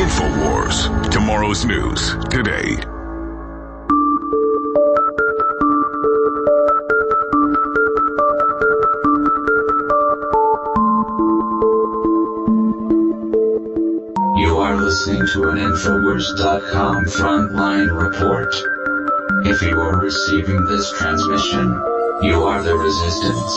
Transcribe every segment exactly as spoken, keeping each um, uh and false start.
InfoWars. Tomorrow's news today. You are listening to an InfoWars dot com frontline report. If you are receiving this transmission, you are the resistance.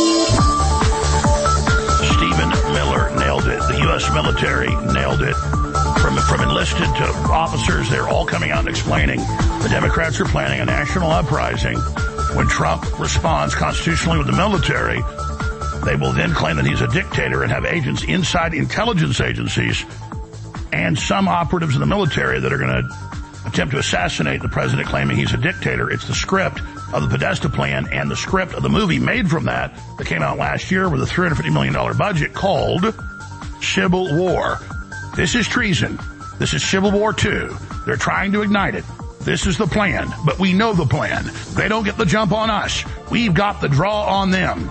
Stephen Miller nailed it. The U S military nailed it. From, from enlisted to officers, they're all coming out and explaining the Democrats are planning a national uprising. When Trump responds constitutionally with the military, they will then claim that he's a dictator and have agents inside intelligence agencies and some operatives in the military that are going to attempt to assassinate the president, claiming he's a dictator. It's the script of the Podesta plan and the script of the movie made from that that came out last year with a three hundred fifty million dollars budget called Civil War. This is treason. This is Civil War two. They're trying to ignite it. This is the plan, but we know the plan. They don't get the jump on us. We've got the draw on them.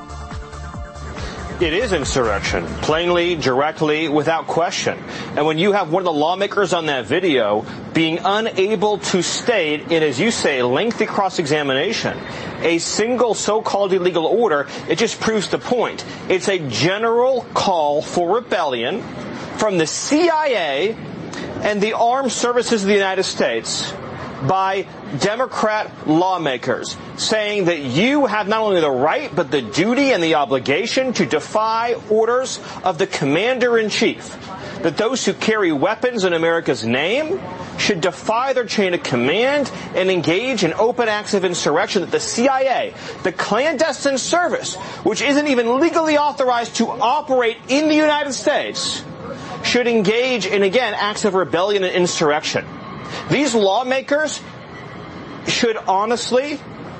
It is insurrection, plainly, directly, without question. And when you have one of the lawmakers on that video being unable to state in, as you say, lengthy cross-examination, a single so-called illegal order, it just proves the point. It's a general call for rebellion from the C I A and the armed services of the United States by Democrat lawmakers, saying that you have not only the right but the duty and the obligation to defy orders of the commander-in-chief, that those who carry weapons in America's name should defy their chain of command and engage in open acts of insurrection, that the C I A, the clandestine service, which isn't even legally authorized to operate in the United States, should engage in, again, acts of rebellion and insurrection. These lawmakers should honestly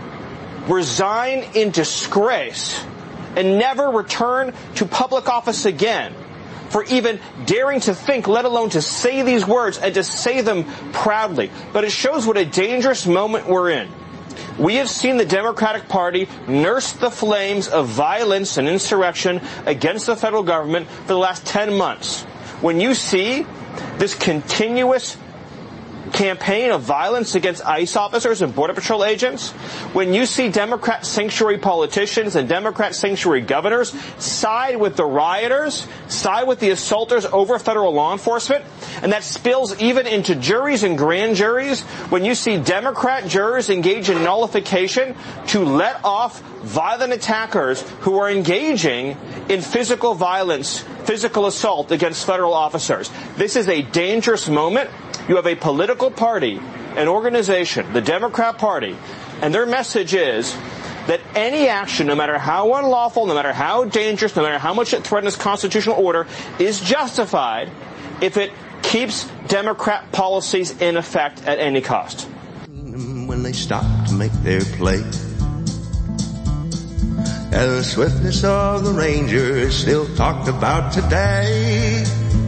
resign in disgrace and never return to public office again for even daring to think, let alone to say these words and to say them proudly. But it shows what a dangerous moment we're in. We have seen the Democratic Party nurse the flames of violence and insurrection against the federal government for the last ten months. When you see this continuous campaign of violence against ICE officers and Border Patrol agents, when you see Democrat sanctuary politicians and Democrat sanctuary governors side with the rioters, side with the assaulters over federal law enforcement, and that spills even into juries and grand juries, when you see Democrat jurors engage in nullification to let off violent attackers who are engaging in physical violence, physical assault against federal officers. This is a dangerous moment. You have a political party, an organization, the Democrat Party, and their message is that any action, no matter how unlawful, no matter how dangerous, no matter how much it threatens constitutional order, is justified if it keeps Democrat policies in effect at any cost. When they stop to make their play, and the swiftness of the Ranger is still talked about today.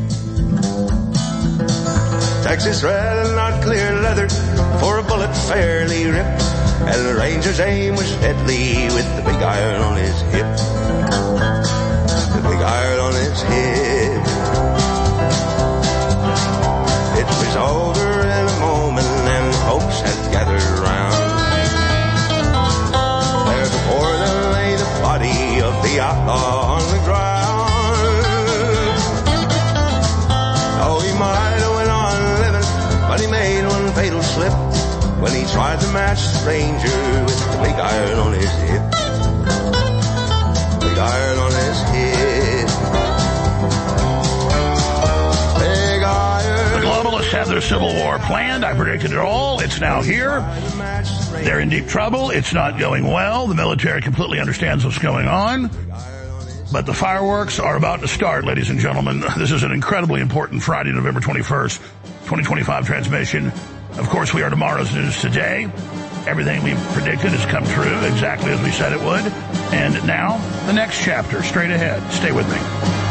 Texas red and not clear leather for a bullet fairly ripped, and the Ranger's aim was deadly with the big iron on his hip. The big iron on his hip. It was over in a moment and folks had gathered around. There before them lay the body of the outlaw on the ground. Oh, he might have went on living, but he made one fatal slip when he tried to match the Ranger with the big iron on his hip. Big iron on his hip. Big iron. The globalists have their civil war planned. I predicted it all. It's now here. They're in deep trouble. It's not going well. The military completely understands what's going on. But the fireworks are about to start, ladies and gentlemen. This is an incredibly important Friday, November twenty-first, twenty twenty-five transmission. Of course, we are tomorrow's news today. Everything we predicted has come true exactly as we said it would. And now, the next chapter, straight ahead. Stay with me.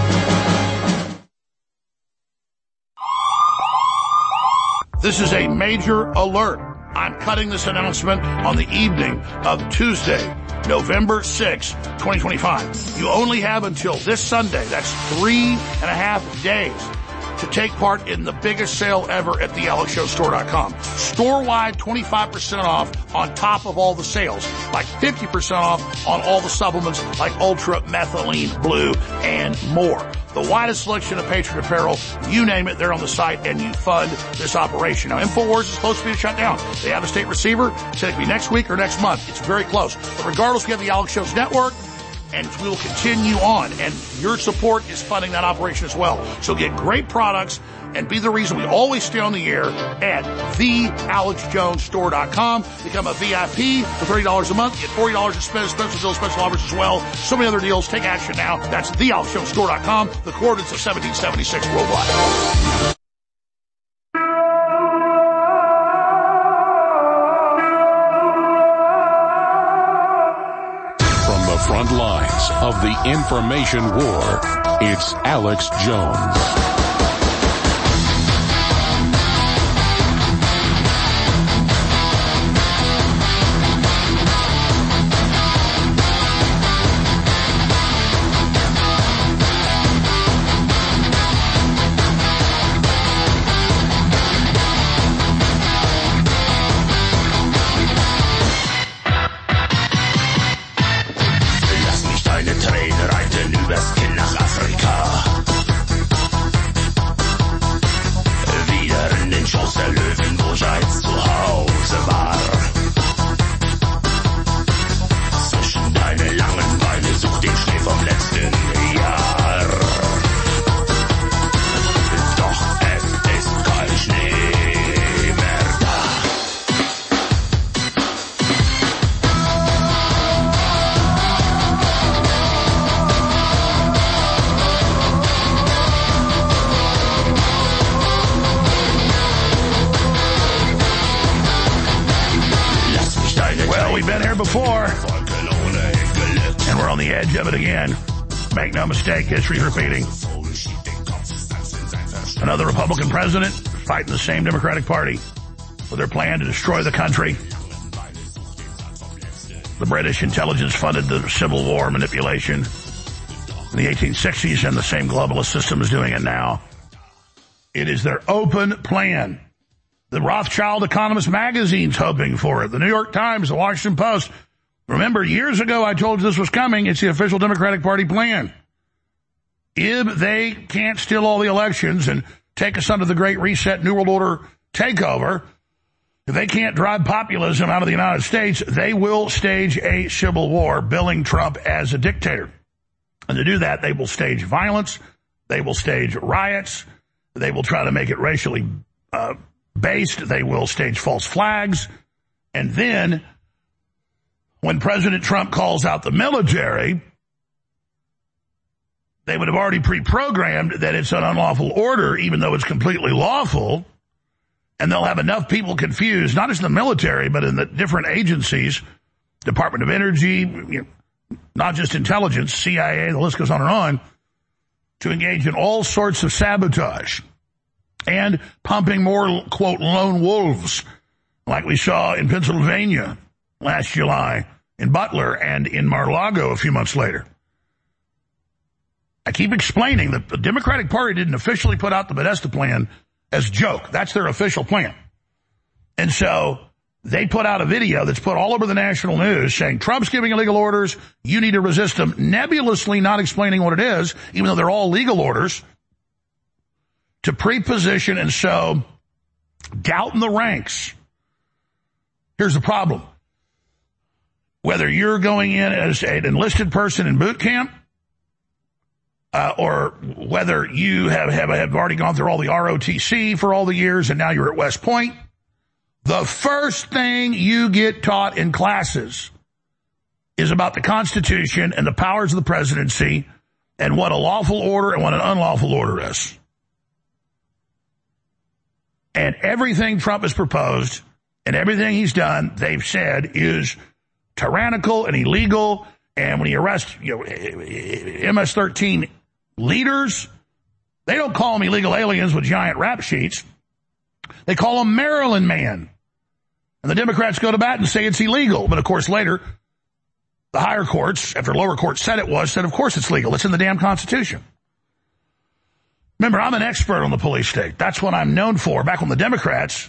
This is a major alert. I'm cutting this announcement on the evening of Tuesday, November sixth, twenty twenty-five. You only have until this Sunday, that's three and a half days, to take part in the biggest sale ever at the alex jones store dot com. Store-wide, twenty-five percent off on top of all the sales, like fifty percent off on all the supplements like Ultra, Methylene, Blue, and more. The widest selection of Patriot apparel, you name it, they're on the site, and you fund this operation. Now, InfoWars is supposed to be shut down. They have a state receiver, said it could be next week or next month. It's very close. But regardless, we have the Alex Jones Network, and we will continue on, and your support is funding that operation as well. So get great products and be the reason we always stay on the air at the alex jones store dot com. Become a V I P for thirty dollars a month. Get forty dollars in special deals, special offers as well. So many other deals. Take action now. That's the alex jones store dot com. The coordinates of seventeen seventy-six worldwide. Front lines of the information war, it's Alex Jones. Mistake, history's repeating. Another Republican president fighting the same Democratic Party with their plan to destroy the country. The British intelligence funded the Civil War manipulation in the eighteen sixties, and the same globalist system is doing it now. It is their open plan. The Rothschild Economist magazine's hoping for it. The New York Times, the Washington Post. Remember, years ago I told you this was coming. It's the official Democratic Party plan. If they can't steal all the elections and take us under the Great Reset, New World Order takeover, if they can't drive populism out of the United States, they will stage a civil war, billing Trump as a dictator. And to do that, they will stage violence, they will stage riots, they will try to make it racially uh, based, they will stage false flags, and then when President Trump calls out the military, they would have already pre-programmed that it's an unlawful order, even though it's completely lawful, and they'll have enough people confused, not just in the military, but in the different agencies, Department of Energy, you know, not just intelligence, C I A, the list goes on and on, to engage in all sorts of sabotage and pumping more, quote, lone wolves, like we saw in Pennsylvania last July, in Butler, and in Mar-a-Lago a few months later. I keep explaining that the Democratic Party didn't officially put out the Podesta plan as a joke. That's their official plan. And so they put out a video that's put all over the national news saying Trump's giving illegal orders, you need to resist them, nebulously not explaining what it is, even though they're all legal orders, to pre-position and sow doubt in the ranks. Here's the problem. Whether you're going in as an enlisted person in boot camp, Uh, or whether you have, have, have already gone through all the R O T C for all the years and now you're at West Point, the first thing you get taught in classes is about the Constitution and the powers of the presidency and what a lawful order and what an unlawful order is. And everything Trump has proposed and everything he's done, they've said, is tyrannical and illegal. And when he arrests, you know, M S thirteen leaders, they don't call them illegal aliens with giant rap sheets. They call them Maryland man. And the Democrats go to bat and say it's illegal. But, of course, later, the higher courts, after lower courts said it was, said, of course it's legal. It's in the damn Constitution. Remember, I'm an expert on the police state. That's what I'm known for. Back when the Democrats,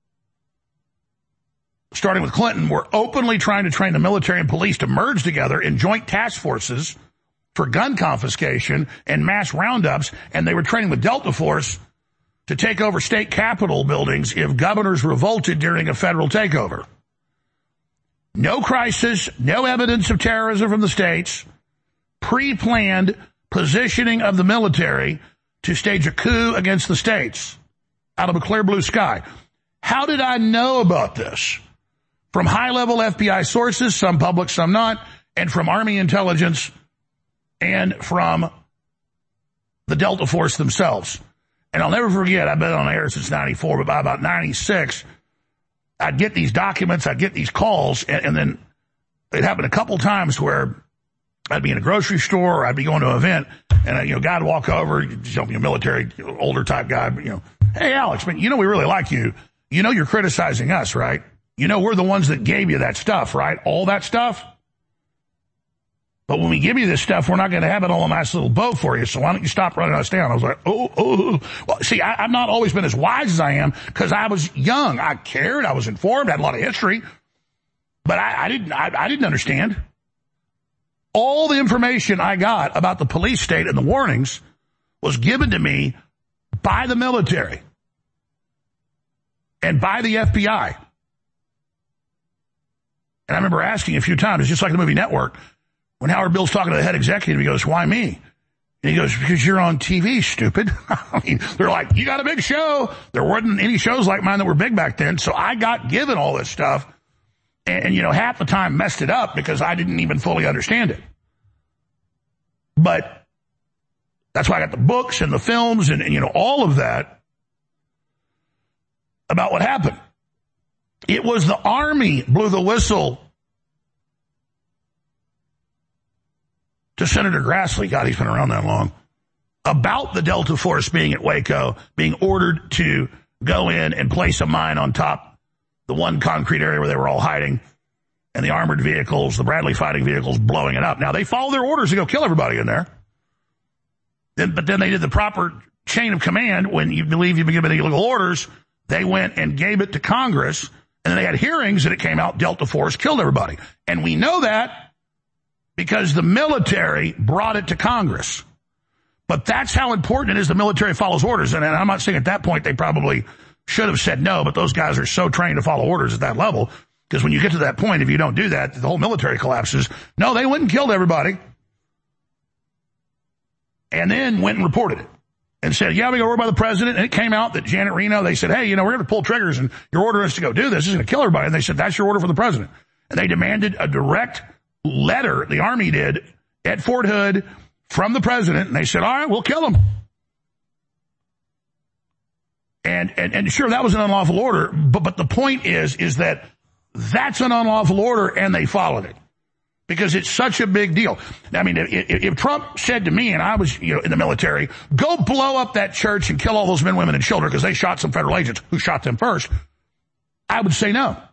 starting with Clinton, were openly trying to train the military and police to merge together in joint task forces for gun confiscation and mass roundups, and they were training the Delta Force to take over state capitol buildings if governors revolted during a federal takeover. No crisis, no evidence of terrorism from the states, pre-planned positioning of the military to stage a coup against the states out of a clear blue sky. How did I know about this? From high-level F B I sources, some public, some not, and from Army intelligence and from the Delta Force themselves. And I'll never forget, I've been on air since ninety-four, but by about ninety-six, I'd get these documents, I'd get these calls, and, and then it happened a couple times where I'd be in a grocery store or I'd be going to an event, and a you know, guy would walk over, you know, military, older type guy, you know, hey, Alex, man, you know we really like you. You know you're criticizing us, right? You know we're the ones that gave you that stuff, right? All that stuff. But when we give you this stuff, we're not going to have it all in a nice little bow for you, so why don't you stop running us down? I was like, oh, oh. Well, see, I, I've not always been as wise as I am because I was young. I cared. I was informed. I had a lot of history. But I, I didn't I, I didn't understand. All the information I got about the police state and the warnings was given to me by the military and by the F B I. And I remember asking a few times, just like the movie Network, when Howard Bill's talking to the head executive, he goes, why me? And he goes, because you're on T V, stupid. I mean, they're like, you got a big show. There weren't any shows like mine that were big back then. So I got given all this stuff. And, and, you know, half the time messed it up because I didn't even fully understand it. But that's why I got the books and the films and, and, you know, all of that about what happened. It was the Army blew the whistle to Senator Grassley, God, he's been around that long, about the Delta Force being at Waco, being ordered to go in and place a mine on top the one concrete area where they were all hiding, and the armored vehicles, the Bradley fighting vehicles, blowing it up. Now, they followed their orders to go kill everybody in there. Then, but then they did the proper chain of command. When you believe you've been given illegal orders, they went and gave it to Congress, and then they had hearings, and it came out Delta Force killed everybody. And we know that because the military brought it to Congress. But that's how important it is the military follows orders. And, and I'm not saying at that point they probably should have said no, but those guys are so trained to follow orders at that level, because when you get to that point, if you don't do that, the whole military collapses. No, they went and killed everybody. And then went and reported it and said, yeah, we got ordered by the president. And it came out that Janet Reno, they said, hey, you know, we're going to pull triggers and you're ordering us to go do this. This is going to kill everybody. And they said, that's your order from the president. And they demanded a direct letter, the Army did, at Fort Hood from the president. And they said, all right, we'll kill them. And, and, and sure, that was an unlawful order. But, but the point is, is that that's an unlawful order and they followed it. Because it's such a big deal. I mean, if, if Trump said to me, and I was, you know, in the military, go blow up that church and kill all those men, women, and children because they shot some federal agents who shot them first, I would say no.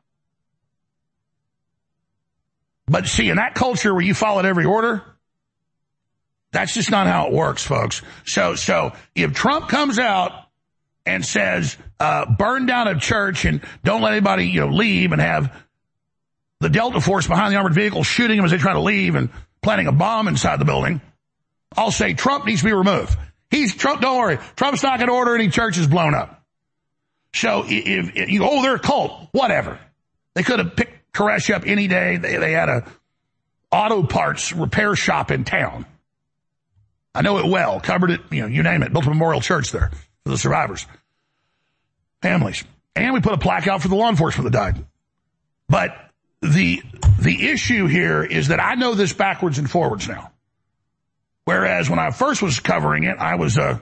But see, in that culture where you followed every order, that's just not how it works, folks. So, so if Trump comes out and says, uh, burn down a church and don't let anybody, you know, leave, and have the Delta Force behind the armored vehicle shooting them as they try to leave and planting a bomb inside the building, I'll say Trump needs to be removed. He's Trump. Don't worry. Trump's not going to order any churches blown up. So if, if you go, oh, they're a cult, whatever. They could have picked Koresh up any day. They, they had a auto parts repair shop in town. I know it well. Covered it, you know, you name it. Built a memorial church there for the survivors, families. And we put a plaque out for the law enforcement that died. But The the issue here is that I know this backwards and forwards now. Whereas when I first was covering it, I was a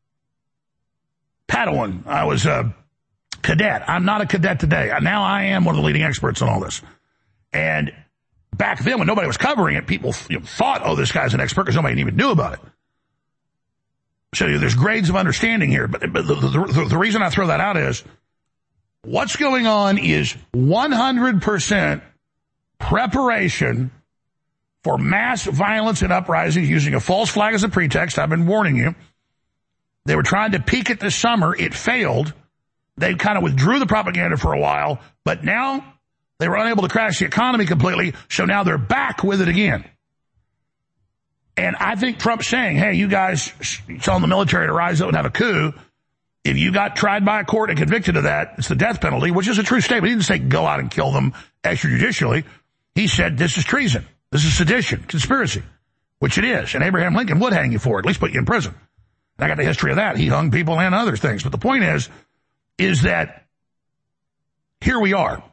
Padawan. I was a cadet. I'm not a cadet today. Now I am one of the leading experts on all this. And back then, when nobody was covering it, people you know, thought, oh, this guy's an expert because nobody even knew about it. So you know, there's grades of understanding here. But, but the, the, the reason I throw that out is, what's going on is one hundred percent preparation for mass violence and uprisings using a false flag as a pretext. I've been warning you. They were trying to peak it this summer. It failed. They kind of withdrew the propaganda for a while, but now they were unable to crash the economy completely, so now they're back with it again. And I think Trump's saying, hey, you guys telling the military to rise up and have a coup. If you got tried by a court and convicted of that, it's the death penalty, which is a true statement. He didn't say go out and kill them extrajudicially. He said this is treason. This is sedition, conspiracy, which it is. And Abraham Lincoln would hang you for it, at least put you in prison. And I got the history of that. He hung people and other things. But the point is, is that here we are.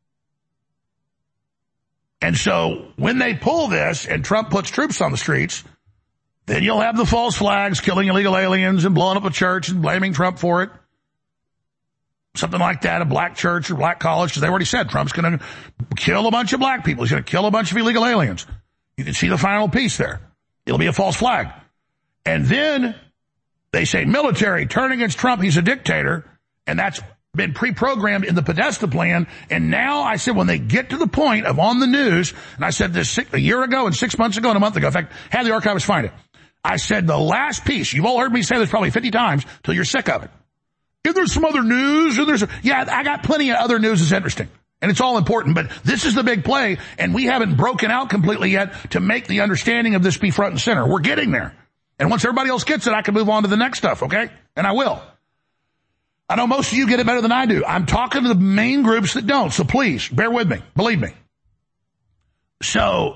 And so when they pull this and Trump puts troops on the streets, then you'll have the false flags killing illegal aliens and blowing up a church and blaming Trump for it. Something like that, a black church or black college, because they already said Trump's going to kill a bunch of black people. He's going to kill a bunch of illegal aliens. You can see the final piece there. It'll be a false flag. And then they say military, turn against Trump, he's a dictator, and that's been pre-programmed in the Podesta plan. And now I said when they get to the point of on the news, and I said this a year ago and six months ago and a month ago, in fact, have the archivists find it. I said the last piece, you've all heard me say this probably fifty times till you're sick of it. If there's some other news, and there's, a, yeah, I got plenty of other news that's interesting. And it's all important, but this is the big play, and we haven't broken out completely yet to make the understanding of this be front and center. We're getting there. And once everybody else gets it, I can move on to the next stuff, okay? And I will. I know most of you get it better than I do. I'm talking to the main groups that don't, so please, bear with me. Believe me. So,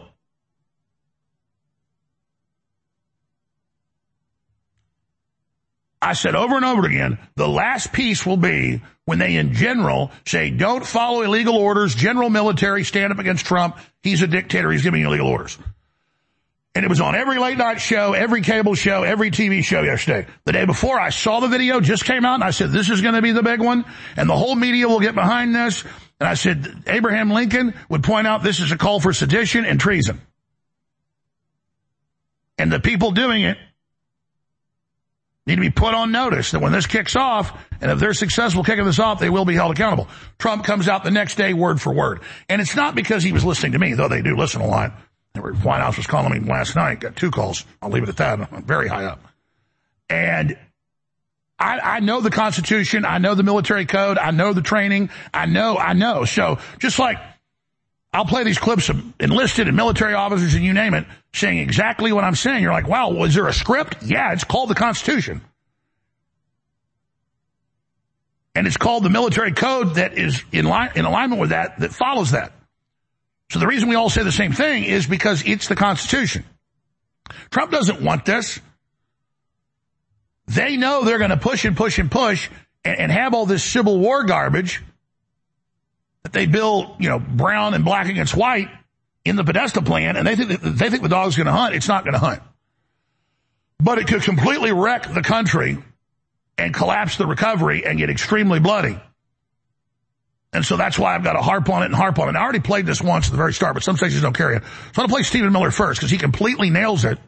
I said over and over again, the last piece will be when they in general say, don't follow illegal orders, general military, stand up against Trump, he's a dictator, he's giving illegal orders. And it was on every late night show, every cable show, every T V show yesterday. The day before, I saw the video, just came out, and I said, this is going to be the big one, and the whole media will get behind this. And I said, Abraham Lincoln would point out this is a call for sedition and treason. And the people doing it need to be put on notice that when this kicks off, and if they're successful kicking this off, they will be held accountable. Trump comes out the next day word for word. And it's not because he was listening to me, though they do listen a lot. The White House was calling me last night, got two calls. I'll leave it at that. I'm very high up. And I, I know the Constitution. I know the military code. I know the training. I know, I know. So just like I'll play these clips of enlisted and military officers and you name it saying exactly what I'm saying. You're like, wow, was there a script? Yeah, it's called the Constitution. And it's called the military code that is in line, in alignment with that, that follows that. So the reason we all say the same thing is because it's the Constitution. Trump doesn't want this. They know they're going to push and push and push and, and have all this Civil War garbage that they build, you know, brown and black against white in the Podesta plan, and they think they think the dog's going to hunt. It's not going to hunt. But it could completely wreck the country and collapse the recovery and get extremely bloody. And so that's why I've got to harp on it and harp on it. I already played this once at the very start, but some stations don't carry it. So I'm going to play Stephen Miller first because he completely nails it.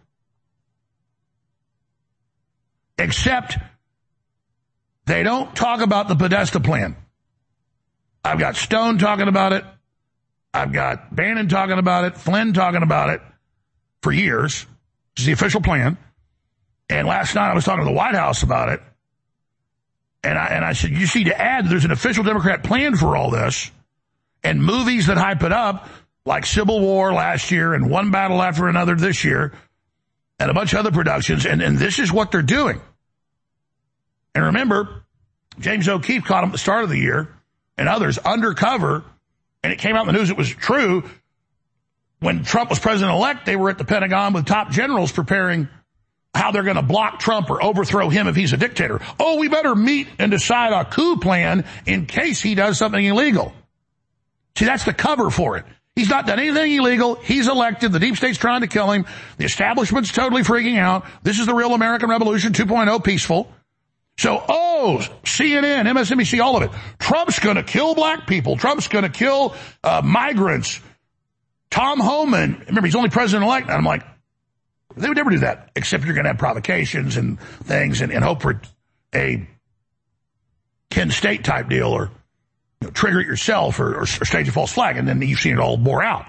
Except they don't talk about the Podesta plan. I've got Stone talking about it. I've got Bannon talking about it. Flynn talking about it for years. This is the official plan. And last night I was talking to the White House about it. And I, and I said, you see to add, there's an official Democrat plan for all this. And movies that hype it up, like Civil War last year and One Battle After Another this year, and a bunch of other productions. And, and this is what they're doing. And remember, James O'Keefe caught them at the start of the year and others undercover. And it came out in the news it was true. When Trump was president-elect, they were at the Pentagon with top generals preparing how they're going to block Trump or overthrow him if he's a dictator. Oh, we better meet and decide a coup plan in case he does something illegal. See, that's the cover for it. He's not done anything illegal. He's elected. The deep state's trying to kill him. The establishment's totally freaking out. This is the real American Revolution two point oh, peaceful. So, oh, C N N, M S N B C, all of it. Trump's going to kill black people. Trump's going to kill uh, migrants. Tom Homan, remember, he's only president-elect. And I'm like, they would never do that, except you're going to have provocations and things and, and hope for a Kent State type deal or you know, trigger it yourself or, or, or stage a false flag, and then you've seen it all bore out.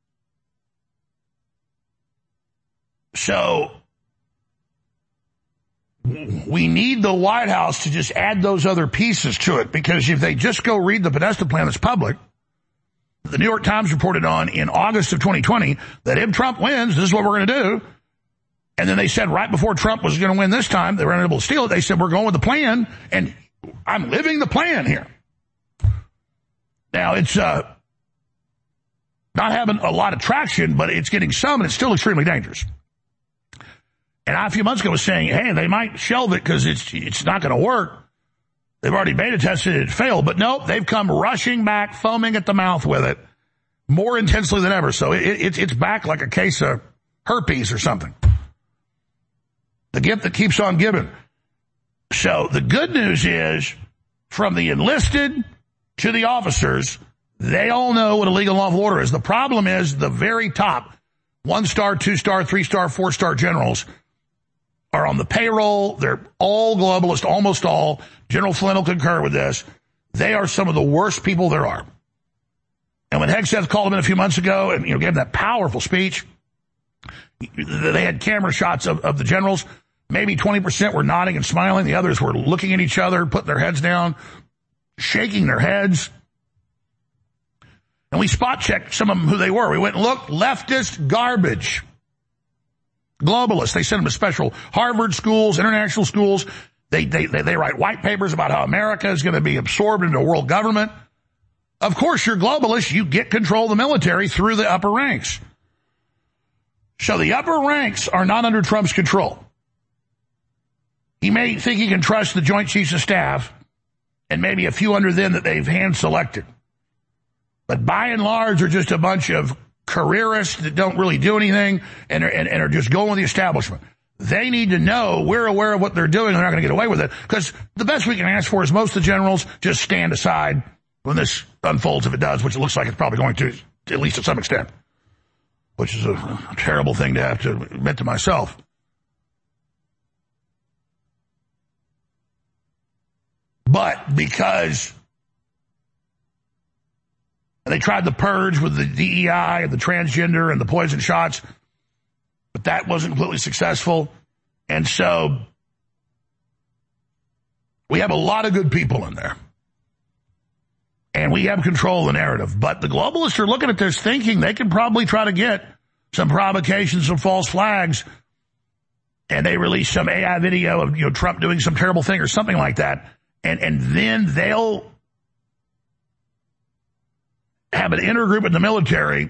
So we need the White House to just add those other pieces to it, because if they just go read the Podesta plan that's public, the New York Times reported on in August of twenty twenty that if Trump wins, this is what we're going to do. And then they said right before Trump was going to win this time, they were unable to steal it. They said, we're going with the plan, and I'm living the plan here. Now, it's uh, not having a lot of traction, but it's getting some, and it's still extremely dangerous. And I, a few months ago, was saying, hey, they might shelve it because it's it's not going to work. They've already beta tested it, it failed. But nope, they've come rushing back, foaming at the mouth with it more intensely than ever. So it, it, it's back like a case of herpes or something. The gift that keeps on giving. So the good news is, from the enlisted to the officers, they all know what a legal and lawful order is. The problem is the very top, one-star, two-star, three-star, four-star generals are on the payroll. They're all globalist, almost all. General Flynn will concur with this. They are some of the worst people there are. And when Hegseth called him in a few months ago and, you know, gave that powerful speech, they had camera shots of, of the generals. Maybe twenty percent were nodding and smiling. The others were looking at each other, putting their heads down, shaking their heads. And we spot checked some of them who they were. We went and looked, leftist garbage. Globalists. They send them to special Harvard schools, international schools. They, they, they, they write white papers about how America is going to be absorbed into a world government. Of course, you're globalists. You get control of the military through the upper ranks. So the upper ranks are not under Trump's control. He may think he can trust the Joint Chiefs of Staff and maybe a few under them that they've hand-selected. But by and large, they're just a bunch of careerists that don't really do anything and are, and, and are just going with the establishment. They need to know we're aware of what they're doing. They're not going to get away with it, because the best we can ask for is most of the generals just stand aside when this unfolds, if it does, which it looks like it's probably going to, at least to some extent, which is a, a terrible thing to have to admit to myself. But because they tried the purge with the D E I and the transgender and the poison shots, but that wasn't completely successful. And so we have a lot of good people in there. And we have control of the narrative. But the globalists are looking at this thinking they can probably try to get some provocations, some false flags. And they release some A I video of, you know, Trump doing some terrible thing or something like that. And, and then they'll have an intergroup in the military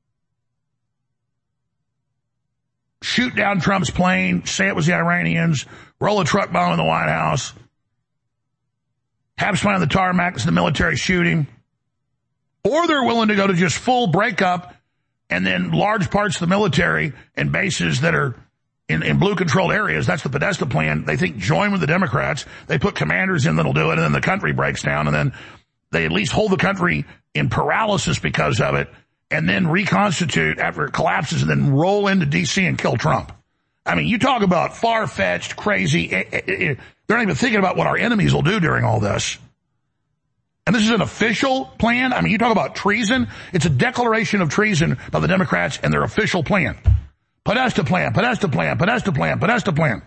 shoot down Trump's plane, say it was the Iranians, roll a truck bomb in the White House, have somebody on the tarmac, it's the military shooting. Or they're willing to go to just full breakup, and then large parts of the military and bases that are in, in blue-controlled areas, that's the Podesta plan, they think join with the Democrats. They put commanders in that'll do it, and then the country breaks down, and then they at least hold the country in paralysis because of it, and then reconstitute after it collapses, and then roll into D C and kill Trump. I mean, you talk about far-fetched, crazy. They're not even thinking about what our enemies will do during all this. And this is an official plan. I mean, you talk about treason. It's a declaration of treason by the Democrats and their official plan. Podesta plan, Podesta plan, Podesta plan, Podesta plan.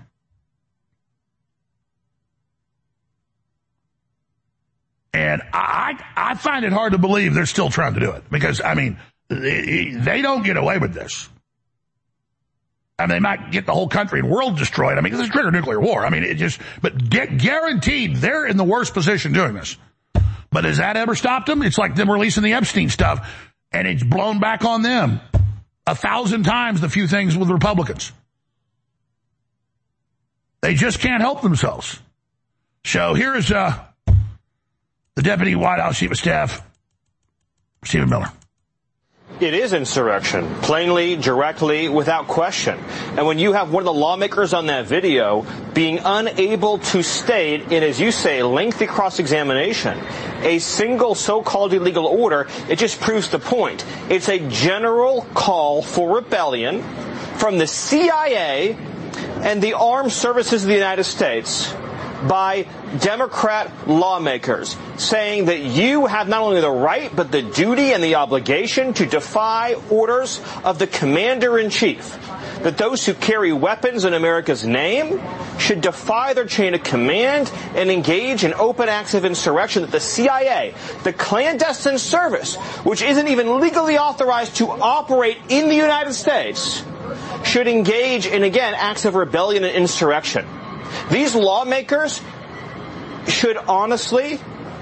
And I, I find it hard to believe they're still trying to do it, because, I mean, they don't get away with this. I mean, they might get the whole country and world destroyed. I mean, this is trigger nuclear war. I mean, it just, but get guaranteed they're in the worst position doing this. But has that ever stopped them? It's like them releasing the Epstein stuff, and it's blown back on them a thousand times the few things with Republicans. They just can't help themselves. So here's uh, the Deputy White House Chief of Staff, Stephen Miller. It is insurrection, plainly, directly, without question. And when you have one of the lawmakers on that video being unable to state in, as you say, lengthy cross-examination, a single so-called illegal order, it just proves the point. It's a general call for rebellion from the C I A and the armed services of the United States by Democrat lawmakers saying that you have not only the right but the duty and the obligation to defy orders of the commander-in-chief, that those who carry weapons in America's name should defy their chain of command and engage in open acts of insurrection, that the C I A, the clandestine service, which isn't even legally authorized to operate in the United States, should engage in, again, acts of rebellion and insurrection. These lawmakers should honestly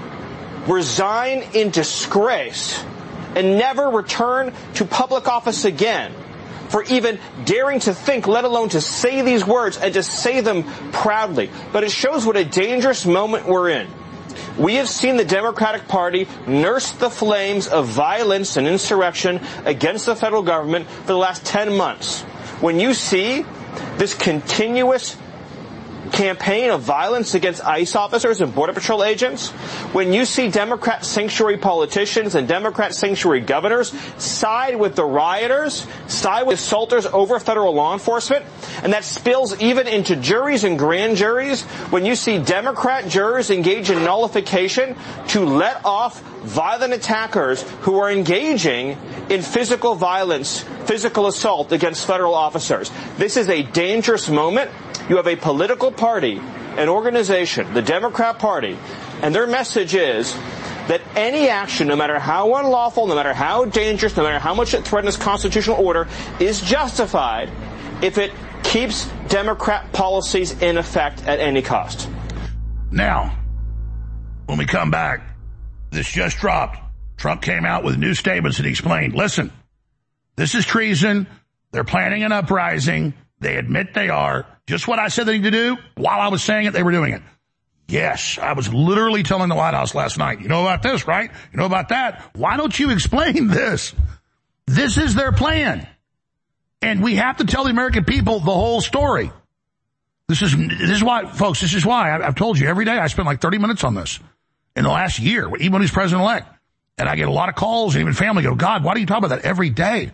resign in disgrace and never return to public office again for even daring to think, let alone to say these words and to say them proudly. But it shows what a dangerous moment we're in. We have seen the Democratic Party nurse the flames of violence and insurrection against the federal government for the last ten months. When you see this continuous campaign of violence against ICE officers and Border Patrol agents, when you see Democrat sanctuary politicians and Democrat sanctuary governors side with the rioters, side with assaulters over federal law enforcement, and that spills even into juries and grand juries, when you see Democrat jurors engage in nullification to let off violent attackers who are engaging in physical violence, physical assault against federal officers. This is a dangerous moment. You have a political party, an organization, the Democrat Party, and their message is that any action, no matter how unlawful, no matter how dangerous, no matter how much it threatens constitutional order, is justified if it keeps Democrat policies in effect at any cost. Now, when we come back, this just dropped. Trump came out with new statements and he explained, listen, this is treason. They're planning an uprising. They admit they are. Just what I said they need to do, while I was saying it, they were doing it. Yes, I was literally telling the White House last night, you know about this, right? You know about that? Why don't you explain this? This is their plan. And we have to tell the American people the whole story. This is this is why, folks, this is why I've told you every day I spend like thirty minutes on this in the last year, even when he's president-elect. And I get a lot of calls, and even family go, God, why do you talk about that every day?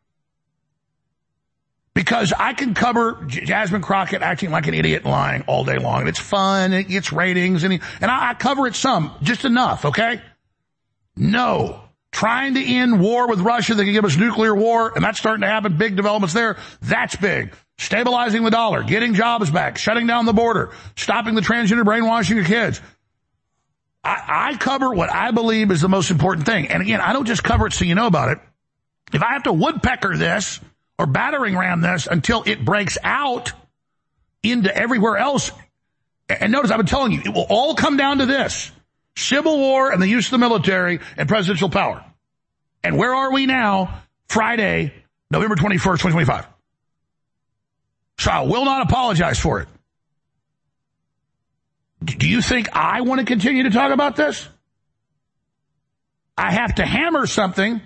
Because I can cover J- Jasmine Crockett acting like an idiot and lying all day long. And it's fun, it gets ratings, and, he, and I, I cover it some, just enough, okay? No. Trying to end war with Russia that can give us nuclear war, and that's starting to happen, big developments there, that's big. Stabilizing the dollar, getting jobs back, shutting down the border, stopping the transgender brainwashing of kids. I, I cover what I believe is the most important thing. And again, I don't just cover it so you know about it. If I have to woodpecker this or battering ram this until it breaks out into everywhere else, and notice I've been telling you, it will all come down to this. Civil war and the use of the military and presidential power. And where are we now? Friday, November twenty-first, twenty twenty-five. So I will not apologize for it. Do you think I want to continue to talk about this? I have to hammer something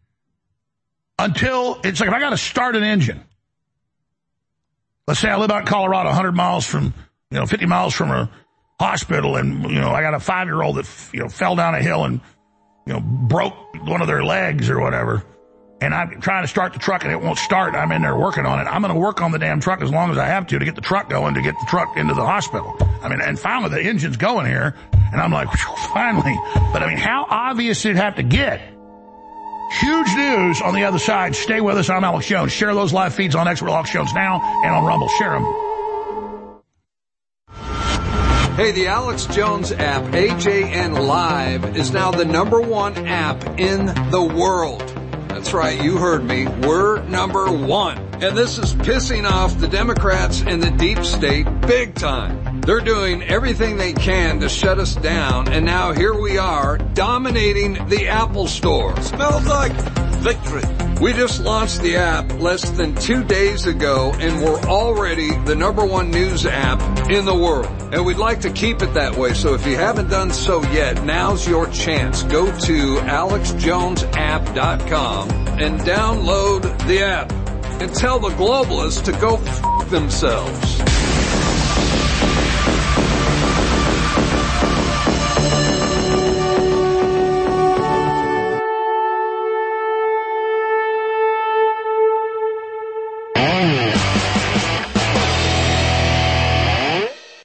until it's like if I got to start an engine. Let's say I live out in Colorado, one hundred miles from, you know, fifty miles from a hospital, and, you know, I got a five-year-old that, you know, fell down a hill and, you know, broke one of their legs or whatever. And I'm trying to start the truck and it won't start. I'm in there working on it. I'm going to work on the damn truck as long as I have to to get the truck going, to get the truck into the hospital. I mean, and finally the engine's going here. And I'm like, finally. But I mean, how obvious did it have to get? Huge news on the other side. Stay with us. I'm Alex Jones. Share those live feeds on Expert Alex Jones Now and on Rumble. Share them. Hey, the Alex Jones app, A J N Live, is now the number one app in the world. That's right, you heard me. We're number one. And this is pissing off the Democrats and the deep state big time. They're doing everything they can to shut us down, and now here we are, dominating the Apple Store. Smells like victory. We just launched the app less than two days ago, and we're already the number one news app in the world. And we'd like to keep it that way, so if you haven't done so yet, now's your chance. Go to alex jones app dot com and download the app. And tell the globalists to go f*** themselves.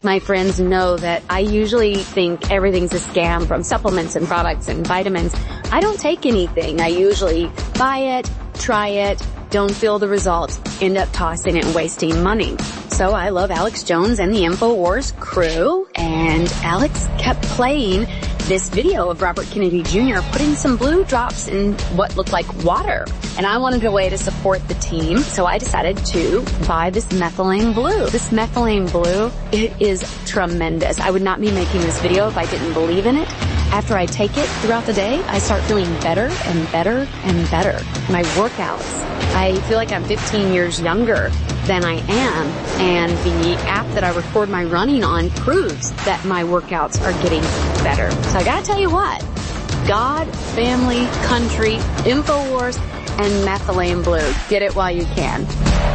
My friends know that I usually think everything's a scam, from supplements and products and vitamins. I don't take anything. I usually buy it, try it, don't feel the results, end up tossing it and wasting money. So I love Alex Jones and the InfoWars crew, and Alex kept playing this video of Robert Kennedy Junior putting some blue drops in what looked like water. And I wanted a way to support the team, so I decided to buy this methylene blue. This methylene blue, it is tremendous. I would not be making this video if I didn't believe in it. After I take it throughout the day, I start feeling better and better and better. My workouts, I feel like I'm fifteen years younger than I am, and the app that I record my running on proves that my workouts are getting better. So I gotta tell you what, God, family, country, InfoWars, and methylene blue. Get it while you can.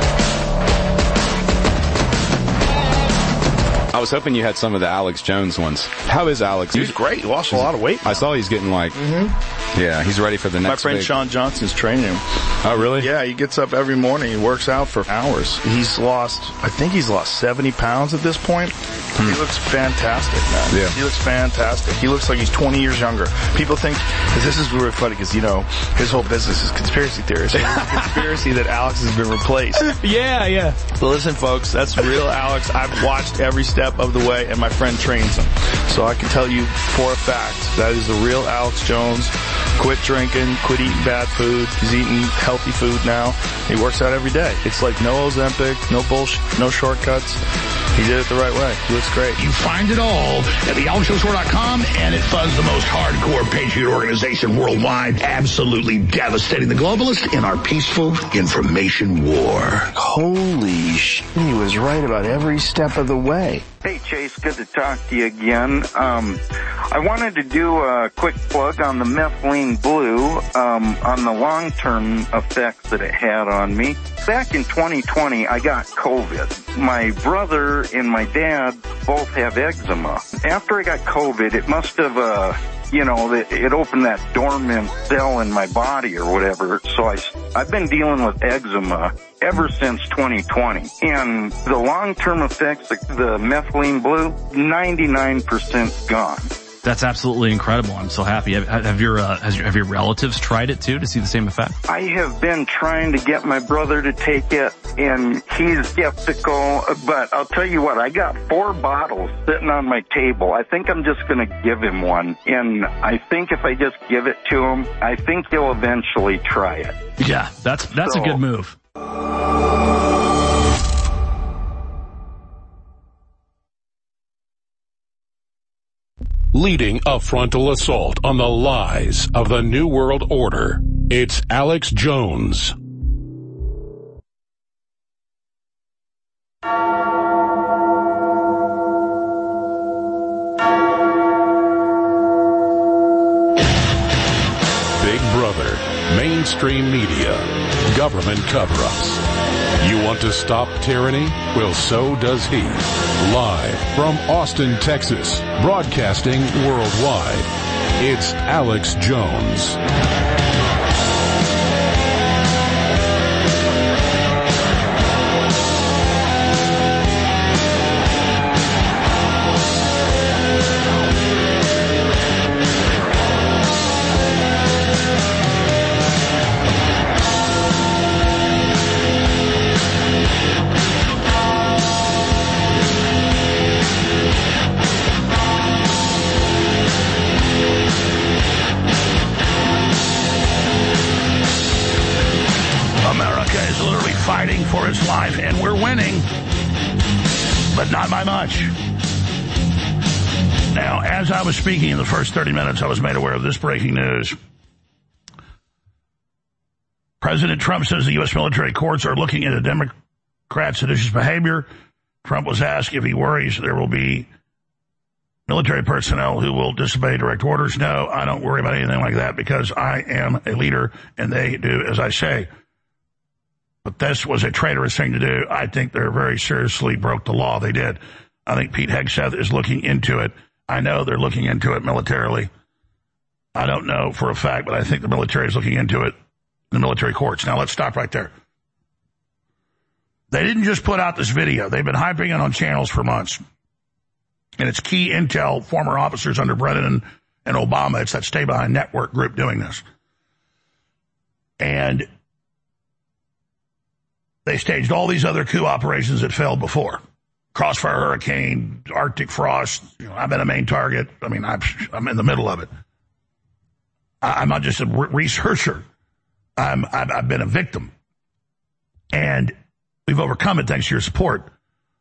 I was hoping you had some of the Alex Jones ones. How is Alex? He's great. He lost a lot of weight. I saw he's getting like, mm-hmm. yeah, he's ready for the next. My friend big... Sean Johnson's training him. Oh, really? Yeah, he gets up every morning. He works out for hours. He's lost, I think he's lost seventy pounds at this point. Hmm. He looks fantastic, man. Yeah. He looks fantastic. He looks like he's twenty years younger. People think, cause this is really funny because, you know, his whole business is conspiracy theories. It's a conspiracy that Alex has been replaced. Yeah, yeah. But listen, folks, that's real Alex. I've watched every step of the way, and my friend trains him. So I can tell you for a fact that is the real Alex Jones. Quit drinking, quit eating bad food. He's eating healthy food now. He works out every day. It's like no Ozempic, no bullshit, no shortcuts. He did it the right way. He looks great. You find it all at the alex jones store dot com, and it funds the most hardcore patriot organization worldwide, absolutely devastating the globalists in our peaceful information war. Holy sh! He was right about every step of the way. Hey, Chase, good to talk to you again. Um, I wanted to do a quick plug on the methylene blue, um, on the long-term effects that it had on me. Back in twenty twenty, I got COVID. My brother and my dad both have eczema. After I got COVID, it must have, uh, you know, it opened that dormant cell in my body or whatever. So I, I've been dealing with eczema ever since twenty twenty. And the long-term effects, the methylene blue, ninety-nine percent gone. That's absolutely incredible. I'm so happy. Have, have your uh, has your, have your relatives tried it too to see the same effect? I have been trying to get my brother to take it, and he's skeptical. But I'll tell you what, I got four bottles sitting on my table. I think I'm just going to give him one, and I think if I just give it to him, I think he'll eventually try it. Yeah, that's that's so, a good move. Leading a frontal assault on the lies of the New World Order, it's Alex Jones. Big Brother, mainstream media, government cover-ups. You want to stop tyranny? Well, so does he. Live from Austin, Texas, broadcasting worldwide, it's Alex Jones. Fighting for its life, and we're winning, but not by much. Now, as I was speaking in the first thirty minutes, I was made aware of this breaking news. President Trump says the U S military courts are looking into Democrats' seditious behavior. Trump was asked if he worries there will be military personnel who will disobey direct orders. No, I don't worry about anything like that because I am a leader and they do as I say. But this was a traitorous thing to do. I think they very seriously broke the law. They did. I think Pete Hegseth is looking into it. I know they're looking into it militarily. I don't know for a fact, but I think the military is looking into it in the military courts. Now, let's stop right there. They didn't just put out this video. They've been hyping it on channels for months. And it's key intel, former officers under Brennan and, and Obama. It's that Stay Behind Network group doing this. And they staged all these other coup operations that failed before. Crossfire Hurricane, Arctic Frost. You know, I've been a main target. I mean, I'm, I'm in the middle of it. I'm not just a researcher. I'm, I've, I've been a victim. And we've overcome it thanks to your support.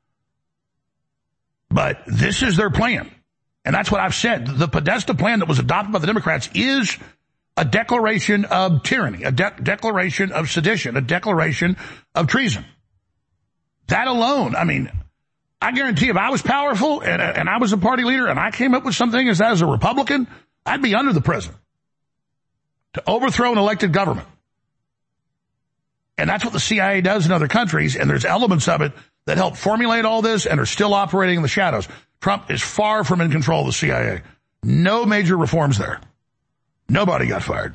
But this is their plan. And that's what I've said. The Podesta plan that was adopted by the Democrats is a declaration of tyranny, a de- declaration of sedition, a declaration of treason. That alone, I mean, I guarantee if I was powerful and, and I was a party leader and I came up with something as that as a Republican, I'd be under the president to overthrow an elected government. And that's what the C I A does in other countries, and there's elements of it that help formulate all this and are still operating in the shadows. Trump is far from in control of the C I A. No major reforms there. Nobody got fired.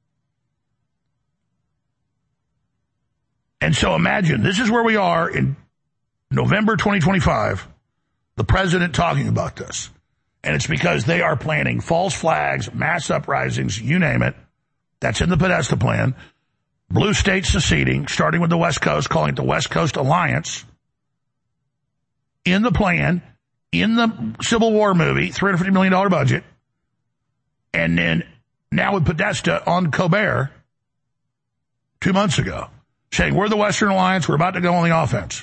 And so imagine, this is where we are in November twenty twenty-five, the president talking about this. And it's because they are planning false flags, mass uprisings, you name it. That's in the Podesta plan. Blue states seceding, starting with the West Coast, calling it the West Coast Alliance. In the plan, in the Civil War movie, three hundred fifty million dollars budget. And then now with Podesta on Colbert two months ago, saying we're the Western Alliance, we're about to go on the offense.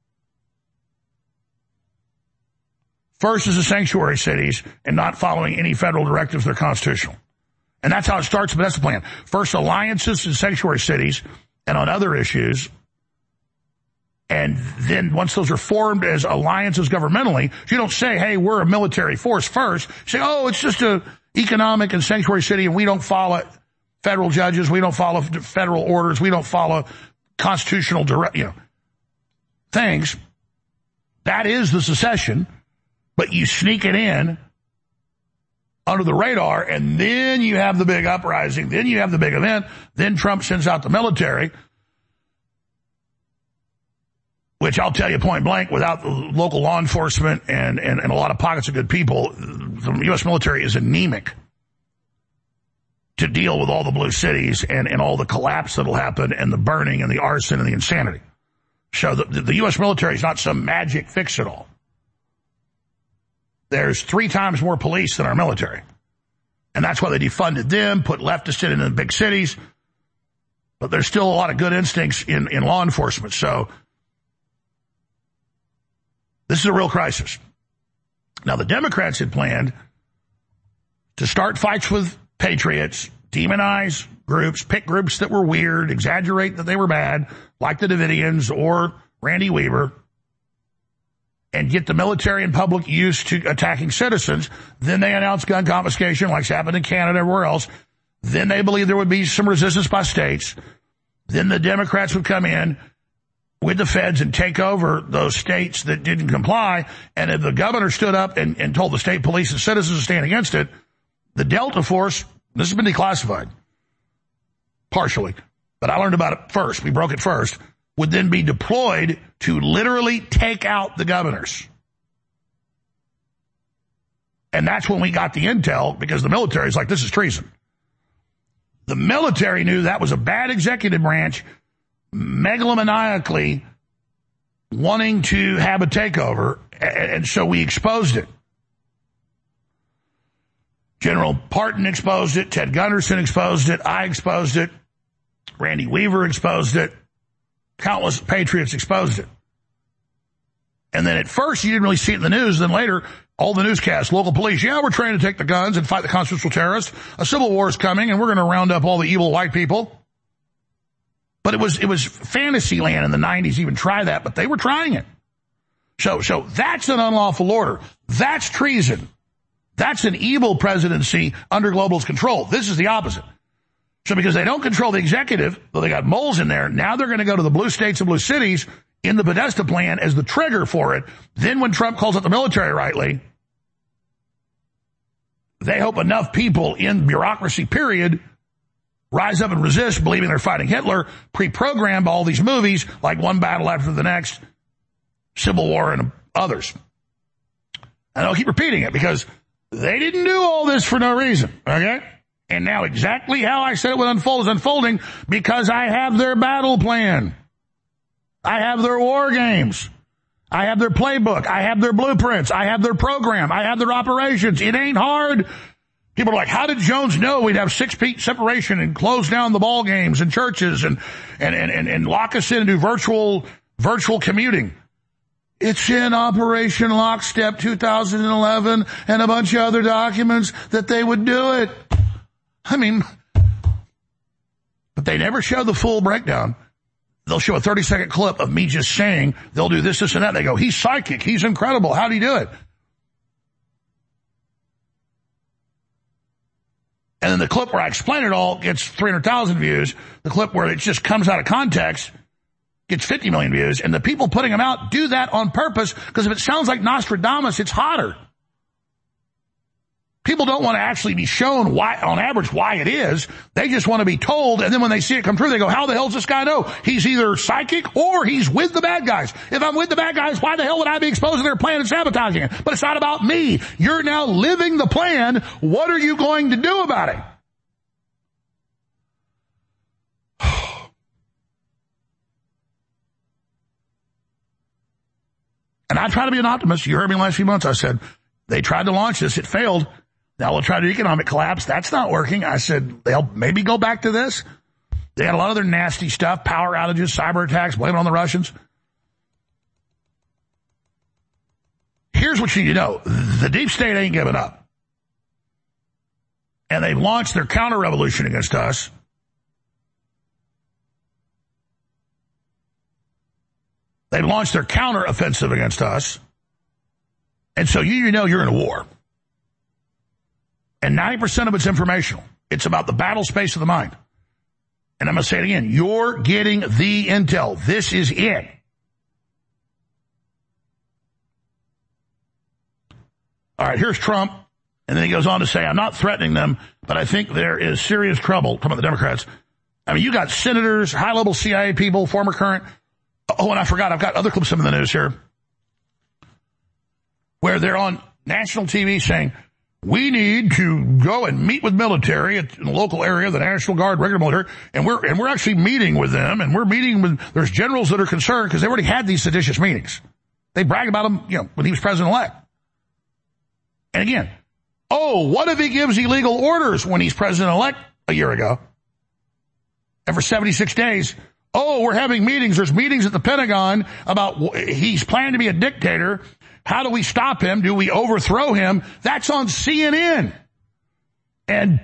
First is the sanctuary cities and not following any federal directives that are constitutional. And that's how it starts the Podesta plan. First alliances in sanctuary cities and on other issues. And then once those are formed as alliances governmentally, you don't say, hey, we're a military force first. You say, oh, it's just a economic and sanctuary city and we don't follow federal judges. We don't follow federal orders. We don't follow constitutional direct, you know, things. That is the secession, but you sneak it in under the radar, and then you have the big uprising, then you have the big event, then Trump sends out the military, which I'll tell you point blank, without the local law enforcement and, and, and a lot of pockets of good people, the U S military is anemic to deal with all the blue cities and, and all the collapse that'll happen and the burning and the arson and the insanity. So the, the U S military is not some magic fix-it-all. There's three times more police than our military. And that's why they defunded them, put leftists in the big cities. But there's still a lot of good instincts in, in law enforcement. So this is a real crisis. Now, the Democrats had planned to start fights with patriots, demonize groups, pick groups that were weird, exaggerate that they were bad, like the Davidians or Randy Weaver, and get the military and public used to attacking citizens. Then they announced gun confiscation, like's happened in Canada, everywhere else. Then they believed there would be some resistance by states. Then the Democrats would come in with the feds and take over those states that didn't comply. And if the governor stood up and, and told the state police and citizens to stand against it, the Delta Force, this has been declassified, partially, but I learned about it first. We broke it first. Would then be deployed to literally take out the governors. And that's when we got the intel, because the military is like, this is treason. The military knew that was a bad executive branch, megalomaniacally wanting to have a takeover, and so we exposed it. General Parton exposed it, Ted Gunderson exposed it, I exposed it, Randy Weaver exposed it. Countless patriots exposed it. And then at first you didn't really see it in the news. Then later, all the newscasts, local police, yeah, we're trying to take the guns and fight the constitutional terrorists. A civil war is coming and we're going to round up all the evil white people. But it was, it was fantasy land in the nineties even try that, but they were trying it. So, so that's an unlawful order. That's treason. That's an evil presidency under globalist control. This is the opposite. So because they don't control the executive, though they got moles in there, now they're going to go to the blue states and blue cities in the Podesta plan as the trigger for it. Then when Trump calls out the military rightly, they hope enough people in bureaucracy, period, rise up and resist, believing they're fighting Hitler, pre-programmed all these movies, like One Battle After the Next, Civil War, and others. And I'll keep repeating it because they didn't do all this for no reason, okay? And now exactly how I said it would unfold is unfolding because I have their battle plan. I have their war games. I have their playbook. I have their blueprints. I have their program. I have their operations. It ain't hard. People are like, how did Jones know we'd have six feet separation and close down the ball games and churches and, and, and, and, and lock us in and do virtual, virtual commuting? It's in Operation Lockstep two thousand eleven and a bunch of other documents that they would do it. I mean, but they never show the full breakdown. They'll show a thirty second clip of me just saying they'll do this, this, and that. They go, he's psychic. He's incredible. How'd he do it? And then the clip where I explain it all gets three hundred thousand views. The clip where it just comes out of context gets fifty million views. And the people putting them out do that on purpose because if it sounds like Nostradamus, it's hotter. People don't want to actually be shown why, on average, why it is. They just want to be told, and then when they see it come true, they go, how the hell does this guy know? He's either psychic or he's with the bad guys. If I'm with the bad guys, why the hell would I be exposed to their plan and sabotaging it? But it's not about me. You're now living the plan. What are you going to do about it? And I try to be an optimist. You heard me in the last few months. I said, they tried to launch this. It failed. Now we'll try to do economic collapse. That's not working. I said, they'll maybe go back to this. They had a lot of their nasty stuff, power outages, cyber attacks, blame it on the Russians. Here's what you need to know. The deep state ain't giving up. And they've launched their counter-revolution against us. They've launched their counter-offensive against us. And so you, you know you're in a war. And ninety percent of it's informational. It's about the battle space of the mind. And I'm going to say it again. You're getting the intel. This is it. All right, here's Trump. And then he goes on to say, I'm not threatening them, but I think there is serious trouble. Talking about the Democrats. I mean, you got senators, high-level C I A people, former, current. Oh, and I forgot. I've got other clips in the news here where they're on national T V saying, we need to go and meet with military in the local area, the National Guard, regular military, and we're, and we're actually meeting with them, and we're meeting with, there's generals that are concerned because they already had these seditious meetings. They brag about him, you know, when he was president-elect. And again, oh, what if he gives illegal orders when he's president-elect a year ago? And for seventy-six days, oh, we're having meetings. There's meetings at the Pentagon about he's planning to be a dictator. How do we stop him? Do we overthrow him? That's on C N N. And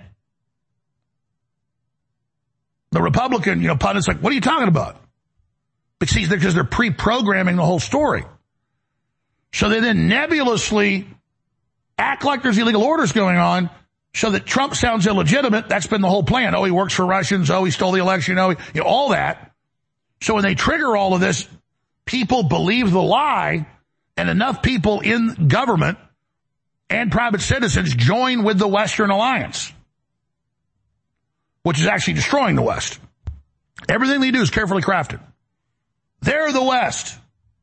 the Republican, you know, pundits like, what are you talking about? Because they're, because they're pre-programming the whole story. So they then nebulously act like there's illegal orders going on so that Trump sounds illegitimate. That's been the whole plan. Oh, he works for Russians. Oh, he stole the election. Oh, he, you know, all that. So when they trigger all of this, people believe the lie. And enough people in government and private citizens join with the Western alliance, which is actually destroying the West. Everything they do is carefully crafted. They're the West.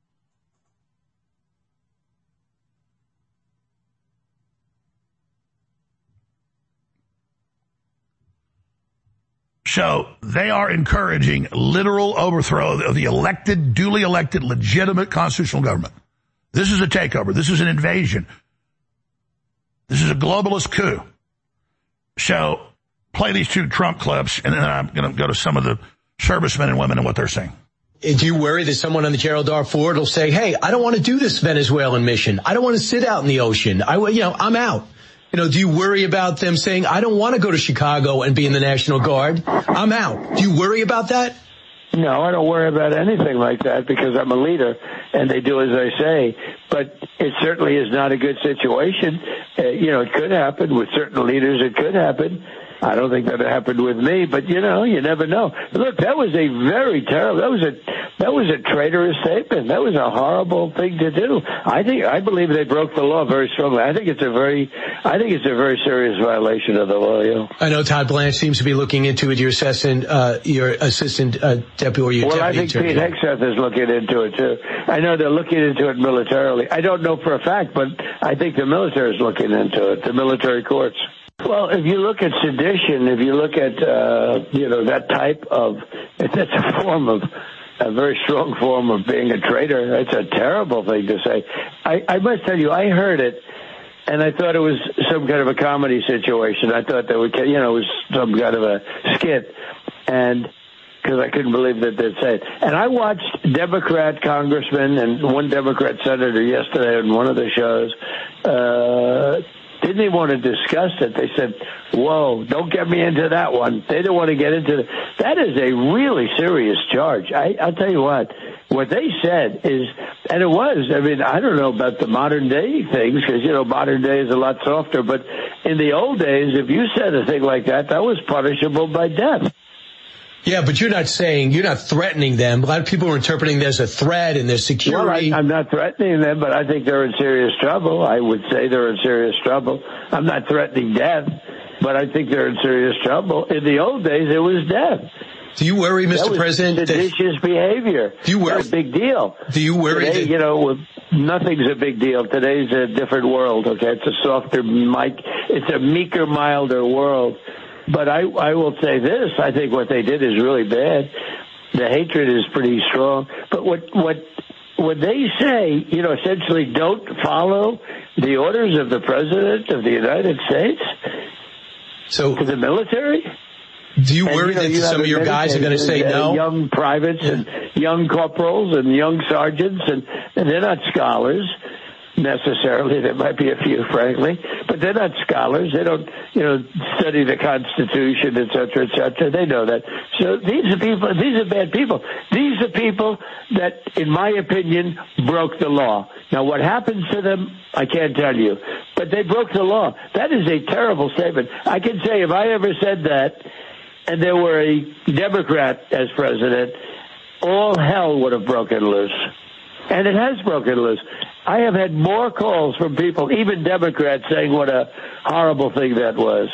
So they are encouraging literal overthrow of the elected, duly elected, legitimate constitutional government. This is a takeover. This is an invasion. This is a globalist coup. So play these two Trump clips, and then I'm going to go to some of the servicemen and women and what they're saying. Do you worry that someone on the Gerald R. Ford will say, hey, I don't want to do this Venezuelan mission. I don't want to sit out in the ocean. I, you know, I'm out. You know, do you worry about them saying, I don't want to go to Chicago and be in the National Guard? I'm out. Do you worry about that? No, I don't worry about anything like that because I'm a leader and they do as I say. But it certainly is not a good situation. Uh, you know, it could happen with certain leaders. It could happen. I don't think that happened with me, but you know, you never know. Look, that was a very terrible. That was a that was a traitorous statement. That was a horrible thing to do. I think I believe they broke the law very strongly. I think it's a very I think it's a very serious violation of the law. You know? I know Todd Blanche seems to be looking into it. Your assistant, uh, your assistant uh, deputy, or your well, deputy I think attorney. Pete Hegseth is looking into it too. I know they're looking into it militarily. I don't know for a fact, but I think the military is looking into it. The military courts. Well, if you look at sedition, if you look at, uh, you know, that type of, that's a form of, a very strong form of being a traitor. It's a terrible thing to say. I, I must tell you, I heard it, and I thought it was some kind of a comedy situation. I thought that would, you know, it was some kind of a skit, and because I couldn't believe that they'd say it. And I watched Democrat congressmen and one Democrat senator yesterday on one of the shows, uh, didn't even want to discuss it. They said, whoa, don't get me into that one. They don't want to get into it. That is a really serious charge. I, I'll tell you what, what they said is, and it was, I mean, I don't know about the modern day things, because, you know, modern day is a lot softer, but in the old days, if you said a thing like that, that was punishable by death. Yeah, but you're not saying, you're not threatening them. A lot of people are interpreting there's a threat and there's security. Well, I, I'm not threatening them, but I think they're in serious trouble. I would say they're in serious trouble. I'm not threatening death, but I think they're in serious trouble. In the old days, it was death. Do you worry, Mister That was President? seditious that, behavior. Do you worry? That's a big deal. Do you worry? Today, that, you know, nothing's a big deal. Today's a different world, okay? It's a softer, mic, it's a meeker, milder world. But I, I will say this, I think what they did is really bad. The hatred is pretty strong. But what, what, what they say, you know, essentially don't follow the orders of the President of the United States so, to the military. Do you and, worry you know, that you some of your guys are going to say no? Young privates and young corporals and young sergeants, and, and they're not scholars necessarily. There might be a few, frankly, but they're not scholars. They don't, you know, study the Constitution, et cetera, et cetera. They know that. So these are people, these are bad people. These are people that, in my opinion, broke the law. Now, what happens to them, I can't tell you, but they broke the law. That is a terrible statement. I can say if I ever said that and there were a Democrat as president, all hell would have broken loose. And it has broken loose. I have had more calls from people, even Democrats, saying what a horrible thing that was.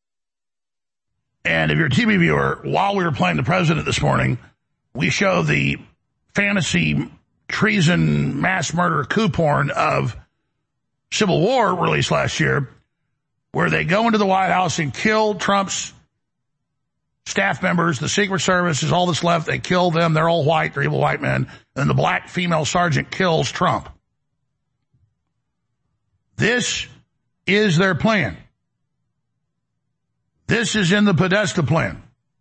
And if you're a T V viewer, while we were playing the president this morning, we show the fantasy treason, mass murder, coup porn of Civil War released last year, where they go into the White House and kill Trump's staff members. The Secret Service is all that's left. They kill them. They're all white. They're evil white men. And the black female sergeant kills Trump. This is their plan. This is in the Podesta plan.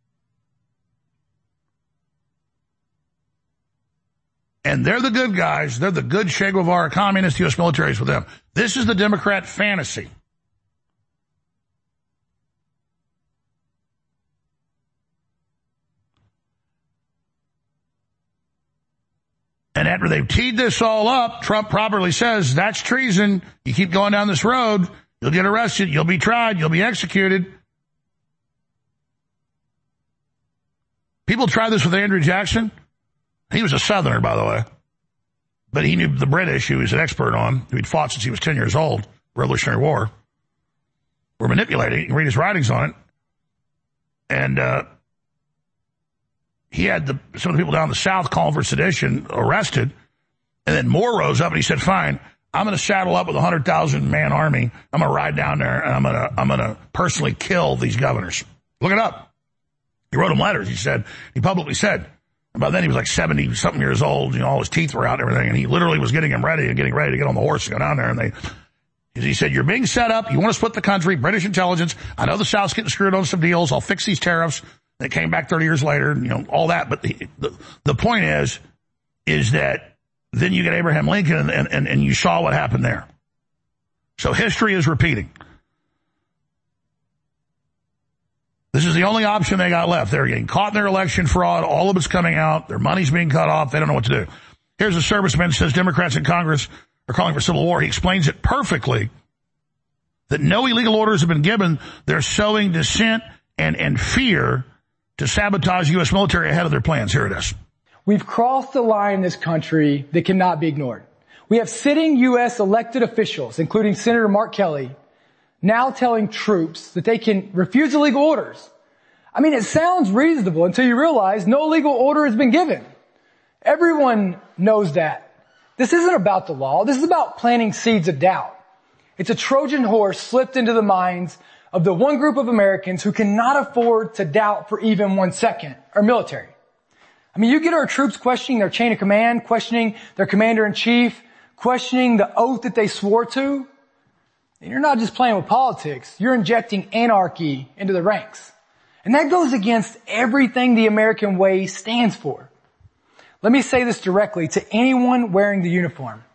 And they're the good guys. They're the good Che Guevara communist U S military is with them. This is the Democrat fantasy. And after they've teed this all up, Trump properly says, that's treason. You keep going down this road, you'll get arrested, you'll be tried, you'll be executed. People tried this with Andrew Jackson. He was a Southerner, by the way. But he knew the British, who he's an expert on, who he'd fought since he was ten years old, Revolutionary War. Were manipulating. You can read his writings on it. And, uh, he had the, some of the people down in the South calling for sedition arrested. And then Moore rose up and he said, fine, I'm going to saddle up with a one hundred thousand man army. I'm going to ride down there and I'm going to, I'm going to personally kill these governors. Look it up. He wrote them letters. He said, he publicly said, and by then he was like seventy something years old. You know, all his teeth were out and everything. And he literally was getting him ready and getting ready to get on the horse and go down there. And they, he said, you're being set up. You want to split the country. British intelligence. I know the South's getting screwed on some deals. I'll fix these tariffs. They came back thirty years later, you know, all that. But the, the, the point is, is that then you get Abraham Lincoln and, and, and you saw what happened there. So history is repeating. This is the only option they got left. They're getting caught in their election fraud. All of it's coming out. Their money's being cut off. They don't know what to do. Here's a serviceman who says Democrats in Congress are calling for civil war. He explains it perfectly that no illegal orders have been given. They're sowing dissent and, and fear to sabotage the U S military ahead of their plans. Here it is. We've crossed the line in this country that cannot be ignored. We have sitting U S elected officials, including Senator Mark Kelly, now telling troops that they can refuse illegal orders. I mean, it sounds reasonable until you realize no legal order has been given. Everyone knows that. This isn't about the law. This is about planting seeds of doubt. It's a Trojan horse slipped into the minds of the one group of Americans who cannot afford to doubt for even one second, our military. I mean, you get our troops questioning their chain of command, questioning their commander-in-chief, questioning the oath that they swore to. And you're not just playing with politics. You're injecting anarchy into the ranks. And that goes against everything the American way stands for. Let me say this directly to anyone wearing the uniform.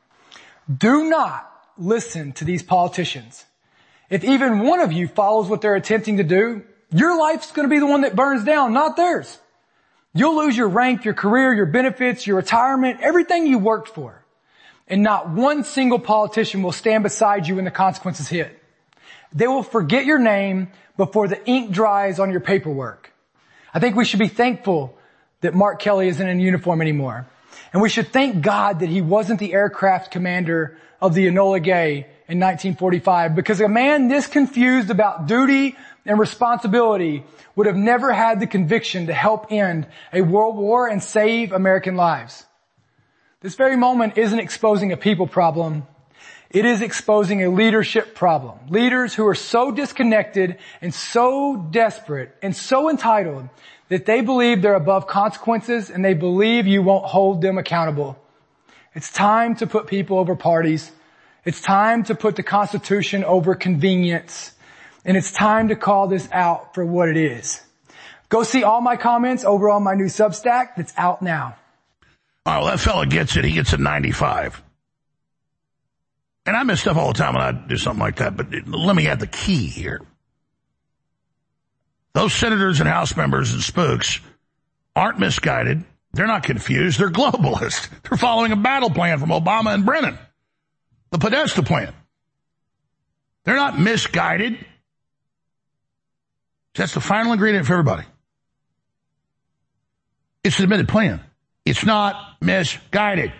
Do not listen to these politicians. If even one of you follows what they're attempting to do, your life's going to be the one that burns down, not theirs. You'll lose your rank, your career, your benefits, your retirement, everything you worked for. And not one single politician will stand beside you when the consequences hit. They will forget your name before the ink dries on your paperwork. I think we should be thankful that Mark Kelly isn't in uniform anymore. And we should thank God that he wasn't the aircraft commander of the Enola Gay in nineteen forty-five, because a man this confused about duty and responsibility would have never had the conviction to help end a world war and save American lives. This very moment isn't exposing a people problem. It is exposing a leadership problem. Leaders who are so disconnected and so desperate and so entitled that they believe they're above consequences and they believe you won't hold them accountable. It's time to put people over parties. It's time to put the Constitution over convenience. And it's time to call this out for what it is. Go see all my comments over on my new Substack that's out now. Oh, that fella gets it. He gets a ninety-five. And I miss stuff all the time when I do something like that, but let me add the key here. Those senators and House members and spooks aren't misguided. They're not confused. They're globalists. They're following a battle plan from Obama and Brennan. The Podesta plan. They're not misguided. That's the final ingredient for everybody. It's an admitted plan. It's not misguided.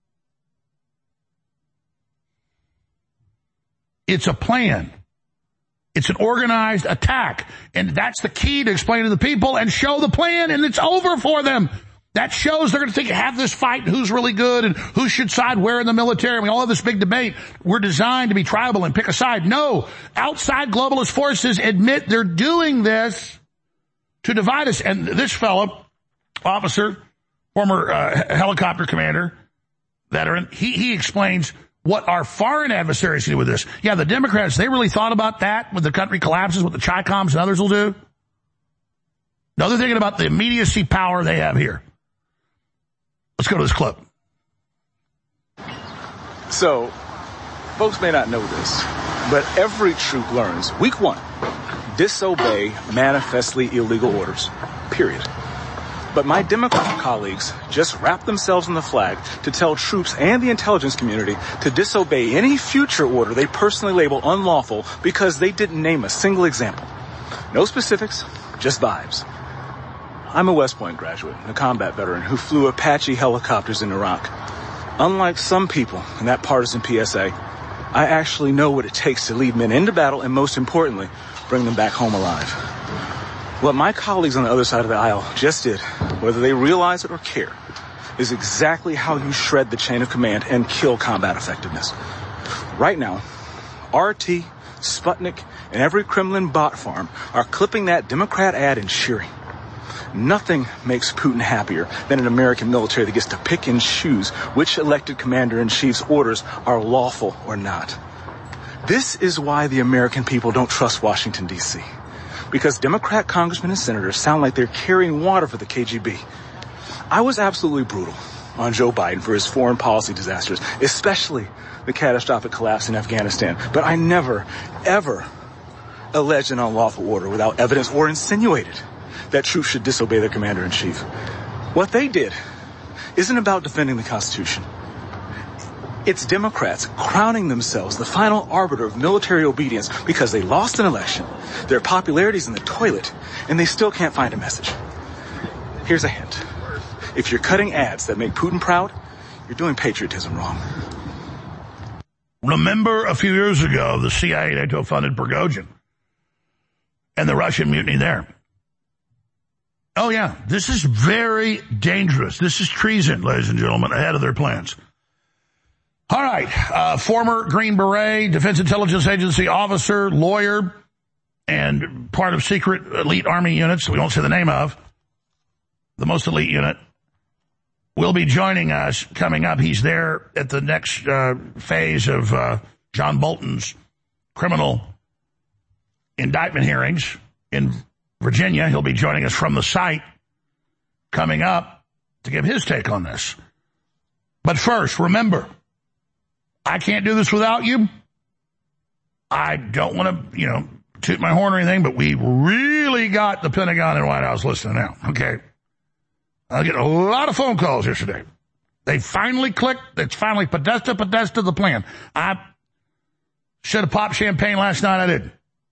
It's a plan. It's an organized attack. And that's the key to explain to the people and show the plan, and it's over for them. That shows they're going to think have this fight, who's really good and who should side where in the military. We all have this big debate. We're designed to be tribal and pick a side. No, outside globalist forces admit they're doing this to divide us. And this fellow, officer, former uh, helicopter commander, veteran, he, he explains what our foreign adversaries do with this. Yeah, the Democrats, they really thought about that when the country collapses, what the Chi-Coms and others will do. No, they're thinking about the immediacy power they have here. Let's go to this clip. So, folks may not know this, but every troop learns, week one, disobey manifestly illegal orders, period. But my Democrat colleagues just wrap themselves in the flag to tell troops and the intelligence community to disobey any future order they personally label unlawful because they didn't name a single example. No specifics, just vibes. I'm a West Point graduate, a combat veteran who flew Apache helicopters in Iraq. Unlike some people in that partisan P S A, I actually know what it takes to lead men into battle and, most importantly, bring them back home alive. What my colleagues on the other side of the aisle just did, whether they realize it or care, is exactly how you shred the chain of command and kill combat effectiveness. Right now, R T, Sputnik, and every Kremlin bot farm are clipping that Democrat ad and cheering. Nothing makes Putin happier than an American military that gets to pick and choose which elected commander-in-chief's orders are lawful or not. This is why the American people don't trust Washington, D C Because Democrat congressmen and senators sound like they're carrying water for the K G B. I was absolutely brutal on Joe Biden for his foreign policy disasters, especially the catastrophic collapse in Afghanistan. But I never, ever alleged an unlawful order without evidence or insinuated that troops should disobey their commander-in-chief. What they did isn't about defending the Constitution. It's Democrats crowning themselves the final arbiter of military obedience because they lost an election, their popularity's in the toilet, and they still can't find a message. Here's a hint. If you're cutting ads that make Putin proud, you're doing patriotism wrong. Remember a few years ago, the C I A NATO funded Prigozhin and the Russian mutiny there. Oh yeah, this is very dangerous. This is treason, ladies and gentlemen, ahead of their plans. All right, uh, former Green Beret, Defense Intelligence Agency officer, lawyer, and part of secret elite army units we won't say the name of, the most elite unit, will be joining us coming up. He's there at the next uh, phase of uh, John Bolton's criminal indictment hearings in Virginia. He'll be joining us from the site coming up to give his take on this. But first, remember, I can't do this without you. I don't want to, you know, toot my horn or anything, but we really got the Pentagon and White House listening now, okay? I get a lot of phone calls yesterday. They finally clicked. It's finally Podesta, Podesta, the plan. I should have popped champagne last night. I didn't.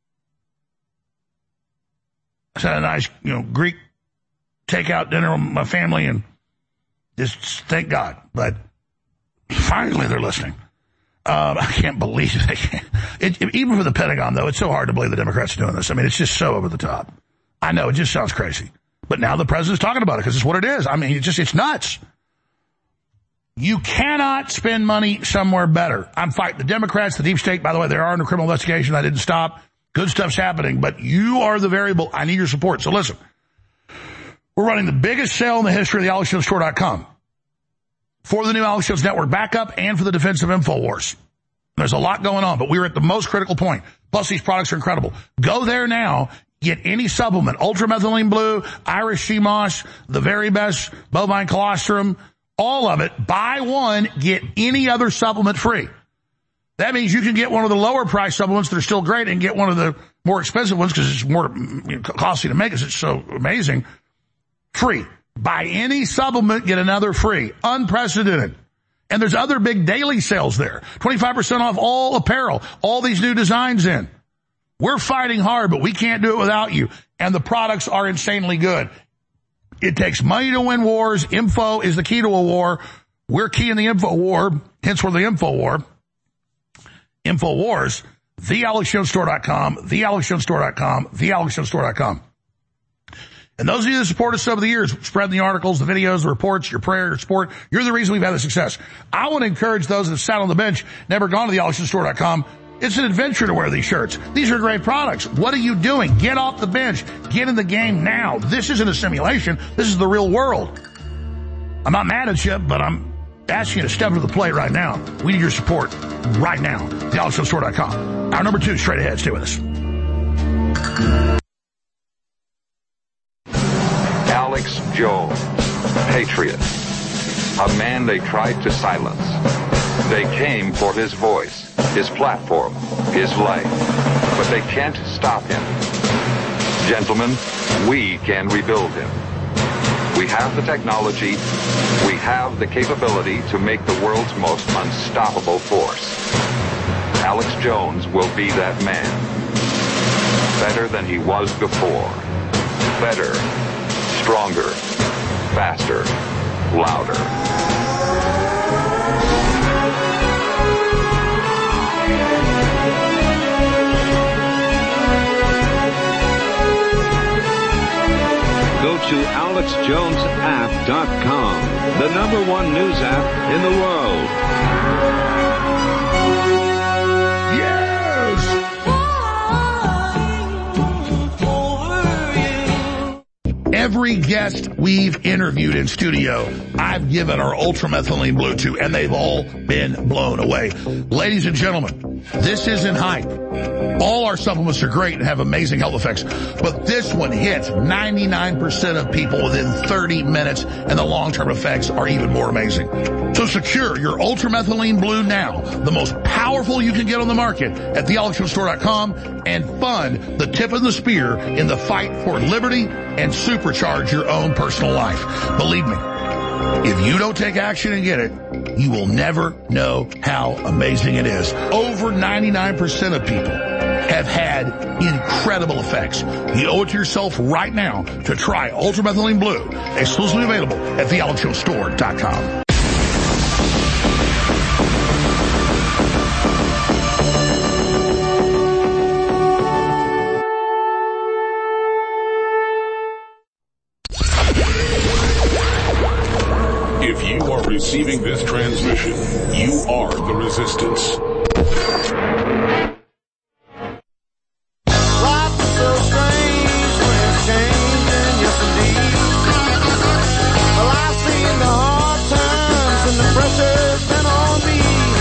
I had a nice, you know, Greek takeout dinner with my family and just thank God. But finally they're listening. Um, I can't believe they can't. It, it, even for the Pentagon, though, it's so hard to believe the Democrats are doing this. I mean, it's just so over the top. I know, it just sounds crazy. But now the president's talking about it because it's what it is. I mean, it's just, it's nuts. You cannot spend money somewhere better. I'm fighting the Democrats, the deep state. By the way, they are under criminal investigation. I didn't stop. Good stuff's happening, but you are the variable. I need your support. So listen, we're running the biggest sale in the history of the Alex Jones Store dot com for the new Alex Jones Network backup and for the defense of InfoWars. There's a lot going on, but we're at the most critical point. Plus, these products are incredible. Go there now. Get any supplement, ultramethylene blue, Irish sea moss, the very best bovine colostrum, all of it. Buy one, get any other supplement free. That means you can get one of the lower price supplements that are still great and get one of the more expensive ones because it's more you know, costly to make because it's so amazing. Free. Buy any supplement, get another free. Unprecedented. And there's other big daily sales there. twenty-five percent off all apparel, all these new designs in. We're fighting hard, but we can't do it without you. And the products are insanely good. It takes money to win wars. Info is the key to a war. We're key in the info war. Hence, we're the info war. Info wars. the alex jones store dot com, the alex jones store dot com, the alex jones store dot com. And those of you that support us over the years, spreading the articles, the videos, the reports, your prayer, your support, you're the reason we've had the success. I want to encourage those that have sat on the bench, never gone to the alex jones store dot com. It's an adventure to wear these shirts. These are great products. What are you doing? Get off the bench. Get in the game now. This isn't a simulation. This is the real world. I'm not mad at you, but I'm asking you to step to the plate right now. We need your support right now. the alex jones store dot com. Our number two, straight ahead. Stay with us. Alex Jones, patriot. A man they tried to silence. They came for his voice, his platform, his life. But they can't stop him. Gentlemen, we can rebuild him. We have the technology, we have the capability to make the world's most unstoppable force. Alex Jones will be that man. Better than he was before. Better, stronger, faster, louder. Go to alex jones app dot com, the number one news app in the world. Every guest we've interviewed in studio, I've given our ultramethylene blue to, and they've all been blown away. Ladies and gentlemen, this isn't hype. All our supplements are great and have amazing health effects, but this one hits ninety-nine percent of people within thirty minutes, and the long-term effects are even more amazing. So secure your ultramethylene blue now, the most powerful you can get on the market at the alex jones store dot com, and fund the tip of the spear in the fight for liberty and supercharge your own personal life. Believe me, if you don't take action and get it, You will never know how amazing it is. Over ninety-nine percent of people have had incredible effects. You owe it to yourself right now to try Ultramethylene Blue, exclusively available at the alex jones store dot com. If you are receiving this transmission, you are the resistance. Life is so strange when it's changing, yes indeed. Well, I've seen the hard times and the pressure's been on me.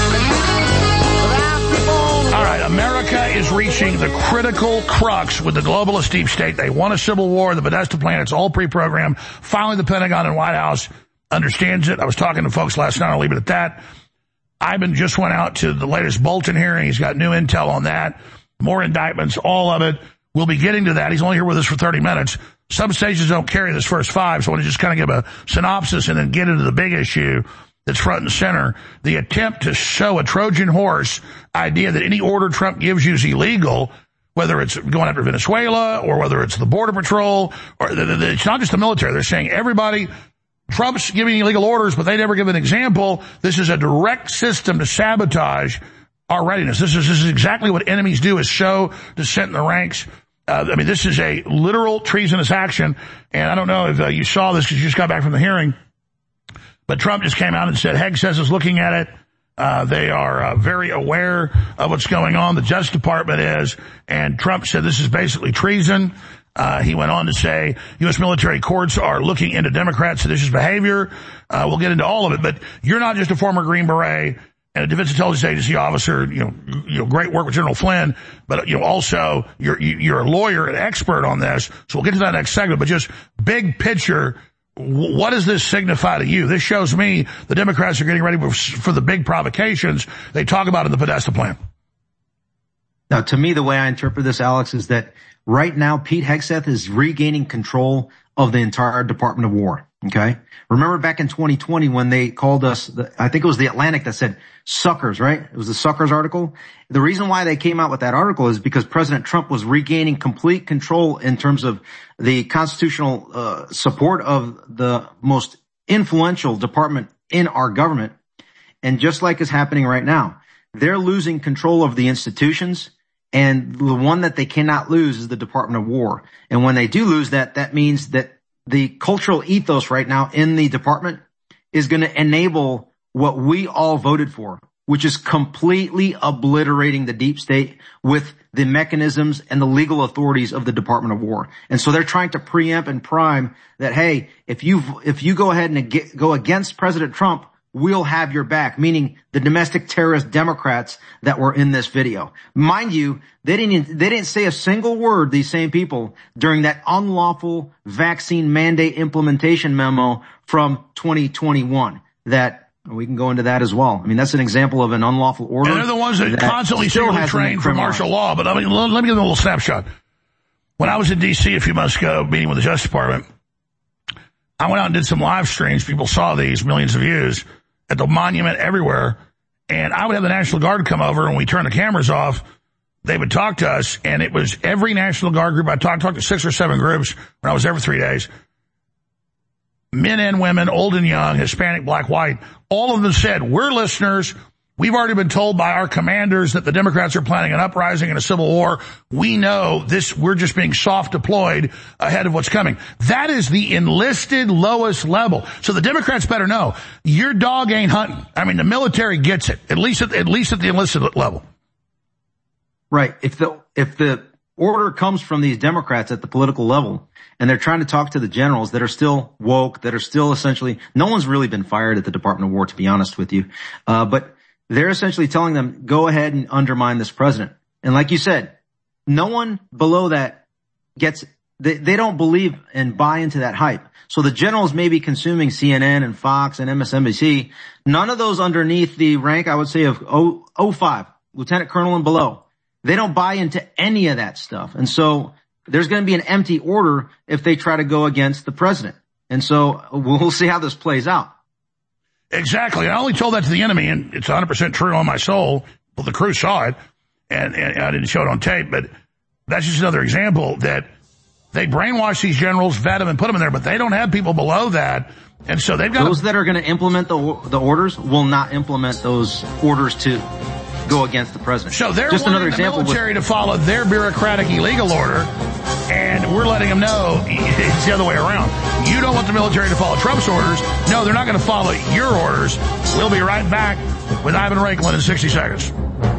But I keep on. All right, America is reaching the critical crux with the globalist deep state. They want a civil war, the Podesta plan, it's all pre-programmed. Finally, the Pentagon and White House understands it. I was talking to folks last night. I'll leave it at that. Ivan just went out to the latest Bolton hearing. He's got new intel on that. More indictments, all of it. We'll be getting to that. He's only here with us for thirty minutes. Some stations don't carry this first five, so I want to just kind of give a synopsis and then get into the big issue that's front and center. The attempt to show a Trojan horse idea that any order Trump gives you is illegal, whether it's going after Venezuela or whether it's the Border Patrol, or it's not just the military. They're saying everybody, Trump's giving illegal orders, but they never give an example. This is a direct system to sabotage our readiness. This is, this is exactly what enemies do, is show dissent in the ranks. Uh, I mean, this is a literal treasonous action. And I don't know if uh, you saw this because you just got back from the hearing, but Trump just came out and said Hegseth is looking at it. Uh, they are uh, very aware of what's going on. The Justice Department is. And Trump said this is basically treason. Uh, he went on to say U S military courts are looking into Democrat seditious behavior. Uh, we'll get into all of it, but you're not just a former Green Beret and a Defense Intelligence Agency officer, you know, you know, great work with General Flynn, but, you know, also you're, you're a lawyer, an expert on this. So we'll get to that next segment, but just big picture. What does this signify to you? This shows me the Democrats are getting ready for, for the big provocations they talk about in the Podesta plan. Now, to me, the way I interpret this, Alex, is that right now, Pete Hegseth is regaining control of the entire Department of War. Okay. Remember back in twenty twenty when they called us, the, I think it was the Atlantic that said suckers, right? It was the suckers article. The reason why they came out with that article is because President Trump was regaining complete control in terms of the constitutional uh, support of the most influential department in our government. And just like is happening right now, they're losing control of the institutions. And the one that they cannot lose is the Department of War. And when they do lose that, that means that the cultural ethos right now in the department is going to enable what we all voted for, which is completely obliterating the deep state with the mechanisms and the legal authorities of the Department of War. And so they're trying to preempt and prime that, hey, if you if you go ahead and get, go against President Trump, we'll have your back, meaning the domestic terrorist Democrats that were in this video. Mind you, they didn't, they didn't say a single word, these same people, during that unlawful vaccine mandate implementation memo from twenty twenty-one. That, we can go into that as well. I mean, that's an example of an unlawful order. And they're the ones that, that constantly still have trained for martial law. But I mean, let me give them a little snapshot. When I was in D C a few months ago, meeting with the Justice Department, I went out and did some live streams. People saw these, millions of views, at the monument, everywhere. And I would have the National Guard come over, and we turn the cameras off. They would talk to us, and it was every National Guard group. I talked, talked to six or seven groups when I was there for three days. Men and women, old and young, Hispanic, black, white. All of them said, we're listeners. We've already been told by our commanders that the Democrats are planning an uprising and a civil war. We know this, we're just being soft deployed ahead of what's coming. That is the enlisted lowest level. So the Democrats better know, your dog ain't hunting. I mean, the military gets it, at least at, at least at the enlisted level. Right. If the, if the order comes from these Democrats at the political level, and they're trying to talk to the generals that are still woke, that are still essentially, no one's really been fired at the Department of War, to be honest with you. Uh, but they're essentially telling them, go ahead and undermine this president. And like you said, no one below that gets, they, they don't believe and buy into that hype. So the generals may be consuming C N N and Fox and M S N B C. None of those underneath the rank, I would say, of oh five, lieutenant colonel and below. They don't buy into any of that stuff. And so there's going to be an empty order if they try to go against the president. And so we'll see how this plays out. Exactly. I only told that to the enemy, and it's one hundred percent true on my soul. Well, the crew saw it, and, and I didn't show it on tape, but that's just another example that they brainwash these generals, vet them, and put them in there, but they don't have people below that. And so they've got those to, that are going to implement the the orders will not implement those orders to go against the president. So they're just wanting another the example military with, to follow their bureaucratic illegal order, and we're letting them know it's the other way around. You don't want the military to follow Trump's orders. No, they're not going to follow your orders. We'll be right back with Ivan Raiklin in sixty seconds.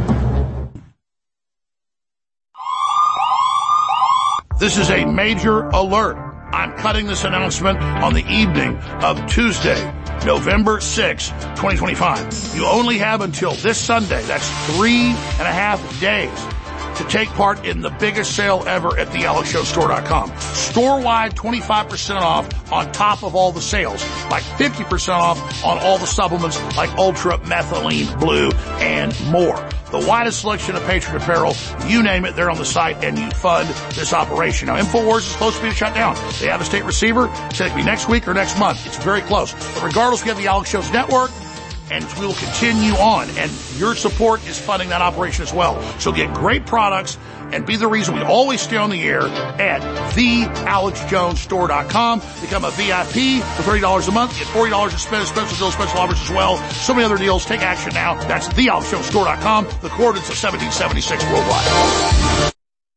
This is a major alert. I'm cutting this announcement on the evening of Tuesday, November sixth, twenty twenty-five. You only have until this Sunday, that's three and a half days, to take part in the biggest sale ever at the alex jones store dot com. Store-wide, twenty-five percent off on top of all the sales, like fifty percent off on all the supplements like Ultra, Methylene, Blue, and more. The widest selection of Patriot apparel, you name it, they're on the site, and you fund this operation. Now, InfoWars is supposed to be shut down. They have a state receiver. Said it could be next week or next month. It's very close. But regardless, we have the Alex Jones Network, and we will continue on. And your support is funding that operation as well. So get great products and be the reason we always stay on the air at the alex jones store dot com. Become a V I P for thirty dollars a month. Get forty dollars to spend, special deals, special offers as well. So many other deals. Take action now. That's the alex jones store dot com. The coordinates of seventeen seventy-six worldwide.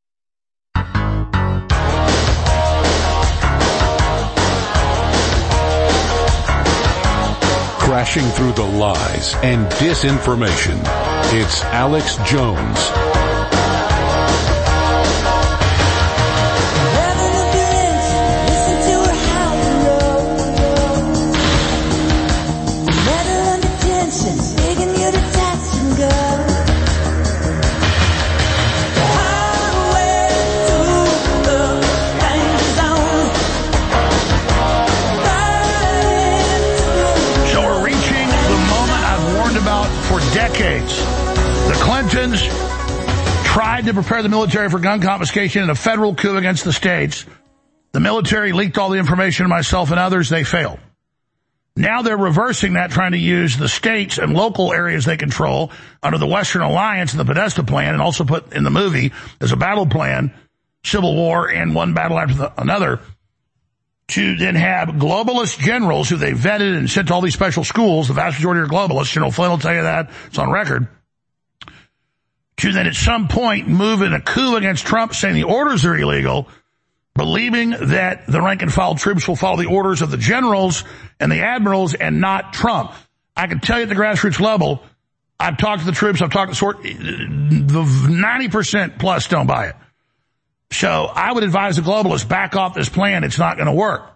Crashing through the lies and disinformation. It's Alex Jones. Decades. The Clintons tried to prepare the military for gun confiscation in a federal coup against the states. The military leaked all the information to myself and others. They failed. Now they're reversing that, trying to use the states and local areas they control under the Western Alliance and the Podesta Plan, and also put in the movie as a battle plan, Civil War and one battle after the, another, to then have globalist generals who they vetted and sent to all these special schools. The vast majority are globalists. General Flynn will tell you that. It's on record. To then at some point move in a coup against Trump, saying the orders are illegal, believing that the rank and file troops will follow the orders of the generals and the admirals and not Trump. I can tell you at the grassroots level, I've talked to the troops, I've talked to sort, the ninety percent plus don't buy it. So I would advise the globalists, back off this plan. It's not going to work.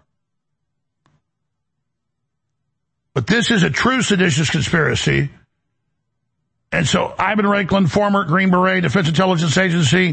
But this is a true seditious conspiracy. And so Ivan Raiklin, former Green Beret, Defense Intelligence Agency,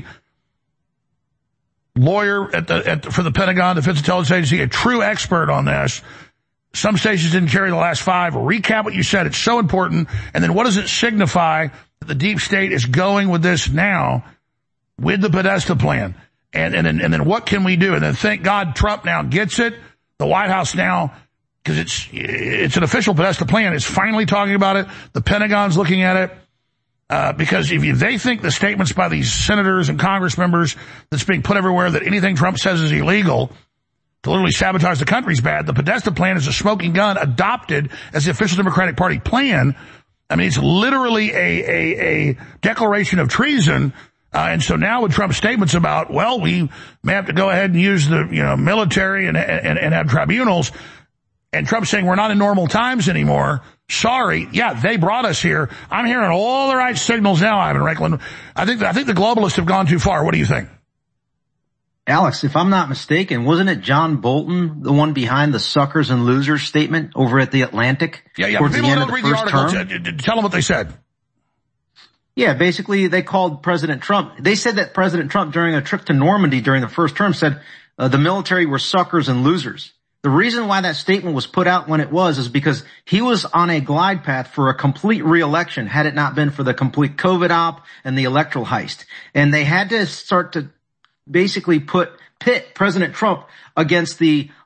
lawyer at the, at the, for the Pentagon, Defense Intelligence Agency, a true expert on this. Some stations didn't carry the last five. Recap what you said. It's so important. And then what does it signify that the deep state is going with this now with the Podesta Plan? And, and, and then what can we do? And then thank God Trump now gets it. The White House now, because it's, it's an official Podesta Plan, is finally talking about it. The Pentagon's looking at it. Uh, because if you, they think the statements by these senators and Congress members that's being put everywhere that anything Trump says is illegal to literally sabotage the country's bad, the Podesta Plan is a smoking gun adopted as the official Democratic Party plan. I mean, it's literally a, a, a declaration of treason. Uh, and so now with Trump's statements about, well, we may have to go ahead and use the, you know, military and, and, and have tribunals, and Trump saying we're not in normal times anymore. Sorry. Yeah, they brought us here. I'm hearing all the right signals now, Ivan Raiklin. I think, I think the globalists have gone too far. What do you think? Alex, if I'm not mistaken, wasn't it John Bolton, the one behind the suckers and losers statement over at the Atlantic? Yeah, yeah. Towards People the end don't of read the the first article. term? Tell them what they said. Yeah, basically they called President Trump. They said that President Trump during a trip to Normandy during the first term said uh, the military were suckers and losers. The reason why that statement was put out when it was is because he was on a glide path for a complete re-election had it not been for the complete COVID op and the electoral heist. And they had to start to basically put pit President Trump against the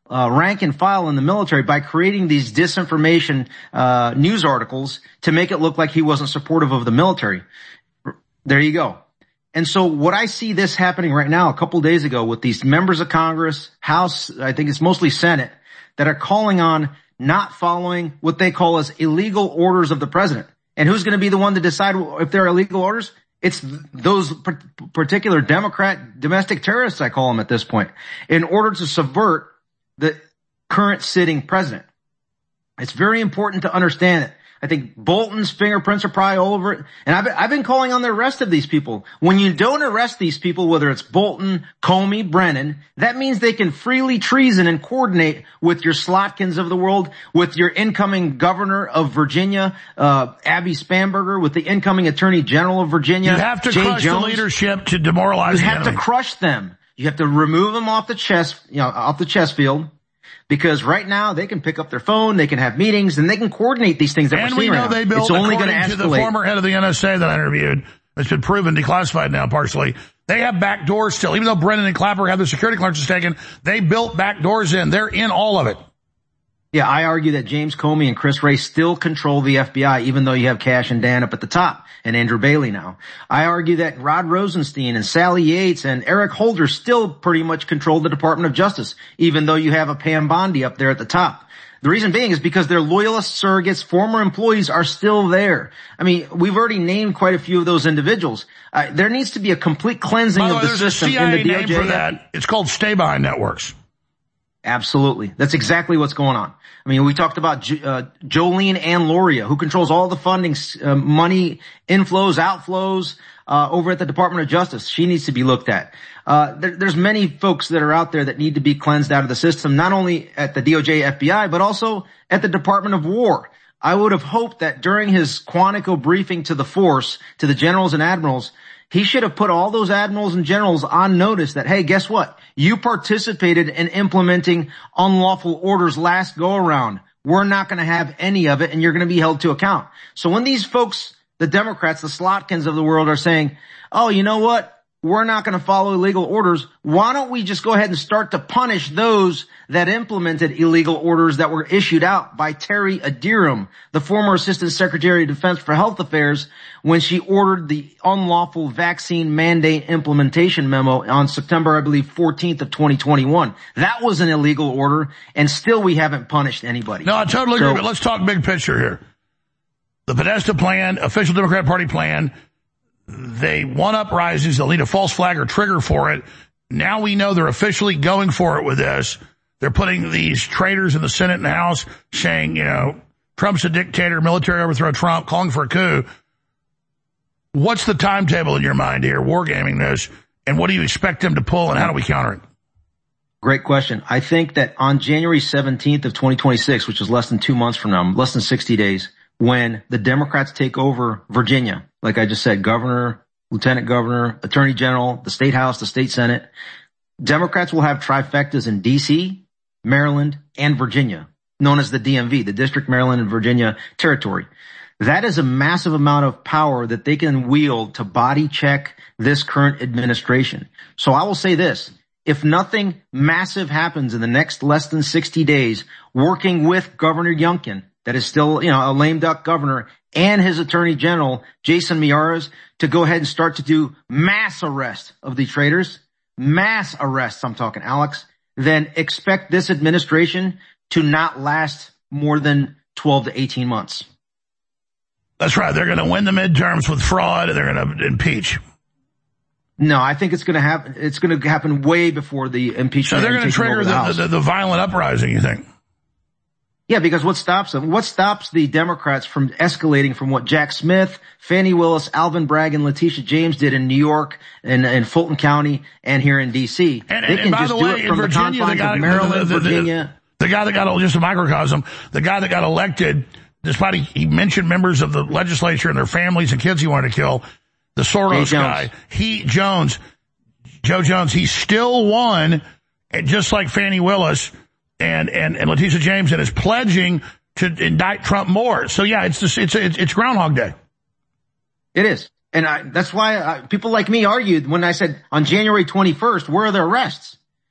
uh, rank and file in the military by creating these disinformation uh, news articles to make it look like he wasn't supportive of the military. There you go. And so what I see this happening right now, a couple of days ago, with these members of Congress, House, I think it's mostly Senate, that are calling on not following what they call as illegal orders of the president. And who's going to be the one to decide if they're illegal orders? It's those particular Democrat domestic terrorists, I call them at this point, in order to subvert the current sitting president. It's very important to understand it. I think Bolton's fingerprints are probably all over it. And I've been, I've been calling on the arrest of these people. When you don't arrest these people, whether it's Bolton, Comey, Brennan, that means they can freely treason and coordinate with your Slotkins of the world, with your incoming governor of Virginia, uh, Abby Spanberger, with the incoming attorney general of Virginia. You have to Jay crush Jones. the leadership to demoralize You the have enemy. to crush them. You have to remove them off the chess, you know, off the chess field. Because right now they can pick up their phone, they can have meetings, and they can coordinate these things that and we're we seeing know right they now. built, It's only going to according to the escalate. former head of the N S A that I interviewed, it's been proven declassified now partially. They have back doors still. Even though Brennan and Clapper have their security clearances taken, they built back doors in. They're in all of it. Yeah, I argue that James Comey and Chris Wray still control the F B I, even though you have Cash and Dan up at the top, and Andrew Bailey now. I argue that Rod Rosenstein and Sally Yates and Eric Holder still pretty much control the Department of Justice, even though you have a Pam Bondi up there at the top. The reason being is because their loyalist surrogates, former employees are still there. I mean, we've already named quite a few of those individuals. Uh, there needs to be a complete cleansing By the of way, the there's system a C I A in the D O J. name for that. It's called Stay Behind Networks. Absolutely. That's exactly what's going on. I mean, we talked about jo- uh, Jolene Ann Loria, who controls all the funding, uh, money, inflows, outflows, uh, over at the Department of Justice. She needs to be looked at. Uh, there, there's many folks that are out there that need to be cleansed out of the system, not only at the D O J, F B I, but also at the Department of War. I would have hoped that during his Quantico briefing to the force, to the generals and admirals, he should have put all those admirals and generals on notice that, hey, guess what? You participated in implementing unlawful orders last go around. We're not going to have any of it, and you're going to be held to account. So when these folks, the Democrats, the Slotkins of the world, are saying, oh, you know what? We're not going to follow illegal orders. Why don't we just go ahead and start to punish those that implemented illegal orders that were issued out by Terry Adirham, the former Assistant Secretary of Defense for Health Affairs, when she ordered the unlawful vaccine mandate implementation memo on September, I believe, fourteenth of twenty twenty-one. That was an illegal order, and still we haven't punished anybody. No, I totally So- agree, but let's talk big picture here. The Podesta plan, official Democrat Party plan, they want uprisings. They'll need a false flag or trigger for it. Now we know they're officially going for it with this. They're putting these traitors in the Senate and the House saying, you know, Trump's a dictator, military overthrow Trump, calling for a coup. What's the timetable in your mind here, wargaming this, and what do you expect them to pull, and how do we counter it? Great question. I think that on January seventeenth of twenty twenty-six, which is less than two months from now, less than sixty days, when the Democrats take over Virginia, like I just said, governor, lieutenant governor, attorney general, the state house, the state senate, Democrats will have trifectas in D C, Maryland, and Virginia, known as the D M V, the District, Maryland, and Virginia Territory. That is a massive amount of power that they can wield to body check this current administration. So I will say this. If nothing massive happens in the next less than sixty days, working with Governor Youngkin, that is still, you know, a lame duck governor, and his attorney general, Jason Miyares, to go ahead and start to do mass arrest of the traitors, mass arrests, I'm talking, Alex, then expect this administration to not last more than twelve to eighteen months. That's right. They're going to win the midterms with fraud, and they're going to impeach. No, I think it's going to happen. It's going to happen way before the impeachment. So they're going to trigger the, the, the, the violent uprising, you think? Yeah, because what stops them? What stops the Democrats from escalating from what Jack Smith, Fannie Willis, Alvin Bragg, and Letitia James did in New York and in Fulton County and here in D C? And, they and, can and by just the do way, it from in Virginia, the confines the guy, of Maryland, the, the, the, Virginia. The, the guy that got, just a microcosm, the guy that got elected, despite he, he mentioned members of the legislature and their families and kids he wanted to kill, the Soros guy, he, Jones, Joe Jones, he still won, and just like Fannie Willis and, and, and Letitia James, and is pledging to indict Trump more. So yeah, it's just, it's, it's, it's Groundhog Day. It is. And I, that's why I, people like me argued when I said on January twenty-first, where are the arrests?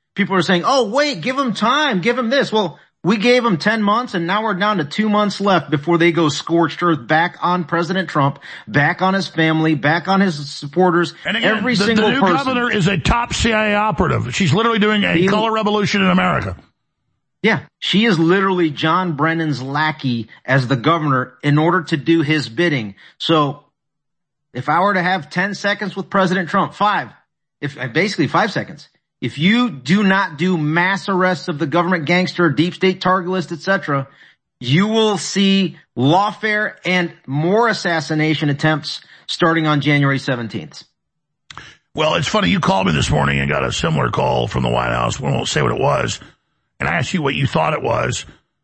people are saying, oh, wait, give them time, give them this. Well, we gave them ten months, and now we're down to two months left before they go scorched earth back on President Trump, back on his family, back on his supporters. And again, every the, single the new person. governor is a top C I A operative. She's literally doing a The- color revolution in America. Yeah, she is literally John Brennan's lackey as the governor in order to do his bidding. So if I were to have ten seconds with President Trump, five, if basically five seconds, if you do not do mass arrests of the government gangster, deep state target list, et cetera, you will see lawfare and more assassination attempts starting on January seventeenth. Well, it's funny. You called me this morning and got a similar call from the White House. We won't say what it was. And I asked you what you thought it was.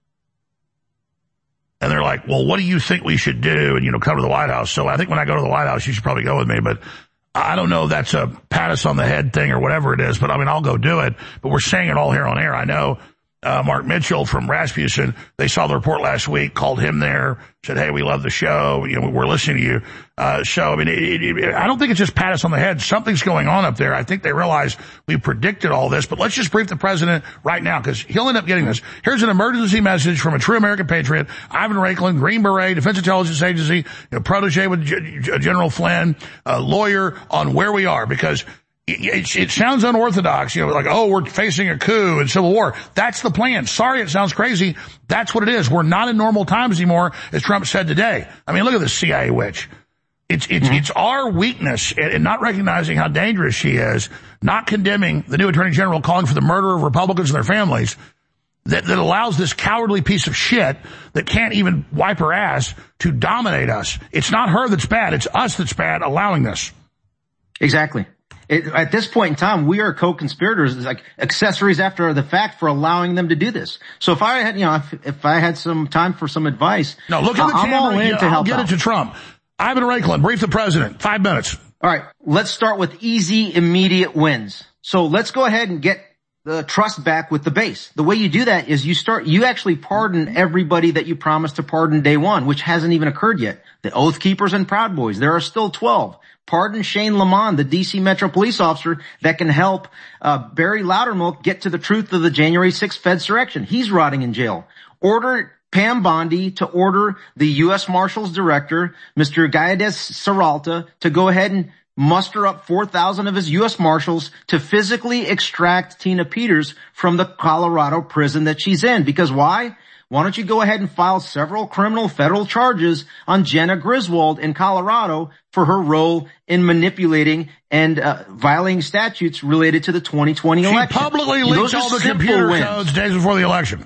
And they're like, well, what do you think we should do? And, you know, come to the White House. So I think when I go to the White House, you should probably go with me. But I don't know if that's a pat us on the head thing or whatever it is. But, I mean, I'll go do it. But we're saying it all here on air. I know uh, Mark Mitchell from Rasmussen, they saw the report last week, called him there, said, hey, we love the show. You know, we're listening to you. Uh, so, I mean, it, it, it, I don't think it's just pat us on the head. Something's going on up there. I think they realize we predicted all this, but let's just brief the president right now because he'll end up getting this. Here's an emergency message from a true American patriot, Ivan Raiklin, Green Beret, Defense Intelligence Agency, you know, protege with G- G- General Flynn, uh, lawyer on where we are because it, it, it sounds unorthodox, you know, like, oh, we're facing a coup and civil war. That's the plan. Sorry, it sounds crazy. That's what it is. We're not in normal times anymore, as Trump said today. I mean, look at this C I A witch. It's, it's, mm-hmm. it's our weakness in not recognizing how dangerous she is, not condemning the new attorney general calling for the murder of Republicans and their families that, that allows this cowardly piece of shit that can't even wipe her ass to dominate us. It's not her that's bad. It's us that's bad allowing this. Exactly. It, at this point in time, we are co-conspirators, like accessories after the fact for allowing them to do this. So if I had, you know, if, if I had some time for some advice, no, look at the I'm camera. all in Yeah, to help I'll get out. it to Trump. Ivan Raiklin, brief the president. Five minutes. All right. Let's start with easy, immediate wins. So let's go ahead and get the trust back with the base. The way you do that is you start, you actually pardon everybody that you promised to pardon day one, which hasn't even occurred yet. The Oath Keepers and Proud Boys, there are still twelve. Pardon Shane Lamont, the D C Metro police officer that can help uh Barry Loudermilk get to the truth of the January sixth Fedsurrection. He's rotting in jail. Order Pam Bondi to order the U S Marshals Director, Mister Gallegos Serralta, to go ahead and muster up four thousand of his U S Marshals to physically extract Tina Peters from the Colorado prison that she's in. Because why? Why don't you go ahead and file several criminal federal charges on Jenna Griswold in Colorado for her role in manipulating and uh, violating statutes related to the twenty twenty She election. publicly And leaked those are all the simple computer wins. codes days before the election.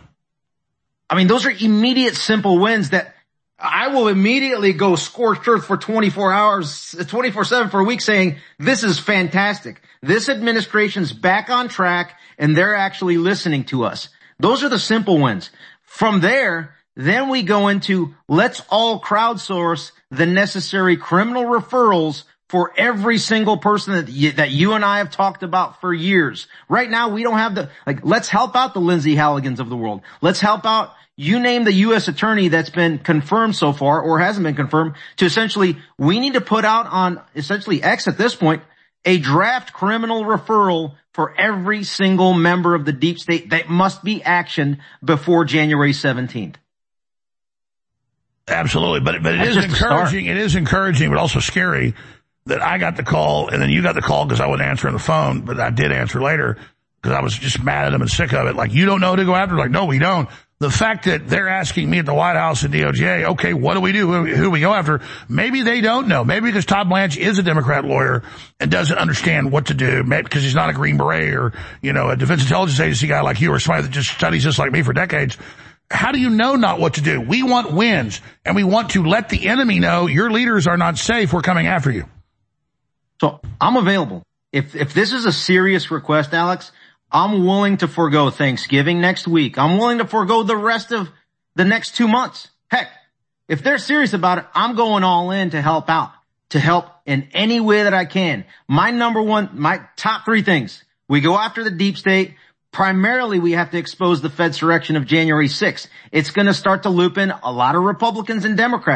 I mean, those are immediate, simple wins that I will immediately go scorched earth for twenty-four hours, twenty-four seven for a week saying, this is fantastic. This administration's back on track and they're actually listening to us. Those are the simple wins. From there, then we go into let's all crowdsource the necessary criminal referrals for every single person that you, that you and I have talked about for years. Right now, we don't have the, like, let's help out the Lindsey Halligans of the world. Let's help out, you name the U S attorney that's been confirmed so far or hasn't been confirmed to essentially, we need to put out on essentially X at this point, a draft criminal referral for every single member of the deep state that must be actioned before January seventeenth. Absolutely. But, but it That's is just a start. encouraging. It is encouraging, but also scary that I got the call and then you got the call because I wasn't answering the phone, but I did answer later because I was just mad at them and sick of it. Like, you don't know who to go after? Like, no, we don't. The fact that they're asking me at the White House and D O J, okay, what do we do? Who, who do we go after? Maybe they don't know. Maybe because Todd Blanche is a Democrat lawyer and doesn't understand what to do. Maybe because he's not a Green Beret or, you know, a Defense Intelligence Agency guy like you or somebody that just studies this like me for decades. How do you know not what to do? We want wins and we want to let the enemy know your leaders are not safe. We're coming after you. So I'm available. If, if this is a serious request, Alex, I'm willing to forego Thanksgiving next week. I'm willing to forego the rest of the next two months. Heck, if they're serious about it, I'm going all in to help out, to help in any way that I can. My number one, my top three things. We go after the deep state. Primarily, we have to expose the Fedsurrection of January sixth. It's going to start to loop in a lot of Republicans and Democrats.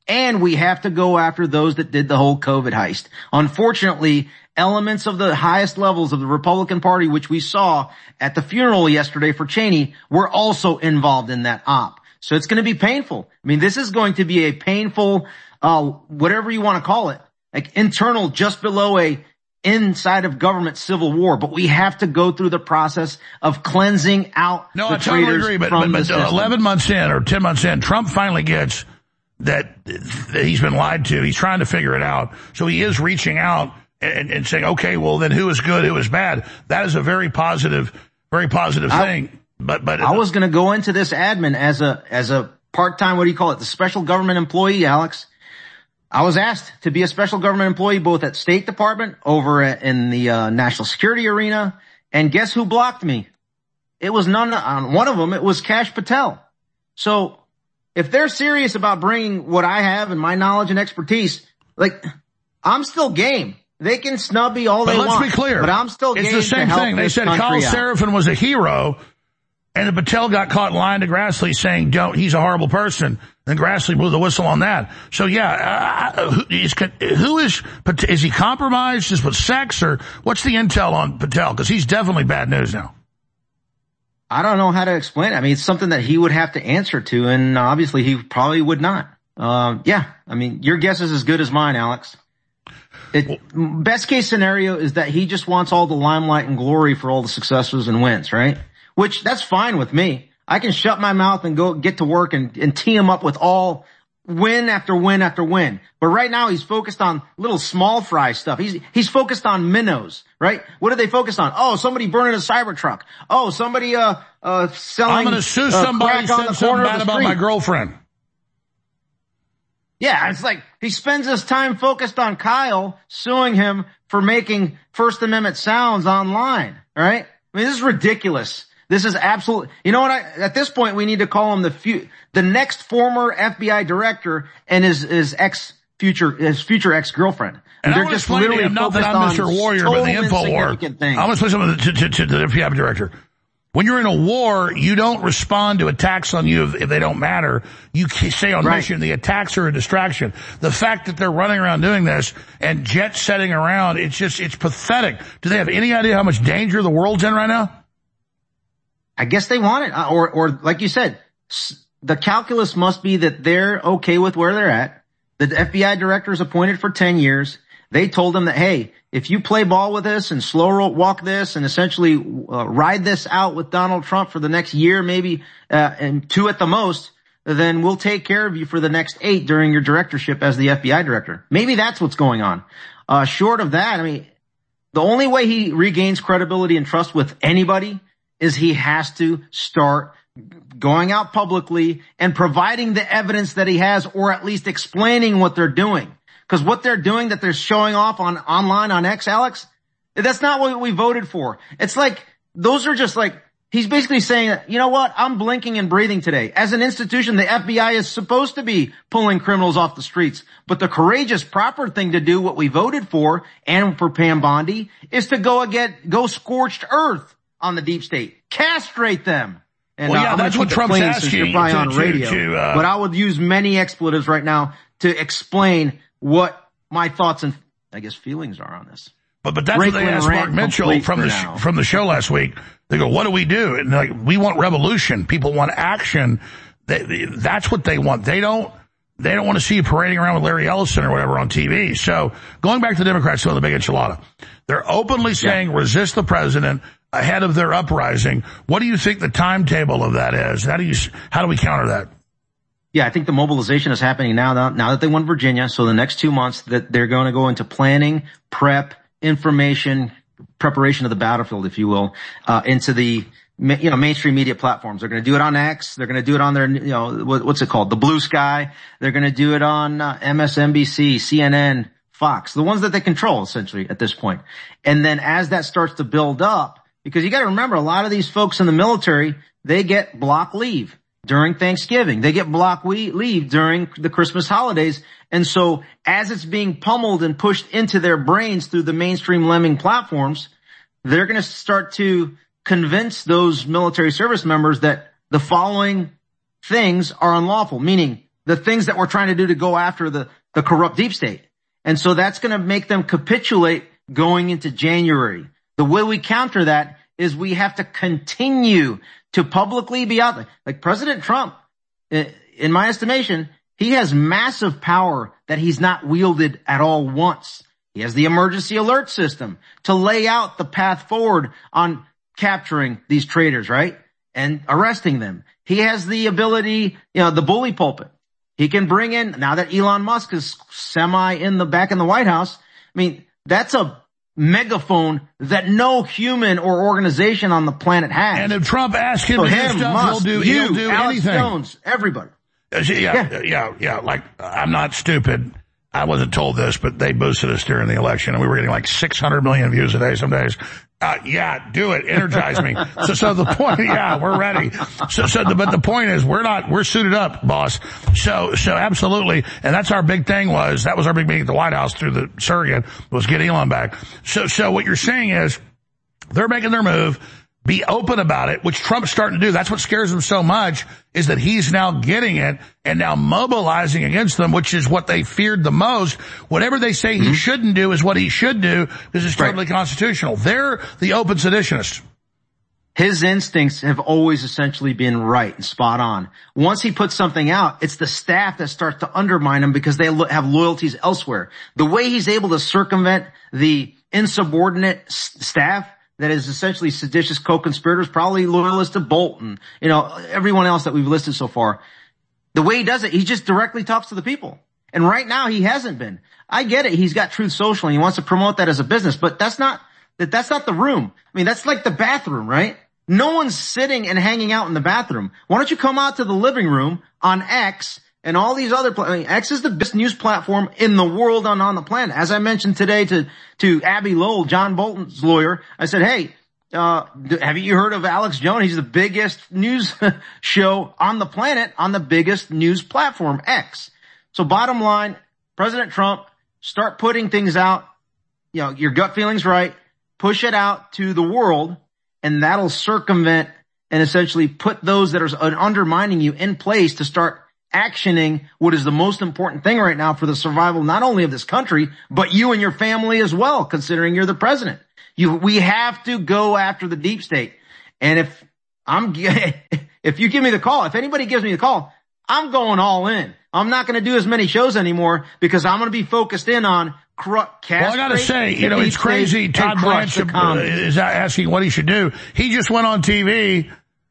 And we have to go after those that did the whole COVID heist. Unfortunately, elements of the highest levels of the Republican Party, which we saw at the funeral yesterday for Cheney, were also involved in that op. So it's going to be painful. I mean, this is going to be a painful, uh, whatever you want to call it, like internal, just below a inside of government civil war. But we have to go through the process of cleansing out no, the I totally traitors agree, but, from but, the but uh, system. eleven months in or ten months in, Trump finally gets that, that he's been lied to. He's trying to figure it out. So he is reaching out and, and saying, okay, well then who is good, who is bad? That is a very positive, very positive I, thing. But, but I was going to go into this admin as a, as a part-time, what do you call it? The special government employee, Alex. I was asked to be a special government employee both at State Department, over at, in the uh, national security arena, and guess who blocked me? It was none on one of them. It was Kash Patel. So if they're serious about bringing what I have and my knowledge and expertise, like I'm still game. They can snub me all but they let's want. Be clear. But I'm still it's game the same to help thing. They this said Kyle country out. Seraphin was a hero, and the Patel got caught lying to Grassley saying, "Don't, he's a horrible person." Then Grassley blew the whistle on that. So yeah, uh, who is, who is, is he compromised just with sex, or what's the intel on Patel? Because he's definitely bad news now. I don't know how to explain it. I mean, it's something that he would have to answer to, and obviously he probably would not. Um, yeah, I mean, your guess is as good as mine, Alex. It, best case scenario is that he just wants all the limelight and glory for all the successes and wins, right? Which, that's fine with me. I can shut my mouth and go get to work and, and tee him up with all win after win after win. But right now he's focused on little small fry stuff. He's, he's focused on minnows, right? What are they focused on? Oh, somebody burning a Cybertruck. Oh, somebody, uh, uh, selling, I'm gonna sue uh, somebody crack on the corner bad of the about street. my girlfriend. Yeah, it's like he spends his time focused on Kyle suing him for making First Amendment sounds online, all right? I mean, this is ridiculous. This is absolute. You know what? I, at this point, we need to call him the fu- the next former F B I director and his his ex future his future ex girlfriend. And they're I just explain to literally him, not that focused I'm on Mister Warrior, but the info war. things. I'm going to say something to, to, to the F B I director. When you're in a war, you don't respond to attacks on you if, if they don't matter. You stay on Right. mission. The attacks are a distraction. The fact that they're running around doing this and jet setting around, it's just, it's pathetic. Do they have any idea how much danger the world's in right now? I guess they want it. Or, or like you said, the calculus must be that they're okay with where they're at. The F B I director is appointed for ten years. They told him that, hey, if you play ball with this and slow roll walk this and essentially uh, ride this out with Donald Trump for the next year, maybe, uh, and two at the most, then we'll take care of you for the next eight during your directorship as the F B I director. Maybe that's what's going on. Uh, short of that, I mean, the only way he regains credibility and trust with anybody is he has to start going out publicly and providing the evidence that he has, or at least explaining what they're doing. Because what they're doing that they're showing off on online on X, Alex, that's not what we voted for. It's like, those are just like, he's basically saying, you know what, I'm blinking and breathing today. As an institution, the F B I is supposed to be pulling criminals off the streets. But the courageous, proper thing to do, what we voted for, and for Pam Bondi, is to go again, go scorched earth on the deep state. Castrate them. And Well, yeah, uh, I'm that's gonna what keep it Trump's clean asking since you're probably to- on to- radio. to, uh, But I would use many expletives right now to explain what my thoughts and, I guess, feelings are on this. But but that's what they Rankling asked rant Mark Mitchell complete from for the now. sh- from the show last week. They go, "What do we do?" And they're like, we want revolution. People want action. They, they, that's what they want. They don't. They don't want to see you parading around with Larry Ellison or whatever on T V. So going back to the Democrats doing the big enchilada, they're openly saying yeah. resist the president ahead of their uprising. What do you think the timetable of that is? How do you how do we counter that? Yeah, I think the mobilization is happening now, now, now that they won Virginia. So the next two months that they're going to go into planning, prep, information, preparation of the battlefield, if you will, uh, into the, you know, mainstream media platforms. They're going to do it on X. They're going to do it on their, you know, what, what's it called? The Blue Sky. They're going to do it on uh, M S N B C, C N N, Fox, the ones that they control essentially at this point. And then as that starts to build up, because you got to remember, a lot of these folks in the military, they get block leave during Thanksgiving. They get block leave during the Christmas holidays. And so as it's being pummeled and pushed into their brains through the mainstream lemming platforms, they're going to start to convince those military service members that the following things are unlawful, meaning the things that we're trying to do to go after the, the corrupt deep state. And so that's going to make them capitulate going into January. The way we counter that is we have to continue to publicly be out there. Like President Trump, in my estimation, he has massive power that he's not wielded at all once. He has the emergency alert system to lay out the path forward on capturing these traitors, right? And arresting them. He has the ability, you know, the bully pulpit. He can bring in, now that Elon Musk is semi in the back in the White House, I mean, that's a megaphone that no human or organization on the planet has. And if Trump asks him so to do him, stuff, Musk, he'll do, you, he'll do Alex anything. Jones, everybody. Yeah, yeah, yeah, yeah. Like, I'm not stupid. I wasn't told this, but they boosted us during the election, and we were getting like six hundred million views a day some days. Uh, yeah, do it. Energize me. So, so the point, yeah, we're ready. So, so, the, but the point is, we're not, we're suited up, boss. So, so absolutely. And that's our big thing was, that was our big meeting at the White House through the surrogate, was get Elon back. So, so what you're saying is, they're making their move. Be open about it, which Trump's starting to do. That's what scares him so much, is that he's now getting it and now mobilizing against them, which is what they feared the most. Whatever they say mm-hmm. he shouldn't do is what he should do. This is totally right. constitutional. They're the open seditionists. His instincts have always essentially been right and spot on. Once he puts something out, it's the staff that starts to undermine him because they lo- have loyalties elsewhere. The way he's able to circumvent the insubordinate s- staff that is essentially seditious co-conspirators, probably loyalists to Bolton, you know, everyone else that we've listed so far. The way he does it, he just directly talks to the people. And right now he hasn't been. I get it. He's got Truth Social and he wants to promote that as a business, but that's not, that that's not the room. I mean, that's like the bathroom, right? No one's sitting and hanging out in the bathroom. Why don't you come out to the living room on X and all these other, pla- I mean, X is the best news platform in the world and on the planet. As I mentioned today to, to Abby Lowell, John Bolton's lawyer, I said, hey, uh, have you heard of Alex Jones? He's the biggest news show on the planet on the biggest news platform, X. So bottom line, President Trump, start putting things out. You know, your gut feeling's right. Push it out to the world and that'll circumvent and essentially put those that are undermining you in place to start actioning what is the most important thing right now for the survival not only of this country, but you and your family as well, considering you're the president. You, we have to go after the deep state. And if I'm, if you give me the call, if anybody gives me the call, I'm going all in. I'm not going to do as many shows anymore because I'm going to be focused in on corrupt cash. Well, I got to say, you know, it's crazy. Todd Blanchard uh, is asking what he should do. He just went on T V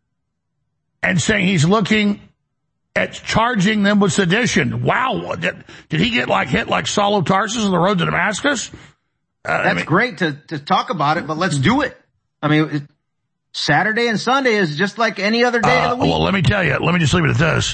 and saying he's looking at charging them with sedition. Wow. Did, did he get like hit like Saul of Tarsus on the road to Damascus? Uh, That's I mean, great to, to talk about it, but let's do it. I mean, it, Saturday and Sunday is just like any other day uh, of the week. Well, let me tell you, let me just leave it at this.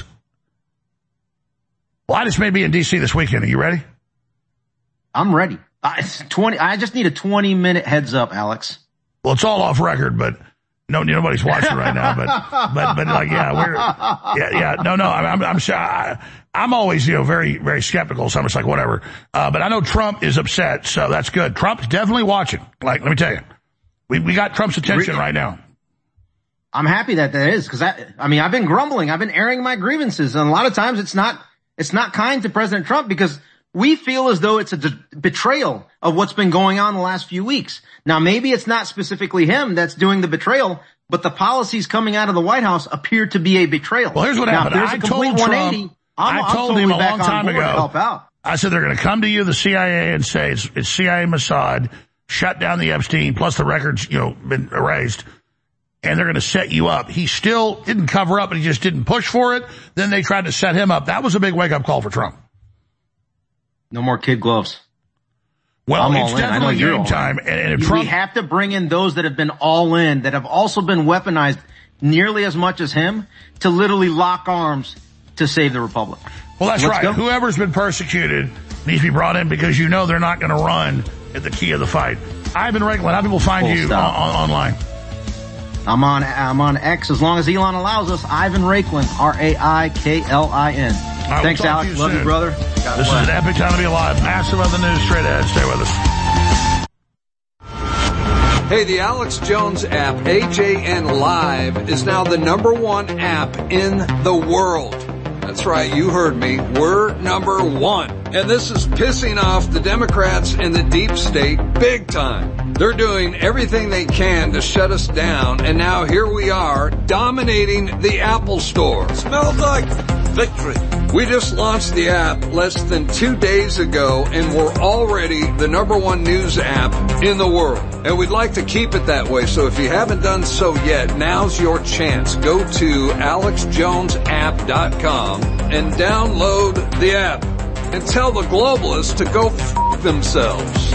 Well, I just may be in D C this weekend. Are you ready? I'm ready. Uh, it's twenty. I just need a twenty minute heads up, Alex. Well, it's all off record, but no, nobody's watching right now. But, but, but like, yeah, we're, yeah, yeah, no, no. I'm, I'm, I'm, I'm always, you know, very, very skeptical. So I'm just like, whatever. Uh, but I know Trump is upset, so that's good. Trump's definitely watching. Like, let me tell you, we we got Trump's attention right now. I'm happy that that is because I, I mean, I've been grumbling, I've been airing my grievances, and a lot of times it's not, it's not kind to President Trump because we feel as though it's a de- betrayal of what's been going on the last few weeks. Now, maybe it's not specifically him that's doing the betrayal, but the policies coming out of the White House appear to be a betrayal. Well, here's what now, happened. There's I a complete told one eighty. Trump, I'm, I I'm told totally him a back long on time board ago. to help out. I said they're going to come to you, the C I A, and say it's, it's C I A Mossad, shut down the Epstein, plus the records, you know, been erased, and they're going to set you up. He still didn't cover up, and he just didn't push for it. Then they tried to set him up. That was a big wake-up call for Trump. No more kid gloves. Well, I'm it's definitely game time. And, and if Trump, we have to bring in those that have been all in, that have also been weaponized nearly as much as him to literally lock arms to save the republic. Well, that's Let's right. Go. Whoever's been persecuted needs to be brought in because you know they're not going to run at the key of the fight. Ivan Raiklin, how do people find Full you on, on, online? I'm on, I'm on X as long as Elon allows us. Ivan Raiklin, R A I K L I N. Right, Thanks, we'll Alex. you Love soon. you, brother. God this bless. is an epic time to be alive. Massive other news straight ahead. Stay with us. Hey, the Alex Jones app, A J N Live, is now the number one app in the world. That's right, you heard me. We're number one. And this is pissing off the Democrats and the deep state big time. They're doing everything they can to shut us down, and now here we are dominating the Apple Store. Smells like victory. We just launched the app less than two days ago, and we're already the number one news app in the world. And we'd like to keep it that way, so if you haven't done so yet, now's your chance. Go to alex jones app dot com and download the app. And tell the globalists to go f*** themselves.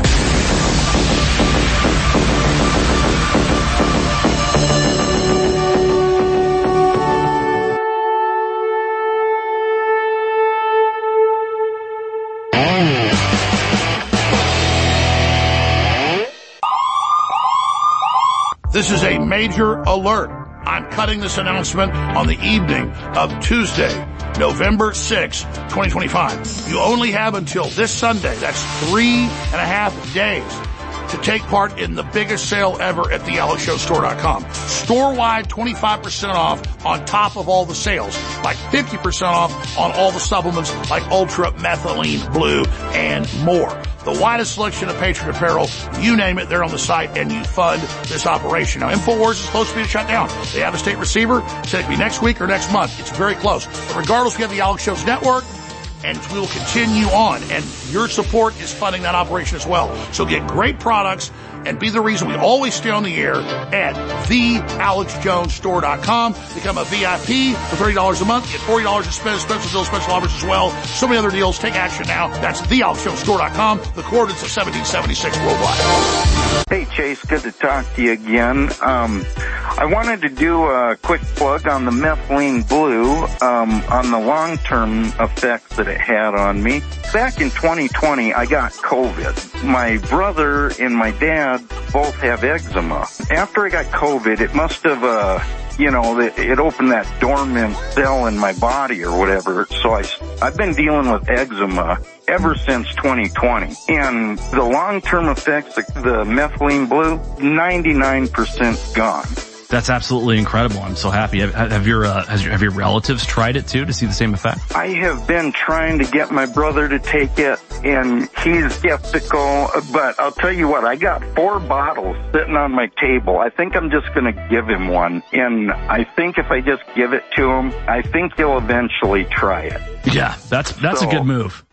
This is a major alert. I'm cutting this announcement on the evening of Tuesday, November sixth, twenty twenty-five. You only have until this Sunday, that's three and a half days, to take part in the biggest sale ever at the alex jones store dot com. Store-wide, twenty-five percent off on top of all the sales, like fifty percent off on all the supplements like Ultra, Methylene Blue, and more. The widest selection of Patriot apparel, you name it, they're on the site, and you fund this operation. Now, InfoWars is supposed to be shut down. They have a state receiver, said it could be next week or next month. It's very close. But regardless, we have the Alex Jones Network, and we will continue on, and your support is funding that operation as well. So get great products and be the reason we always stay on the air at the alex jones store dot com. Become a V I P for thirty dollars a month. Get forty dollars to spend, special deals, special offers as well. So many other deals. Take action now. That's the alex jones store dot com. The coordinates of seventeen seventy-six worldwide. Hey, Chase. Good to talk to you again. Um, I wanted to do a quick plug on the Methylene Blue, um, on the long-term effects that it had on me. Back in twenty twenty, I got COVID. My brother and my dad both have eczema. After I got COVID, it must have, uh, you know, it, it opened that dormant cell in my body or whatever. So I, I've been dealing with eczema ever since twenty twenty. And the long-term effects, the, the Methylene Blue, ninety-nine percent gone. That's absolutely incredible. I'm so happy. Have, have your uh, has your, have your relatives tried it too to see the same effect? I have been trying to get my brother to take it, and he's skeptical. But I'll tell you what, I got four bottles sitting on my table. I think I'm just going to give him one, and I think if I just give it to him, I think he'll eventually try it. Yeah, that's that's so, a good move.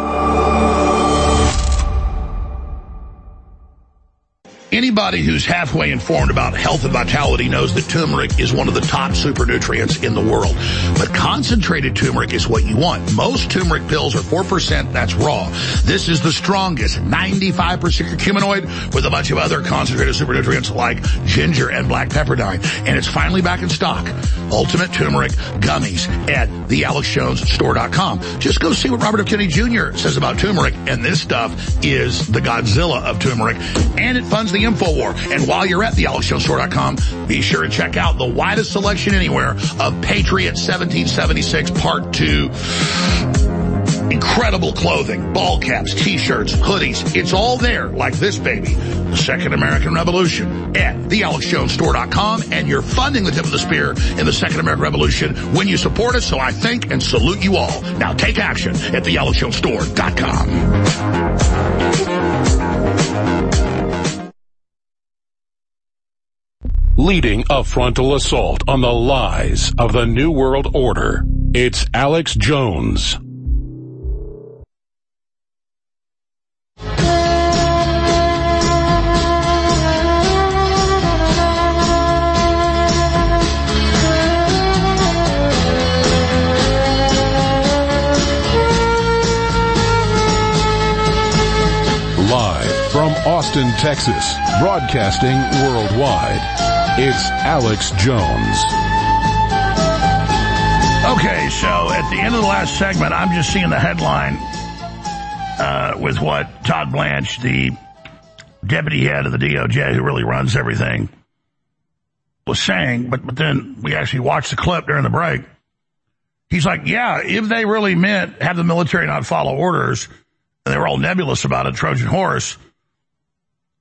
Anybody who's halfway informed about health and vitality knows that turmeric is one of the top super nutrients in the world. But concentrated turmeric is what you want. Most turmeric pills are four percent. That's raw. This is the strongest, ninety-five percent curcuminoid with a bunch of other concentrated super nutrients like ginger and black pepper dye. And it's finally back in stock. Ultimate Turmeric Gummies at the alex jones store dot com. Just go see what Robert F. Kennedy Junior says about turmeric. And this stuff is the Godzilla of turmeric. And it funds the InfoWar. And while you're at the alex jones store dot com, be sure to check out the widest selection anywhere of Patriot seventeen seventy-six Part two. Incredible clothing, ball caps, t-shirts, hoodies. It's all there, like this baby. The Second American Revolution at the alex jones store dot com. And you're funding the tip of the spear in the Second American Revolution when you support us. So I thank and salute you all. Now take action at the alex jones store dot com. Leading a frontal assault on the lies of the New World Order, it's Alex Jones. Live from Austin, Texas, broadcasting worldwide. It's Alex Jones. Okay, so at the end of the last segment, I'm just seeing the headline uh, with what Todd Blanche, the deputy head of the D O J who really runs everything, was saying. But, but then we actually watched the clip during the break. He's like, yeah, if they really meant have the military not follow orders, and they were all nebulous about it, Trojan horse,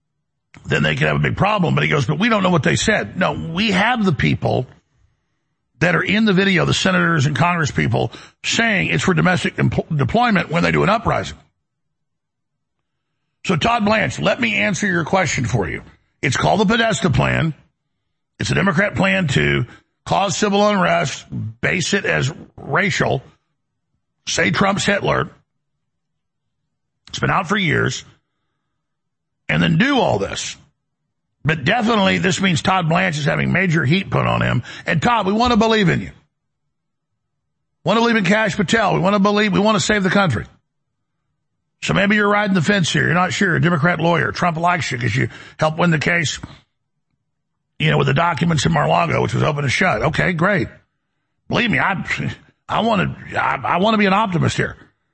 then they could have a big problem. But he goes, but we don't know what they said. No, we have the people that are in the video, the senators and Congress people, saying it's for domestic em- deployment when they do an uprising. So, Todd Blanche, let me answer your question for you. It's called the Podesta Plan. It's a Democrat plan to cause civil unrest, base it as racial, say Trump's Hitler. It's been out for years. And then do all this. But definitely this means Todd Blanche is having major heat put on him. And Todd, we want to believe in you. Want to believe in Kash Patel. We want to believe, we want to save the country. So maybe you're riding the fence here. You're not sure. You're a Democrat lawyer. Trump likes you because you helped win the case, you know, with the documents in Mar-a-Lago, which was open and shut. Okay, great. Believe me, I, I want to, I, I want to be an optimist here.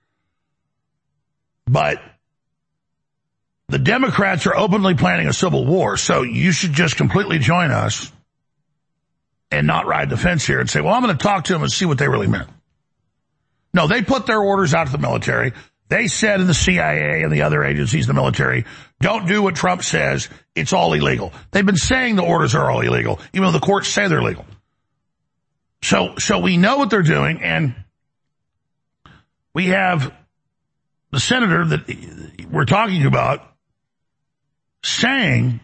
But the Democrats are openly planning a civil war, so you should just completely join us and not ride the fence here and say, well, I'm going to talk to them and see what they really meant. No, they put their orders out to the military. They said in the C I A and the other agencies in the military, don't do what Trump says. It's all illegal. They've been saying the orders are all illegal, even though the courts say they're legal. So, so we know what they're doing, and we have the senator that we're talking about saying,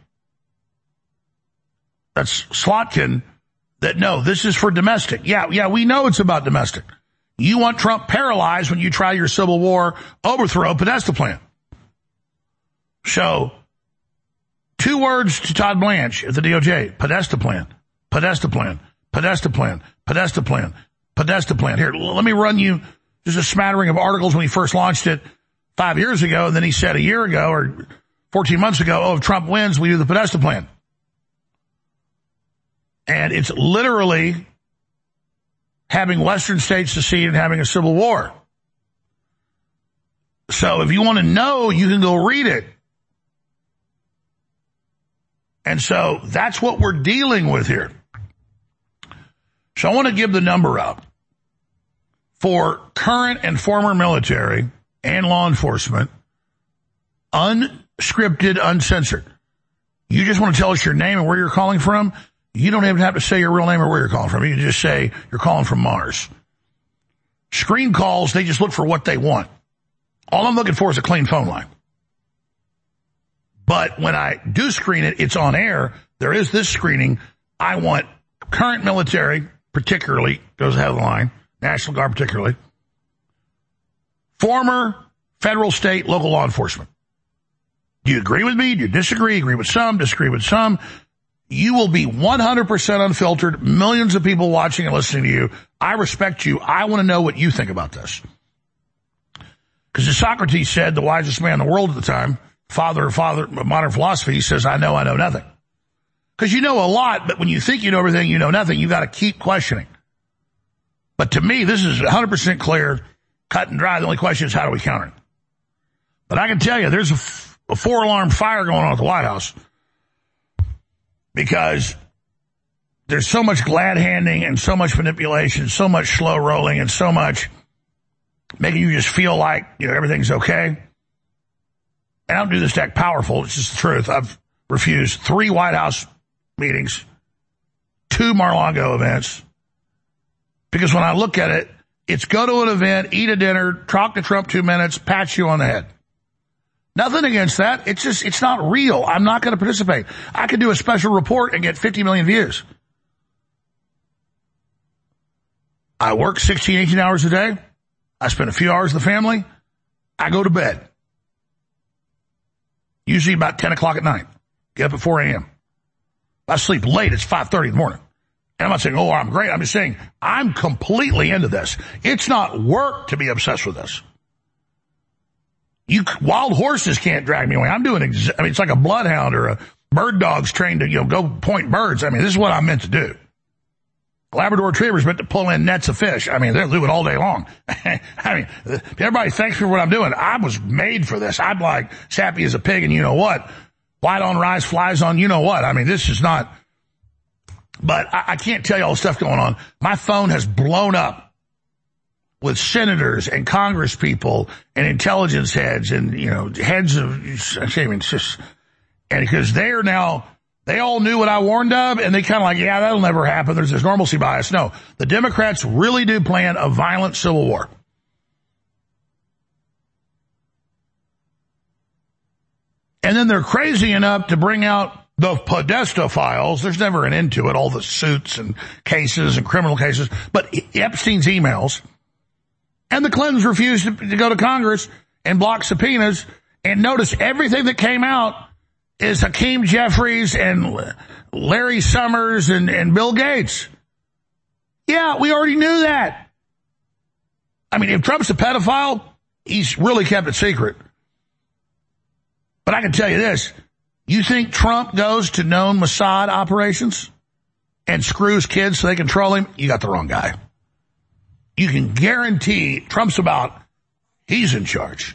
that's Slotkin, that no, this is for domestic. Yeah, yeah, we know it's about domestic. You want Trump paralyzed when you try your Civil War overthrow Podesta Plan. So, two words to Todd Blanche at the D O J. Podesta Plan. Podesta Plan. Podesta Plan. Podesta Plan. Podesta Plan. Here, let me run you just a smattering of articles when he first launched it five years ago, and then he said a year ago or fourteen months ago, oh, if Trump wins, we do the Podesta Plan. And it's literally having Western states secede and having a civil war. So if you want to know, you can go read it. And so that's what we're dealing with here. So I want to give the number out for current and former military and law enforcement, unscripted, uncensored. You just want to tell us your name and where you're calling from? You don't even have to say your real name or where you're calling from. You can just say you're calling from Mars. Screen calls, they just look for what they want. All I'm looking for is a clean phone line. But when I do screen it, it's on air. There is this screening. I want current military, particularly, goes ahead of the line, National Guard particularly, former federal, state, local law enforcement. Do you agree with me? Do you disagree? Agree with some, disagree with some? You will be one hundred percent unfiltered. Millions of people watching and listening to you. I respect you. I want to know what you think about this. Because as Socrates said, the wisest man in the world at the time, father of father of modern philosophy, he says, I know I know nothing. Because you know a lot, but when you think you know everything, you know nothing. You got to keep questioning. But to me, this is one hundred percent clear, cut and dry. The only question is how do we counter it? But I can tell you, there's a, f- a four-alarm fire going on at the White House. Because there's so much glad handing and so much manipulation, so much slow rolling and so much making you just feel like, you know, everything's okay. And I don't do this to act powerful. It's just the truth. I've refused three White House meetings, two Mar-a-Lago events, because when I look at it, it's go to an event, eat a dinner, talk to Trump two minutes, pat you on the head. Nothing against that. It's just, it's not real. I'm not going to participate. I could do a special report and get fifty million views. I work sixteen, eighteen hours a day. I spend a few hours with the family. I go to bed. Usually about ten o'clock at night. Get up at four a.m. I sleep late. It's five thirty in the morning. And I'm not saying, oh, I'm great. I'm just saying I'm completely into this. It's not work to be obsessed with this. You wild horses can't drag me away. I'm doing, ex- I mean, it's like a bloodhound or a bird dog's trained to, you know, go point birds. I mean, this is what I'm meant to do. Labrador Retriever's meant to pull in nets of fish. I mean, they'll do it all day long. I mean, everybody thanks me for what I'm doing. I was made for this. I'm like sappy as a pig and you know what? White on rice, flies on you know what? I mean, this is not, but I, I can't tell you all the stuff going on. My phone has blown up with senators and Congress people and intelligence heads and, you know, heads of, I mean, it's just, and because they are now They all knew what I warned of, and they kind of like, yeah, that'll never happen. There's this normalcy bias. No, the Democrats really do plan a violent civil war. And then they're crazy enough to bring out the Podesta files. There's never an end to it, all the suits and cases and criminal cases. But Epstein's emails. And the Clintons refused to, to go to Congress and block subpoenas. And notice everything that came out is Hakeem Jeffries and Larry Summers and, and Bill Gates. Yeah, we already knew that. I mean, if Trump's a pedophile, he's really kept it secret. But I can tell you this. You think Trump goes to known Mossad operations and screws kids so they control him? You got the wrong guy. You can guarantee Trump's about, he's in charge.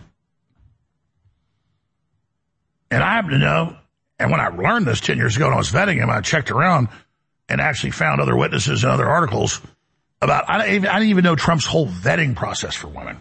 And I happen to know, and when I learned this ten years ago and I was vetting him, I checked around and actually found other witnesses and other articles about, I didn't even, I didn't even know Trump's whole vetting process for women.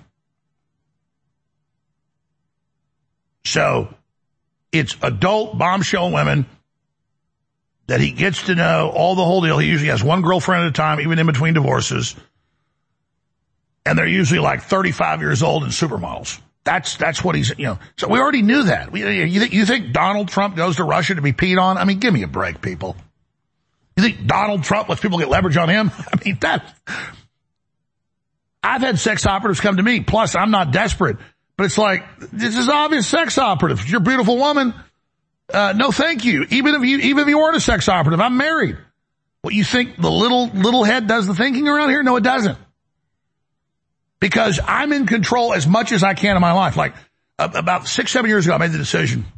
So, it's adult bombshell women that he gets to know, all the whole deal. He usually has one girlfriend at a time, even in between divorces. And they're usually like thirty-five years old and supermodels. That's, that's what he's, you know. So we already knew that. We, you, th- you think Donald Trump goes to Russia to be peed on? I mean, give me a break, people. You think Donald Trump lets people get leverage on him? I mean, that. I've had sex operatives come to me. Plus, I'm not desperate. But it's like, this is obvious sex operative. If you're a beautiful woman, uh, no thank you. Even if you, even if you weren't a sex operative, I'm married. What, you think the little, little head does the thinking around here? No, it doesn't. Because I'm in control as much as I can in my life. Like, uh, about six, seven years ago, I made the decision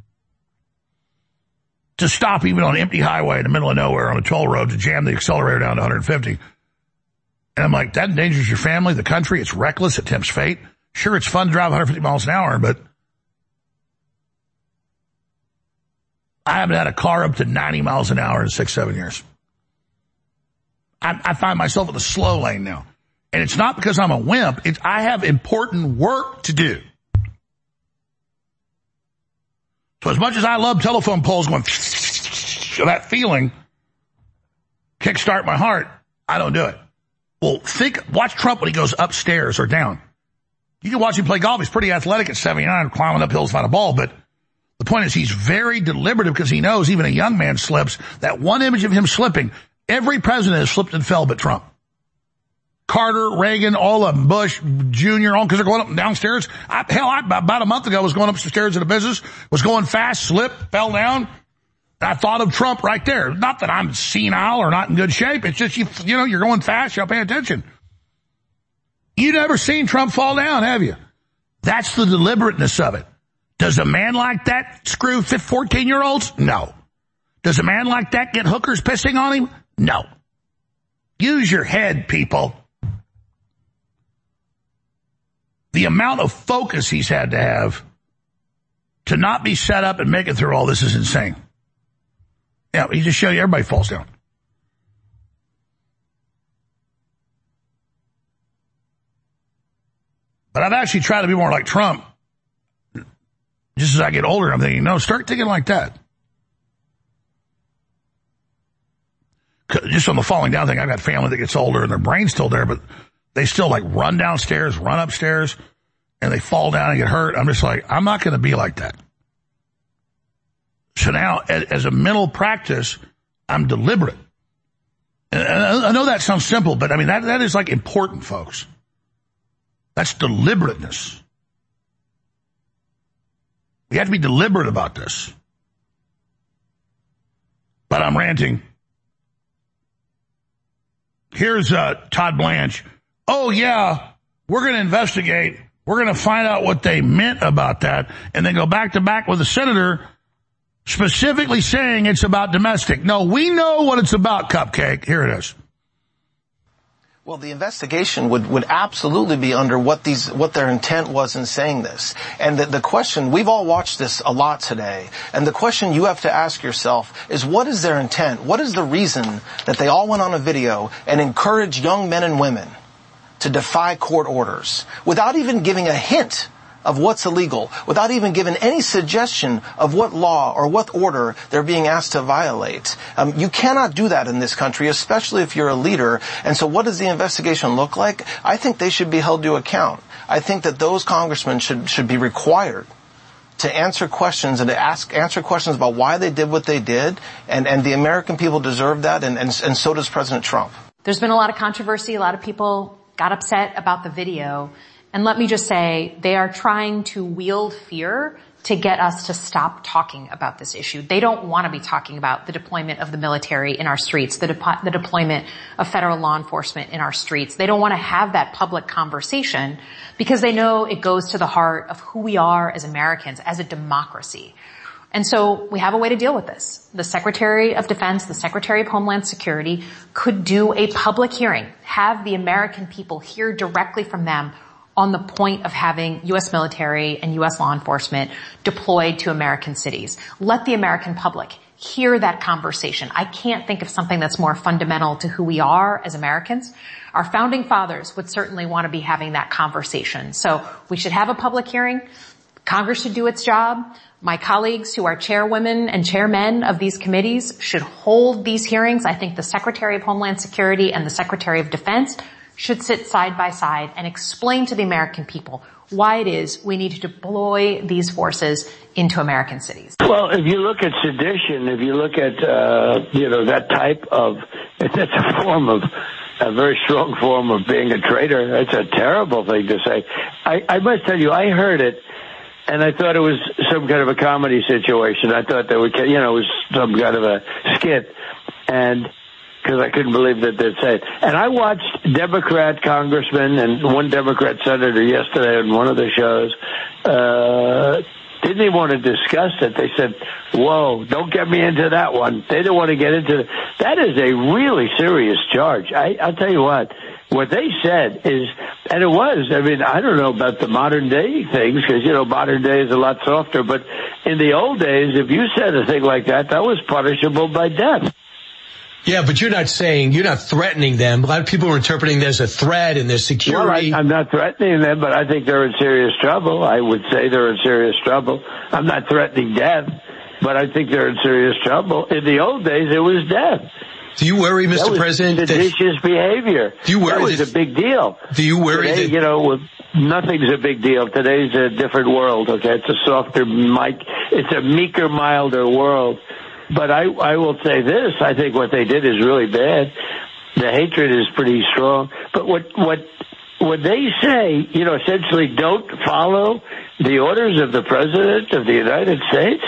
to stop even on an empty highway in the middle of nowhere on a toll road to jam the accelerator down to one hundred fifty. And I'm like, that endangers your family, the country. It's reckless. It tempts fate. Sure, it's fun to drive one hundred fifty miles an hour, but I haven't had a car up to ninety miles an hour in six, seven years. I, I find myself in the slow lane now. And it's not because I'm a wimp. It's I have important work to do. So as much as I love telephone poles going, that feeling, kickstart my heart, I don't do it. Well, think, watch Trump when he goes upstairs or down. You can watch him play golf. He's pretty athletic at seventy-nine, climbing up hills to find a ball. But the point is he's very deliberative because he knows even a young man slips. That one image of him slipping, every president has slipped and fell but Trump. Carter, Reagan, all of them, Bush, Junior, all because they're going up and downstairs. I, hell, I, about a month ago was going upstairs at a business, was going fast, slipped, fell down. I thought of Trump right there. Not that I'm senile or not in good shape. It's just, you, you know, you're going fast, you gotta pay attention. You never seen Trump fall down, have you? That's the deliberateness of it. Does a man like that screw fourteen-year-olds? No. Does a man like that get hookers pissing on him? No. Use your head, people. The amount of focus he's had to have to not be set up and make it through all this is insane. Yeah, he just showed you everybody falls down. But I've actually tried to be more like Trump. Just as I get older, I'm thinking, no, start thinking like that. Just on the falling down thing, I've got family that gets older and their brain's still there, but they still like run downstairs, run upstairs, and they fall down and get hurt. I'm just like, I'm not going to be like that. So now, as a mental practice, I'm deliberate. And I know that sounds simple, but I mean, that, that is like important, folks. That's deliberateness. We have to be deliberate about this. But I'm ranting. Here's uh, Todd Blanche. Oh, yeah, we're going to investigate. We're going to find out what they meant about that. And then go back to back with the senator specifically saying it's about domestic. No, we know what it's about, Cupcake. Here it is. Well, the investigation would, would absolutely be under what these, what their intent was in saying this. And the, the question, we've all watched this a lot today, and the question you have to ask yourself is, what is their intent? What is the reason that they all went on a video and encouraged young men and women to defy court orders without even giving a hint of what's illegal without even giving any suggestion of what law or what order they're being asked to violate. Um, you cannot do that in this country, especially if you're a leader. And so what does the investigation look like? I think they should be held to account. I think that those congressmen should should be required to answer questions and to ask answer questions about why they did what they did, and, and the American people deserve that, and, and, and so does President Trump. There's been a lot of controversy. A lot of people got upset about the video. And let me just say, they are trying to wield fear to get us to stop talking about this issue. They don't want to be talking about the deployment of the military in our streets, the, de- the deployment of federal law enforcement in our streets. They don't want to have that public conversation because they know it goes to the heart of who we are as Americans, as a democracy. And so we have a way to deal with this. The Secretary of Defense, the Secretary of Homeland Security could do a public hearing, have the American people hear directly from them on the point of having U S military and U S law enforcement deployed to American cities. Let the American public hear that conversation. I can't think of something that's more fundamental to who we are as Americans. Our founding fathers would certainly want to be having that conversation. So we should have a public hearing. Congress should do its job. My colleagues who are chairwomen and chairmen of these committees should hold these hearings. I think the Secretary of Homeland Security and the Secretary of Defense should sit side by side and explain to the American people why it is we need to deploy these forces into American cities. Well, if you look at sedition, if you look at, uh, you know, that type of, that's a form of, a very strong form of being a traitor. It's a terrible thing to say. I, I must tell you, I heard it, and I thought it was some kind of a comedy situation. I thought that would, you know, it was some kind of a skit, and because I couldn't believe that they'd say it. And I watched Democrat congressmen and one Democrat senator yesterday on one of the shows, uh, didn't even want to discuss it. They said, whoa, don't get me into that one. They don't want to get into it. That is a really serious charge. I, I'll tell you what, what they said is, and it was, I mean, I don't know about the modern day things, because, you know, modern day is a lot softer, but in the old days, if you said a thing like that, that was punishable by death. Yeah, but you're not saying, you're not threatening them. A lot of people are interpreting there's a threat and there's security. Well, I, I'm not threatening them, but I think they're in serious trouble. I would say they're in serious trouble. I'm not threatening death, but I think they're in serious trouble. In the old days, it was death. Do you worry, Mister That was President? seditious that, behavior. Do you worry? That was that, a big deal. Do you worry Today, that, you know, nothing's a big deal. Today's a different world, okay? It's a softer, mic, it's a meeker, milder world. But I, I will say this, I think what they did is really bad. The hatred is pretty strong. But what, what, what they say, you know, essentially don't follow the orders of the President of the United States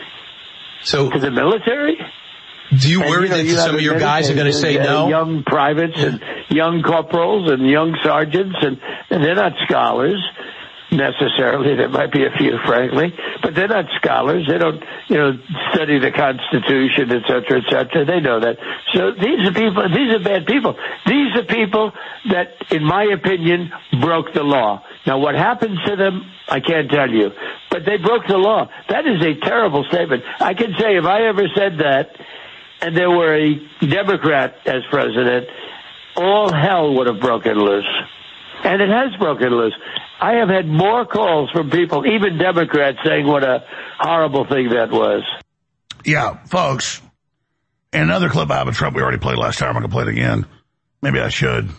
so, to the military. Do you and, worry you know, that you some of your guys are going to say uh, no? Young privates and young corporals and young sergeants, and, and they're not scholars necessarily. There might be a few, frankly, but they're not scholars. They don't, you know, study the Constitution, et cetera, et cetera. They know that. So these are people, these are bad people. These are people that, in my opinion, broke the law. Now, what happens to them, I can't tell you, but they broke the law. That is a terrible statement. I can say if I ever said that and there were a Democrat as president, all hell would have broken loose. And it has broken loose. I have had more calls from people, even Democrats, saying what a horrible thing that was. Yeah, folks, and another clip out of Trump we already played last time. I'm going to play it again. Maybe I should.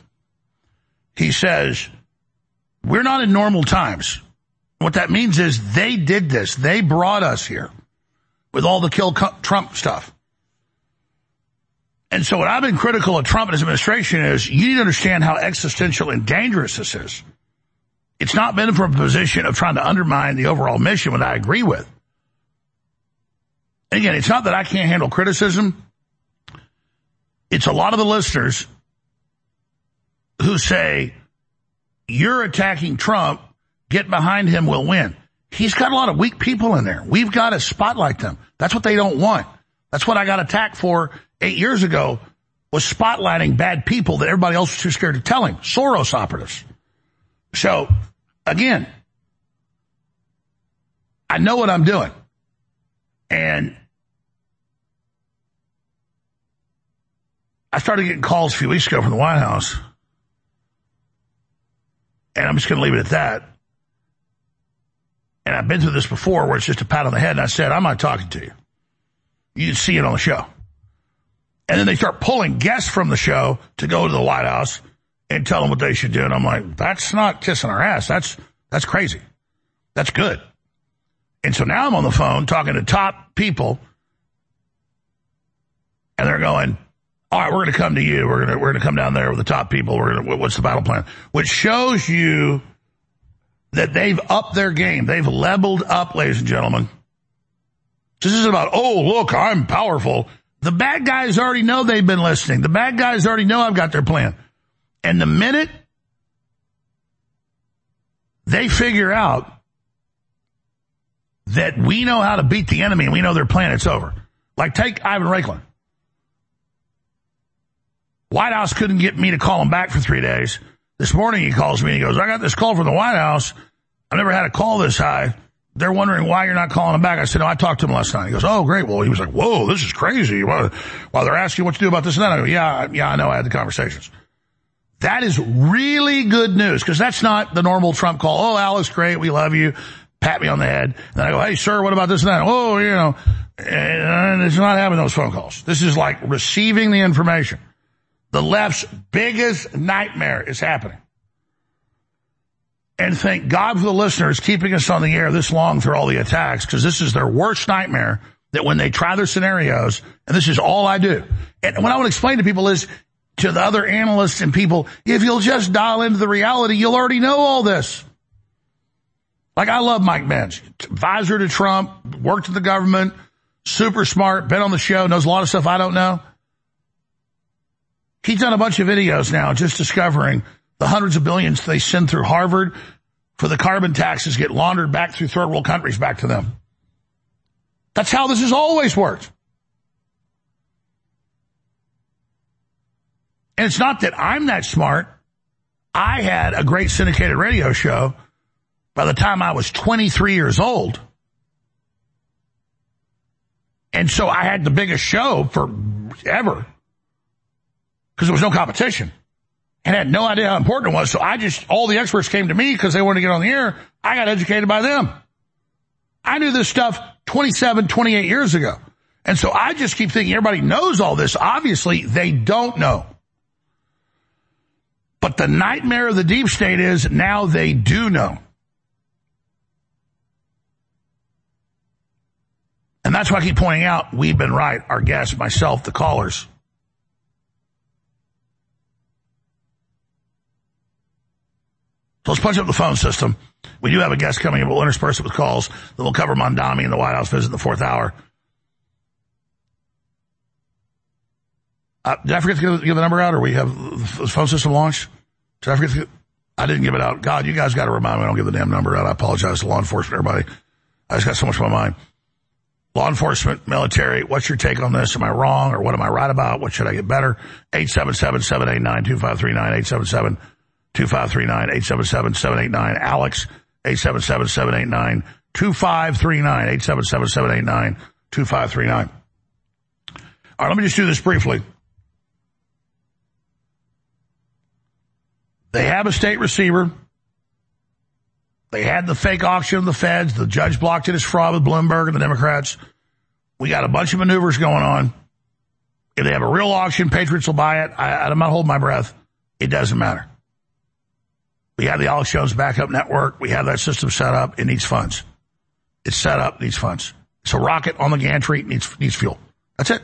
He says, we're not in normal times. What that means is they did this. They brought us here with all the kill Trump stuff. And so what I've been critical of Trump and his administration is you need to understand how existential and dangerous this is. It's not been from a position of trying to undermine the overall mission, what I agree with. Again, it's not that I can't handle criticism. It's a lot of the listeners who say, you're attacking Trump, get behind him, we'll win. He's got a lot of weak people in there. We've got to spotlight them. That's what they don't want. That's what I got attacked for eight years ago, was spotlighting bad people that everybody else was too scared to tell him. Soros operatives. So, again, I know what I'm doing. And I started getting calls a few weeks ago from the White House. And I'm just going to leave it at that. and I've been through this before where it's just a pat on the head, and I said, I'm not talking to you. You can see it on the show. And then they start pulling guests from the show to go to the White House and tell them what they should do. And I'm like, that's not kissing our ass. That's, that's crazy. That's good. And so now I'm on the phone talking to top people, and they're going, all right, we're going to come to you. We're going to, we're going to come down there with the top people. We're going to, what's the battle plan? Which shows you that they've upped their game. They've leveled up, ladies and gentlemen. This isn't about, oh, look, I'm powerful. The bad guys already know they've been listening. The bad guys already know I've got their plan. And the minute they figure out that we know how to beat the enemy and we know their plan, it's over. Like, take Ivan Raiklin. White House couldn't get me to call him back for three days. This morning he calls me and he goes, I got this call from the White House. I've never had a call this high. They're wondering why you're not calling him back. I said, no, I talked to him last night. He goes, oh, great. Well, he was like, whoa, this is crazy. While they're asking what to do about this and that, I go, yeah, yeah, I know. I had the conversations. That is really good news, because that's not the normal Trump call. Oh, Alex, great. We love you. Pat me on the head. And then I go, hey, sir, what about this and that? Oh, you know, and it's not having those phone calls. This is like receiving the information. The left's biggest nightmare is happening. And thank God for the listeners keeping us on the air this long through all the attacks, because this is their worst nightmare, that when they try their scenarios, and this is all I do. And what I want to explain to people is, to the other analysts and people, if you'll just dial into the reality, you'll already know all this. Like, I love Mike Pence, advisor to Trump, worked in the government, super smart, been on the show, knows a lot of stuff I don't know. He's done a bunch of videos now just discovering the hundreds of billions they send through Harvard for the carbon taxes get laundered back through third world countries back to them. That's how this has always worked. And it's not that I'm that smart. I had a great syndicated radio show by the time I was twenty-three years old. And so I had the biggest show forever, because there was no competition, and had no idea how important it was. So I just, all the experts came to me because they wanted to get on the air. I got educated by them. I knew this stuff twenty-seven, twenty-eight years ago. And so I just keep thinking everybody knows all this. Obviously, they don't know. But the nightmare of the deep state is now they do know. And that's why I keep pointing out, we've been right, our guests, myself, the callers. So let's punch up the phone system. We do have a guest coming in, but we'll intersperse it with calls that will cover Mondami and the White House visit in the fourth hour. Uh, did I forget to give, give the number out, or we have the phone system launched? Did I forget to give, I didn't give it out. God, you guys got to remind me I don't give the damn number out. I apologize to law enforcement, everybody. I just got so much on my mind. Law enforcement, military, what's your take on this? Am I wrong, or what am I right about? What should I get better? eight seven seven, seven eight nine, two five three nine, eight seven seven, two five three nine, eight seven seven, seven eight nine, Alex, eight seven seven, seven eight nine, two five three nine, eight seven seven, seven eight nine, two five three nine. All right, let me just do this briefly. They have a state receiver. They had the fake auction of the feds. The judge blocked it as fraud with Bloomberg and the Democrats. We got a bunch of maneuvers going on. If they have a real auction, Patriots will buy it. I, I'm not holding my breath. It doesn't matter. We have the Alex Jones backup network. We have that system set up. It needs funds. It's set up, needs funds. It's a rocket on the gantry, needs, needs fuel. That's it.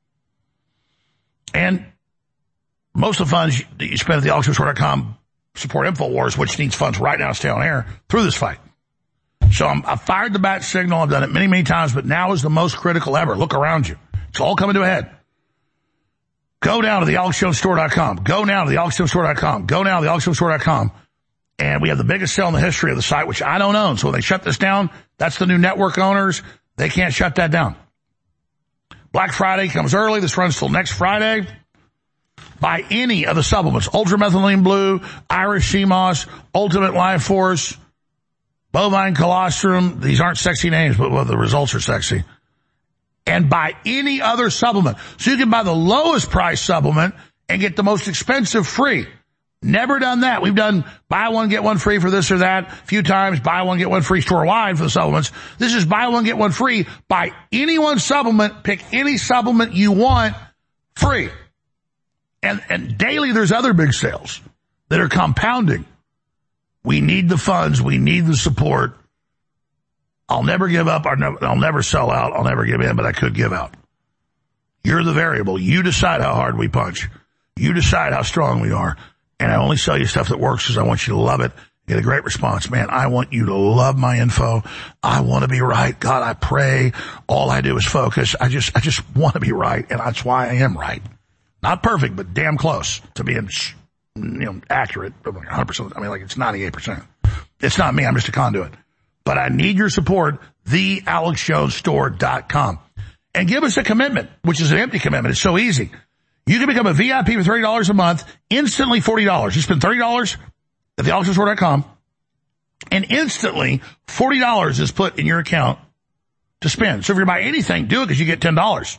And most of the funds that you spend at the alex jones dot com support InfoWars, which needs funds right now to stay on air through this fight. So I'm, I fired the bat signal. I've done it many, many times, but now is the most critical ever. Look around you. It's all coming to a head. Go now to the alex jones store dot com. Go now to the alex jones store dot com. Go now to the alex jones store dot com. And we have the biggest sale in the history of the site, which I don't own. So when they shut this down, that's the new network owners. They can't shut that down. Black Friday comes early. This runs till next Friday. Buy any of the supplements. Ultramethylene Blue, Irish Sea Moss, Ultimate Life Force, Bovine Colostrum. These aren't sexy names, but well, the results are sexy. And buy any other supplement. So you can buy the lowest price supplement and get the most expensive free. Never done that. We've done buy one, get one free for this or that a few times, buy one, get one free store-wide for the supplements. This is buy one, get one free. Buy any one supplement, pick any supplement you want, free. And, and daily there's other big sales that are compounding. We need the funds. We need the support. I'll never give up. I'll never sell out. I'll never give in, but I could give out. You're the variable. You decide how hard we punch. You decide how strong we are. And I only sell you stuff that works because I want you to love it. Get a great response. Man, I want you to love my info. I want to be right. God, I pray. All I do is focus. I just, I just want to be right. And that's why I am right. Not perfect, but damn close to being, you know, accurate. one hundred percent. I mean, like it's ninety-eight percent. It's not me. I'm just a conduit. But I need your support. the alex jones store dot com. And give us a commitment, which is an empty commitment. It's so easy. You can become a V I P for thirty dollars a month, instantly forty dollars. You spend thirty dollars at the alex jones store dot com, and instantly forty dollars is put in your account to spend. So if you buy anything, do it because you get ten dollars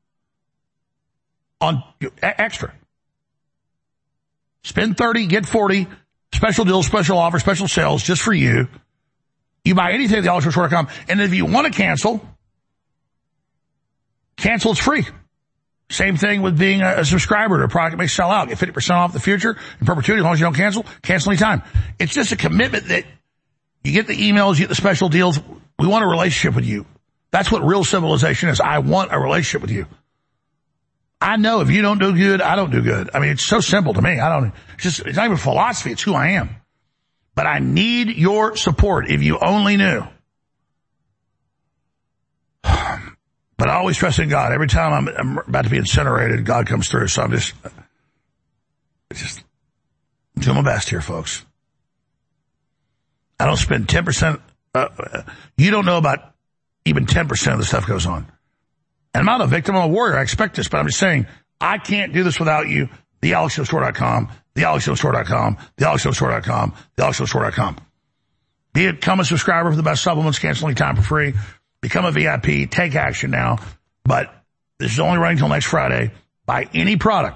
on extra. Spend thirty, get forty, special deals, special offers, special sales just for you. You buy anything at the alex jones store dot com, and if you want to cancel, cancel, it's free. Same thing with being a, a subscriber to a product that may sell out. Get fifty percent off the future in perpetuity as long as you don't cancel. Cancel anytime. It's just a commitment that you get the emails, you get the special deals. We want a relationship with you. That's what real civilization is. I want a relationship with you. I know if you don't do good, I don't do good. I mean, it's so simple to me. I don't, it's just, it's not even philosophy. It's who I am. But I need your support. If you only knew. But I always trust in God. Every time I'm, I'm about to be incinerated, God comes through. So I'm just, just doing my best here, folks. I don't spend ten percent. Uh, you don't know about even ten percent of the stuff goes on. And I'm not a victim. I'm a warrior. I expect this, but I'm just saying I can't do this without you. the alex jones store dot com, the alex jones store dot com, the alex jones store dot com, the alex jones store dot com. Be it become a subscriber for the best supplements, cancel any time for free. Become a V I P. Take action now. But this is only running until next Friday. Buy any product,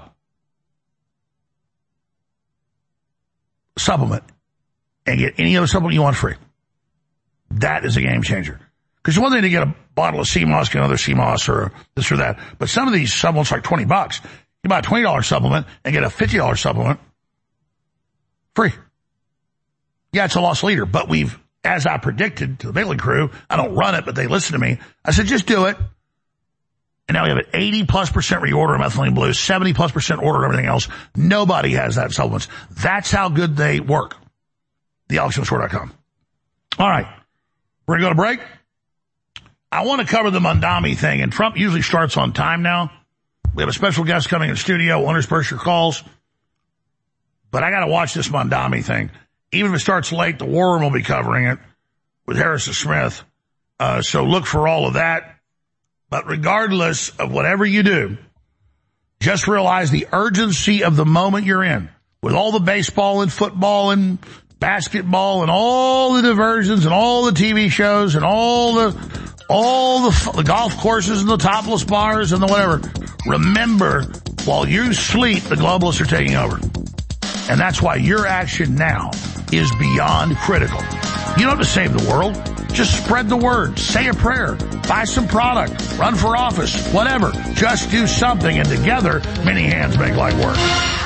supplement, and get any other supplement you want free. That is a game changer. Because it's one thing to get a bottle of C M O S, get another C M O S or this or that. But some of these supplements are like twenty bucks. You buy a twenty dollars supplement and get a fifty dollars supplement free. Yeah, it's a lost leader, but we've, as I predicted to the Bailey crew, I don't run it, but they listen to me. I said, just do it. And now we have an eighty plus percent reorder of Methylene Blue, seventy plus percent order of everything else. Nobody has that supplements. That's how good they work. the alex jones store dot com. All right. We're going to go to break. I want to cover the Mondami thing, and Trump usually starts on time now. We have a special guest coming in the studio. We'll intersperse your calls. But I got to watch this Mondami thing. Even if it starts late, the War Room will be covering it with Harrison Smith. Uh, so look for all of that. But regardless of whatever you do, just realize the urgency of the moment you're in. With all the baseball and football and basketball and all the diversions and all the T V shows and all the all the, the golf courses and the topless bars and the whatever. Remember, while you sleep, the globalists are taking over. And that's why your action now is beyond critical. You don't have to save the world. Just spread the word. Say a prayer. Buy some product. Run for office. Whatever. Just do something, and together, many hands make light work.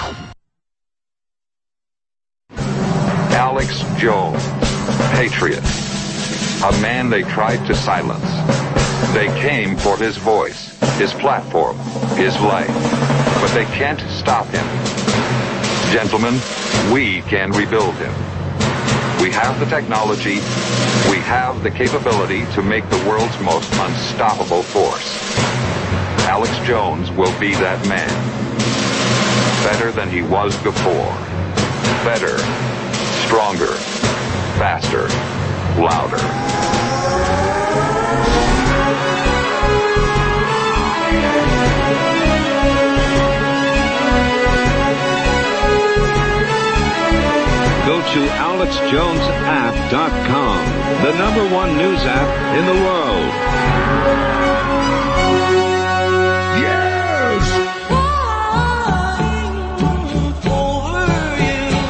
Alex Jones, patriot. A man they tried to silence. They came for his voice, his platform, his life. But they can't stop him. Gentlemen, we can rebuild him. We have the technology, we have the capability to make the world's most unstoppable force. Alex Jones will be that man. Better than he was before. Better, stronger, faster, louder. Go to alex jones app dot com, the number one news app in the world. Yes!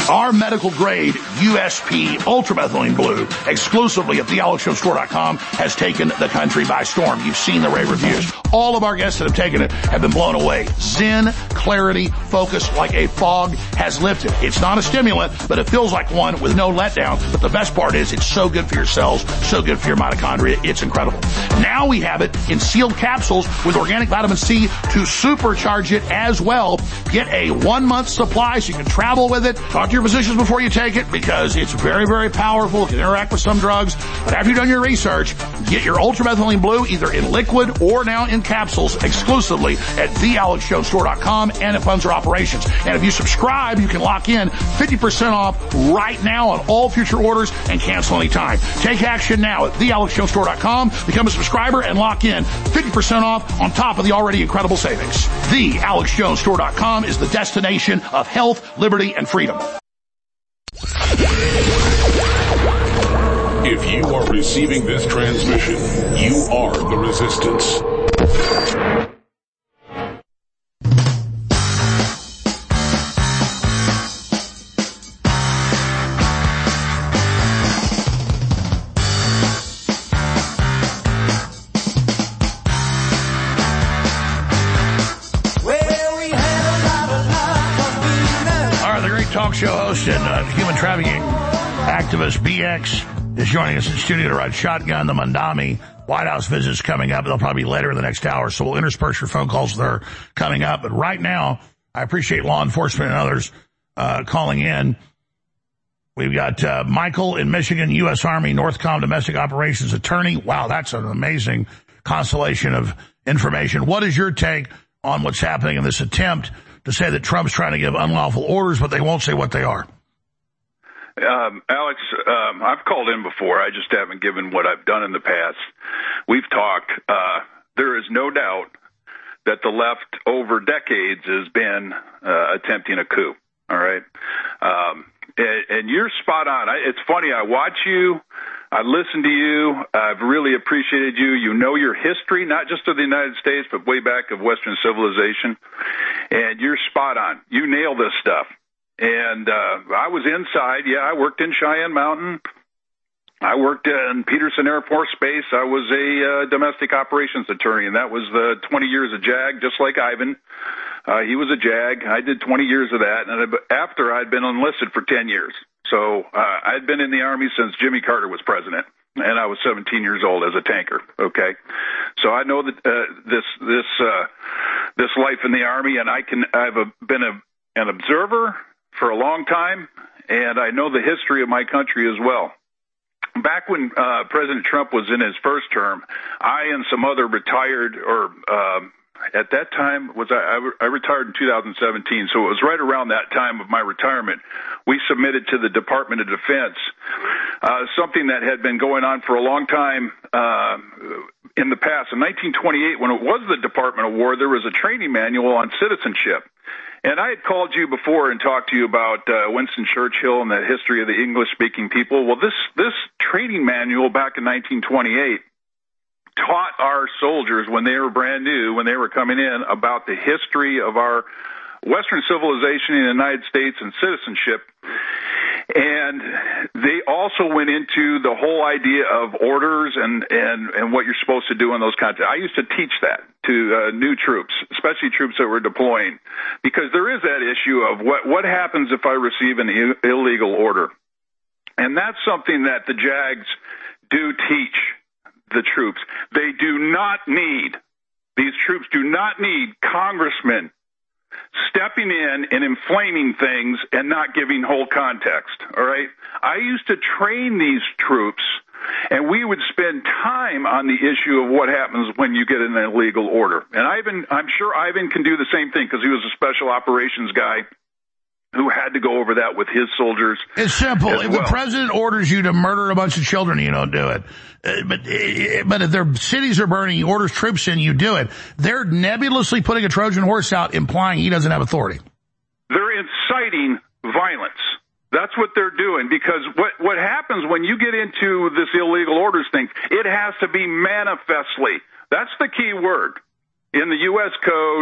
Our medical grade U S P ultramethylene blue exclusively at the alex jones store dot com has taken the country by storm. You've seen the rave reviews. All of our guests that have taken it have been blown away. Zen, clarity, focus like a fog has lifted. It's not a stimulant, but it feels like one with no letdown. But the best part is it's so good for your cells, so good for your mitochondria. It's incredible. Now we have it in sealed capsules with organic vitamin C to supercharge it as well. Get a one month supply so you can travel with it. Talk to your physicians before you take it because it's very, very powerful. It can interact with some drugs. But after you've done your research, get your ultramethylene blue either in liquid or now in capsules exclusively at the alex jones store dot com and it funds our operations. And if you subscribe, you can lock in fifty percent off right now on all future orders and cancel anytime. Take action now at the alex jones store dot com. Become a subscriber and lock in fifty percent off on top of the already incredible savings. the alex jones store dot com is the destination of health, liberty, and freedom. If you are receiving this transmission, you are the resistance. Talk show host and uh, human trafficking activist B X is joining us in studio to ride shotgun. The Mandami White House visits coming up. They'll probably be later in the next hour, so we'll intersperse your phone calls that are coming up. But right now, I appreciate law enforcement and others uh, calling in. We've got uh, Michael in Michigan, U S Army, Northcom domestic operations attorney. Wow, that's an amazing constellation of information. What is your take on what's happening in this attempt to say that Trump's trying to give unlawful orders, but they won't say what they are? Um, Alex, um, I've called in before. I just haven't given what I've done in the past. We've talked. Uh, there is no doubt that the left over decades has been uh, attempting a coup. All right. Um, and, and you're spot on. I, it's funny. I watch you. I listen to you. I've really appreciated you. You know your history, not just of the United States, but way back of Western civilization. And you're spot on. You nail this stuff. And uh, I was inside. Yeah, I worked in Cheyenne Mountain. I worked in Peterson Air Force Base. I was a uh, domestic operations attorney, and that was the twenty years of JAG, just like Ivan. Uh, he was a JAG. I did twenty years of that. And after I'd been enlisted for ten years. So uh, I'd been in the Army since Jimmy Carter was president, and I was seventeen years old as a tanker. Okay, so I know that uh, this this uh, this life in the Army, and I can I've a, been a, an observer for a long time, and I know the history of my country as well. Back when uh, President Trump was in his first term, I and some other retired or um, at that time was I, I retired in two thousand seventeen, so it was right around that time of my retirement. We submitted to the Department of Defense uh, something that had been going on for a long time uh, in the past. In nineteen twenty-eight, when it was the Department of War, there was a training manual on citizenship. And I had called you before and talked to you about uh, Winston Churchill and the history of the English-speaking people. Well, this this training manual back in nineteen twenty-eight taught our soldiers when they were brand new, when they were coming in, about the history of our Western civilization in the United States and citizenship. And they also went into the whole idea of orders and, and, and what you're supposed to do in those contexts. I used to teach that to uh, new troops, especially troops that were deploying, because there is that issue of what, what happens if I receive an Ill- illegal order. And that's something that the JAGs do teach the troops. They do not need, these troops do not need congressmen stepping in and inflaming things and not giving whole context, all right? I used to train these troops, and we would spend time on the issue of what happens when you get an illegal order. And Ivan, I'm sure Ivan can do the same thing because he was a special operations guy who had to go over that with his soldiers. It's simple. If well. the president orders you to murder a bunch of children, you don't do it. Uh, but uh, but if their cities are burning, he orders troops in, you do it. They're nebulously putting a Trojan horse out, implying he doesn't have authority. They're inciting violence. That's what they're doing, because what, what happens when you get into this illegal orders thing, it has to be manifestly. That's the key word in the U S code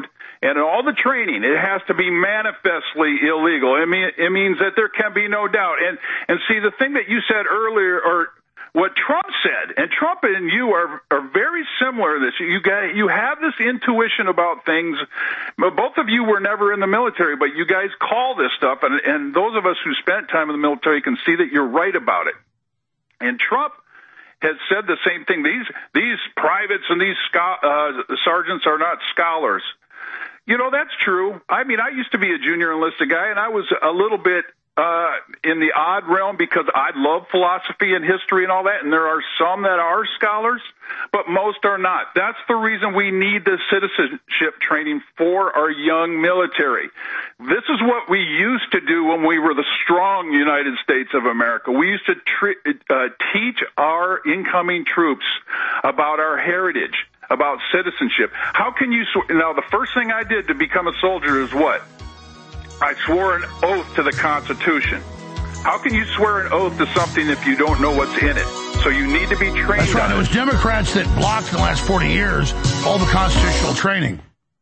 And all the training, it has to be manifestly illegal. It, mean, it means that there can be no doubt. And, and see, the thing that you said earlier, or what Trump said, and Trump and you are, are very similar to this. You guys, you have this intuition about things. Both of you were never in the military, but you guys call this stuff, and, and those of us who spent time in the military can see that you're right about it. And Trump has said the same thing. These these privates and these sco- uh, sergeants are not scholars. You know, that's true. I mean, I used to be a junior enlisted guy, and I was a little bit uh in the odd realm because I love philosophy and history and all that, and there are some that are scholars, but most are not. That's the reason we need the citizenship training for our young military. This is what we used to do when we were the strong United States of America. We used to tre- uh, teach our incoming troops about our heritage, about citizenship. How can you sw- now the first thing I did to become a soldier is what? I swore an oath to the Constitution. How can you swear an oath to something if you don't know what's in it? So you need to be trained. That's right. On it was Democrats that blocked in the last forty years all the constitutional training.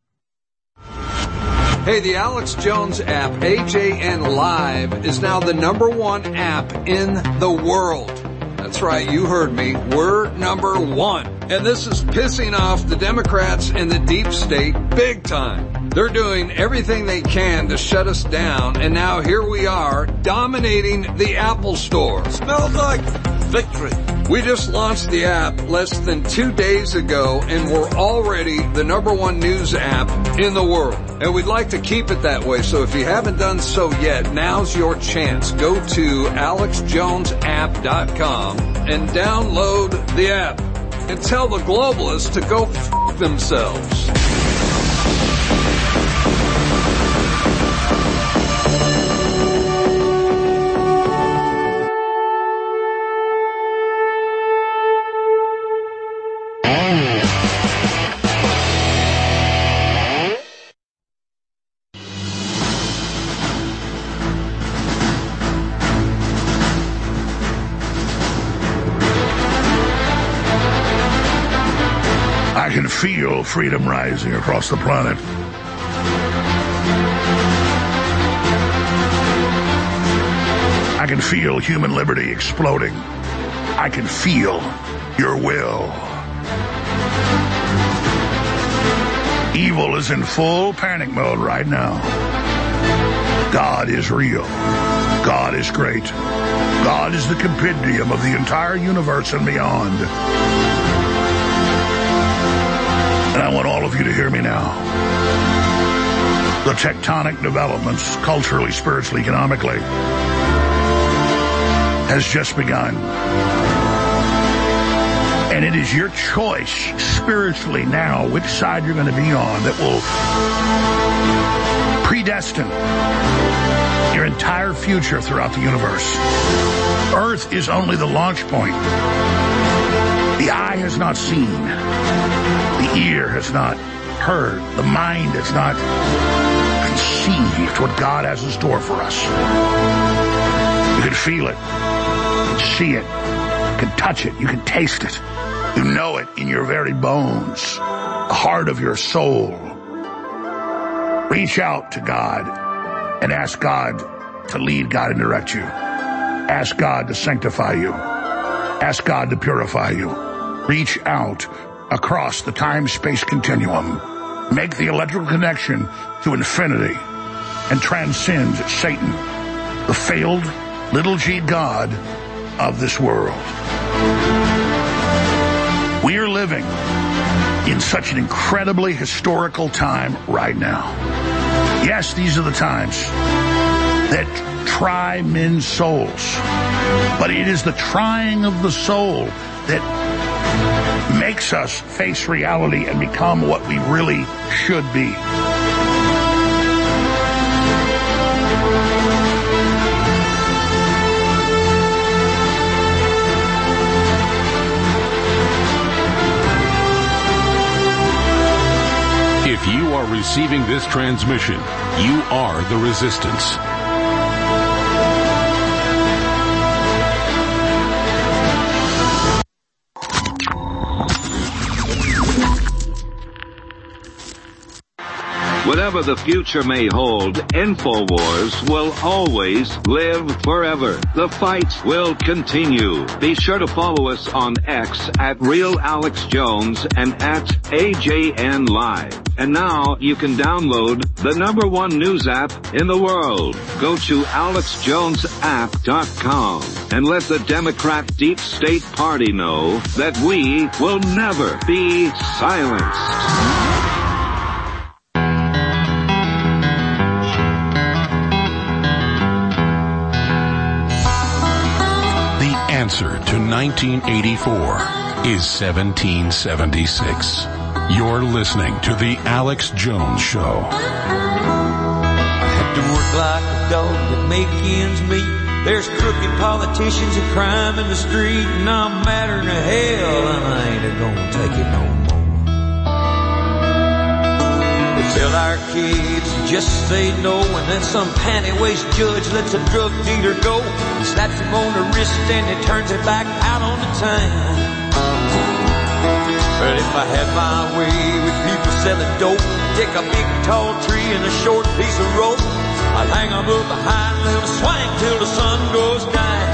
Hey, the Alex Jones app, A J N Live, is now the number one app in the world. That's right, you heard me. We're number one. And this is pissing off the Democrats and the deep state big time. They're doing everything they can to shut us down, and now here we are, dominating the Apple Store. Smells like victory. We just launched the app less than two days ago, and we're already the number one news app in the world. And we'd like to keep it that way, so if you haven't done so yet, now's your chance. Go to alex jones app dot com and download the app. And tell the globalists to go f*** themselves. I can feel freedom rising across the planet. I can feel human liberty exploding. I can feel your will. Evil is in full panic mode right now. God is real. God is great. God is the compendium of the entire universe and beyond. And I want all of you to hear me now. The tectonic developments, culturally, spiritually, economically, has just begun. And it is your choice, spiritually now, which side you're going to be on that will predestine your entire future throughout the universe. Earth is only the launch point. The eye has not seen. The ear has not heard. The mind has not conceived what God has in store for us. You can feel it. You can see it. You can touch it. You can taste it. You know it in your very bones, the heart of your soul. Reach out to God and ask God to lead, God, and direct you. Ask God to sanctify you. Ask God to purify you. Reach out across the time-space continuum. Make the electrical connection to infinity and transcend Satan, the failed little g God of this world. We are living in such an incredibly historical time right now. Yes, these are the times that try men's souls. But it is the trying of the soul that makes us face reality and become what we really should be. If you are receiving this transmission, you are the resistance. With whatever the future may hold, InfoWars will always live forever. The fight will continue. Be sure to follow us on X at Real Alex Jones and at A J N Live. And now you can download the number one news app in the world. Go to alex jones app dot com and let the Democrat Deep State Party know that we will never be silenced. Answer to nineteen eighty-four is seventeen seventy-six. You're listening to The Alex Jones Show. I have to work like a dog that make ends meet. There's crooked politicians and crime in the street, and I'm madder than hell, and I ain't gonna take it no more. They tell our kids to just say no, and then some panty-waist judge lets a drug dealer go. He slaps him on the wrist and he turns it back out on the town. But if I had my way with people selling dope, take a big tall tree and a short piece of rope, I'd hang them up behind and let them swing till the sun goes down.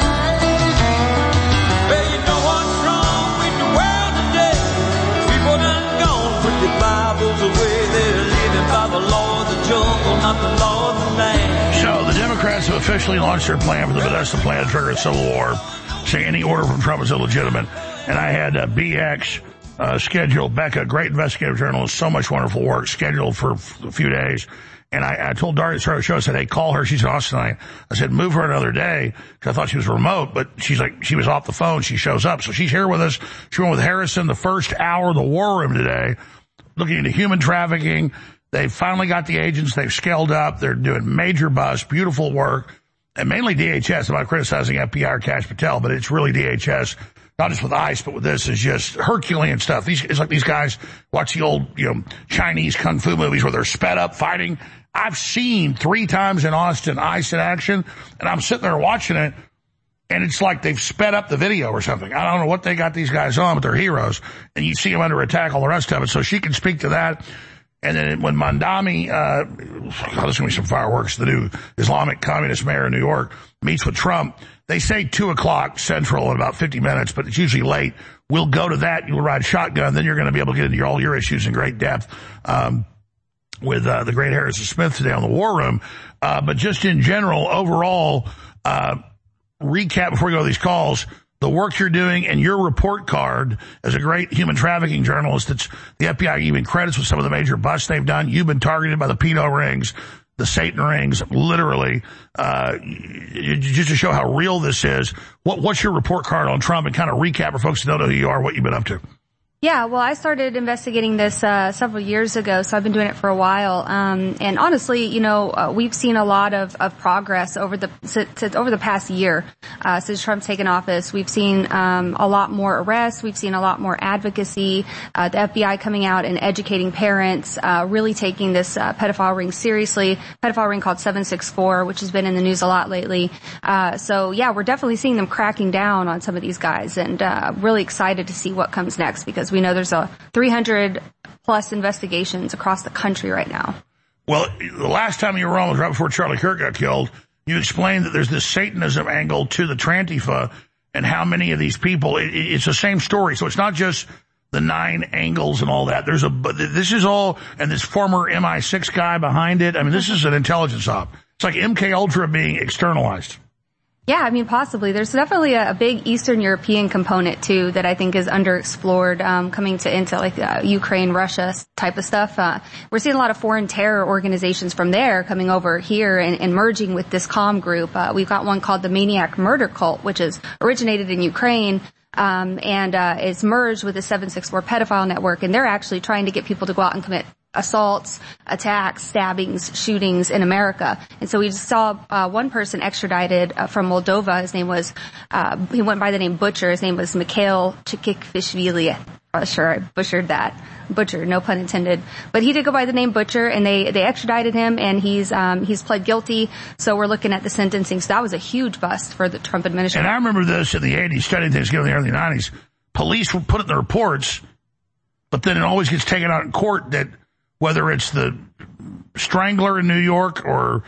Well, you know what's wrong with the world today? People done gone, put their Bibles away. They're living by the law of the jungle, not the law of the land. So the Democrats have officially launched their plan for the Bethesda plan to trigger a civil war, saying any order from Trump is illegitimate. And I had uh, B X uh, scheduled, Becca, great investigative journalist, so much wonderful work, scheduled for a few days. And I, I told Daria to start the show, I said, hey, call her. She's in Austin tonight. I said, move her another day, because I thought she was remote, but she's like, she was off the phone. She shows up. So she's here with us. She went with Harrison the first hour of the War Room today, looking into human trafficking. They've finally got the agents. They've scaled up. They're doing major busts, beautiful work, and mainly D H S. I'm not criticizing F B I or Kash Patel, but it's really D H S. Not just with ICE, but with this is just Herculean stuff. These, it's like these guys watch the old, you know, Chinese kung fu movies where they're sped up fighting. I've seen three times in Austin ICE in action, and I'm sitting there watching it, and it's like they've sped up the video or something. I don't know what they got these guys on, but they're heroes. And you see them under attack, all the rest of it. So she can speak to that. And then when Mandami, uh, oh, there's going to be some fireworks, the new Islamic communist mayor of New York meets with Trump. They say two o'clock Central in about fifty minutes, but it's usually late. We'll go to that. You'll ride shotgun. Then you're going to be able to get into your, all your issues in great depth, um, with, uh, the great Harrison Smith today on the War Room. Uh, but just in general, overall, uh, recap before we go to these calls. The work you're doing and your report card as a great human trafficking journalist, that's the F B I even credits with some of the major busts they've done. You've been targeted by the pedo rings, the Satan rings, literally, uh, just to show how real this is. What, what's your report card on Trump, and kind of recap for folks to know who you are, what you've been up to? Yeah, well, I started investigating this uh several years ago, so I've been doing it for a while. Um and honestly, you know, uh, we've seen a lot of of progress over the since, over the past year uh since Trump's taken office. We've seen um a lot more arrests, we've seen a lot more advocacy, uh the F B I coming out and educating parents, uh really taking this uh, pedophile ring seriously. Pedophile ring called seven six four, which has been in the news a lot lately. Uh so yeah, we're definitely seeing them cracking down on some of these guys, and uh really excited to see what comes next, because we know there's a three hundred plus investigations across the country right now. Well, the last time you were on was right before Charlie Kirk got killed. You explained that there's this Satanism angle to the Trantifa, and how many of these people, it, it's the same story. So it's not just the nine angles and all that. There's a, but this is all, and this former M I six guy behind it. I mean, this is an intelligence op. It's like M K Ultra being externalized. Yeah, I mean, possibly. There's definitely a, a big Eastern European component, too, that I think is underexplored, um, coming to into like uh, Ukraine, Russia type of stuff. Uh, we're seeing a lot of foreign terror organizations from there coming over here and, and merging with this comm group. Uh, we've got one called the Maniac Murder Cult, which is originated in Ukraine, um, and uh, is merged with the seven six four pedophile network, and they're actually trying to get people to go out and commit assaults, attacks, stabbings, shootings in America. And so we just saw uh, one person extradited uh, from Moldova. His name was, uh, he went by the name Butcher. His name was Mikhail Chikikvishvili. I'm sure I butchered that. Butcher, no pun intended. But he did go by the name Butcher, and they, they extradited him, and he's, um, he's pled guilty. So we're looking at the sentencing. So that was a huge bust for the Trump administration. And I remember this in the eighties, studying things in the early nineties. Police would put it in the reports, but then it always gets taken out in court that whether it's the Strangler in New York or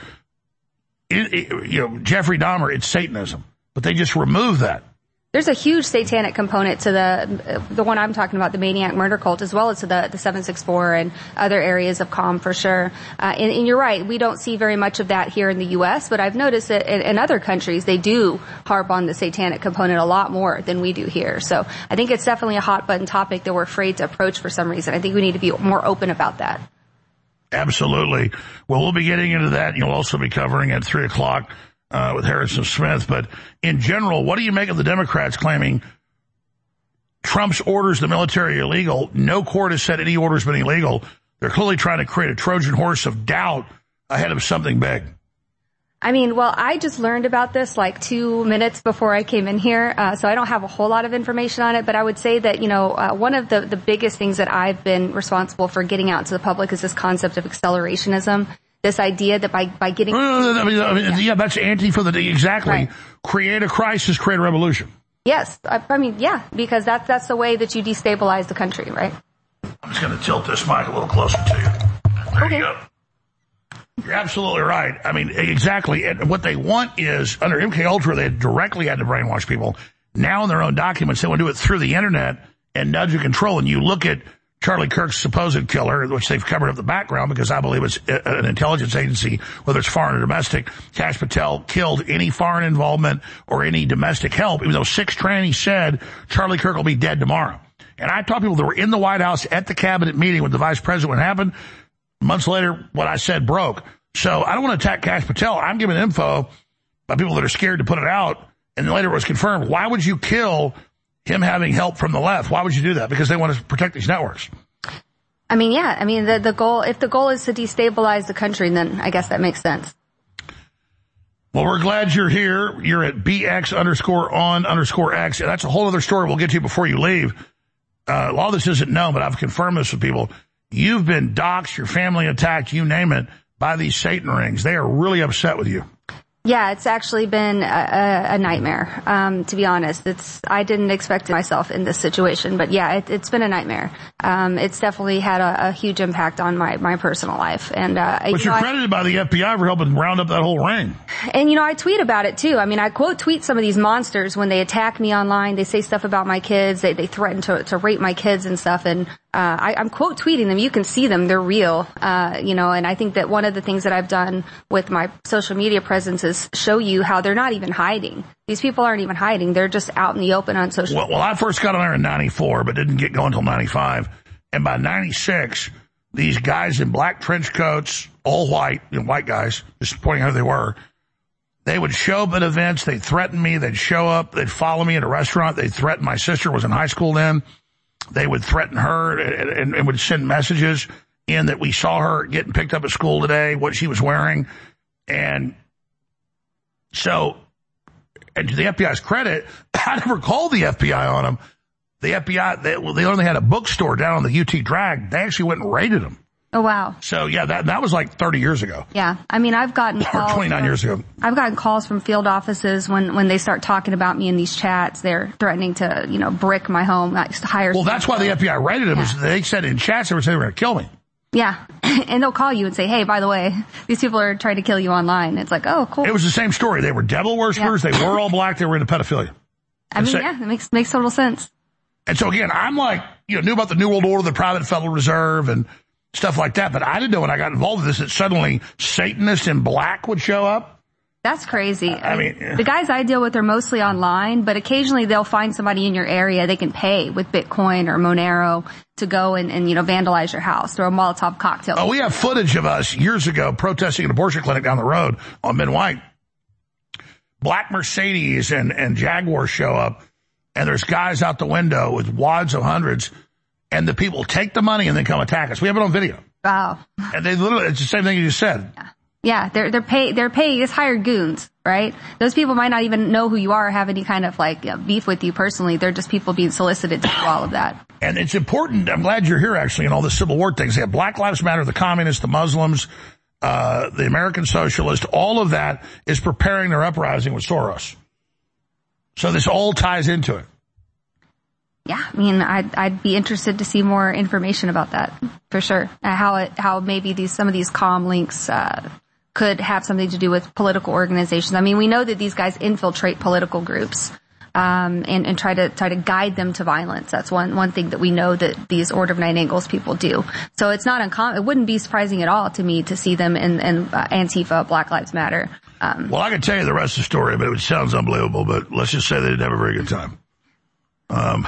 it, it, you know Jeffrey Dahmer, it's Satanism. But they just remove that. There's a huge satanic component to the the one I'm talking about, the maniac murder cult, as well as to the, the seven six four and other areas of calm for sure. Uh, and, and you're right, we don't see very much of that here in the U S, but I've noticed that in, in other countries they do harp on the satanic component a lot more than we do here. So I think it's definitely a hot button topic that we're afraid to approach for some reason. I think we need to be more open about that. Absolutely. Well, we'll be getting into that. You'll also be covering at three o'clock. Uh, with Harrison Smith. But in general, what do you make of the Democrats claiming Trump's orders the military illegal? No court has said any order's been illegal. They're clearly trying to create a Trojan horse of doubt ahead of something big. I mean, well, I just learned about this like two minutes before I came in here, uh, so I don't have a whole lot of information on it, but I would say that, you know, uh, one of the, the biggest things that I've been responsible for getting out to the public is this concept of accelerationism. This idea that by, by getting... I mean, I mean, yeah. yeah, that's anti for the... Exactly. Right. Create a crisis, create a revolution. Yes. I, I mean, yeah, because that's, that's the way that you destabilize the country, right? I'm just going to tilt this mic a little closer to you. There okay. you go. You're absolutely right. I mean, exactly. And what they want is, under M K Ultra, they directly had to brainwash people. Now in their own documents, they want to do it through the internet and nudge and control. And you look at Charlie Kirk's supposed killer, which they've covered up the background because I believe it's an intelligence agency, whether it's foreign or domestic. Kash Patel killed any foreign involvement or any domestic help, even though six trannies said Charlie Kirk will be dead tomorrow. And I taught people that were in the White House at the cabinet meeting with the vice president when it happened. Months later, what I said broke. So I don't want to attack Kash Patel. I'm giving info by people that are scared to put it out. And then later it was confirmed. Why would you kill him having help from the left? Why would you do that? Because they want to protect these networks. I mean, yeah. I mean, the, the goal, if the goal is to destabilize the country, then I guess that makes sense. Well, we're glad you're here. You're at B X underscore on underscore X. And that's a whole other story we'll get to before you leave. Uh, a lot of this isn't known, but I've confirmed this with people. You've been doxxed, your family attacked, you name it, by these Satan rings. They are really upset with you. Yeah, it's actually been a, a nightmare, um, to be honest. It's, I didn't expect myself in this situation, but yeah, it, it's been a nightmare. Um, it's definitely had a, a huge impact on my, my personal life. And, uh, but you you're know, credited I, by the F B I for helping round up that whole ring. And, you know, I tweet about it too. I mean, I quote tweet some of these monsters when they attack me online. They say stuff about my kids. They, they threaten to, to rape my kids and stuff. And, Uh, I, I'm quote tweeting them. You can see them. They're real. Uh, you know, and I think that one of the things that I've done with my social media presence is show you how they're not even hiding. These people aren't even hiding. They're just out in the open on social well, media. Well, I first got on there in ninety-four, but didn't get going until ninety-five. And by ninety-six, these guys in black trench coats, all white, you know, white guys, just pointing out who they were, they would show up at events. They'd threaten me. They'd show up. They'd follow me at a restaurant. They'd threaten my sister, was in high school then. They would threaten her and, and, and would send messages in that we saw her getting picked up at school today, what she was wearing. And so, and to the F B I's credit, I never called the F B I on them. The F B I, they, they only had a bookstore down on the U T Drag. They actually went and raided them. Oh, wow. So, yeah, that that was like thirty years ago. Yeah. I mean, I've gotten calls. Or twenty-nine from, years ago. I've gotten calls from field offices when, when they start talking about me in these chats. They're threatening to, you know, brick my home, like hire. Well, that's why the F B I raided them. Yeah. They said in chats they were saying they were going to kill me. Yeah. And they'll call you and say, hey, by the way, these people are trying to kill you online. It's like, oh, cool. It was the same story. They were devil worshippers. Yeah. They were all black. They were into pedophilia. I mean, say, yeah, it makes, makes total sense. And so again, I'm like, you know, knew about the New World Order, the private Federal Reserve and stuff like that. But I didn't know when I got involved with this that suddenly Satanists in black would show up. That's crazy. I mean, the guys I deal with are mostly online, but occasionally they'll find somebody in your area they can pay with Bitcoin or Monero to go and, and you know, vandalize your house, throw a Molotov cocktail. Oh, we have footage of us years ago protesting an abortion clinic down the road on Ben White. Black Mercedes and, and Jaguars show up, and there's guys out the window with wads of hundreds, and the people take the money and then come attack us. We have it on video. Wow. And they literally, it's the same thing you just said. Yeah. Yeah, they're, they're pay, they're paying, it's hired goons, right? Those people might not even know who you are or have any kind of like uh, beef with you personally. They're just people being solicited to do all of that. And it's important, I'm glad you're here actually in all the Civil War things. They have Black Lives Matter, the communists, the Muslims, uh, the American socialists, all of that is preparing their uprising with Soros. So this all ties into it. Yeah, I mean, I'd, I'd be interested to see more information about that, for sure. Uh, how it, how maybe these, some of these comm links, uh, could have something to do with political organizations. I mean, we know that these guys infiltrate political groups, um, and, and try to, try to guide them to violence. That's one, one thing that we know that these Order of Nine Angles people do. So it's not uncommon, it wouldn't be surprising at all to me to see them in, in uh, Antifa, Black Lives Matter. Um, well, I can tell you the rest of the story, but it sounds unbelievable, but let's just say they didn't have a very good time. Um,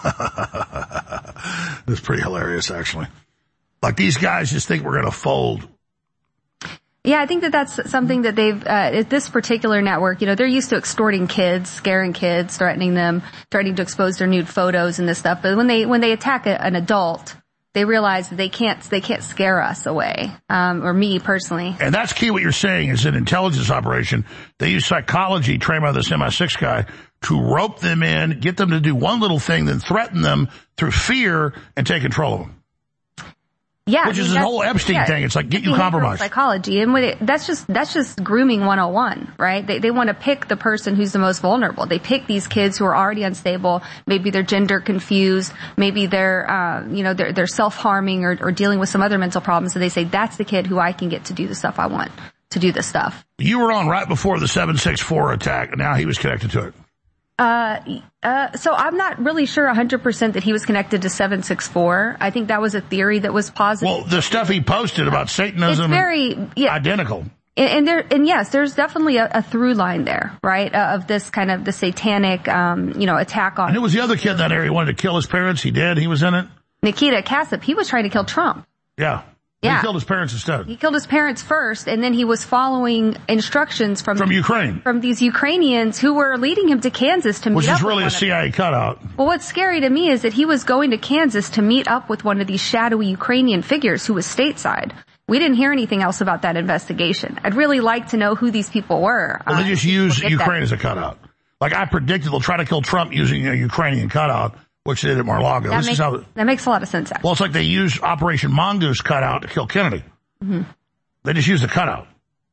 it's pretty hilarious, actually. Like, these guys just think we're going to fold. Yeah, I think that that's something that they've, uh, this particular network, you know, they're used to extorting kids, scaring kids, threatening them, threatening to expose their nude photos and this stuff. But when they, when they attack a, an adult, they realize that they can't, they can't scare us away, um, or me personally. And that's key. What you're saying is an intelligence operation. They use psychology trained by this M I six guy to rope them in, get them to do one little thing, then threaten them through fear and take control of them. Yeah, which I mean, is the whole Epstein yeah, thing. It's like, get you compromised. Psychology, and when it, that's just that's just grooming one oh one, right? They they want to pick the person who's the most vulnerable. They pick these kids who are already unstable. Maybe they're gender confused. Maybe they're uh, you know they're they're self harming or, or dealing with some other mental problems. So they say that's the kid who I can get to do the stuff I want to do this stuff. You were on right before the seven six four attack, and now he was connected to it. Uh, uh, so I'm not really sure one hundred percent that he was connected to seven six four. I think that was a theory that was positive. Well, the stuff he posted about Satanism it's very, yeah, identical. And, and there, and yes, there's definitely a, a through line there, right? Uh, of this kind of the satanic, um, you know, attack on. And it was the other kid in that area who wanted to kill his parents. He did. He was in it. Nikita Kasip. He was trying to kill Trump. Yeah. Yeah. He killed his parents instead. He killed his parents first, and then he was following instructions from from Ukraine, from these Ukrainians who were leading him to Kansas to meet Which up. Which is really a C I A cutout. Well, what's scary to me is that he was going to Kansas to meet up with one of these shadowy Ukrainian figures who was stateside. We didn't hear anything else about that investigation. I'd really like to know who these people were. Well, they just use we'll Ukraine that. as a cutout. Like, I predicted they'll try to kill Trump using a Ukrainian cutout, which they did at Mar-a-Lago. That, this makes, is how, that makes a lot of sense, actually. Well, it's like they use Operation Mongoose cutout to kill Kennedy. Mm-hmm. They just use the cutout.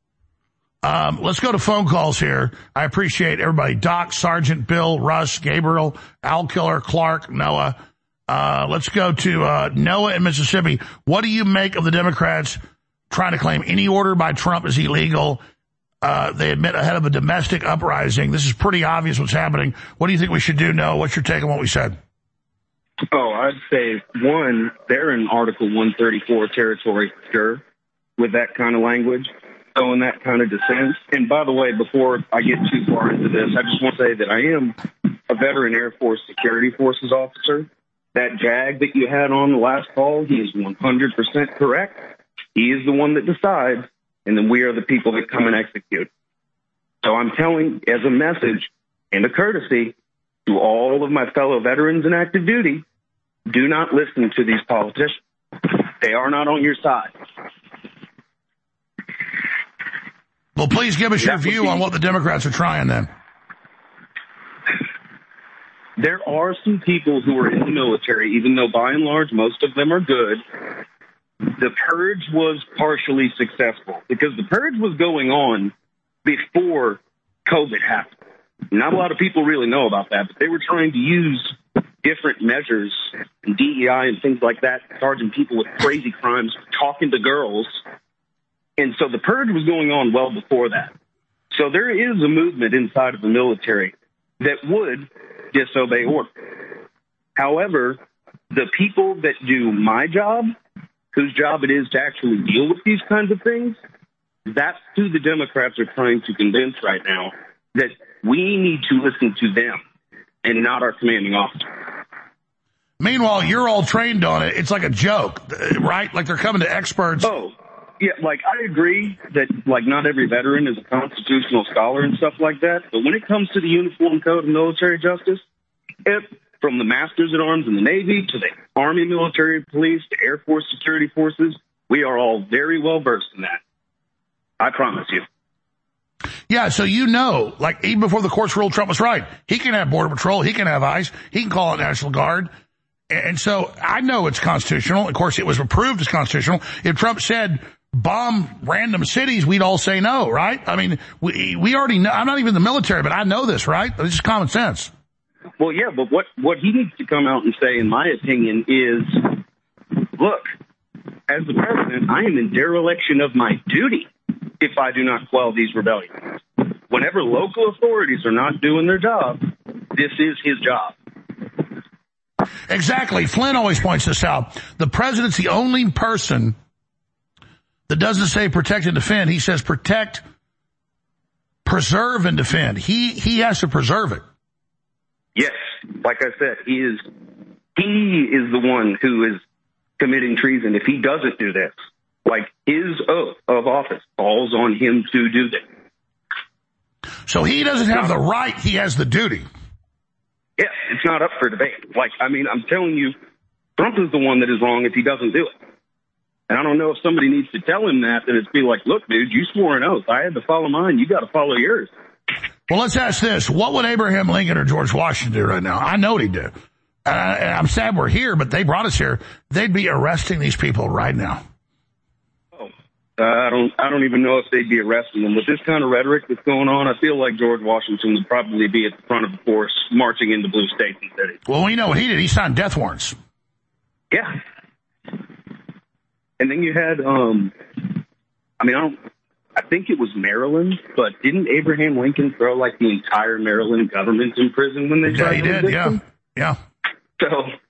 Um, let's go to phone calls here. I appreciate everybody. Doc, Sergeant, Bill, Russ, Gabriel, Al Killer, Clark, Noah. Uh, let's go to uh, Noah in Mississippi. What do you make of the Democrats trying to claim any order by Trump is illegal? Uh, they admit ahead of a domestic uprising. This is pretty obvious what's happening. What do you think we should do, Noah? What's your take on what we said? Oh, I'd say, one, they're in Article one thirty-four territory, sure, with that kind of language, showing that kind of dissent. And by the way, before I get too far into this, I just want to say that I am a veteran Air Force Security Forces officer. That JAG that you had on the last call, he is one hundred percent correct. He is the one that decides, and then we are the people that come and execute. So I'm telling, as a message and a courtesy to all of my fellow veterans in active duty, do not listen to these politicians. They are not on your side. Well, please give us your view on what the Democrats are trying then. There are some people who are in the military, even though by and large most of them are good. The purge was partially successful because the purge was going on before COVID happened. Not a lot of people really know about that, but they were trying to use different measures, and D E I and things like that, charging people with crazy crimes, talking to girls. And so the purge was going on well before that. So there is a movement inside of the military that would disobey order. However, the people that do my job, whose job it is to actually deal with these kinds of things, that's who the Democrats are trying to convince right now, that we need to listen to them and not our commanding officer. Meanwhile, you're all trained on it. It's like a joke, right? Like they're coming to experts. Oh, yeah, like I agree that like not every veteran is a constitutional scholar and stuff like that. But when it comes to the Uniform Code of Military Justice, if from the Masters at Arms in the Navy to the Army Military Police to Air Force Security Forces, we are all very well versed in that. I promise you. Yeah, so you know, like even before the courts ruled Trump was right, he can have Border Patrol, he can have ICE, he can call it National Guard. And so I know it's constitutional. Of course, it was approved as constitutional. If Trump said bomb random cities, we'd all say no, right? I mean, we we already know. I'm not even in the military, but I know this, right? It's just common sense. Well, yeah, but what, what he needs to come out and say, in my opinion, is, look, as the president, I am in dereliction of my duty if I do not quell these rebellions. Whenever local authorities are not doing their job, this is his job. Exactly. Flynn always points this out. The president's the only person that doesn't say protect and defend. He says protect, preserve, and defend. He he has to preserve it. Yes. Like I said, he is he is the one who is committing treason. If he doesn't do this, like his oath of office falls on him to do this. So he doesn't have the right, he has the duty. Yeah, it's not up for debate. Like, I mean, I'm telling you, Trump is the one that is wrong if he doesn't do it. And I don't know if somebody needs to tell him that, that it's be like, look, dude, you swore an oath. I had to follow mine. You got to follow yours. Well, let's ask this. What would Abraham Lincoln or George Washington do right now? I know what he'd do. And, I, and I'm sad we're here, but they brought us here. They'd be arresting these people right now. Oh, uh, I don't I don't even know if they'd be arresting them. With this kind of rhetoric that's going on, I feel like George Washington would probably be at the front of the force marching into blue states and cities. Well, we know what he did. He signed death warrants. Yeah. And then you had, um, I mean, I don't, I think it was Maryland, but didn't Abraham Lincoln throw like the entire Maryland government in prison when they Yeah, tried he to did. evict Yeah. them? Yeah. So,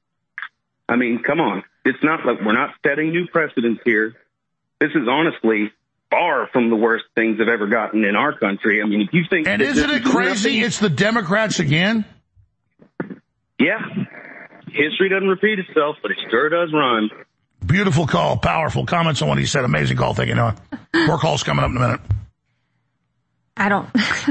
I mean, come on. It's not like we're not setting new precedents here. This is honestly far from the worst things I've ever gotten in our country. I mean, if you think... And that isn't this it is crazy? nothing- It's the Democrats again. Yeah. History doesn't repeat itself, but it sure does rhyme. Beautiful call. Powerful comments on what he said. Amazing call. Thank you, Noah. More calls coming up in a minute. I don't.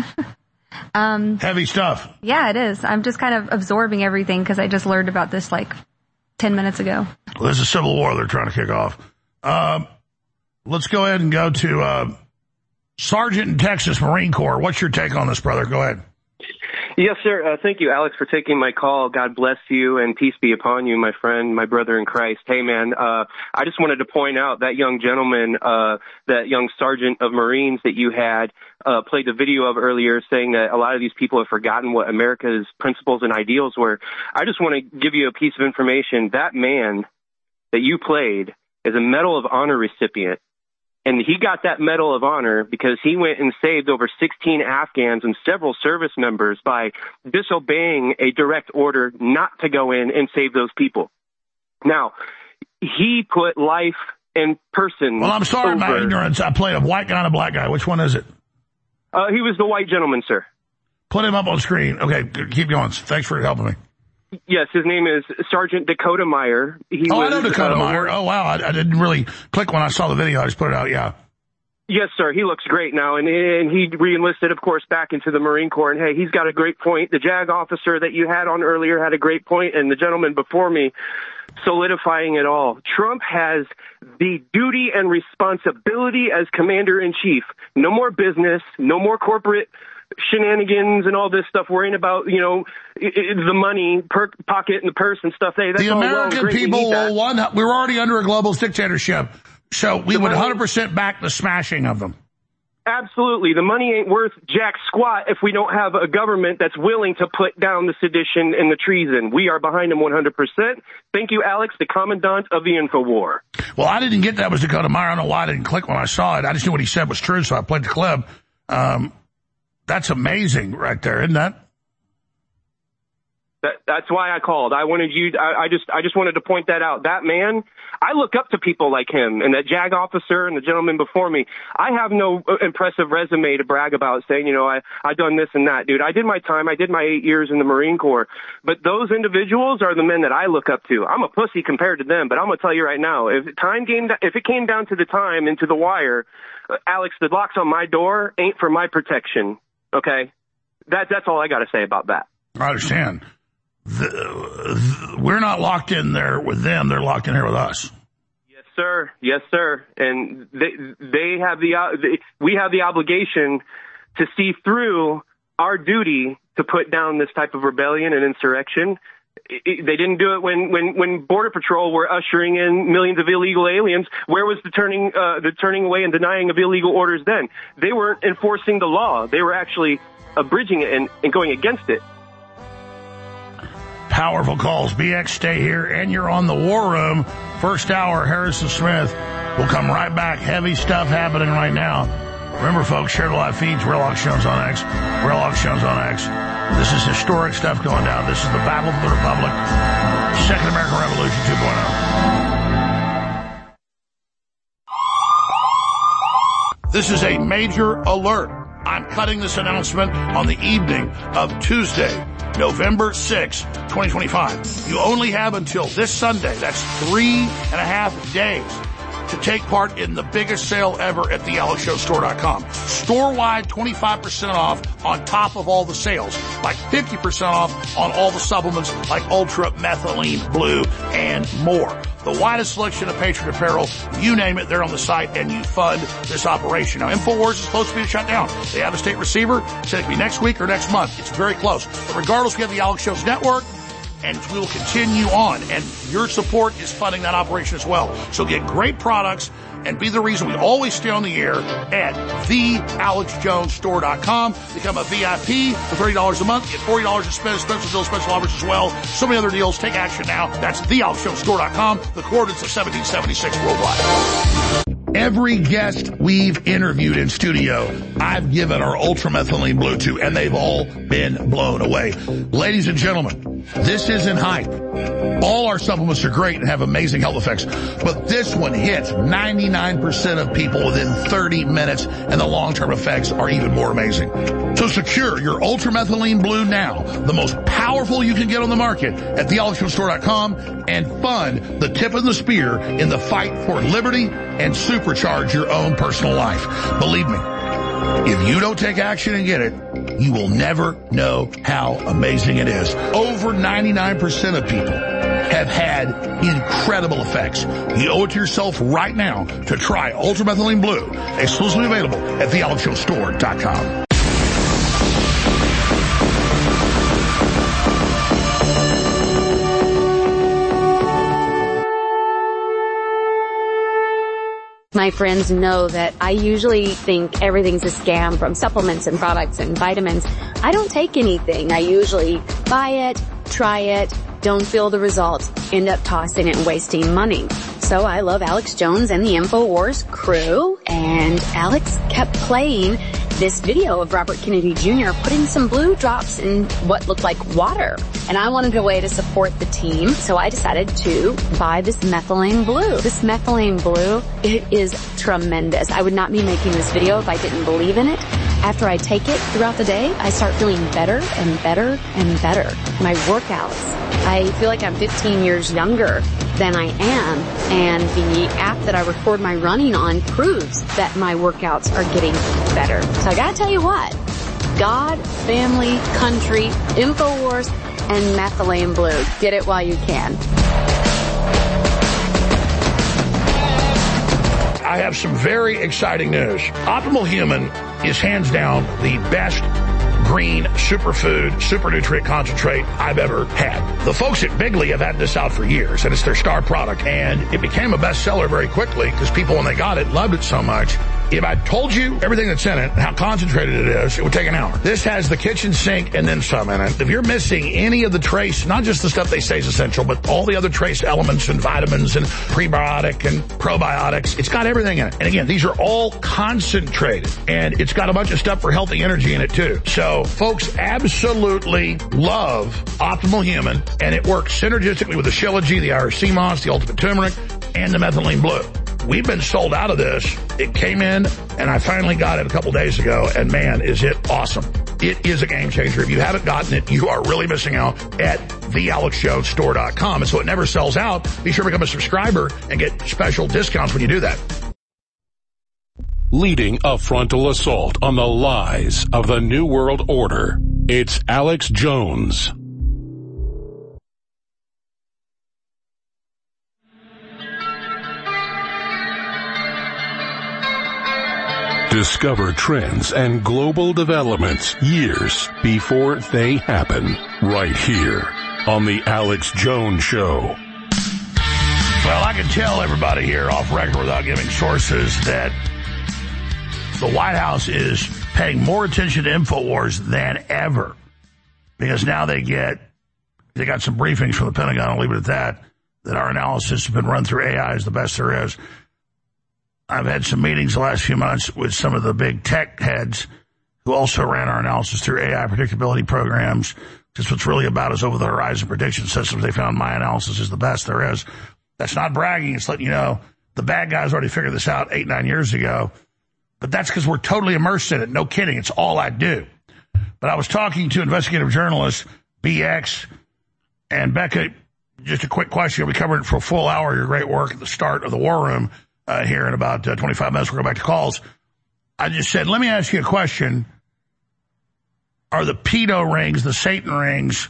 um, Heavy stuff. yeah, it is. I'm just kind of absorbing everything because I just learned about this like ten minutes ago. Well, there's a civil war they're trying to kick off. Um, let's go ahead and go to uh, Sergeant in Texas, Marine Corps. What's your take on this, brother? Go ahead. Yes, sir. Uh, thank you, Alex, for taking my call. God bless you and peace be upon you, my friend, my brother in Christ. Hey, man, uh, I just wanted to point out that young gentleman, uh, that young sergeant of Marines that you had, uh, played the video of earlier saying that a lot of these people have forgotten what America's principles and ideals were. I just want to give you a piece of information. That man that you played is a Medal of Honor recipient. And he got that Medal of Honor because he went and saved over sixteen Afghans and several service members by disobeying a direct order not to go in and save those people. Now, he put life and person. Well, I'm sorry, over. my ignorance. I played a white guy and a black guy. Which one is it? Uh, he was the white gentleman, sir. Put him up on screen. Okay, keep going. Thanks for helping me. Yes, his name is Sergeant Dakota Meyer. He oh, was, I know Dakota uh, Meyer. Oh, wow. I, I didn't really click when I saw the video. I just put it out. Yeah. Yes, sir. He looks great now. And, and he reenlisted, of course, back into the Marine Corps. And, hey, he's got a great point. The JAG officer that you had on earlier had a great point, and the gentleman before me solidifying it all. Trump has the duty and responsibility as commander-in-chief. No more business, no more corporate shenanigans and all this stuff, worrying about, you know, it, it, the money, per pocket and the purse and stuff. Hey, that's the all well American and great. people, We will one, we're already under a global dictatorship, so we would one hundred percent back the smashing of them. Absolutely. The money ain't worth jack squat if we don't have a government that's willing to put down the sedition and the treason. We are behind them one hundred percent. Thank you, Alex, the commandant of the InfoWar. Well, I didn't get that was Dakota Meyer. I don't know why I didn't click when I saw it. I just knew what he said was true, so I played the clip. Um, that's amazing right there, isn't that? That, that's why I called. I wanted you, I, I just, I just wanted to point that out. That man, I look up to people like him and that JAG officer and the gentleman before me. I have no impressive resume to brag about saying, you know, I, I done this and that, dude. I did my time. I did my eight years in the Marine Corps, but those individuals are the men that I look up to. I'm a pussy compared to them, but I'm going to tell you right now, if time came, if it came down to the time and to the wire, uh, Alex, the locks on my door ain't for my protection. Okay. That, that's all I got to say about that. I understand. The, the, we're not locked in there with them. They're locked in here with us. Yes, sir. Yes, sir. And they they have the uh, they, we have the obligation to see through our duty to put down this type of rebellion and insurrection. It, it, they didn't do it when when when Border Patrol were ushering in millions of illegal aliens. Where was the turning uh, the turning away and denying of illegal orders then? They weren't enforcing the law. They were actually abridging it and, and going against it. Powerful calls. B X, stay here, and you're on the War Room. First hour, Harrison Smith will come right back. Heavy stuff happening right now. Remember, folks, share the live feeds. Real Alex Jones on X. Real Alex Jones on X. This is historic stuff going down. This is the Battle for the Republic. Second American Revolution two point oh. This is a major alert. I'm cutting this announcement on the evening of Tuesday, November sixth, twenty twenty-five. You only have until this Sunday, that's three and a half days, to take part in the biggest sale ever at the alex jones store dot com. Store-wide, twenty-five percent off on top of all the sales, like fifty percent off on all the supplements like Ultra, Methylene Blue, and more. The widest selection of Patriot apparel, you name it, they're on the site, and you fund this operation. Now, InfoWars is supposed to be shut down. They have a state receiver, said it could be next week or next month. It's very close. But regardless, we have the Alex Jones Network, and we will continue on, and your support is funding that operation as well. So get great products and be the reason we always stay on the air at the alex jones store dot com. Become a V I P for thirty dollars a month. Get forty dollars in special deals, special offers as well. So many other deals. Take action now. That's the alex jones store dot com. The coordinates of seventeen seventy-six worldwide. Every guest we've interviewed in studio, I've given our Ultramethylene Blue to, and they've all been blown away. Ladies and gentlemen, this isn't hype. All our supplements are great and have amazing health effects, but this one hits ninety-nine percent of people within thirty minutes, and the long-term effects are even more amazing. So secure your Ultramethylene Blue now, the most powerful you can get on the market at the alex jones store dot com, and fund the tip of the spear in the fight for liberty and supercharge your own personal life. Believe me, if you don't take action and get it, you will never know how amazing it is. Over ninety-nine percent of people have had incredible effects. You owe it to yourself right now to try Ultramethylene Blue, exclusively available at the alex jones store dot com. My friends know that I usually think everything's a scam, from supplements and products and vitamins. I don't take anything. I usually buy it, try it, don't feel the results, end up tossing it and wasting money. So I love Alex Jones and the InfoWars crew, and Alex kept playing this video of Robert Kennedy Junior putting some blue drops in what looked like water. And I wanted a way to support the team, so I decided to buy this Methylene Blue. This Methylene Blue, it is tremendous. I would not be making this video if I didn't believe in it. After I take it throughout the day, I start feeling better and better and better. My workouts, I feel like I'm fifteen years younger than I am, and the app that I record my running on proves that my workouts are getting better. So I gotta tell you what, God, family, country, InfoWars, and Methylene Blue. Get it while you can. I have some very exciting news. Optimal Human is hands down the best green superfood, super nutrient concentrate I've ever had. The folks at Bigley have had this out for years, and it's their star product, and it became a bestseller very quickly because people, when they got it, loved it so much. If I told you everything that's in it, how concentrated it is, it would take an hour. This has the kitchen sink and then some in it. If you're missing any of the trace, not just the stuff they say is essential, but all the other trace elements and vitamins and prebiotic and probiotics, it's got everything in it. And again, these are all concentrated, and it's got a bunch of stuff for healthy energy in it too. So folks absolutely love Optimal Human, and it works synergistically with the Shilajit, the Irish Sea Moss, the Ultimate Turmeric, and the Methylene Blue. We've been sold out of this. It came in, and I finally got it a couple days ago, and man, is it awesome. It is a game changer. If you haven't gotten it, you are really missing out at the alex jones store dot com. And so it never sells out. Be sure to become a subscriber and get special discounts when you do that. Leading a frontal assault on the lies of the New World Order, it's Alex Jones. Discover trends and global developments years before they happen, right here on The Alex Jones Show. Well, I can tell everybody here off record without giving sources that the White House is paying more attention to InfoWars than ever, because now they get They got some briefings from the Pentagon, I'll leave it at that, that our analysis has been run through A I is the best there is. I've had some meetings the last few months with some of the big tech heads who also ran our analysis through A I predictability programs. Just what's really about is over-the-horizon prediction systems. They found my analysis is the best there is. That's not bragging. It's letting you know the bad guys already figured this out eight, nine years ago. But that's because we're totally immersed in it. No kidding. It's all I do. But I was talking to investigative journalist B X and Becca. Just a quick question. We covered it for a full hour, your great work at the start of the War Room uh, here in about uh, twenty-five minutes. We'll go back to calls. I just said, let me ask you a question. Are the pedo rings, the Satan rings,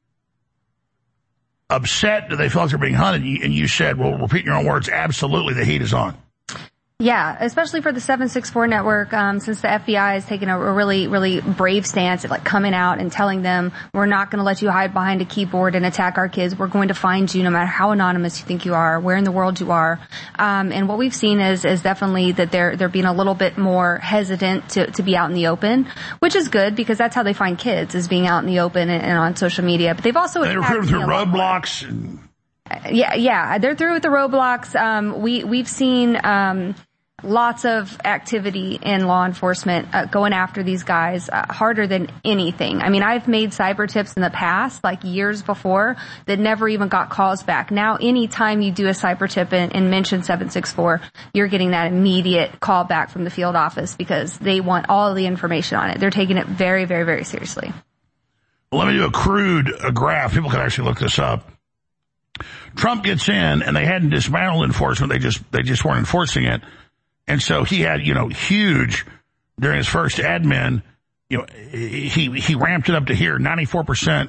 upset? Do they feel like they're being hunted? And you said, well, repeat your own words, absolutely, the heat is on. Yeah, especially for the seven six four network, um, since the F B I has taken a, a really, really brave stance at like coming out and telling them, we're not going to let you hide behind a keyboard and attack our kids. We're going to find you no matter how anonymous you think you are, where in the world you are. Um, and what we've seen is, is definitely that they're, they're being a little bit more hesitant to, to be out in the open, which is good because that's how they find kids, is being out in the open and, and on social media. But they've also they recruit through roadblocks. And... Yeah, yeah, they're through with the roadblocks. Um, we, we've seen, um, lots of activity in law enforcement uh, going after these guys uh, harder than anything. I mean, I've made cyber tips in the past, like years before, that never even got calls back. Now, anytime you do a cyber tip and, and mention seven six four, you're getting that immediate call back from the field office because they want all of the information on it. They're taking it very, very, very seriously. Well, let me do a crude a graph. People can actually look this up. Trump gets in, and they hadn't dismantled enforcement. They just they just weren't enforcing it. And so he had, you know, huge, during his first admin, you know, he, he ramped it up to here, ninety-four percent.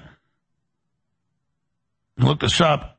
Look this up,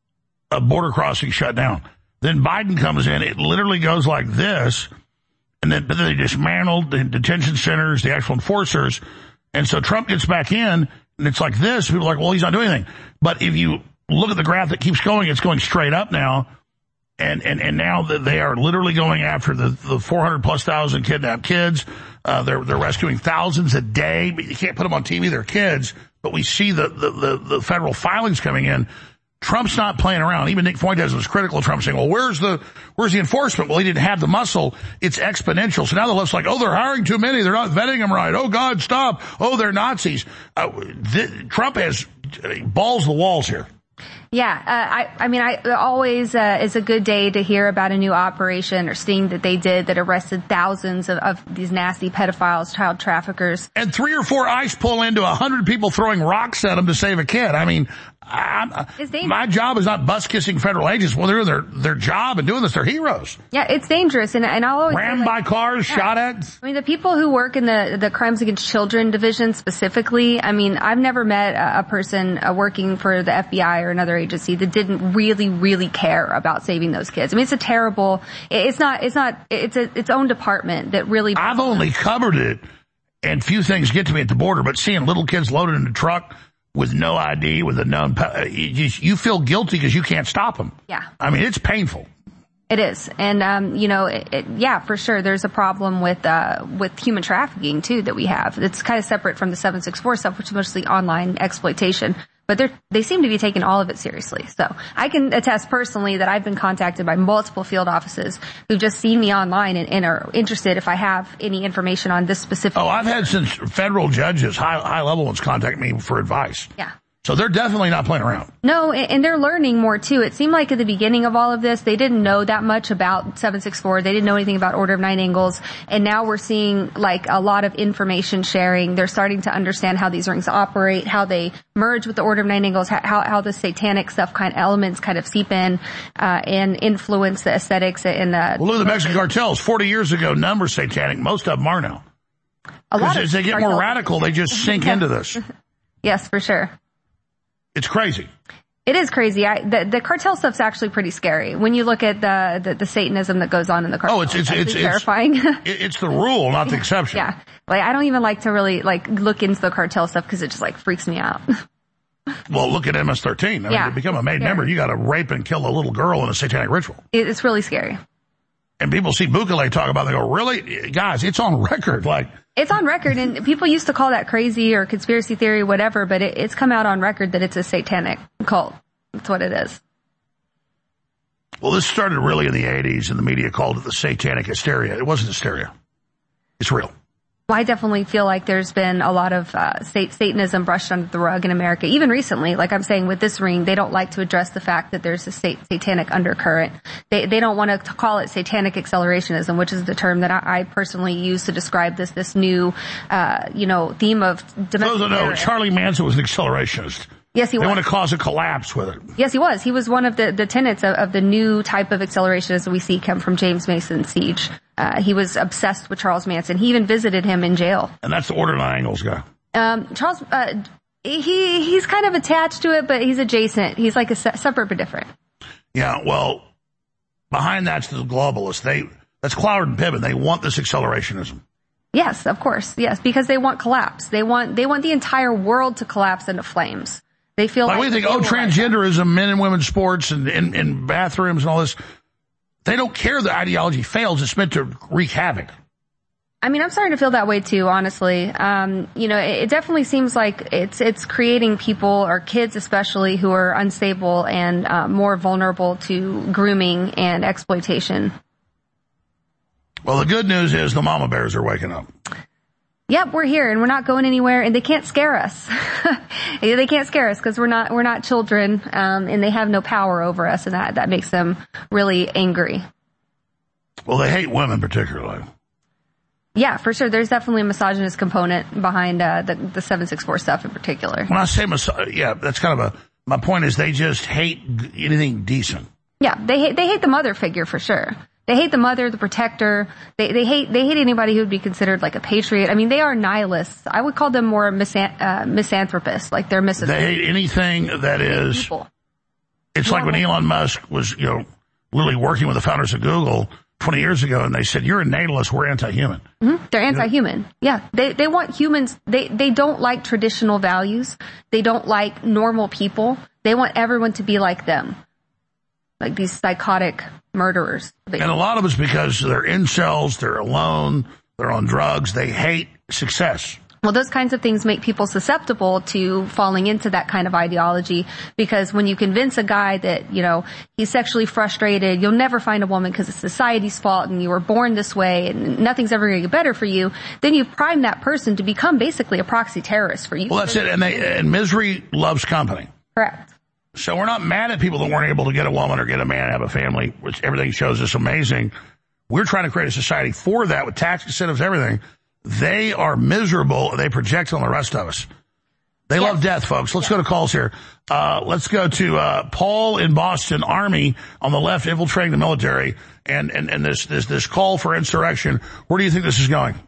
a border crossing shut down. Then Biden comes in, it literally goes like this, and then, but then they dismantled the detention centers, the actual enforcers. And so Trump gets back in, and it's like this. People are like, well, he's not doing anything. But if you look at the graph that keeps going, it's going straight up now. And, and, and now that they are literally going after the, the four hundred plus thousand kidnapped kids. Uh, they're, they're rescuing thousands a day, but you can't put them on T V. They're kids, but we see the, the, the, the federal filings coming in. Trump's not playing around. Even Nick Fuentes was critical of Trump, saying, well, where's the, where's the enforcement? Well, he didn't have the muscle. It's exponential. So now the left's like, oh, they're hiring too many. They're not vetting them right. Oh, God, stop. Oh, they're Nazis. Uh, th- Trump has balls to the walls here. Yeah, uh, I, I mean, I always uh, is a good day to hear about a new operation or sting that they did that arrested thousands of, of these nasty pedophiles, child traffickers. And three or four ICE pull into a hundred people throwing rocks at them to save a kid. I mean, I'm, my job is not bus kissing federal agents. Well, they're their their job and doing this. They're heroes. Yeah, it's dangerous, and and I'll always rammed like, by cars, yeah. shot at. I mean, the people who work in the the crimes against children division specifically. I mean, I've never met a, a person uh, working for the F B I or another agency that didn't really, really care about saving those kids. I mean, it's a terrible. It's not. It's not. It's a, its own department that really. I've only covered it, and few things get to me at the border. But seeing little kids loaded in a truck with no I D, with a known, you, you feel guilty because you can't stop them. Yeah. I mean, it's painful. It is. And, um, you know, it, it, yeah, for sure. There's a problem with, uh, with human trafficking too that we have. It's kind of separate from the seven six four stuff, which is mostly online exploitation. But they're, they seem to be taking all of it seriously. So I can attest personally that I've been contacted by multiple field offices who've just seen me online and, and are interested if I have any information on this specific. Oh, I've had since federal judges, high, high level ones contact me for advice. Yeah. So they're definitely not playing around. No, and they're learning more too. It seemed like at the beginning of all of this, they didn't know that much about seven six four. They didn't know anything about Order of Nine Angles. And now we're seeing like a lot of information sharing. They're starting to understand how these rings operate, how they merge with the Order of Nine Angles, how, how the satanic stuff kind of elements kind of seep in, uh, and influence the aesthetics and the. Well, look at the Mexican cartels. forty years ago, none were satanic. Most of them are now. A lot as they get more radical, they just sink into this. Yes, for sure. It's crazy. It is crazy. I, the, the cartel stuff's actually pretty scary when you look at the, the, the Satanism that goes on in the cartel. Oh, it's, it's, it's, it's terrifying. It's, it's the rule, not the exception. Yeah. Like, I don't even like to really, like, look into the cartel stuff because it just, like, freaks me out. Well, look at M S thirteen. I mean, yeah. to become a made member, you got to rape and kill a little girl in a satanic ritual. It, it's really scary. And people see Bukele talk about it, they go, really? Guys, it's on record. Like, It's on record, and people used to call that crazy or conspiracy theory, whatever, but it, it's come out on record that it's a satanic cult. That's what it is. Well, this started really in the eighties, and the media called it the satanic hysteria. It wasn't hysteria. It's real. Well, I definitely feel like there's been a lot of uh, sat- Satanism brushed under the rug in America. Even recently, like I'm saying with this ring, they don't like to address the fact that there's a sat- satanic undercurrent. They they don't want to call it satanic accelerationism, which is the term that I, I personally use to describe this this new, uh, you know, theme of domestic Those that know, terror. Charlie Manson was an accelerationist. Yes, he they was. They want to cause a collapse with it. Yes, he was. He was one of the, the tenets of, of the new type of accelerationism we see come from James Mason's siege. Uh, he was obsessed with Charles Manson. He even visited him in jail. And that's the Order Nine Angles guy. Um, Charles, uh, he, he's kind of attached to it, but he's adjacent. He's like a se- separate but different. Yeah, well, behind that's the globalists. They, that's Cloward and Piven. They want this accelerationism. Yes, of course. Yes, because they want collapse. They want, they want the entire world to collapse into flames. They feel like, like we think, oh, transgenderism, men and women's sports and in, in bathrooms and all this. They don't care the ideology fails. It's meant to wreak havoc. I mean, I'm starting to feel that way too, honestly. Um, you know, it, it definitely seems like it's, it's creating people, or kids especially, who are unstable and uh, more vulnerable to grooming and exploitation. Well, the good news is the mama bears are waking up. Yep, we're here and we're not going anywhere, and they can't scare us. They can't scare us because we're not we're not children, um, and they have no power over us, and that that makes them really angry. Well, they hate women particularly. Yeah, for sure. There's definitely a misogynist component behind uh, the the seven six four stuff in particular. When I say mis- yeah, that's kind of a my point is they just hate anything decent. Yeah, they hate they hate the mother figure for sure. They hate the mother, the protector. They they hate they hate anybody who would be considered like a patriot. I mean, they are nihilists. I would call them more misan- uh, misanthropists, like they're misanthropists. They hate anything that is. People. It's like when Elon Musk was, you know, literally working with the founders of Google twenty years ago, and they said, "You're a natalist. We're anti-human." Mm-hmm. They're anti-human. Yeah, they they want humans. They they don't like traditional values. They don't like normal people. They want everyone to be like them. Like these psychotic murderers. And a lot of it's because they're incels, they're alone, they're on drugs, they hate success. Well, those kinds of things make people susceptible to falling into that kind of ideology, because when you convince a guy that, you know, he's sexually frustrated, you'll never find a woman because it's society's fault and you were born this way and nothing's ever going to get better for you, then you prime that person to become basically a proxy terrorist for you. Well, that's it. And they, and misery loves company. Correct. So we're not mad at people that weren't able to get a woman or get a man, have a family, which everything shows us amazing. We're trying to create a society for that with tax incentives, everything. They are miserable. They project on the rest of us. They yes. love death, folks. Let's yeah. go to calls here. Uh, let's go to, uh, Paul in Boston. Army on the left infiltrating the military and, and, and this, this, this call for insurrection. Where do you think this is going?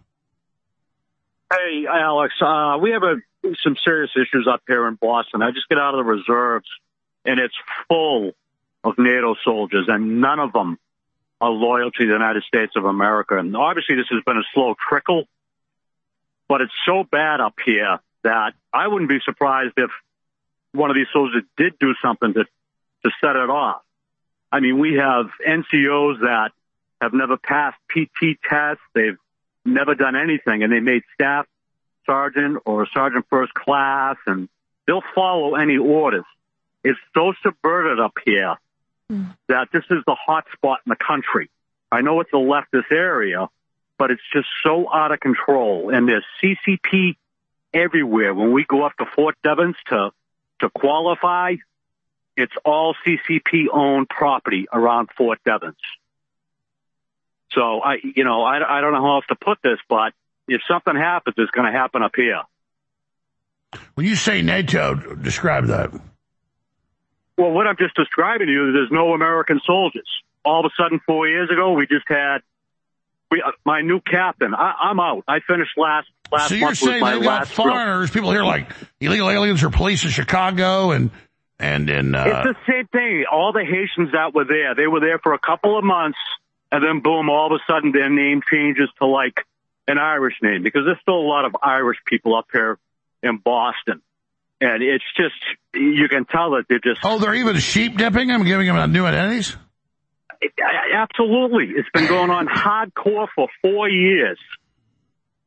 Hey, Alex, uh, we have a, some serious issues up here in Boston. I just get out of the reserves, and it's full of NATO soldiers, and none of them are loyal to the United States of America. And obviously this has been a slow trickle, but it's so bad up here that I wouldn't be surprised if one of these soldiers did do something to, to set it off. I mean, we have N C Os that have never passed P T tests. They've never done anything, and they made staff sergeant or sergeant first class, and they'll follow any orders. It's so subverted up here mm. that this is the hot spot in the country. I know it's a leftist area, but it's just so out of control. And there's C C P everywhere. When we go up to Fort Devens to, to qualify, it's all C C P-owned property around Fort Devens. So, I, you know, I, I don't know how else to put this, but if something happens, it's going to happen up here. When you say NATO, describe that. Well, what I'm just describing to you is there's no American soldiers. All of a sudden, four years ago, we just had we, uh, my new captain. I, I'm out. I finished last last so you're month. saying my they got last foreigners, trip. people here like illegal aliens or police in Chicago and and in. Uh, it's the same thing. All the Haitians that were there, they were there for a couple of months, and then boom, all of a sudden their name changes to like an Irish name, because there's still a lot of Irish people up here in Boston. And it's just, you can tell that they're just... Oh, they're even sheep dipping them, giving them new identities? Absolutely. It's been going on hardcore for four years.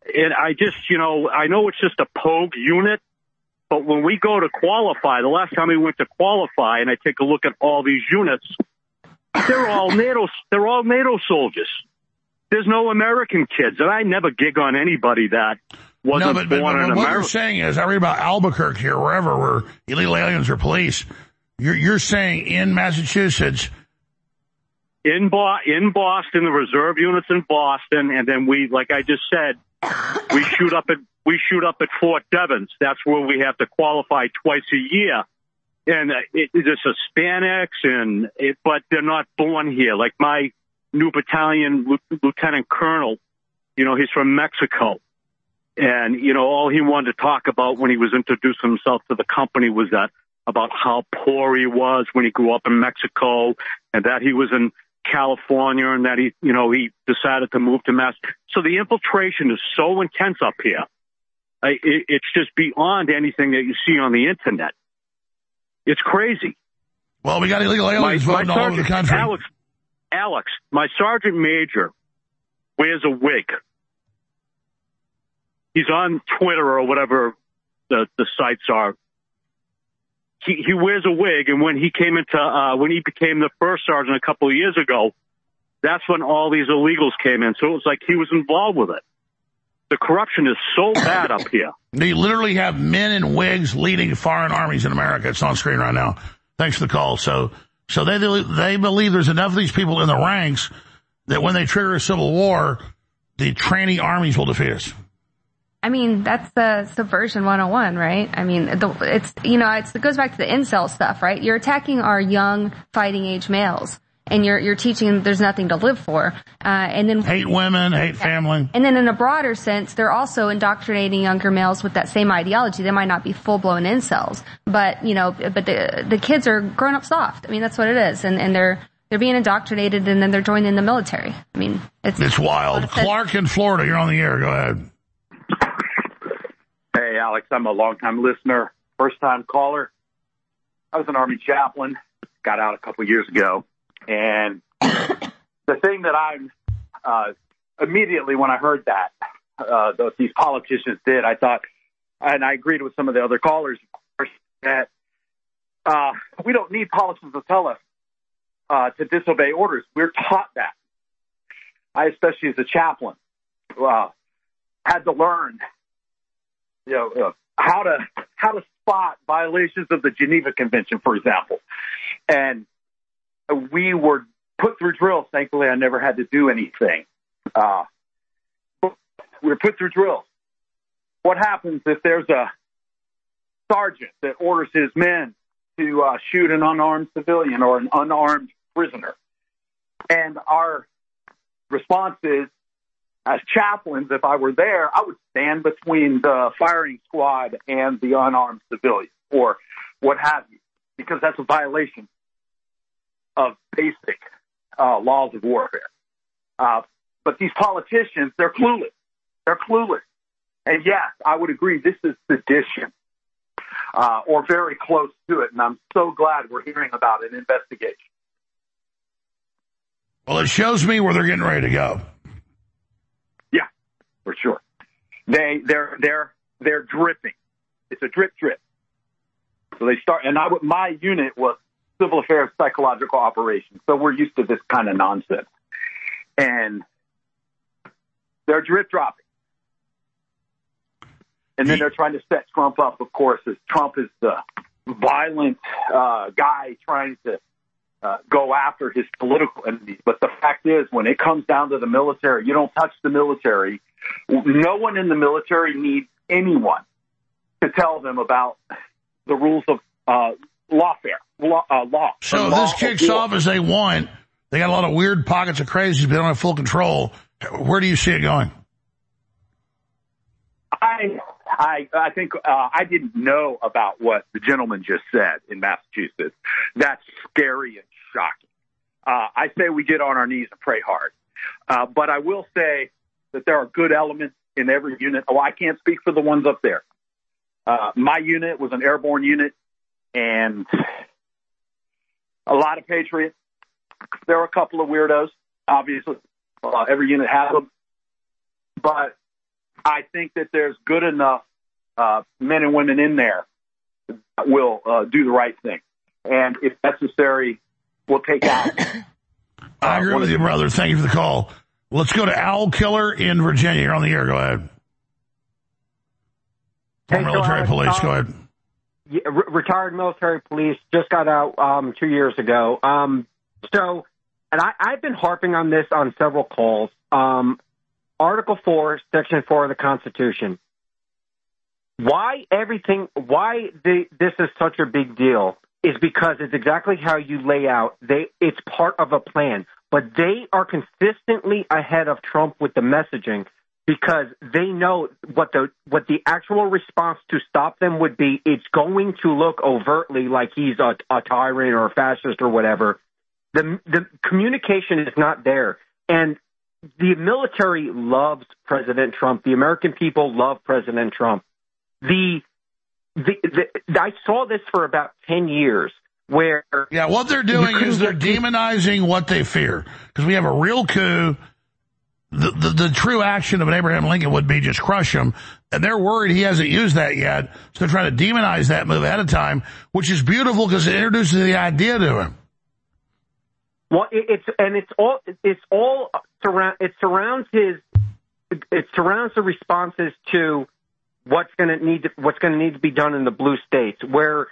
And I just, you know, I know it's just a Pogue unit, but when we go to qualify, the last time we went to qualify, and I take a look at all these units, they're all NATO, they're all NATO soldiers. There's no American kids, and I never gig on anybody that wasn't no, but, but, born but, in but what America. you're saying is, I read about Albuquerque or wherever where illegal aliens are police. You're, you're saying in Massachusetts, in Bo- in Boston, the reserve units in Boston, and then we, like I just said, we shoot up at we shoot up at Fort Devens. That's where we have to qualify twice a year, and uh, it, it's Hispanics, and it, but they're not born here. Like my new battalion lieutenant colonel, you know, he's from Mexico. And, you know, all he wanted to talk about when he was introducing himself to the company was that about how poor he was when he grew up in Mexico and that he was in California and that he, you know, he decided to move to Mass. So the infiltration is so intense up here. I, it, it's just beyond anything that you see on the internet. It's crazy. Well, we got illegal aliens my, voting my all over the country. Alex, Alex, my sergeant major wears a wig. He's on Twitter or whatever the, the sites are. He, he wears a wig, and when he came into, uh, when he became the first sergeant a couple of years ago, that's when all these illegals came in. So it was like he was involved with it. The corruption is so bad up here. They literally have men in wigs leading foreign armies in America. It's on screen right now. Thanks for the call. So, so they, they believe there's enough of these people in the ranks that when they trigger a civil war, the trainee armies will defeat us. I mean, that's the subversion one oh one, right? I mean, the, it's, you know, it's, it goes back to the incel stuff, right? You're attacking our young fighting age males and you're, you're teaching them there's nothing to live for. Uh, and then hate women, hate family. And then in a broader sense, they're also indoctrinating younger males with that same ideology. They might not be full blown incels, but, you know, but the, the kids are grown up soft. I mean, that's what it is. And, and they're, they're being indoctrinated and then they're joining the military. I mean, it's, it's wild. Clark in Florida, you're on the air. Go ahead. Hey, Alex, I'm a longtime listener, first-time caller. I was an Army chaplain, got out a couple years ago, and the thing that I'm uh, immediately when I heard that, uh, that these politicians did, I thought, and I agreed with some of the other callers, of course, that uh, we don't need politicians to tell us uh, to disobey orders. We're taught that. I, especially as a chaplain, uh, had to learn You know, uh, how to how to spot violations of the Geneva Convention, for example. And we were put through drills. Thankfully, I never had to do anything. Uh, we were put through drills. What happens if there's a sergeant that orders his men to uh, shoot an unarmed civilian or an unarmed prisoner? And our response is, as chaplains, if I were there, I would stand between the firing squad and the unarmed civilian or what have you, because that's a violation of basic uh, laws of warfare. Uh, but these politicians, they're clueless. They're clueless. And yes, I would agree, this is sedition uh, or very close to it. And I'm so glad we're hearing about an investigation. Well, it shows me where they're getting ready to go. For sure. They, they're, they're, they're dripping. It's a drip drip. So they start, and I, my unit was civil affairs psychological operations. So we're used to this kind of nonsense. And they're drip dropping. And then they're trying to set Trump up, of course, as Trump is the violent uh, guy trying to uh, go after his political enemies. But the fact is, when it comes down to the military, you don't touch the military. No one in the military needs anyone to tell them about the rules of uh, lawfare, law. Uh, law so if law this kicks off as they want, they got a lot of weird pockets of crazies, but they don't have full control. Where do you see it going? I, I, I think uh, I didn't know about what the gentleman just said in Massachusetts. That's scary and shocking. Uh, I say we get on our knees and pray hard. Uh, but I will say that there are good elements in every unit. Oh, I can't speak for the ones up there. Uh, my unit was an airborne unit, and a lot of patriots. There were a couple of weirdos, obviously. Uh, every unit has them. But I think that there's good enough uh, men and women in there that will uh, do the right thing. And if necessary, we'll take out. I agree with you, brother. Thank you for the call. Let's go to Owl Killer in Virginia. You're on the air. Go ahead. Hey, military so, police. um, Go ahead. Yeah, re- retired military police, just got out um, two years ago. Um, so, and I, I've been harping on this on several calls. Um, Article four, Section four of the Constitution. Why everything, why the, this is such a big deal is because it's exactly how you lay out. They, it's part of a plan, but they are consistently ahead of Trump with the messaging because they know what the, what the actual response to stop them would be. It's going to look overtly like he's a, a tyrant or a fascist or whatever. The, the communication is not there. And the military loves President Trump. The American people love President Trump. The, the, the I saw this for about ten years where... Yeah, what they're doing is they're demonizing what they fear. Because we have a real coup. The, the, the true action of an Abraham Lincoln would be just crush him. And they're worried he hasn't used that yet. So they're trying to demonize that move ahead of time, which is beautiful because it introduces the idea to him. Well, it, it's and it's all it's all surround it surrounds his it surrounds the responses to what's going to need to, what's going to need to be done in the blue states where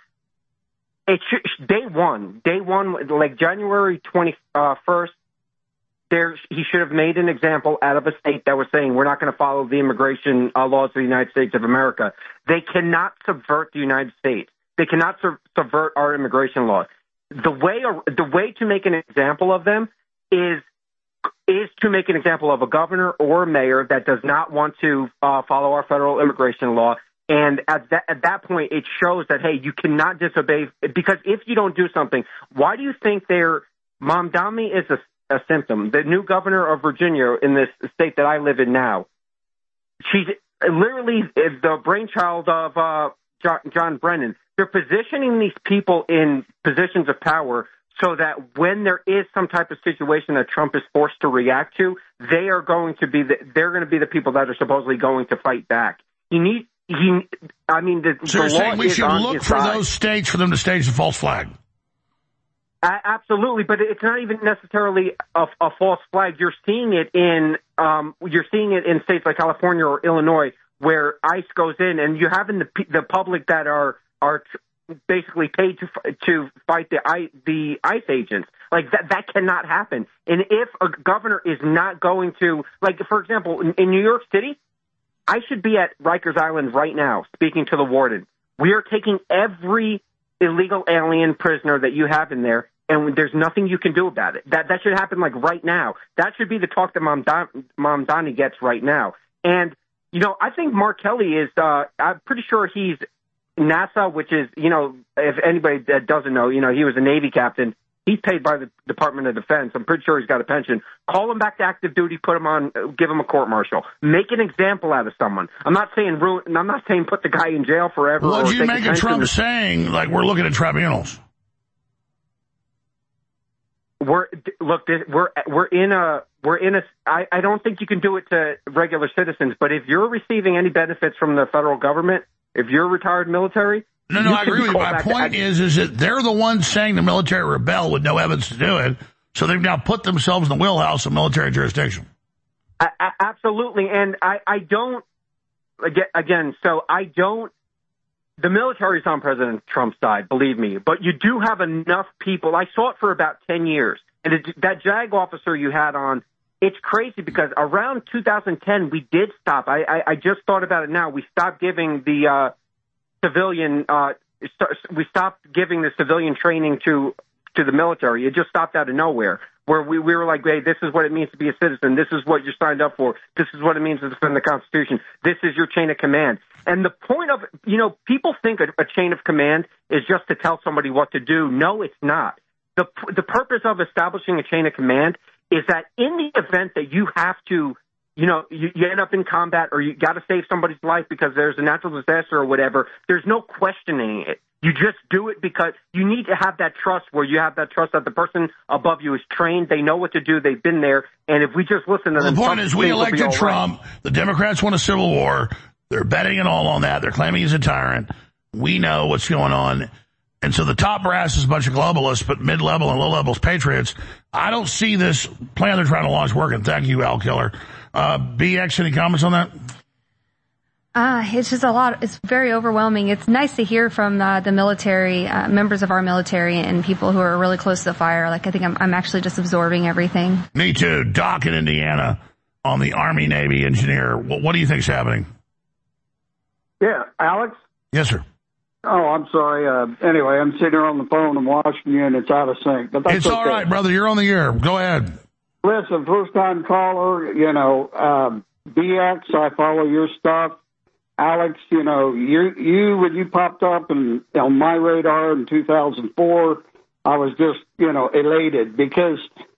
it should, day one day one like January twenty-first there he should have made an example out of a state that was saying we're not going to follow the immigration uh, laws of the United States of America. They cannot subvert the United States. They cannot sub- subvert our immigration laws. The way the way to make an example of them is is to make an example of a governor or a mayor that does not want to uh, follow our federal immigration law. And at that at that point, it shows that hey, you cannot disobey because if you don't do something, why do you think they're Mamdani is a, a symptom? The new governor of Virginia in this state that I live in now, she's literally the brainchild of uh, John, John Brennan. They're positioning these people in positions of power so that when there is some type of situation that Trump is forced to react to, they are going to be the, they're going to be the people that are supposedly going to fight back. He needs, he, I mean, the, so the you're saying we should look for side. those states for them to stage a false flag? Uh, absolutely, but it's not even necessarily a, a false flag. You're seeing it in, um, you're seeing it in states like California or Illinois where ICE goes in, and you're having the the public that are are basically paid to to fight the the ICE agents. Like that, that cannot happen. And if a governor is not going to, like for example, in, in New York City, I should be at Rikers Island right now speaking to the warden. We are taking every illegal alien prisoner that you have in there, and there's nothing you can do about it. That that should happen like right now. That should be the talk that Mom Don, Mom Donnie gets right now. And you know, I think Mark Kelly is. Uh, I'm pretty sure he's NASA, which is, you know, if anybody that doesn't know, you know, he was a Navy captain. He's paid by the Department of Defense. I'm pretty sure he's got a pension. Call him back to active duty, put him on, give him a court martial. Make an example out of someone. I'm not saying ruin, I'm not saying put the guy in jail forever. What do you take make of Trump saying, like, we're looking at tribunals? We're look, we're we're in a we're in a. I, I don't think you can do it to regular citizens, but if you're receiving any benefits from the federal government, if you're retired military, no, no, I agree with you. My point is, is that they're the ones saying the military rebel with no evidence to do it, so they've now put themselves in the wheelhouse of military jurisdiction. I, I, absolutely, and I, I don't. Again, so I don't. The military is on President Trump's side, believe me, but you do have enough people. I saw it for about ten years. And it, that JAG officer you had on, it's crazy because around two thousand ten, we did stop. I, I, I just thought about it now. We stopped giving the uh, civilian, uh, st- we stopped giving the civilian training to to the military. It just stopped out of nowhere, where we, we were like, hey, this is what it means to be a citizen. This is what you signed up for. This is what it means to defend the Constitution. This is your chain of command. And the point of, you know, people think a, a chain of command is just to tell somebody what to do. No, it's not. The, the purpose of establishing a chain of command is that in the event that you have to, you know, you, you end up in combat or you got to save somebody's life because there's a natural disaster or whatever, there's no questioning it. You just do it because you need to have that trust where you have that trust that the person above you is trained. They know what to do. They've been there. And if we just listen to well, them. The point is we elected Trump. Right. The Democrats want a civil war. They're betting it all on that. They're claiming he's a tyrant. We know what's going on. And so the top brass is a bunch of globalists, but mid-level and low-level is patriots. I don't see this plan they're trying to launch working. Thank you, Al Killer. Uh, B X, any comments on that? Uh, it's just a lot. It's very overwhelming. It's nice to hear from uh, the military, uh, members of our military and people who are really close to the fire. Like, I think I'm, I'm actually just absorbing everything. Me too. Doc in Indiana on the Army Navy engineer. What, what do you think's happening? Yeah, Alex? Yes, sir. Oh, I'm sorry. Uh, anyway, I'm sitting here on the phone and watching you, and it's out of sync. But that's It's okay. all right, brother. You're on the air. Go ahead. Listen, first-time caller, you know, um, B X, I follow your stuff. Alex, you know, you, you when you popped up and on my radar in two thousand four, I was just, you know, elated because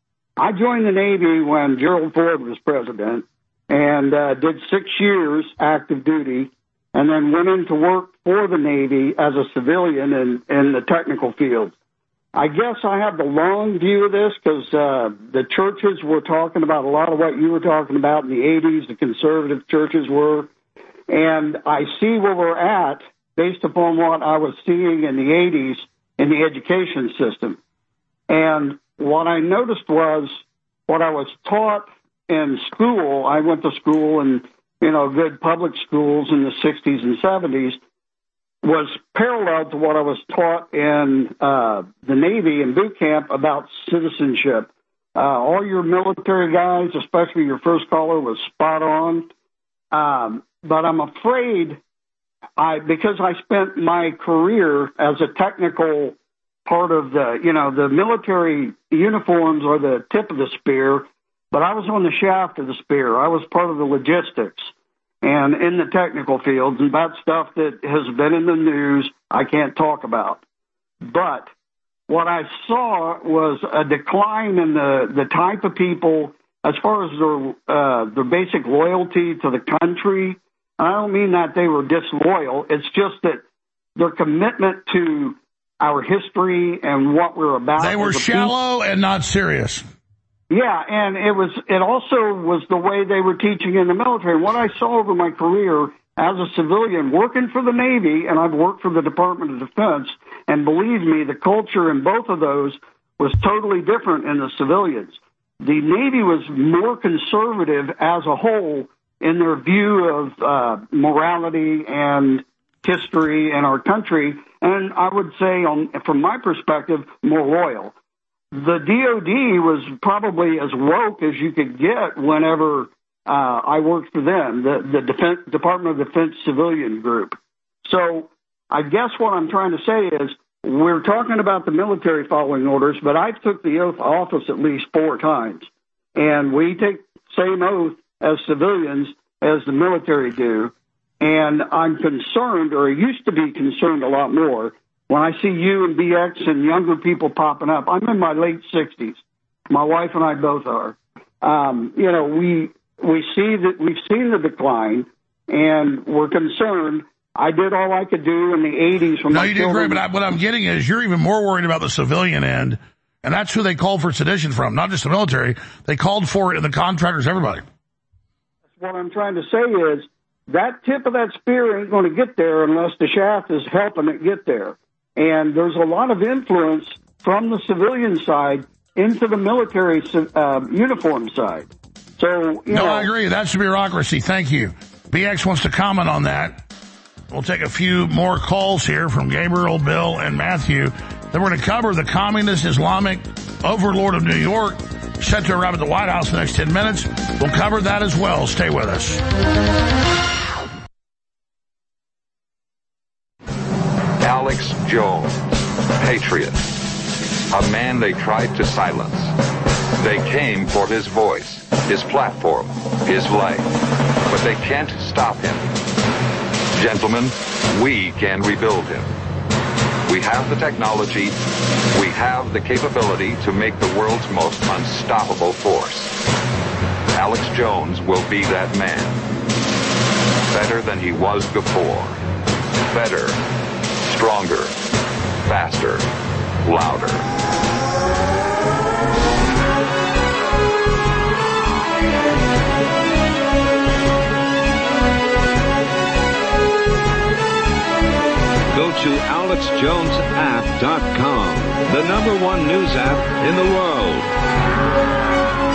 I joined the Navy when Gerald Ford was president and uh, did six years active duty. And then went into work for the Navy as a civilian in, in the technical field. I guess I have the long view of this because uh, the churches were talking about a lot of what you were talking about in the eighties, the conservative churches were. And I see where we're at based upon what I was seeing in the eighties in the education system. And what I noticed was what I was taught in school. I went to school and you know, good public schools in the sixties and seventies, was parallel to what I was taught in uh, the Navy in boot camp about citizenship. Uh, all your military guys, especially your first caller, was spot on. Um, but I'm afraid, I because I spent my career as a technical part of the, you know, the military uniforms are the tip of the spear, but I was on the shaft of the spear. I was part of the logistics and in the technical fields, and that stuff that has been in the news I can't talk about. But what I saw was a decline in the, the type of people as far as their, uh, their basic loyalty to the country. I don't mean that they were disloyal. It's just that their commitment to our history and what we're about. They were shallow people. And not serious. Yeah, and it was. It also was the way they were teaching in the military. What I saw over my career as a civilian working for the Navy, and I've worked for the Department of Defense, and believe me, the culture in both of those was totally different in the civilians. The Navy was more conservative as a whole in their view of uh, morality and history and our country, and I would say, on, from my perspective, more loyal. The D O D was probably as woke as you could get whenever uh, I worked for them, the, the Defense, Department of Defense Civilian Group. So I guess what I'm trying to say is we're talking about the military following orders, but I took the oath of office at least four times. And we take same oath as civilians as the military do. And I'm concerned, or I used to be concerned a lot more, when I see you and B X and younger people popping up. I'm in my late sixties. My wife and I both are. Um, you know, we we see that we've seen the decline, and we're concerned. I did all I could do in the eighties. When no, my you did great, but I, what I'm getting is you're even more worried about the civilian end, and that's who they called for sedition from, not just the military. They called for it in the contractors, everybody. What I'm trying to say is that tip of that spear ain't going to get there unless the shaft is helping it get there. And there's a lot of influence from the civilian side into the military uh, uniform side. So, you no, know, I agree. That's bureaucracy. Thank you. B X wants to comment on that. We'll take a few more calls here from Gabriel, Bill, and Matthew. Then we're going to cover the communist Islamic overlord of New York set to arrive at the White House in the next ten minutes. We'll cover that as well. Stay with us. Alex Jones, patriot, a man they tried to silence. They came for his voice, his platform, his life, but they can't stop him. Gentlemen, we can rebuild him. We have the technology, we have the capability to make the world's most unstoppable force. Alex Jones will be that man. Better than he was before. Better, stronger, faster, louder. Go to alex jones app dot com, the number one news app in the world.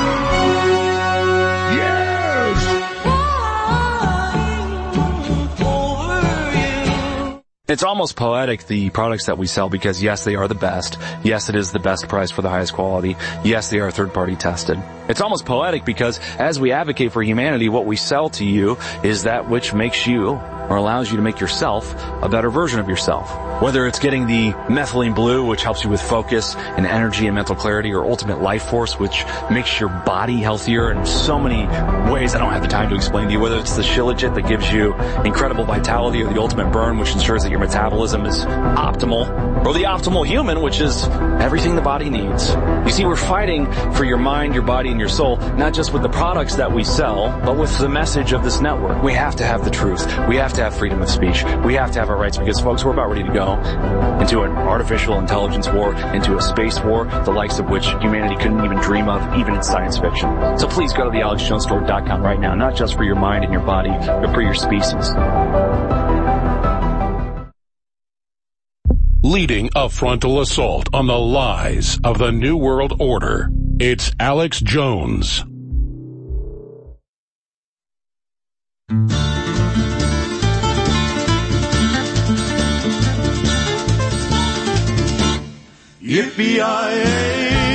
It's almost poetic, the products that we sell, because yes, they are the best. Yes, it is the best price for the highest quality. Yes, they are third-party tested. It's almost poetic because as we advocate for humanity, what we sell to you is that which makes you, or allows you to make yourself, a better version of yourself. Whether it's getting the methylene blue, which helps you with focus and energy and mental clarity, or ultimate life force, which makes your body healthier in so many ways I don't have the time to explain to you. Whether it's the Shilajit that gives you incredible vitality, or the ultimate burn, which ensures that your metabolism is optimal, or the optimal human, which is everything the body needs. You see, we're fighting for your mind, your body, and your soul, not just with the products that we sell, but with the message of this network. We have to have the truth. We have to have freedom of speech. We have to have our rights, because, folks, we're about ready to go into an artificial intelligence war, into a space war, the likes of which humanity couldn't even dream of, even in science fiction. So please go to the alex jones store dot com right now, not just for your mind and your body, but for your species. Leading a frontal assault on the lies of the New World Order, it's Alex Jones. Yippee-yi-yay,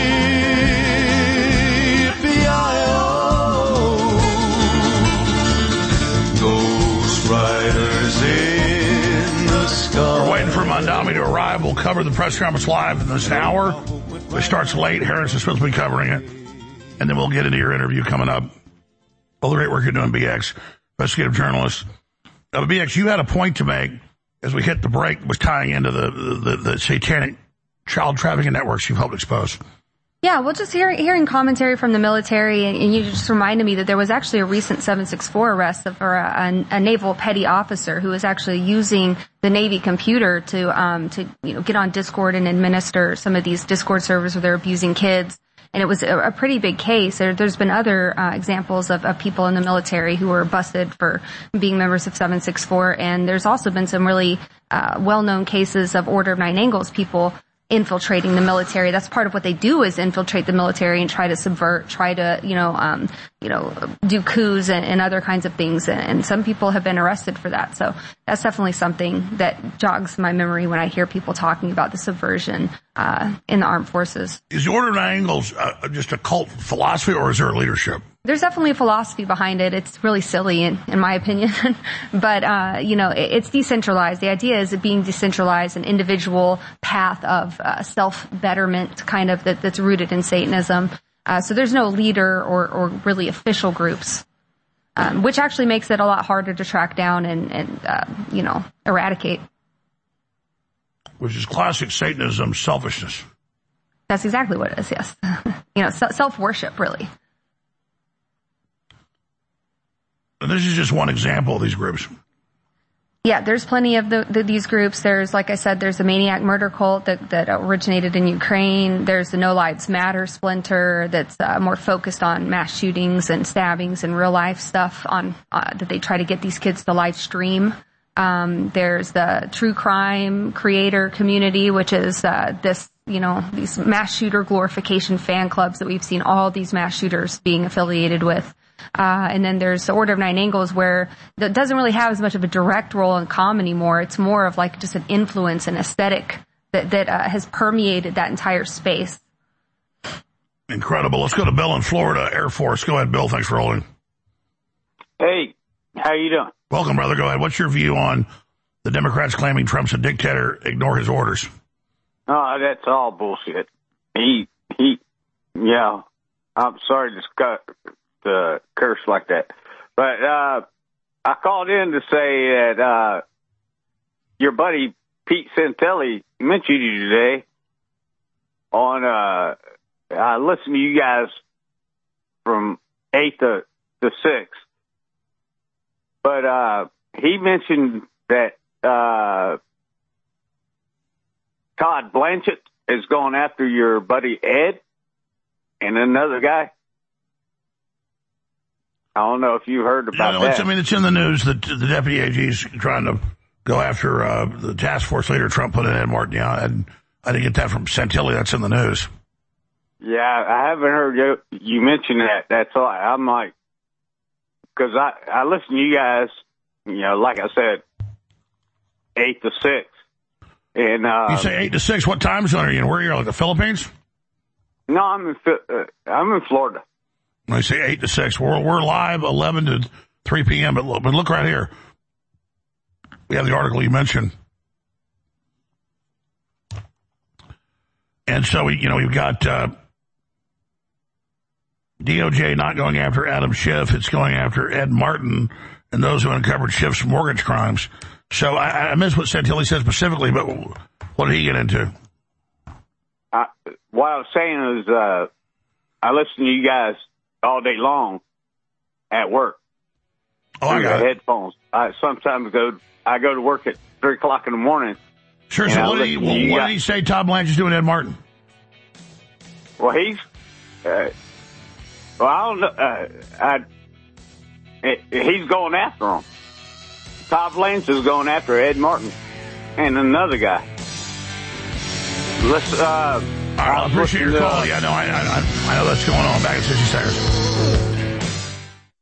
yippee-yi-oh, Ghost Riders in the sky. We're waiting for Mondami to arrive. We'll cover the press conference live in this hour. It starts late. Harris is supposed to be covering it. And then we'll get into your interview coming up. All the great work you're doing, B X, investigative journalist. Uh, B X, you had a point to make as we hit the break, was tying into the, the, the satanic child trafficking networks you've helped expose. Yeah, well, just hearing, hearing commentary from the military, and, and you just reminded me that there was actually a recent seven six four arrest of for a, a, a naval petty officer who was actually using the Navy computer to, um, to, you know, get on Discord and administer some of these Discord servers where they're abusing kids. And it was a, a pretty big case. There, there's been other uh, examples of, of people in the military who were busted for being members of seven six four, and there's also been some really uh, well-known cases of Order of Nine Angles people infiltrating the military. That's part of what they do, is infiltrate the military and try to subvert, try to, you know, um, you know, do coups and, and other kinds of things. And, and some people have been arrested for that. So that's definitely something that jogs my memory when I hear people talking about the subversion uh, in the armed forces. Is the Order of Nine Angles uh, just a cult philosophy, or is there a leadership? There's definitely a philosophy behind it. It's really silly, in, in my opinion. But, uh, you know, it, it's decentralized. The idea is it being decentralized, an individual path of uh, self-betterment kind of that, that's rooted in Satanism. Uh, so there's no leader or, or really official groups, um, which actually makes it a lot harder to track down and, and uh, you know, eradicate. Which is classic Satanism, selfishness. That's exactly what it is, yes. You know, self-worship, really. And this is just one example of these groups. Yeah, there's plenty of the, the, these groups. There's, like I said, there's the Maniac Murder Cult that, that originated in Ukraine. There's the No Lives Matter splinter that's uh, more focused on mass shootings and stabbings and real life stuff on uh, that they try to get these kids to live stream. Um, there's the True Crime Creator Community, which is uh, this, you know, these mass shooter glorification fan clubs that we've seen all these mass shooters being affiliated with. Uh, and then there's the Order of Nine Angles, where that doesn't really have as much of a direct role in comm anymore. It's more of like just an influence and aesthetic that, that uh, has permeated that entire space. Incredible. Let's go to Bill in Florida, Air Force. Go ahead, Bill. Thanks for holding. Hey, how you doing? Welcome, brother. Go ahead. What's your view on the Democrats claiming Trump's a dictator, ignore his orders? Oh, that's all bullshit. He, he, yeah, I'm sorry to sc- to curse like that. But uh, I called in to say that uh, your buddy Pete Santelli mentioned you today on, uh, I listened to you guys from eight to, to six. But uh, he mentioned that uh, Todd Blanchett is going after your buddy Ed and another guy. I don't know if you heard about yeah, that. I mean, it's in the news that the deputy A G's trying to go after uh, the task force leader Trump put in Ed Martin. Yeah, and I didn't get that from Santilli. That's in the news. Yeah, I haven't heard you, you mention that. That's all. I'm like, because I, I listen to you guys, you know, like I said, eight to six. And uh, you say eight to six. What time zone are you in? Where are you? Like the Philippines? No, I'm in uh, I'm in Florida. I say eight to six. We're we're live eleven to three p.m. But look, but look right here. We have the article you mentioned, and so we, you know, we've got uh, D O J not going after Adam Schiff; it's going after Ed Martin and those who uncovered Schiff's mortgage crimes. So I, I missed what Santilli said specifically, but what did he get into? I, what I was saying is, uh, I listen to you guys all day long at work. Oh, I got headphones. I sometimes go. I go to work at three o'clock in the morning. Sure. So what did he? Well, what did he say? Todd Blanchard's doing Ed Martin. Well, he's. Uh, well, I don't know. Uh, I. He's going after him. Todd Blanchard is going after Ed Martin and another guy. Let's. Uh, I appreciate your call. Uh, yeah, no, I, I, I know that's going on. Back in sixty seconds.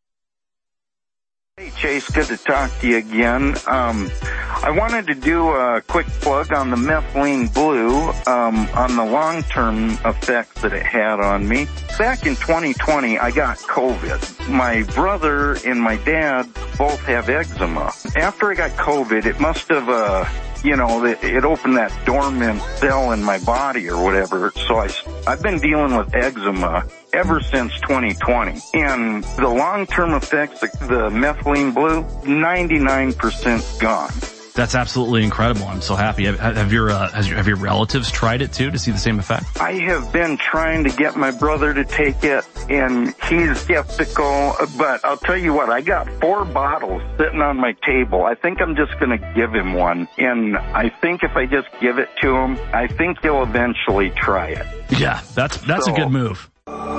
Hey, Chase, good to talk to you again. Um, I wanted to do a quick plug on the methylene blue, um, on the long-term effects that it had on me. Back in twenty twenty, I got COVID. My brother and my dad both have eczema. After I got COVID, it must have, uh, you know, it, it opened that dormant cell in my body or whatever. So I, I've been dealing with eczema ever since twenty twenty. And the long-term effects, the, the methylene blue, ninety-nine percent gone. That's absolutely incredible. I'm so happy. Have, have your uh, has your, have your relatives tried it too to see the same effect? I have been trying to get my brother to take it, and he's skeptical. But I'll tell you what, I got four bottles sitting on my table. I think I'm just going to give him one, and I think if I just give it to him, I think he'll eventually try it. Yeah, that's that's so, a good move.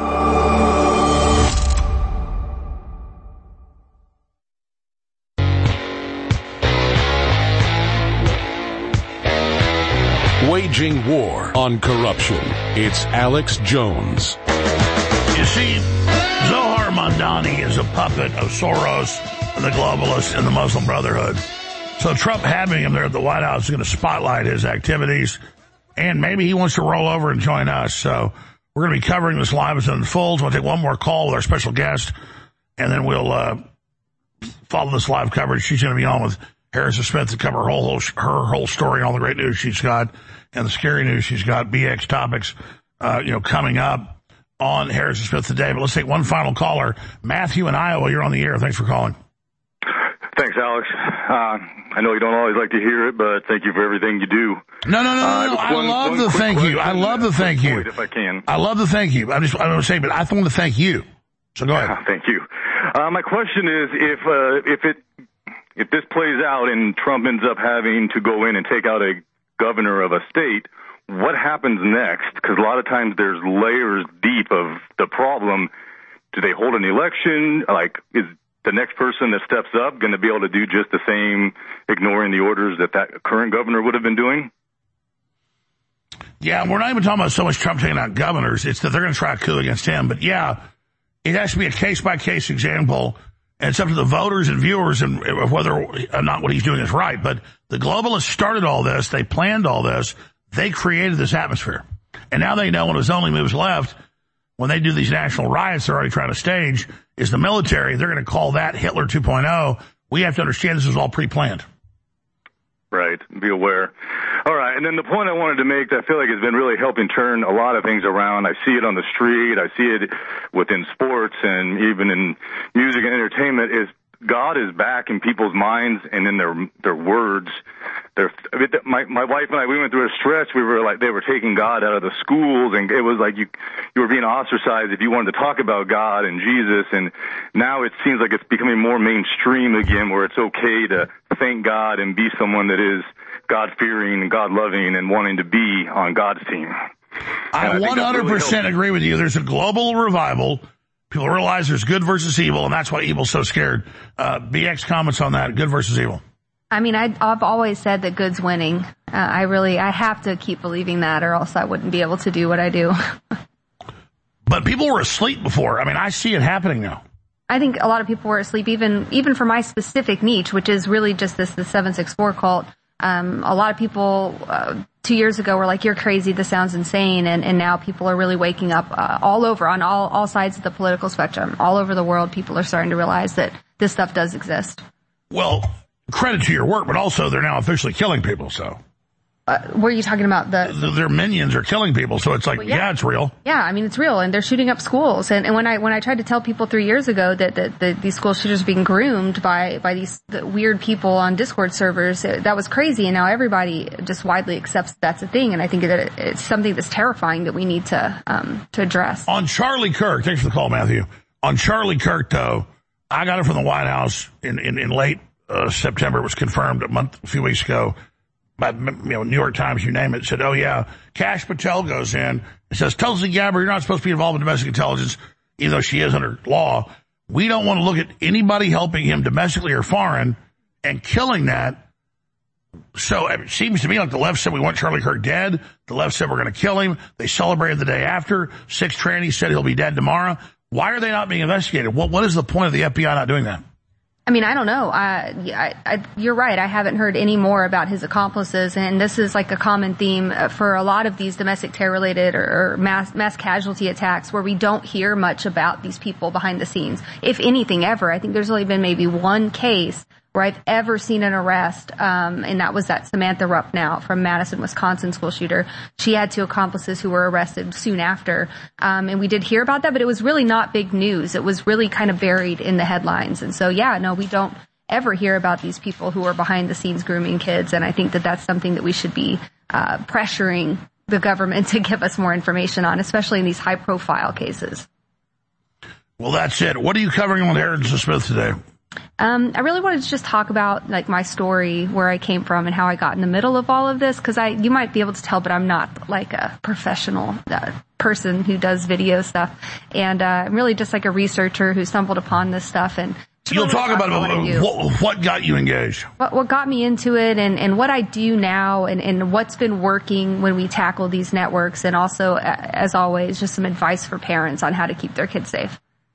Waging war on corruption. It's Alex Jones. You see, Zohar Mamdani is a puppet of Soros, the globalists, and the Muslim Brotherhood. So Trump having him there at the White House is going to spotlight his activities, and maybe he wants to roll over and join us. So we're going to be covering this live as it unfolds. We'll take one more call with our special guest, and then we'll uh, follow this live coverage. She's going to be on with Harrison Smith to cover her whole, her whole story and all the great news she's got and the scary news she's got. B X topics, uh, you know, coming up on Harrison Smith today. But let's take one final caller. Matthew in Iowa, you're on the air. Thanks for calling. Thanks, Alex. Uh, I know you don't always like to hear it, but thank you for everything you do. No, no, no, uh, no, no. I one, love one the thank question, you. I love the thank you. If I can. I love the thank you. I'm just, I don't say, but I want to thank you. So go ahead. Thank you. Uh, my question is, if, uh, if it, if this plays out and Trump ends up having to go in and take out a governor of a state, what happens next? Because a lot of times there's layers deep of the problem. Do they hold an election? Like, is the next person that steps up going to be able to do just the same, ignoring the orders that that current governor would have been doing? Yeah, we're not even talking about so much Trump taking out governors. It's that they're going to try a coup against him. But yeah, it has to be a case-by-case example. And it's up to the voters and viewers and whether or not what he's doing is right. But the globalists started all this. They planned all this. They created this atmosphere. And now they know one of his only moves left when they do these national riots they're already trying to stage is the military. They're going to call that Hitler two point oh. We have to understand this is all pre-planned. Right. Be aware. All right. And then the point I wanted to make that I feel like has been really helping turn a lot of things around. I see it on the street. I see it within sports and even in music and entertainment is God is back in people's minds and in their their words. Their, my my wife and I, we went through a stretch. We were like, they were taking God out of the schools, and it was like you you were being ostracized if you wanted to talk about God and Jesus. And now it seems like it's becoming more mainstream again, where it's okay to thank God and be someone that is God-fearing and God-loving and wanting to be on God's team. I And one hundred percent really agree with you. There's a global revival. People realize there's good versus evil, and that's why evil's so scared. Uh, B X comments on that, good versus evil. I mean, I, I've always said that good's winning. Uh, I really, I have to keep believing that, or else I wouldn't be able to do what I do. But people were asleep before. I mean, I see it happening now. I think a lot of people were asleep, even even for my specific niche, which is really just this the seven six four cult. Um, a lot of people uh, two years ago were like, "You're crazy. This sounds insane," and and now people are really waking up uh, all over on all all sides of the political spectrum, all over the world. People are starting to realize that this stuff does exist. Well, credit to your work, but also they're now officially killing people. So, uh, were you talking about the, the their minions are killing people? So it's like, well, yeah. yeah, it's real. Yeah, I mean, it's real, and they're shooting up schools. And, and when I when I tried to tell people three years ago that, that, that these school shooters are being groomed by by these the weird people on Discord servers, it, that was crazy. And now everybody just widely accepts that's a thing. And I think that it, it's something that's terrifying that we need to um to address. On Charlie Kirk, thanks for the call, Matthew. On Charlie Kirk, though, I got it from the White House in in, in late uh, September. It was confirmed a month, a few weeks ago. By, you know, New York Times, you name it, said, oh, yeah, Kash Patel goes in. It says, Tulsi Gabbard, you're not supposed to be involved in domestic intelligence, even though she is under law. We don't want to look at anybody helping him domestically or foreign and killing that. So it seems to me like the left said we want Charlie Kirk dead. The left said we're going to kill him. They celebrated the day after. Six trannies said he'll be dead tomorrow. Why are they not being investigated? What, what is the point of the F B I not doing that? I mean, I don't know. Uh, I, I, you're right. I haven't heard any more about his accomplices, and this is like a common theme for a lot of these domestic terror-related or, or mass mass casualty attacks, where we don't hear much about these people behind the scenes, if anything ever. I think there's only been maybe one case where I've ever seen an arrest, um, and that was that Samantha Rupp now from Madison, Wisconsin school shooter. She had two accomplices who were arrested soon after, um, and we did hear about that, but it was really not big news. It was really kind of buried in the headlines. And so, yeah, no, we don't ever hear about these people who are behind the scenes grooming kids, and I think that that's something that we should be uh, pressuring the government to give us more information on, especially in these high-profile cases. Well, that's it. What are you covering on Aaron Smith today? Um, I really wanted to just talk about like my story, where I came from and how I got in the middle of all of this, because I, you might be able to tell, but I'm not like a professional uh, person who does video stuff, and uh, I'm really just like a researcher who stumbled upon this stuff. And you'll talk about what, what, what got you engaged, what, what got me into it, and, and what I do now, and, and what's been working when we tackle these networks, and also, as always, just some advice for parents on how to keep their kids safe.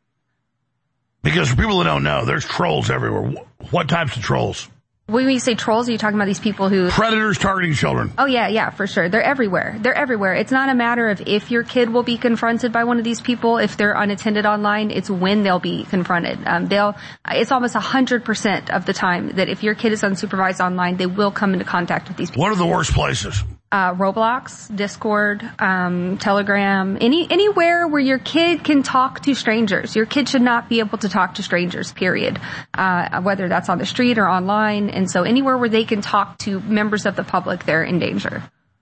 Because for people that don't know, there's trolls everywhere. What types of trolls? When you say trolls, are you talking about these people who... Predators targeting children. Oh, yeah, yeah, for sure. They're everywhere. They're everywhere. It's not a matter of if your kid will be confronted by one of these people, if they're unattended online. It's when they'll be confronted. Um, they'll. It's almost one hundred percent of the time that if your kid is unsupervised online, they will come into contact with these people. What are the worst places? Uh, Roblox, Discord, um, Telegram, any, anywhere where your kid can talk to strangers. Your kid should not be able to talk to strangers, period. Uh, whether that's on the street or online. And so anywhere where they can talk to members of the public, they're in danger.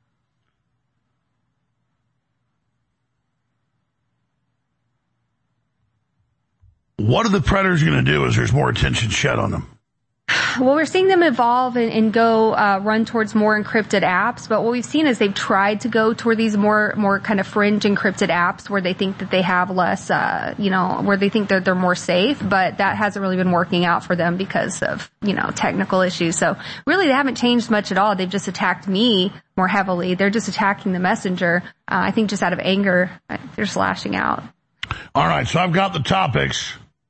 What are the predators going to do as there's more attention shed on them? Well, we're seeing them evolve and, and go uh, run towards more encrypted apps. But what we've seen is they've tried to go toward these more more kind of fringe encrypted apps where they think that they have less, uh, you know, where they think that they're more safe. But that hasn't really been working out for them because of, you know, technical issues. So really, they haven't changed much at all. They've just attacked me more heavily. They're just attacking the messenger. Uh, I think just out of anger, they're just lashing out. All right. So I've got the topics.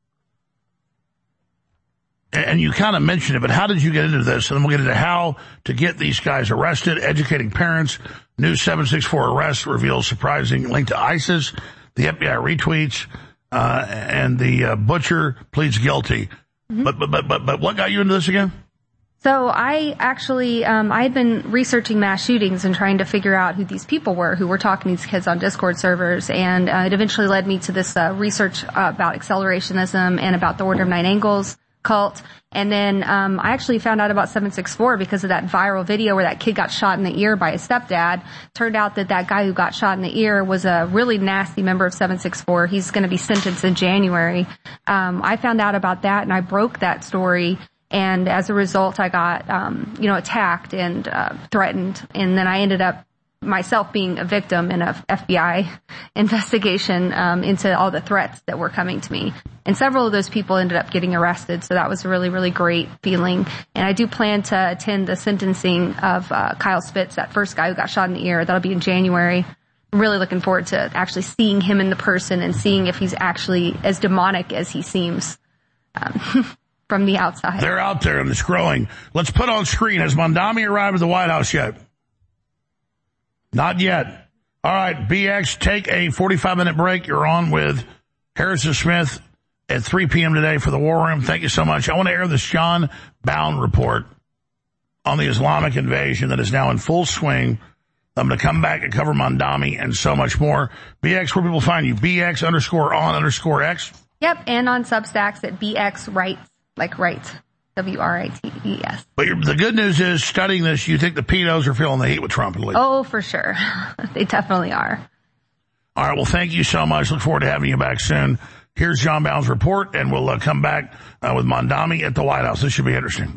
And you kind of mentioned it, but how did you get into this? And then we'll get into how to get these guys arrested, educating parents. New seven six four arrest reveals surprising link to ISIS. The F B I retweets, uh, and the uh, butcher pleads guilty. Mm-hmm. But, but, but, but, but what got you into this again? So I actually, um, I had been researching mass shootings and trying to figure out who these people were who were talking to these kids on Discord servers. And uh, it eventually led me to this uh, research uh, about accelerationism and about the Order of Nine Angles cult. And then um I actually found out about seven six four because of that viral video where that kid got shot in the ear by his stepdad. Turned out that that guy who got shot in the ear was a really nasty member of seven six four. He's going to be sentenced in January. Um I found out about that and I broke that story. And as a result, I got, um, you know, attacked and uh, threatened. And then I ended up myself being a victim in a F B I investigation um, into all the threats that were coming to me. And several of those people ended up getting arrested. So that was a really, really great feeling. And I do plan to attend the sentencing of uh, Kyle Spitz, that first guy who got shot in the ear. That'll be in January. I'm really looking forward to actually seeing him in the person and seeing if he's actually as demonic as he seems. Um, from the outside. They're out there and it's growing. Let's put on screen. Has Mondami arrived at the White House yet? Not yet. All right, B X, take a forty-five minute break. You're on with Harrison Smith at three p.m. today for the War Room. Thank you so much. I want to air this John Bowne report on the Islamic invasion that is now in full swing. I'm going to come back and cover Mondami and so much more. B X, where people find you? B X underscore on underscore X? Yep, and on Substacks at B X Writes. Like right, W R I T E S. But you're, the good news is, studying this, you think the pedos are feeling the heat with Trump and Lee. Oh, for sure. They definitely are. All right, well, thank you so much. Look forward to having you back soon. Here's John Bowne's report, and we'll uh, come back uh, with Mondami at the White House. This should be interesting.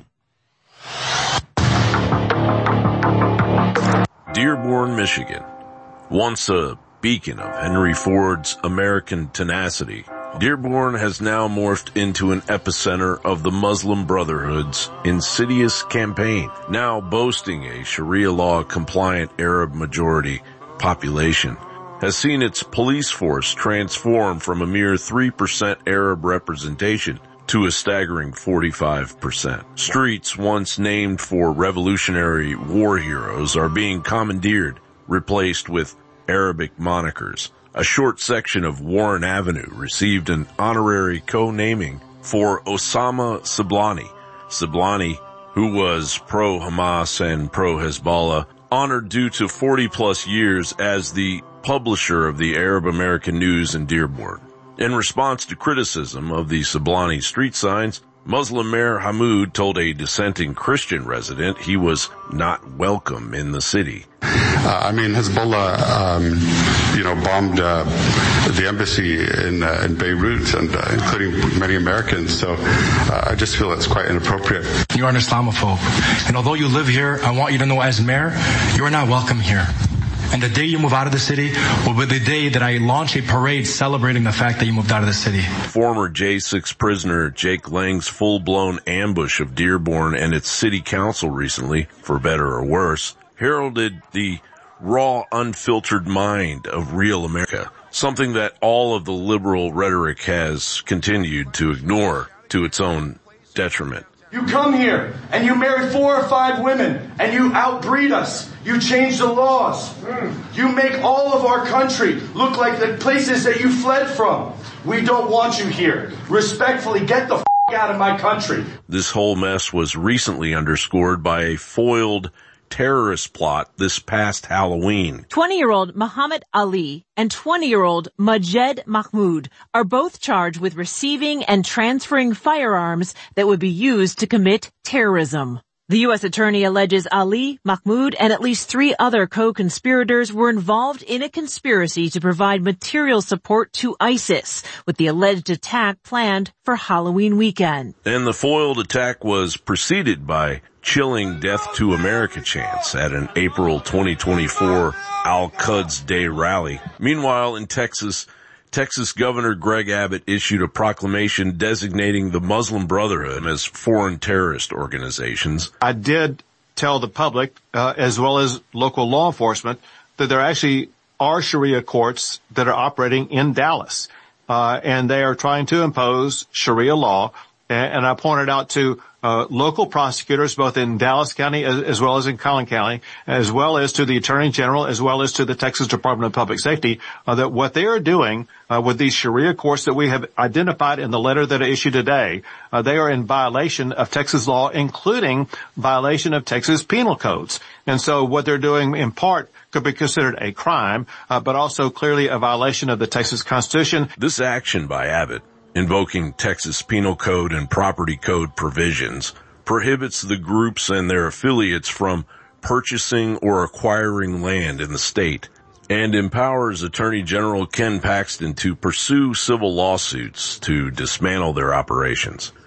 Dearborn, Michigan. Once a beacon of Henry Ford's American tenacity, Dearborn has now morphed into an epicenter of the Muslim Brotherhood's insidious campaign, now boasting a Sharia law-compliant Arab majority population, has seen its police force transform from a mere three percent Arab representation to a staggering forty-five percent. Streets once named for Revolutionary War heroes are being commandeered, replaced with Arabic monikers. A short section of Warren Avenue received an honorary co-naming for Osama Siblani. Siblani, who was pro-Hamas and pro-Hezbollah, honored due to forty plus years as the publisher of the Arab American News in Dearborn. In response to criticism of the Siblani street signs, Muslim Mayor Hamoud told a dissenting Christian resident he was not welcome in the city. Uh, I mean, Hezbollah, um, you know, bombed uh, the embassy in, uh, in Beirut, and uh, including many Americans. So uh, I just feel it's quite inappropriate. You're an Islamophobe, and although you live here, I want you to know, as mayor, you are not welcome here. And the day you move out of the city will be the day that I launch a parade celebrating the fact that you moved out of the city. Former J six prisoner Jake Lang's full-blown ambush of Dearborn and its city council recently, for better or worse, heralded the raw, unfiltered mind of real America, something that all of the liberal rhetoric has continued to ignore to its own detriment. You come here and you marry four or five women and you outbreed us. You change the laws. You make all of our country look like the places that you fled from. We don't want you here. Respectfully, get the f*** out of my country. This whole mess was recently underscored by a foiled terrorist plot this past Halloween. twenty-year-old Muhammad Ali and twenty-year-old Majed Mahmoud are both charged with receiving and transferring firearms that would be used to commit terrorism. The U S attorney alleges Ali, Mahmoud, and at least three other co-conspirators were involved in a conspiracy to provide material support to ISIS, with the alleged attack planned for Halloween weekend. And the foiled attack was preceded by chilling Death to America chants at an April twenty twenty-four Al-Quds Day rally. Meanwhile, in Texas, Texas Governor Greg Abbott issued a proclamation designating the Muslim Brotherhood as foreign terrorist organizations. I did tell the public, uh, as well as local law enforcement, that there actually are Sharia courts that are operating in Dallas, uh, and they are trying to impose Sharia law. And, and I pointed out to Uh, local prosecutors, both in Dallas County as, as well as in Collin County, as well as to the Attorney General, as well as to the Texas Department of Public Safety, uh, that what they are doing uh, with these Sharia courts that we have identified in the letter that I issued today, uh, they are in violation of Texas law, including violation of Texas penal codes. And so what they're doing in part could be considered a crime, uh, but also clearly a violation of the Texas Constitution. This action by Abbott, invoking Texas Penal Code and Property Code provisions, prohibits the groups and their affiliates from purchasing or acquiring land in the state, and empowers Attorney General Ken Paxton to pursue civil lawsuits to dismantle their operations.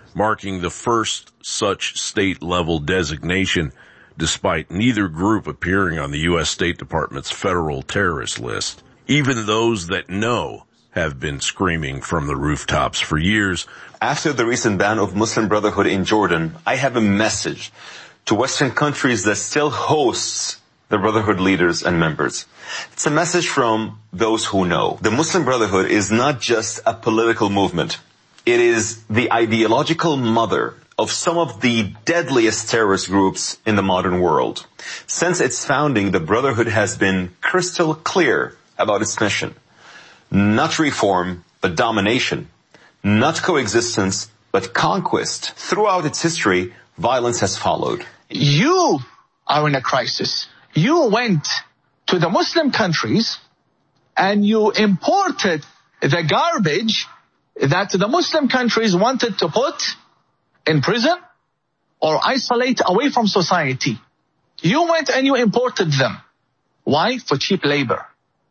marking the first such state-level designation, despite neither group appearing on the U S State Department's federal terrorist list. Even those that know have been screaming from the rooftops for years. After the recent ban of Muslim Brotherhood in Jordan, I have a message to Western countries that still hosts the Brotherhood leaders and members. It's a message from those who know. The Muslim Brotherhood is not just a political movement. It is the ideological mother of some of the deadliest terrorist groups in the modern world. Since its founding, the Brotherhood has been crystal clear about its mission. Not reform, but domination. Not coexistence, but conquest. Throughout its history, violence has followed. You are in a crisis. You went to the Muslim countries and you imported the garbage that the Muslim countries wanted to put in prison or isolate away from society. You went and you imported them. Why? For cheap labor.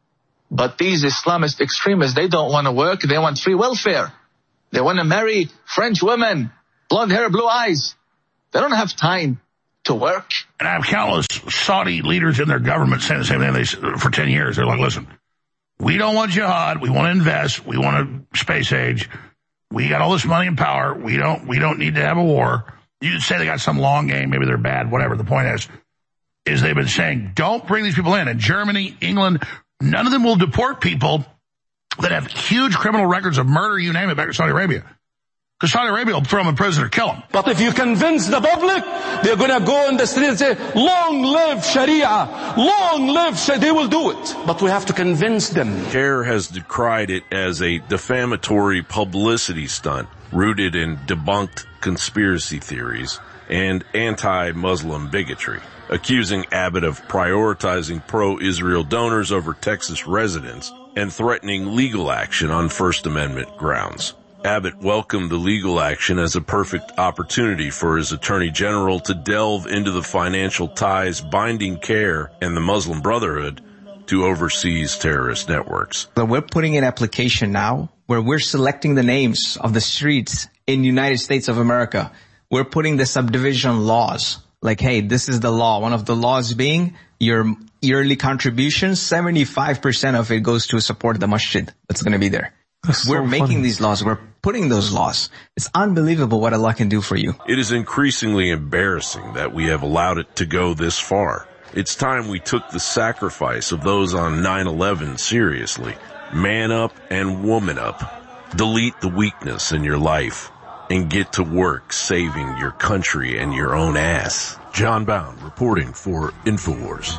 But these Islamist extremists, they don't want to work. They want free welfare. They want to marry French women, blonde hair, blue eyes. They don't have time to work. And I have countless Saudi leaders in their government saying the same thing they, for ten years. They're like, listen, we don't want jihad. We want to invest. We want a space age. We got all this money and power. We don't, we don't need to have a war. You can say they got some long game. Maybe they're bad, whatever. The point is, is they've been saying, don't bring these people in. And Germany, England, none of them will deport people that have huge criminal records of murder, you name it, back to Saudi Arabia. Because Saudi Arabia will throw them in prison or kill them. But if you convince the public, they're going to go in the street and say, long live Sharia, long live Sharia. They will do it. But we have to convince them. CAIR has decried it as a defamatory publicity stunt rooted in debunked conspiracy theories and anti-Muslim bigotry, accusing Abbott of prioritizing pro-Israel donors over Texas residents and threatening legal action on First Amendment grounds. Abbott welcomed the legal action as a perfect opportunity for his attorney general to delve into the financial ties binding CAIR and the Muslim Brotherhood to overseas terrorist networks. We're putting an application now where we're selecting the names of the streets in the United States of America. We're putting the subdivision laws. Like, hey, this is the law. One of the laws being your yearly contributions, seventy-five percent of it goes to support the masjid that's going to be there. That's We're so making funny. These laws. We're putting those laws. It's unbelievable what Allah can do for you. It is increasingly embarrassing that we have allowed it to go this far. It's time we took the sacrifice of those on nine eleven seriously. Man up and woman up. Delete the weakness in your life and get to work saving your country and your own ass. John Bound reporting for InfoWars.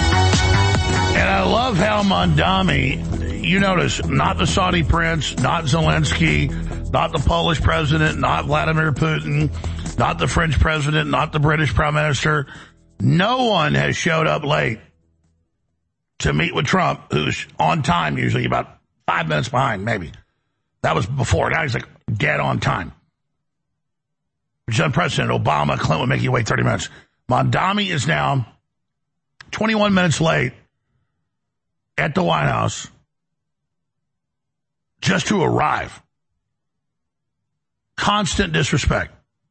And I love how Mondami, you notice, not the Saudi prince, not Zelensky, not the Polish president, not Vladimir Putin, not the French president, not the British prime minister. No one has showed up late to meet with Trump, who's on time usually, about five minutes behind, maybe. That was before. Now he's like dead on time. Which is unprecedented. Obama, Clinton would make you wait thirty minutes. Mondami is now twenty-one minutes late at the White House just to arrive. Constant disrespect.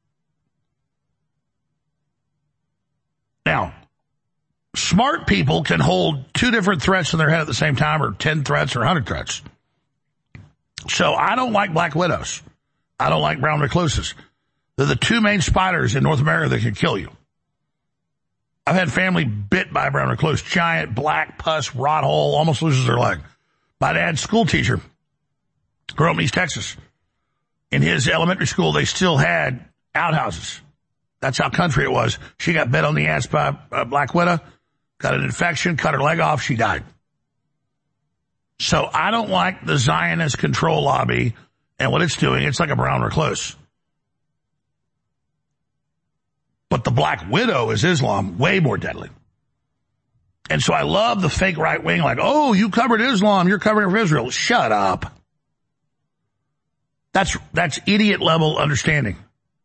Now, smart people can hold two different threats in their head at the same time, or ten threats or one hundred threats. So I don't like black widows. I don't like brown recluses. They're the two main spiders in North America that can kill you. I've had family bit by a brown recluse. Giant, black, pus, rot hole, almost loses their leg. My dad's school teacher grew up in East Texas. In his elementary school, they still had outhouses. That's how country it was. She got bit on the ass by a black widow, got an infection, cut her leg off, she died. So I don't like the Zionist control lobby and what it's doing. It's like a brown recluse. But the black widow is Islam, way more deadly. And so I love the fake right wing, like, oh, you covered Islam, you're covering for Israel. Shut up. That's, that's idiot level understanding.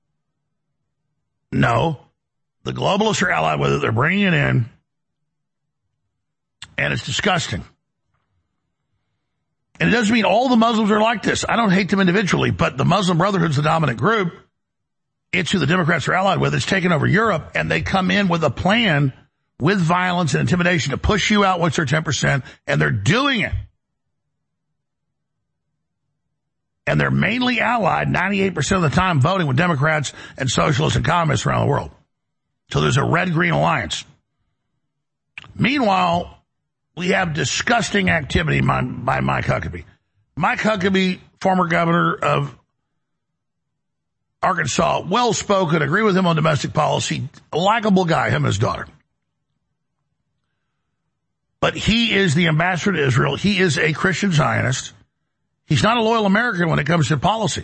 No, the globalists are allied with it. They're bringing it in. And it's disgusting. And it doesn't mean all the Muslims are like this. I don't hate them individually, but the Muslim Brotherhood's the dominant group. It's who the Democrats are allied with. It's taken over Europe, and they come in with a plan with violence and intimidation to push you out once they're ten percent, and they're doing it. And they're mainly allied ninety-eight percent of the time voting with Democrats and socialists and communists around the world. So there's a red-green alliance. Meanwhile, we have disgusting activity by, by Mike Huckabee. Mike Huckabee, former governor of Arkansas, well-spoken, agree with him on domestic policy, a likable guy, him and his daughter. But he is the ambassador to Israel. He is a Christian Zionist. He's not a loyal American when it comes to policy.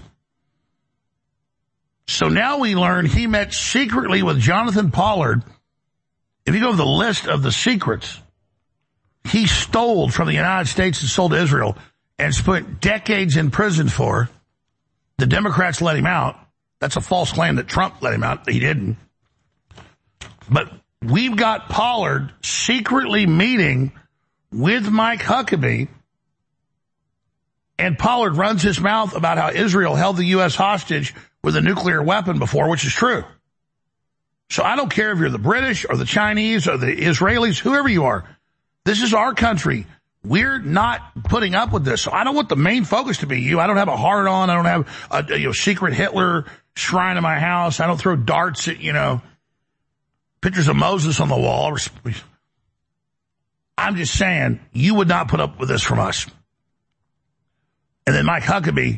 So now we learn he met secretly with Jonathan Pollard. If you go to the list of the secrets he stole from the United States and sold to Israel and spent decades in prison for, the Democrats let him out. That's a false claim that Trump let him out. He didn't. But we've got Pollard secretly meeting with Mike Huckabee, and Pollard runs his mouth about how Israel held the U S hostage with a nuclear weapon before, which is true. So I don't care if you're the British or the Chinese or the Israelis, whoever you are. This is our country. We're not putting up with this. So I don't want the main focus to be you. I don't have a hard on. I don't have a, you know, secret Hitler shrine in my house. I don't throw darts at, you know, pictures of Moses on the wall. I'm just saying you would not put up with this from us. And then Mike Huckabee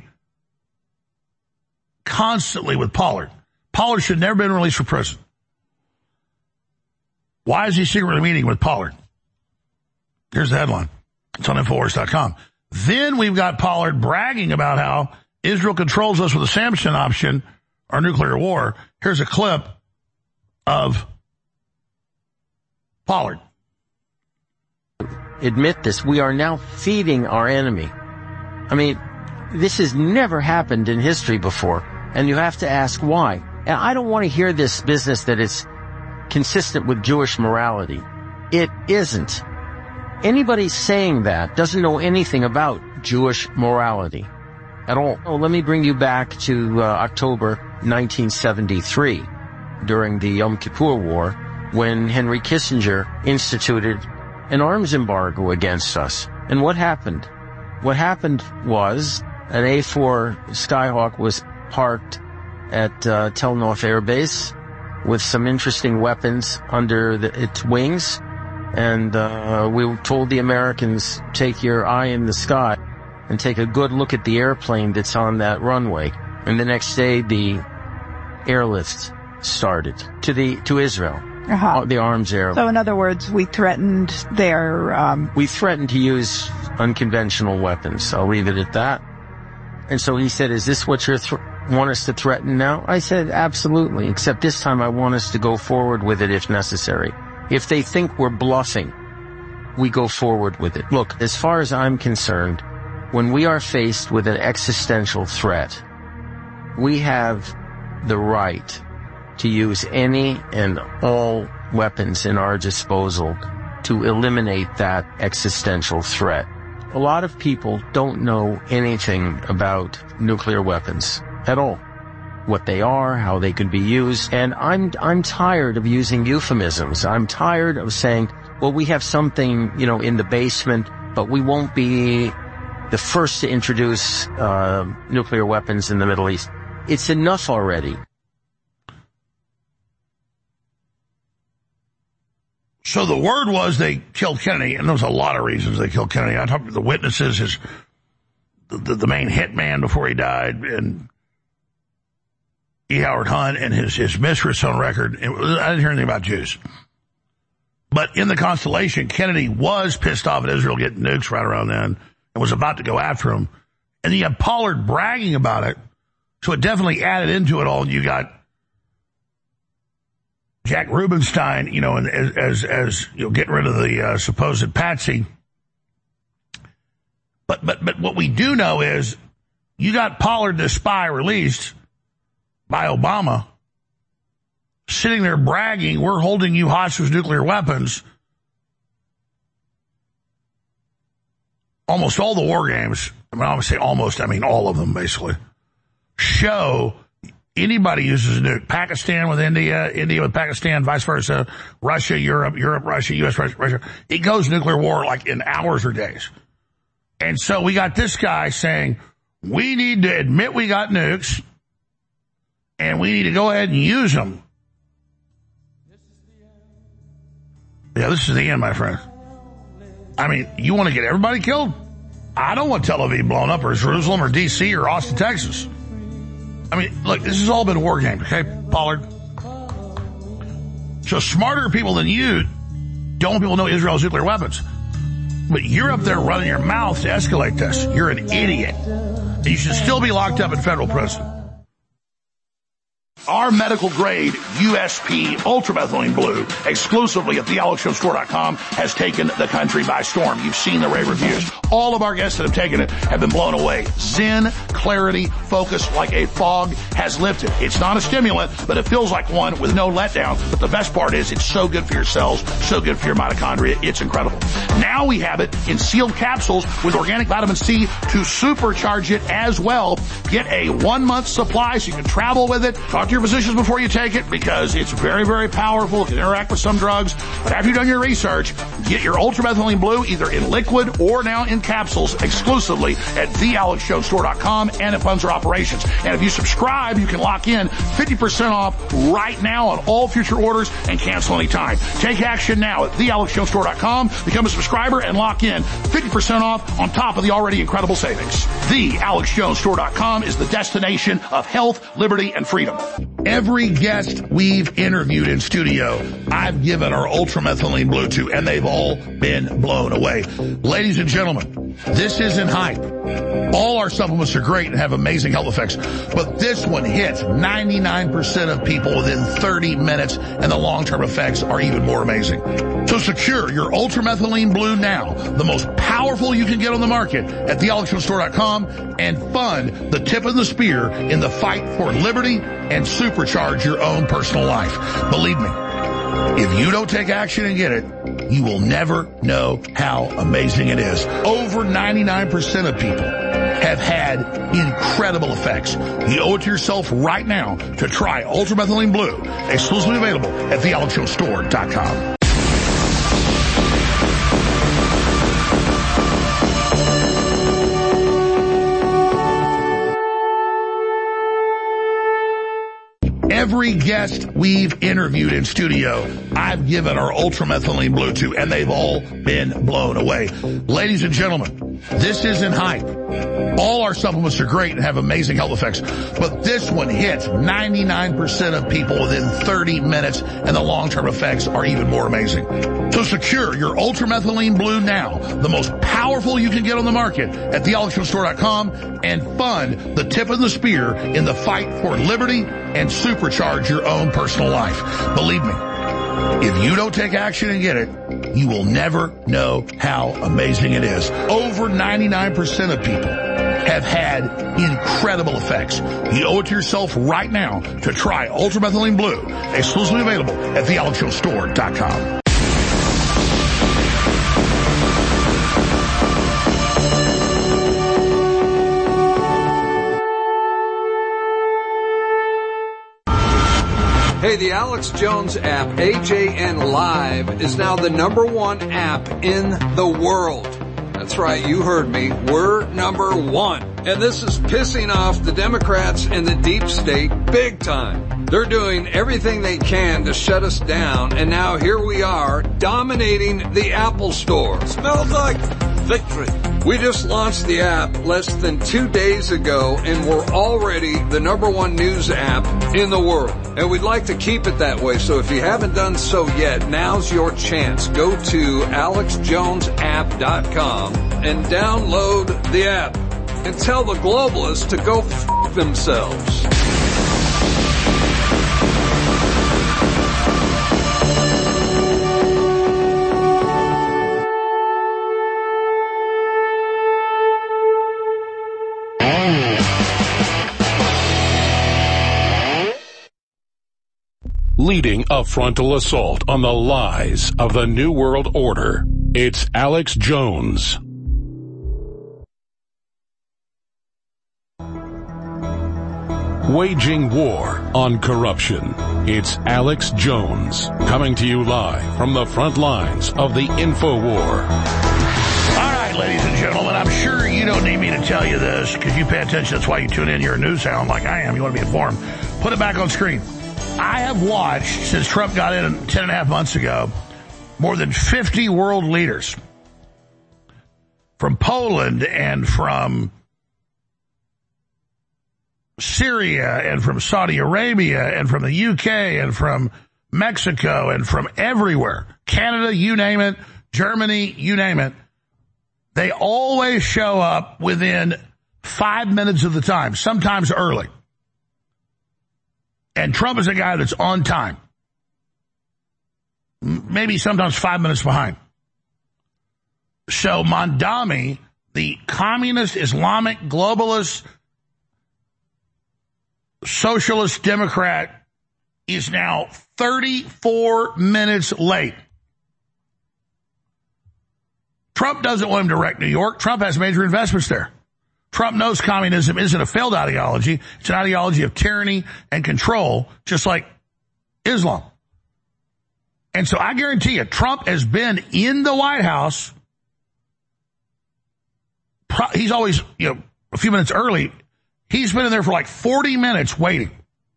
constantly with Pollard. Pollard should have never been released from prison. Why is he secretly meeting with Pollard? Here's the headline. It's on Infowars dot com. Then we've got Pollard bragging about how Israel controls us with a Samson option, our nuclear war. Here's a clip of Pollard. Admit this. We are now feeding our enemy. I mean, this has never happened in history before, and you have to ask why. And I don't want to hear this business that it's consistent with Jewish morality. It isn't. Anybody saying that doesn't know anything about Jewish morality at all. Oh, let me bring you back to uh, October nineteen seventy-three, during the Yom Kippur War, when Henry Kissinger instituted an arms embargo against us. And what happened? What happened was an A four Skyhawk was parked at uh, Tel Nof Air Base with some interesting weapons under the, its wings. And uh, we told the Americans, take your eye in the sky and take a good look at the airplane that's on that runway. And the next day, the airlift started to the to Israel, uh-huh. the arms air. So in other words, we threatened their... Um... We threatened to use unconventional weapons. I'll leave it at that. And so he said, is this what you th- want us to threaten now? I said, absolutely, except this time I want us to go forward with it if necessary. If they think we're bluffing, we go forward with it. Look, as far as I'm concerned, when we are faced with an existential threat, we have the right to use any and all weapons in our disposal to eliminate that existential threat. A lot of people don't know anything about nuclear weapons at all. What they are, how they can be used. And I'm, I'm tired of using euphemisms. I'm tired of saying, well, we have something, you know, in the basement, but we won't be the first to introduce, uh, nuclear weapons in the Middle East. It's enough already. So the word was they killed Kennedy, and there was a lot of reasons they killed Kennedy. I talked to the witnesses, his, the, the main hitman before he died, and E. Howard Hunt and his, his mistress on record. It was, I didn't hear anything about Jews. But in the Constellation, Kennedy was pissed off at Israel getting nukes right around then and was about to go after him. And you had Pollard bragging about it, so it definitely added into it all. And you got Jack Rubenstein, you know, and as, as, as you know, getting rid of the uh, supposed patsy. But, but, but what we do know is you got Pollard, the spy, released by Obama, sitting there bragging, we're holding you hostage with nuclear weapons. Almost all the war games, I mean, I would say almost, I mean all of them basically, show Anybody uses a nuke. Pakistan with India, India with Pakistan, vice versa, Russia, Europe, Europe, Russia, U S, Russia, Russia. It goes nuclear war like in hours or days. And so we got this guy saying, we need to admit we got nukes, and we need to go ahead and use them. Yeah, this is the end, my friend. I mean, you want to get everybody killed? I don't want Tel Aviv blown up, or Jerusalem, or D C, or Austin, Texas. I mean, look, this has all been war games, okay, Pollard? So smarter people than you don't want people to know Israel's nuclear weapons. But you're up there running your mouth to escalate this. You're an idiot. And you should still be locked up in federal prison. Our medical grade U S P ultramethylene blue, exclusively at the alex jones store dot com, has taken the country by storm. You've seen the rave reviews. All of our guests that have taken it have been blown away. Zen, clarity, focus like a fog has lifted. It's not a stimulant, but it feels like one with no letdown. But the best part is it's so good for your cells, so good for your mitochondria. It's incredible. Now we have it in sealed capsules with organic vitamin C to supercharge it as well. Get a one-month supply so you can travel with it. Talk to your physicians before you take it, because it's very, very powerful. It can interact with some drugs. But after you've done your research, get your ultramethylene blue either in liquid or now in capsules exclusively at the alex jones store dot com, and it funds our operations. And if you subscribe, you can lock in fifty percent off right now on all future orders and cancel anytime. Take action now at the alex jones store dot com. Become a subscriber and lock in fifty percent off on top of the already incredible savings. the alex jones store dot com is the destination of health, liberty, and freedom. Every guest we've interviewed in studio, I've given our ultramethylene blue to, and they've all been blown away. Ladies and gentlemen, this isn't hype. All our supplements are great and have amazing health effects, but this one hits ninety-nine percent of people within thirty minutes, and the long-term effects are even more amazing. So secure your ultramethylene blue now, the most powerful you can get on the market, at the alex jones store dot com, and fund the tip of the spear in the fight for liberty and supercharge your own personal life. Believe me, if you don't take action and get it, you will never know how amazing it is. Over ninety-nine percent of people have had incredible effects. You owe it to yourself right now to try ultramethylene blue, exclusively available at the alex jones store dot com. Every guest we've interviewed in studio, I've given our ultramethylene blue to, and they've all been blown away. Ladies and gentlemen, this isn't hype. All our supplements are great and have amazing health effects, but this one hits ninety-nine percent of people within thirty minutes, and the long-term effects are even more amazing. So secure your ultramethylene blue now, the most powerful you can get on the market, at the alex jones store dot com, and fund the tip of the spear in the fight for liberty and supercharge your own personal life. Believe me, if you don't take action and get it, you will never know how amazing it is. Over ninety-nine percent of people have had incredible effects. You owe it to yourself right now to try ultramethylene blue, exclusively available at the alex jones store dot com. Hey, the Alex Jones app, A J N Live, is now the number one app in the world. That's right, you heard me. We're number one. And this is pissing off the Democrats and the deep state big time. They're doing everything they can to shut us down, and now here we are, dominating the Apple Store. Smells like victory. We just launched the app less than two days ago, and we're already the number one news app in the world. And we'd like to keep it that way, so if you haven't done so yet, now's your chance. Go to alex jones app dot com and download the app. And tell the globalists to go f*** themselves. Leading a frontal assault on the lies of the New World Order, it's Alex Jones. waging war on corruption. It's Alex Jones, coming to you live from the front lines of the InfoWar. All right, ladies and gentlemen, I'm sure you don't need me to tell you this because you pay attention. That's why you tune in. You're a news hound like I am. You want to be informed. Put it back on screen. I have watched, since Trump got in ten and a half months ago, more than fifty world leaders from Poland and from Syria and from Saudi Arabia and from the U K and from Mexico and from everywhere. Canada, you name it. Germany, you name it. They always show up within five minutes of the time, sometimes early. And Trump is a guy that's on time. Maybe sometimes five minutes behind. So Mondami, the communist, Islamic, globalist, socialist Democrat, is now thirty-four minutes late. Trump doesn't want him to wreck New York. Trump has major investments there. Trump knows communism isn't a failed ideology. It's an ideology of tyranny and control, just like Islam. And so I guarantee you, Trump has been in the White House. He's always, you know, a few minutes early. He's been in there for like forty minutes waiting.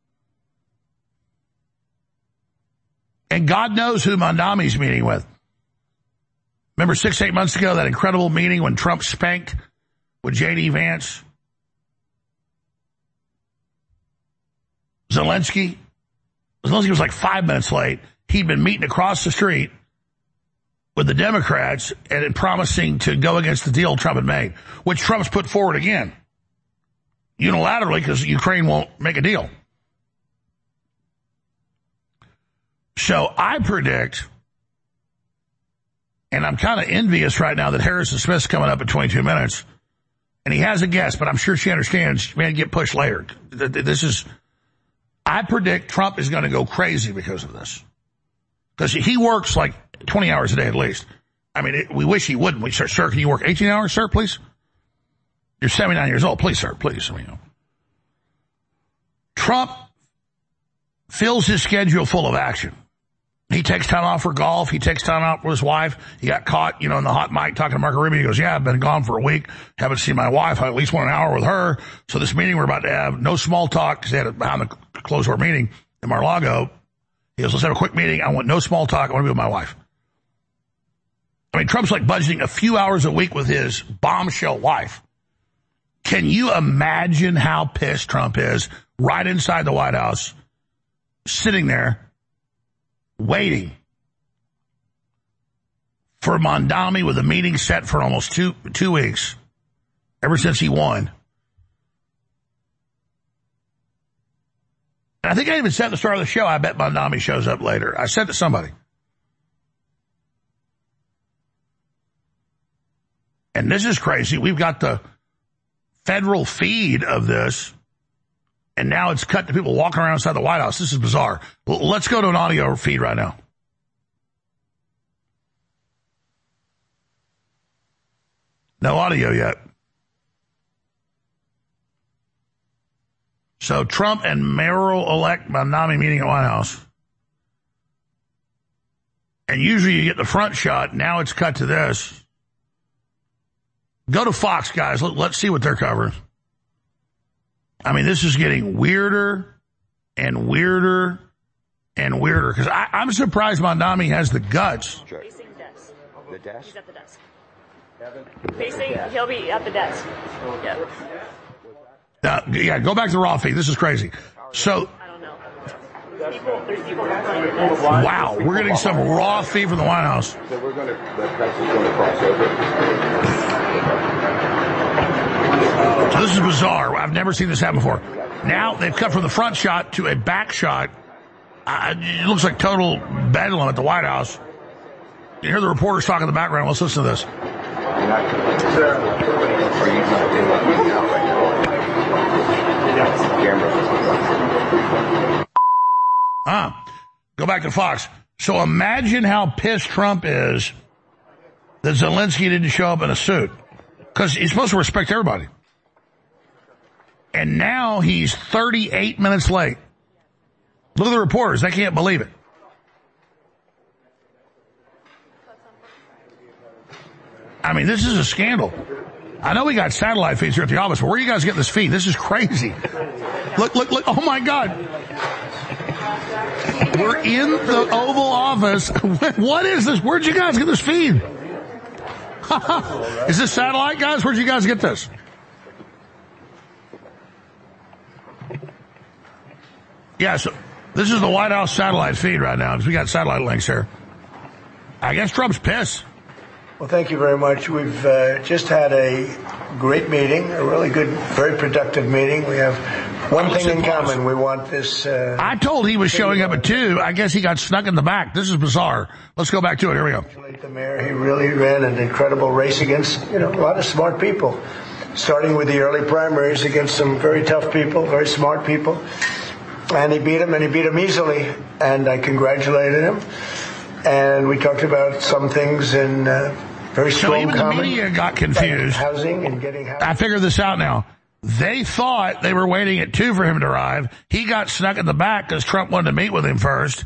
And God knows who Mondami's meeting with. Remember six, eight months ago, that incredible meeting when Trump spanked with J D Vance? Zelensky? Zelensky was like five minutes late. He'd been meeting across the street with the Democrats and promising to go against the deal Trump had made, which Trump's put forward again, unilaterally, because Ukraine won't make a deal. So I predict, and I'm kind of envious right now that Harrison Smith's coming up at twenty-two minutes, and he has a guest, but I'm sure she understands she may get pushed later. This is, I predict Trump is going to go crazy because of this. Because he works like twenty hours a day at least. I mean, it, we wish he wouldn't. We, sir, sir, can you work eighteen hours, sir, please? You're seventy-nine years old. Please, sir, please. I mean, you know. Trump fills his schedule full of action. He takes time off for golf. He takes time out with his wife. He got caught, you know, in the hot mic talking to Marco Rubio. He goes, yeah, I've been gone for a week. Haven't seen my wife. I at least want an hour with her. So this meeting we're about to have, no small talk, because they had a behind the closed door meeting in Mar-a-Lago. He goes, let's have a quick meeting. I want no small talk. I want to be with my wife. I mean, Trump's like budgeting a few hours a week with his bombshell wife. Can you imagine how pissed Trump is right inside the White House, sitting there, waiting for Mondami with a meeting set for almost two two weeks, ever since he won. And I think I even said at the start of the show, I bet Mondami shows up later. I said to somebody. And this is crazy. We've got the federal feed of this, and now it's cut to people walking around inside the White House. This is bizarre. Well, let's go to an audio feed right now. No audio yet. So Trump and mayoral-elect Mondami meeting at White House. And usually you get the front shot. Now it's cut to this. Go to Fox, guys. Let, let's see what they're covering. I mean, this is getting weirder and weirder and weirder. Because I'm surprised Mondami has the guts. Facing desk. The desk? He's at the desk. Facing, he'll be at the desk. Yeah. Uh, yeah, go back to the raw feed. This is crazy. So, I don't know. People, there's people wow, we're getting some raw feed from the White House. So we're going to, that's going to cross over. So this is bizarre. I've never seen this happen before. Now they've cut from the front shot to a back shot. Uh, it looks like total bedlam at the White House. You hear the reporters talking in the background. Let's listen to this. Ah, go back to Fox. So imagine how pissed Trump is that Zelensky didn't show up in a suit. Because he's supposed to respect everybody. And now he's thirty-eight minutes late. Look at the reporters. They can't believe it. I mean, this is a scandal. I know we got satellite feeds here at the office, but where are you guys getting this feed? This is crazy. Look, look, look. Oh, my God. We're in the Oval Office. What is this? Where'd you guys get this feed? Is this satellite, guys? Where'd you guys get this? Yeah, so this is the White House satellite feed right now because we got satellite links here. I guess Trump's pissed. Well, thank you very much. We've uh, just had a great meeting, a really good, very productive meeting. We have one thing in common. We want this... Uh, I told he was showing up at two. I guess he got snuck in the back. This is bizarre. Let's go back to it. Here we go. The mayor, he really ran an incredible race against, you know, a lot of smart people, starting with the early primaries against some very tough people, very smart people. And he beat him, and he beat him easily, and I congratulated him. And we talked about some things in uh, very strong So even common, the media got confused. Housing and getting housing. I figured this out now. They thought they were waiting at two for him to arrive. He got snuck in the back because Trump wanted to meet with him first.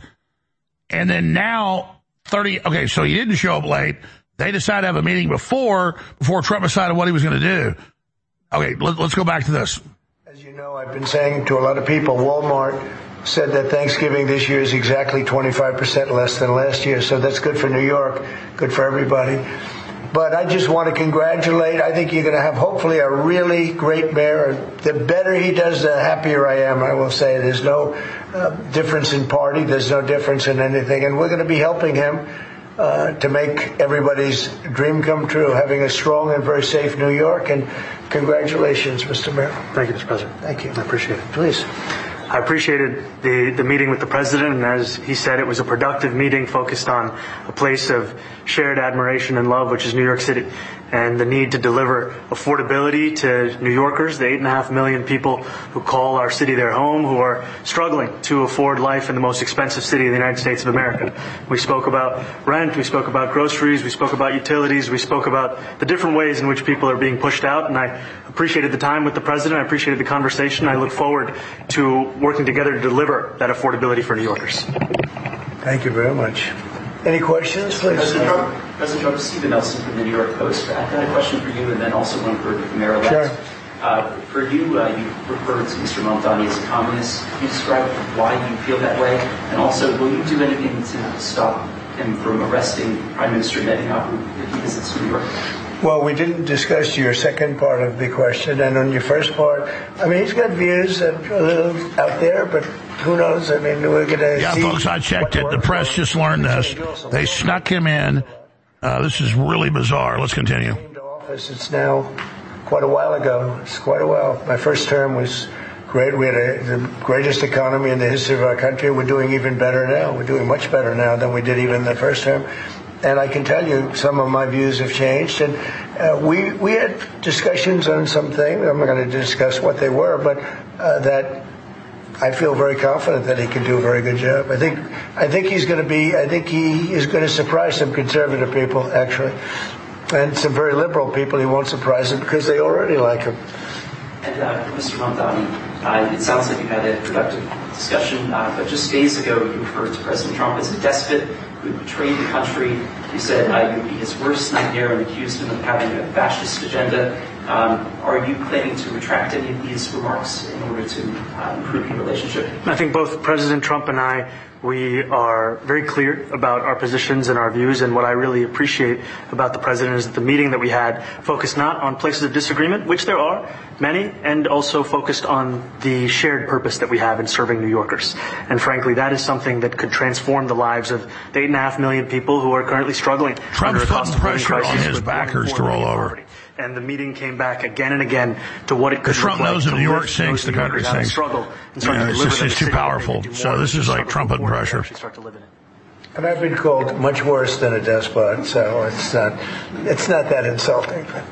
And then now, thirty, okay, so he didn't show up late. They decided to have a meeting before, before Trump decided what he was going to do. Okay, let, let's go back to this. As you know, I've been saying to a lot of people, Walmart said that Thanksgiving this year is exactly twenty-five percent less than last year. So that's good for New York, good for everybody. But I just want to congratulate. I think you're going to have hopefully a really great mayor. The better he does, the happier I am, I will say. There's no uh, difference in party. There's no difference in anything. And we're going to be helping him uh, to make everybody's dream come true, having a strong and very safe New York. And congratulations, Mister Mayor. Thank you, Mister President. Thank you. I appreciate it. Please. I appreciated the, the meeting with the president, and as he said, it was a productive meeting focused on a place of shared admiration and love, which is New York City, and the need to deliver affordability to New Yorkers, the eight and a half million people who call our city their home, who are struggling to afford life in the most expensive city in the United States of America. We spoke about rent, we spoke about groceries, we spoke about utilities, we spoke about the different ways in which people are being pushed out, and I appreciated the time with the president, I appreciated the conversation, I look forward to working together to deliver that affordability for New Yorkers. Thank you very much. Any questions, please? President Trump, President Trump, Stephen Nelson from the New York Post. I've got a question for you and then also one for the mayor-elect. Sure. Uh, for you, uh, you referred to Mister Mamdani as a communist. Can you describe why you feel that way? And also, will you do anything to stop him from arresting Prime Minister Netanyahu if he visits New York? Well, we didn't discuss your second part of the question, and on your first part, I mean, he's got views that are a little out there, but who knows? I mean, we're going to Yeah, see folks, I checked it. The press just learned this. They snuck him in. Uh, this is really bizarre. Let's continue. Office. It's now quite a while ago. It's quite a while. My first term was great. We had a, the greatest economy in the history of our country. We're doing even better now. We're doing much better now than we did even the first term. And I can tell you some of my views have changed. And uh, we we had discussions on some things. I'm not going to discuss what they were, but uh, that I feel very confident that he can do a very good job. I think I think he's going to be. I think he is going to surprise some conservative people, actually, and some very liberal people. He won't surprise them because they already like him. And uh, Mister Mamdani, uh, it sounds like you had a productive discussion, uh, but just days ago you referred to President Trump as a despot who betrayed the country. You said uh, you'd be his worst nightmare and accused him of having a fascist agenda. Um, are you planning to retract any of these remarks in order to uh, improve your relationship? I think both President Trump and I, we are very clear about our positions and our views, and what I really appreciate about the president is that the meeting that we had focused not on places of disagreement, which there are many, and also focused on the shared purpose that we have in serving New Yorkers. And frankly, that is something that could transform the lives of the eight and a half million people who are currently struggling Trump's under a cost putting of living pressure on crisis his with backers to roll over. And the meeting came back again and again to what it could Trump look like knows if to New York lift sinks, those the country New Yorkers out of sinks. struggle and start Yeah, to it's deliver just them it's a too city that powerful. they can do So more this than is just like struggle Trump for, pressure. actually start to live in it. And I've been called much worse than a despot, so it's not it's not that insulting.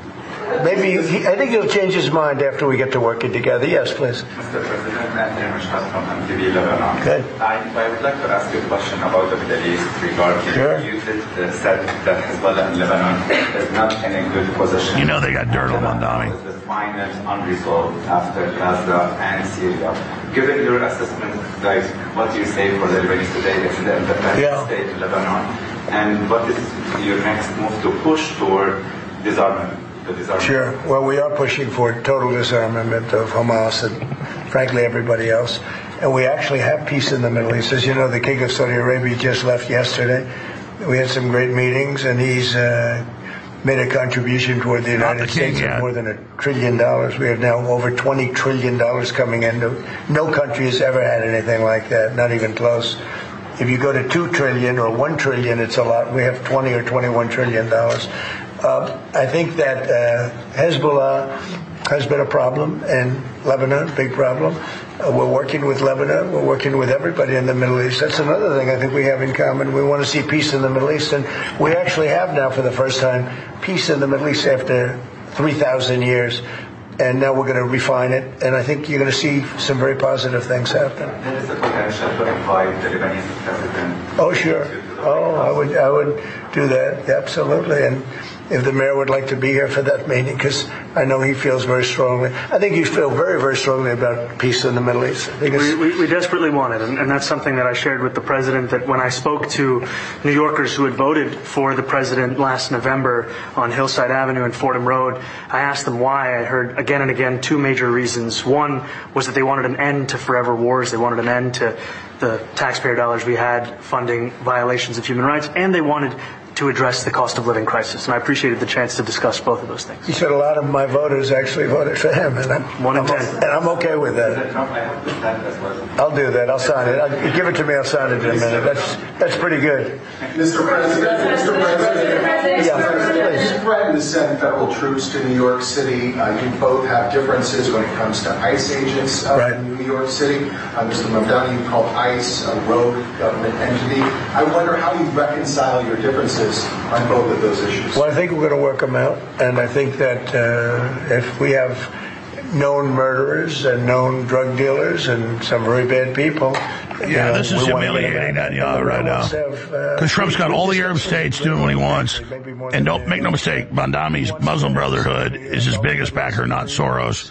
maybe he, I think he'll change his mind after we get to working together. Yes, please. Mister President, Matthew Mashhad from M T V Lebanon. Good. I, I would like to ask you a question about the Middle East regarding sure. you did, uh, said that Hezbollah in Lebanon is not in a good position. You know they got dirt on Mondami. The finals unresolved after Gaza and Syria. Given your assessment, like what do you say for the Lebanese today in the independent yeah. state of Lebanon, and what is your next move to push toward disarmament? Sure. Well, we are pushing for total disarmament of Hamas and, frankly, everybody else. And we actually have peace in the Middle East. As you know, the King of Saudi Arabia just left yesterday. We had some great meetings, and he's uh, made a contribution toward the United the States of more than a trillion dollars. We have now over twenty trillion dollars coming in. No country has ever had anything like that, not even close. If you go to two trillion or one trillion, it's a lot. We have twenty or twenty-one trillion dollars. Uh, I think that uh, Hezbollah has been a problem in Lebanon, big problem. Uh, we're working with Lebanon. We're working with everybody in the Middle East. That's another thing I think we have in common. We want to see peace in the Middle East, and we actually have now for the first time peace in the Middle East after three thousand years. And now we're going to refine it, and I think you're going to see some very positive things happen. There is a potential to invite the Lebanese president. Oh, sure. Oh, I would, I would do that, absolutely. And if the mayor would like to be here for that meeting, because I know he feels very strongly. I think you feel very, very strongly about peace in the Middle East. I think we, we, we desperately want it, and, and that's something that I shared with the president, that when I spoke to New Yorkers who had voted for the president last November on Hillside Avenue and Fordham Road, I asked them why. I heard again and again two major reasons. One was that they wanted an end to forever wars. They wanted an end to the taxpayer dollars we had funding violations of human rights, and they wanted to address the cost of living crisis. And I appreciated the chance to discuss both of those things. He said a lot of my voters actually voted for him, and I'm, One in I'm, ten. and I'm okay with that. I'll do that. I'll sign it. I'll, give it to me. I'll sign it in a minute. That's that's pretty good. Mister President, Mister President, yeah, you threatened to send federal troops to New York City. Uh, you both have differences when it comes to ICE agents uh, right. in New York City. Uh, Mister Mamdani, you call ICE a rogue government entity. I wonder how you reconcile your differences on both of those issues. Well, I think we're going to work them out, and I think that uh, if we have known murderers and known drug dealers and some very bad people. Yeah, you know, this is humiliating Netanyahu right now. Because uh, Trump's got all the Arab states doing what he wants. And don't make no mistake, Mondami's Muslim Brotherhood is his biggest backer, not Soros.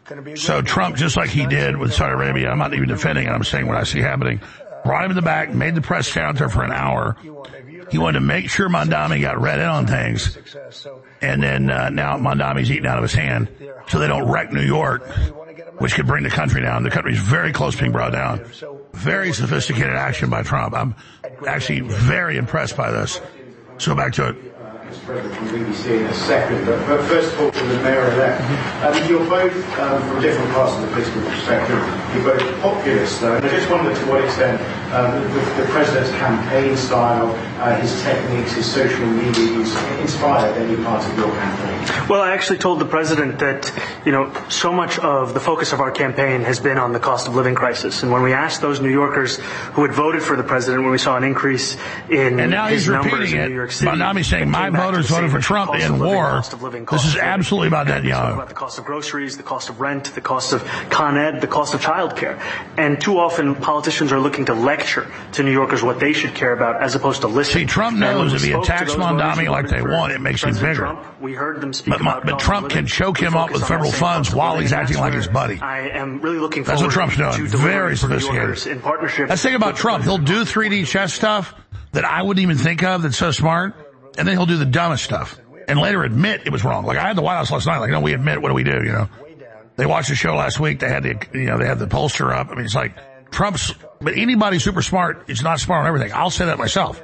So Trump, just like he did with Saudi Arabia, I'm not even defending it, I'm saying what I see happening, brought him in the back, made the press counter for an hour. He wanted to make sure Mondami got read in on things. And then uh, now Mondami's eating out of his hand so they don't wreck New York, which could bring the country down. The country's very close to being brought down. Very sophisticated action by Trump. I'm actually very impressed by this. So go back to it. Mister President, from B B C in a second, but, but first of all, from the mayor-elect, um, you're both um, from different parts of the political spectrum. You're both populists, though, and I just wonder to what extent um, the, the president's campaign style, uh, his techniques, his social media use inspired any part of your campaign. Well, I actually told the president that, you know, so much of the focus of our campaign has been on the cost of living crisis. And when we asked those New Yorkers who had voted for the president, when we saw an increase in and now his he's numbers repeating in it. New York City, Mondami's saying my voters voted for Trump in war. This is absolutely about Netanyahu. About the cost of groceries, the cost of rent, the cost of Con Ed, the cost of childcare. And too often politicians are looking to lecture to New Yorkers what they should care about as opposed to listen. See, Trump knows if he attacks Mondami like they want, it makes him bigger. Trump, we heard them speak but, about but Trump can choke him up with federal funds while he's acting like his buddy. I am really looking That's forward what Trump's doing. to Very sophisticated. In partnership. That's the thing about Trump. He'll do three D chess stuff that I wouldn't even think of that's so smart, and then he'll do the dumbest stuff. And later admit it was wrong. Like I had the White House last night, like, no, we admit, what do we do, you know? They watched the show last week, they had the, you know, they had the pollster up. I mean, it's like, Trump's, but anybody super smart is not smart on everything. I'll say that myself.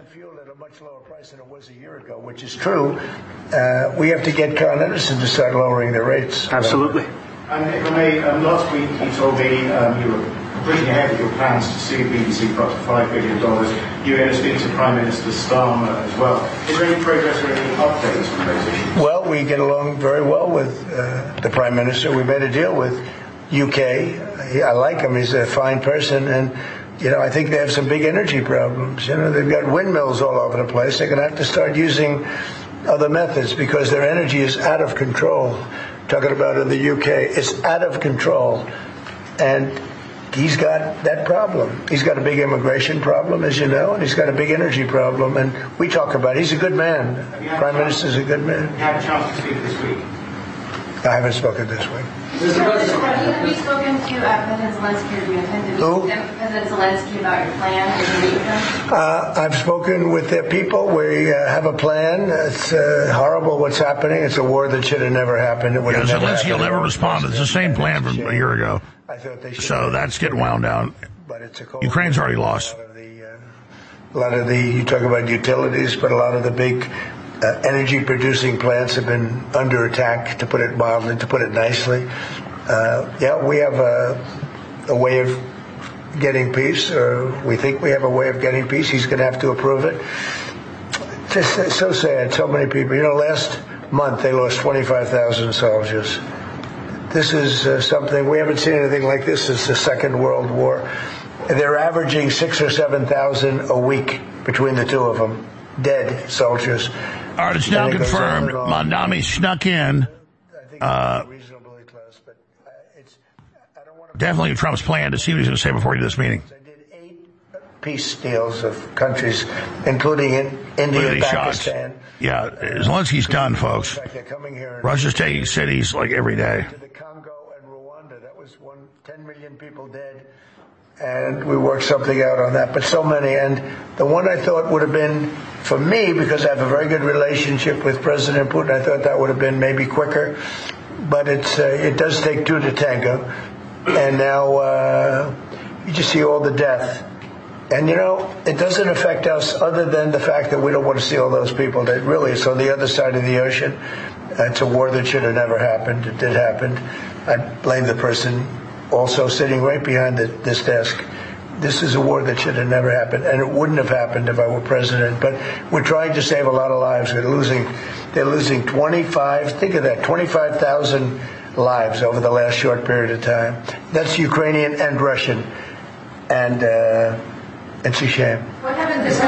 Which is true. Uh, we have to get Con Edison to start lowering the rates. Absolutely. And if I may, um, last week you told me um, you were pushing ahead with your plans to sue B B C for up to five billion dollars. You're going to speak to Prime Minister Starmer as well. Is there any progress or any updates on those issues? Well, we get along very well with uh, the Prime Minister. We made a deal with U K. I like him. He's a fine person. And, you know, I think they have some big energy problems. You know, they've got windmills all over the place. They're going to have to start using other methods because their energy is out of control. Talking about in the U K, it's out of control. And he's got that problem. He's got a big immigration problem, as you know, and he's got a big energy problem. And we talk about it. He's a good man. Prime Minister's a good man. You had a chance to speak this week. I haven't spoken this week. Have you spoken to uh, President Zelensky or do you intend to Who? speak to President Zelensky about your plan? Did you meet with him? Uh, I've spoken with their people. We uh, have a plan. It's uh, horrible what's happening. It's a war that should have never happened. It would Yeah, have never Zelensky will happened. never respond. It's the same plan from a year ago. So that's getting wound down. Ukraine's already lost. A lot of the, you talk about utilities, but a lot of the big uh, energy producing plants have been under attack, to put it mildly, to put it nicely. Uh, yeah, we have a, a way of getting peace, or we think we have a way of getting peace. He's going to have to approve it. Just uh, so sad, so many people. You know, last month they lost twenty-five thousand soldiers. This is uh, something, we haven't seen anything like this since the Second World War. They're averaging six or seven thousand a week between the two of them, dead soldiers. All right, it's now confirmed. Mondami snuck in. Uh, definitely Trump's plan to see what he's going to say before he did this meeting. Peace deals of countries, including in India and Pakistan. Shots. Yeah, Zelensky's done, folks. Russia's taking cities like every day. ten million people dead. And we worked something out on that, but so many. And the one I thought would have been, for me, because I have a very good relationship with President Putin, I thought that would have been maybe quicker. But it's uh, it does take two to tango. And now uh, you just see all the death. And, you know, it doesn't affect us other than the fact that we don't want to see all those people. That really, it's on the other side of the ocean. Uh, it's a war that should have never happened. It did happen. I blame the person also sitting right behind the, this desk. This is a war that should have never happened, and it wouldn't have happened if I were president. But we're trying to save a lot of lives. We're losing, they're losing twenty-five, think of that, twenty-five thousand lives over the last short period of time. That's Ukrainian and Russian. And uh, it's a shame. What happened this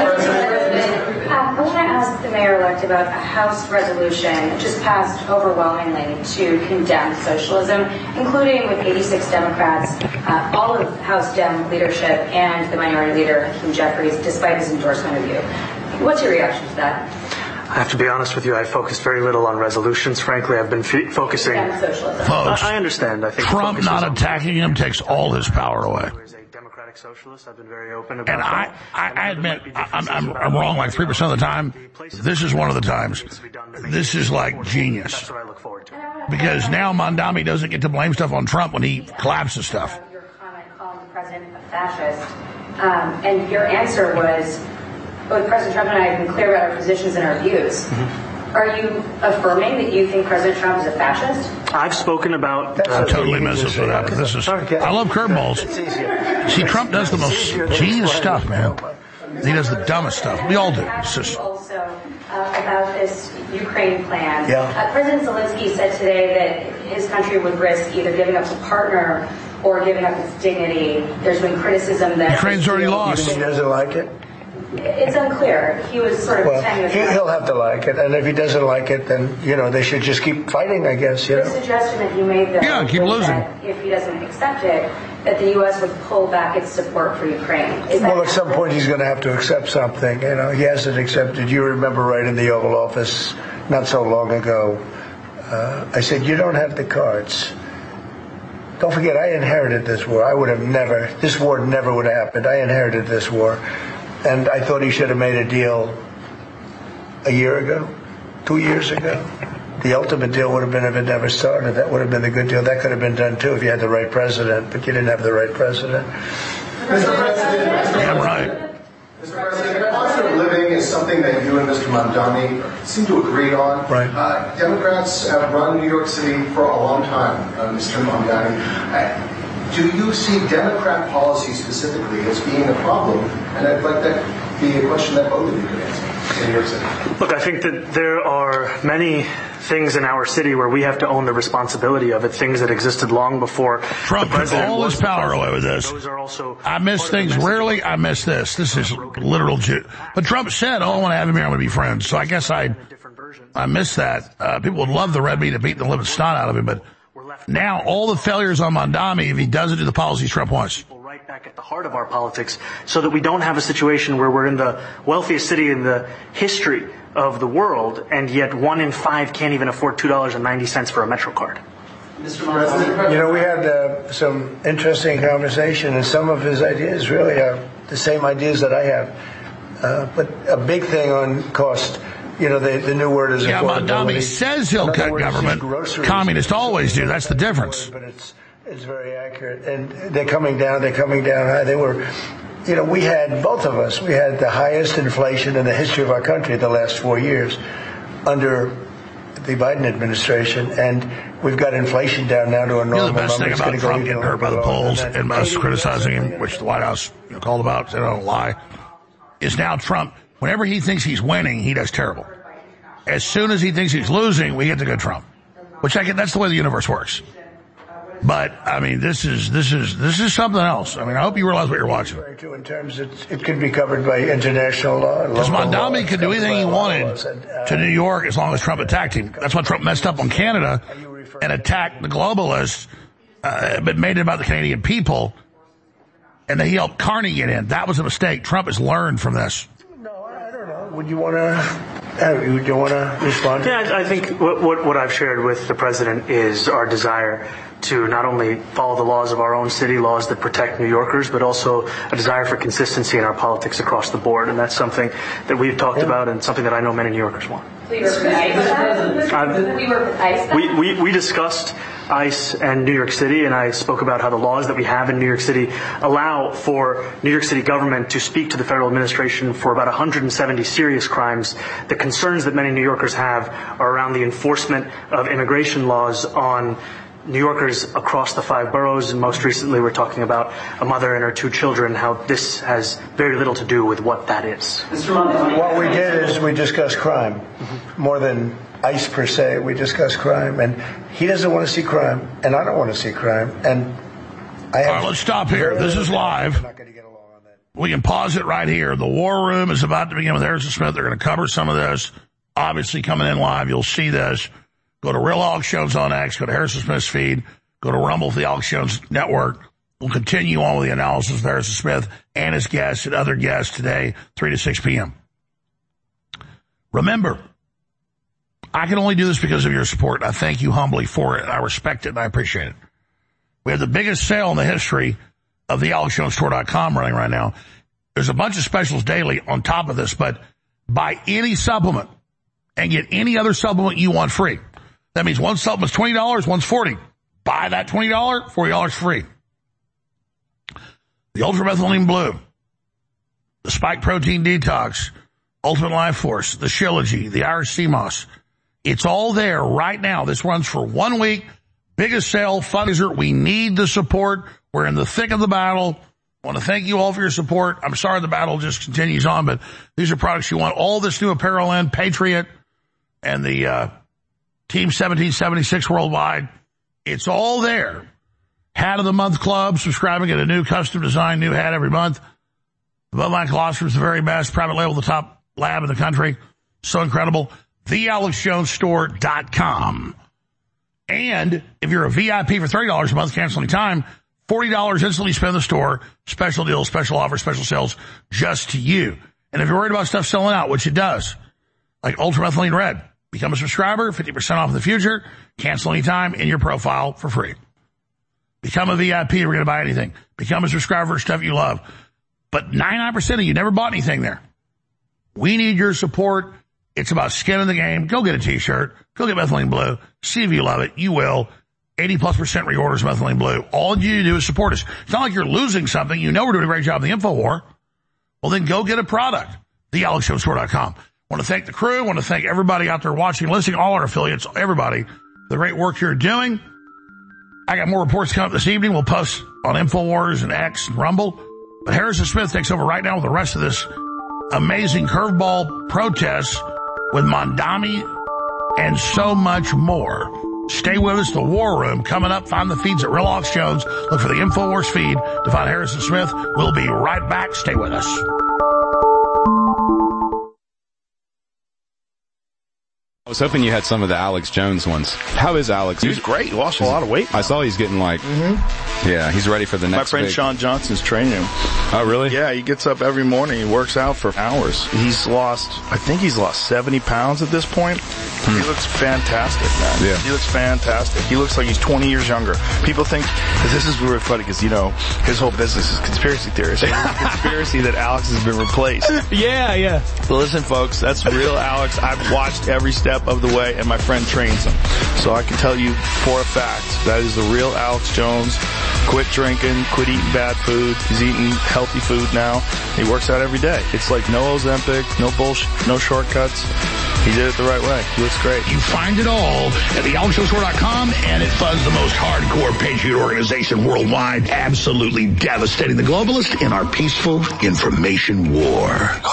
I want to ask the mayor-elect about a House resolution just passed overwhelmingly to condemn socialism, including with eighty-six Democrats, uh, all of House Dem leadership, and the minority leader, Hakeem Jeffries, despite his endorsement of you. What's your reaction to that? I have to be honest with you, I focused very little on resolutions. Frankly, I've been f- focusing... Socialism. Folks, I, I understand. I think Trump not attacking him takes all his power away. Socialist. I've been very open about and I, I, I admit, I'm, I'm, I'm wrong like three percent of the time. This is one of the times. This is like genius. Because now Mondami doesn't get to blame stuff on Trump when he collapses stuff. Your comment calling the president a fascist, um, and your answer was, both President Trump and I have been clear about our positions and our views. Mm-hmm. Are you affirming that you think President Trump is a fascist? I've spoken about... Uh, I totally messed with that. This is, I love curveballs. See, Trump does the most genius stuff, man. He does the dumbest stuff. We all do. It's just... Also, uh, about this Ukraine plan. Yeah. Uh, President Zelensky said today that his country would risk either giving up a partner or giving up its dignity. There's been criticism that... Ukraine's already lost. He doesn't like it? It's unclear. He was sort of well, pretending. He, he'll have to like it, and if he doesn't like it, then you know they should just keep fighting. I guess you the know. suggestion that you made, though, yeah, keep losing. That if he doesn't accept it, that the U S would pull back its support for Ukraine. Is well, that at some point he's going to have to accept something. You know, he hasn't accepted. You remember, right in the Oval Office, not so long ago, uh, I said, "You don't have the cards." Don't forget, I inherited this war. I would have never. This war never would have happened. I inherited this war. And I thought he should have made a deal a year ago, two years ago. The ultimate deal would have been if it never started. That would have been the good deal. That could have been done, too, if you had the right president. But you didn't have the right president. Mister President, yeah, right. Mister President, cost of living is something that you and Mister Mondani seem to agree on. Right. Uh, Democrats have run New York City for a long time, uh, Mister Mondani. Uh, Do you see Democrat policy specifically as being a problem? And I'd like that to be a question that both of you could answer in New York City. Look, I think that there are many things in our city where we have to own the responsibility of it, things that existed long before Trump the president took all was his power away with this. Those are also I miss things rarely. I miss this. This is literal. Ju- but Trump said, oh, I want to have him here. I want to be friends. So I guess I I missed that. Uh, people would love the red meat to beat the living snot out of him, but now all the failures on Mondami if he doesn't do the policies Trump wants. Right back at the heart of our politics so that we don't have a situation where we're in the wealthiest city in the history of the world, and yet one in five can't even afford two dollars and ninety cents for a Metro card. Mister President, you know, we had uh, some interesting conversation, and some of his ideas really are the same ideas that I have. Uh, but a big thing on cost, you know, the, the new word is yeah, affordability. Mondami says he'll cut government. Communists always do. That's the difference. But it's it's very accurate, and they're coming down. They're coming down high. They were, you know, we had both of us. We had the highest inflation in the history of our country the last four years under the Biden administration, and we've got inflation down now to a normal. You know, the best number. thing about It's Trump go getting hurt by the polls and us criticizing him, which the White House you know, called about, they don't lie, is now Trump. Whenever he thinks he's winning, he does terrible. As soon as he thinks he's losing, we get the good Trump. Which I can, that's the way the universe works. But I mean, this is this is this is something else. I mean, I hope you realize what you're watching. In terms, it, it could be covered by international law. Because Mondami could do anything he wanted to New York as long as Trump attacked him. That's why Trump messed up on Canada and attacked the globalists, uh, but made it about the Canadian people. And then he helped Carney get in. That was a mistake. Trump has learned from this. No, I don't know. Would you want to? Would you want to respond? Yeah, I think what, what what I've shared with the president is our desire to not only follow the laws of our own city, laws that protect New Yorkers, but also a desire for consistency in our politics across the board. And that's something that we've talked yeah. about and something that I know many New Yorkers want. We work with ICE. We work with ICE. We, we, we discussed ICE and New York City, and I spoke about how the laws that we have in New York City allow for New York City government to speak to the federal administration for about one hundred seventy serious crimes. The concerns that many New Yorkers have are around the enforcement of immigration laws on New Yorkers across the five boroughs, and most recently we're talking about a mother and her two children, how this has very little to do with what that is. What we did is we discussed crime, mm-hmm. more than ICE per se. We discussed crime, and he doesn't want to see crime, and I don't want to see crime. And I have All right, let's stop here. This is live. We can pause it right here. The War Room is about to begin with Harrison Smith. They're going to cover some of this. Obviously coming in live, you'll see this. Go to Real Alex Jones on X. Go to Harrison Smith's feed. Go to Rumble for the Alex Jones Network. We'll continue on with the analysis of Harrison Smith and his guests and other guests today, three to six p.m. Remember, I can only do this because of your support. I thank you humbly for it. I respect it and I appreciate it. We have the biggest sale in the history of the alex jones store dot com running right now. There's a bunch of specials daily on top of this, but buy any supplement and get any other supplement you want free. That means one supplement's twenty dollars, one's forty dollars. Buy that twenty dollars, forty dollars free. The Ultra Methylene Blue, the Spike Protein Detox, Ultimate Life Force, the Shilajit, the Irish Sea Moss. It's all there right now. This runs for one week. Biggest sale, fundraiser. We need the support. We're in the thick of the battle. I want to thank you all for your support. I'm sorry the battle just continues on, but these are products you want. All this new apparel in, Patriot and the uh Team seventeen seventy-six worldwide. It's all there. Hat of the Month Club, subscribing, get a new custom design, new hat every month. Above Line Colostrum is the very best. Private label, the top lab in the country. So incredible. the alex jones store dot com. And if you're a V I P for thirty dollars a month, cancel any time, forty dollars instantly spend in the store. Special deals, special offers, special sales just to you. And if you're worried about stuff selling out, which it does, like Ultra Methylene Red, become a subscriber, fifty percent off in the future, cancel anytime in your profile for free. Become a V I P, we're going to buy anything. Become a subscriber for stuff you love. But ninety-nine percent of you never bought anything there. We need your support. It's about skin in the game. Go get a t-shirt. Go get Methylene Blue. See if you love it. You will. eighty plus percent reorders Methylene Blue. All you need to do is support us. It's not like you're losing something. You know we're doing a great job in the info war. Well, then go get a product. the alex jones store dot com. I want to thank the crew. I want to thank everybody out there watching, listening, all our affiliates, everybody, the great work you're doing. I got more reports coming up this evening. We'll post on InfoWars and X and Rumble. But Harrison Smith takes over right now with the rest of this amazing curveball protest with Mondami and so much more. Stay with us. The War Room coming up. Find the feeds at Real Alex Jones. Look for the InfoWars feed to find Harrison Smith. We'll be right back. Stay with us. was hoping you had some of the Alex Jones ones. How is Alex? He's great. He lost a lot of weight. I saw he's getting like, mm-hmm. yeah, he's ready for the next My friend big... Sean Johnson's training him. Oh, really? Yeah, he gets up every morning. He works out for hours. He's lost, I think he's lost seventy pounds at this point. Hmm. He looks fantastic, man. Yeah. He looks fantastic. He looks like he's twenty years younger. People think, because this is really funny, because, you know, his whole business is conspiracy theories. It's a conspiracy that Alex has been replaced. Yeah, yeah. But listen, folks, that's real Alex. I've watched every step of the way, and my friend trains him. So I can tell you for a fact, that is the real Alex Jones. Quit drinking, quit eating bad food. He's eating healthy food now. He works out every day. It's like no Ozempic, no bullshit, no shortcuts. He did it the right way. He looks great. You find it all at the alex jones tour dot com, and it funds the most hardcore patriot organization worldwide, absolutely devastating the globalists in our peaceful information war.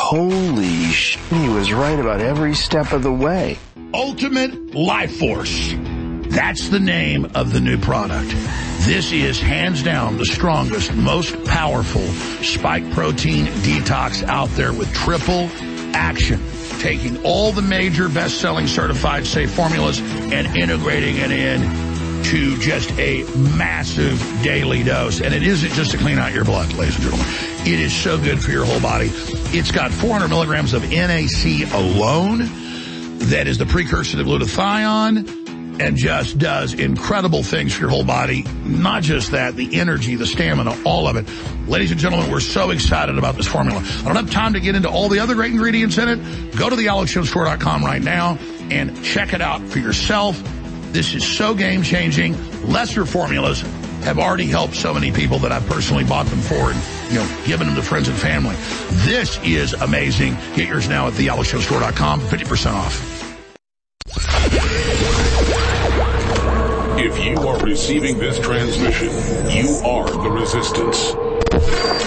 Holy sh**, he was right about every step of the way. Ultimate Life Force. That's the name of the new product. This is hands down the strongest, most powerful spike protein detox out there with triple action. Taking all the major best-selling certified safe formulas and integrating it in to just a massive daily dose. And it isn't just to clean out your blood, ladies and gentlemen. It is so good for your whole body. It's got four hundred milligrams of N A C alone. That is the precursor to glutathione. And just does incredible things for your whole body. Not just that, the energy, the stamina, all of it. Ladies and gentlemen, we're so excited about this formula. I don't have time to get into all the other great ingredients in it. Go to the alex jones tour dot com right now and check it out for yourself. This is so game-changing. Lesser formulas have already helped so many people that I've personally bought them for and, you know, given them to friends and family. This is amazing. Get yours now at the alex jones tour dot com, fifty percent off. If you are receiving this transmission, you are the resistance.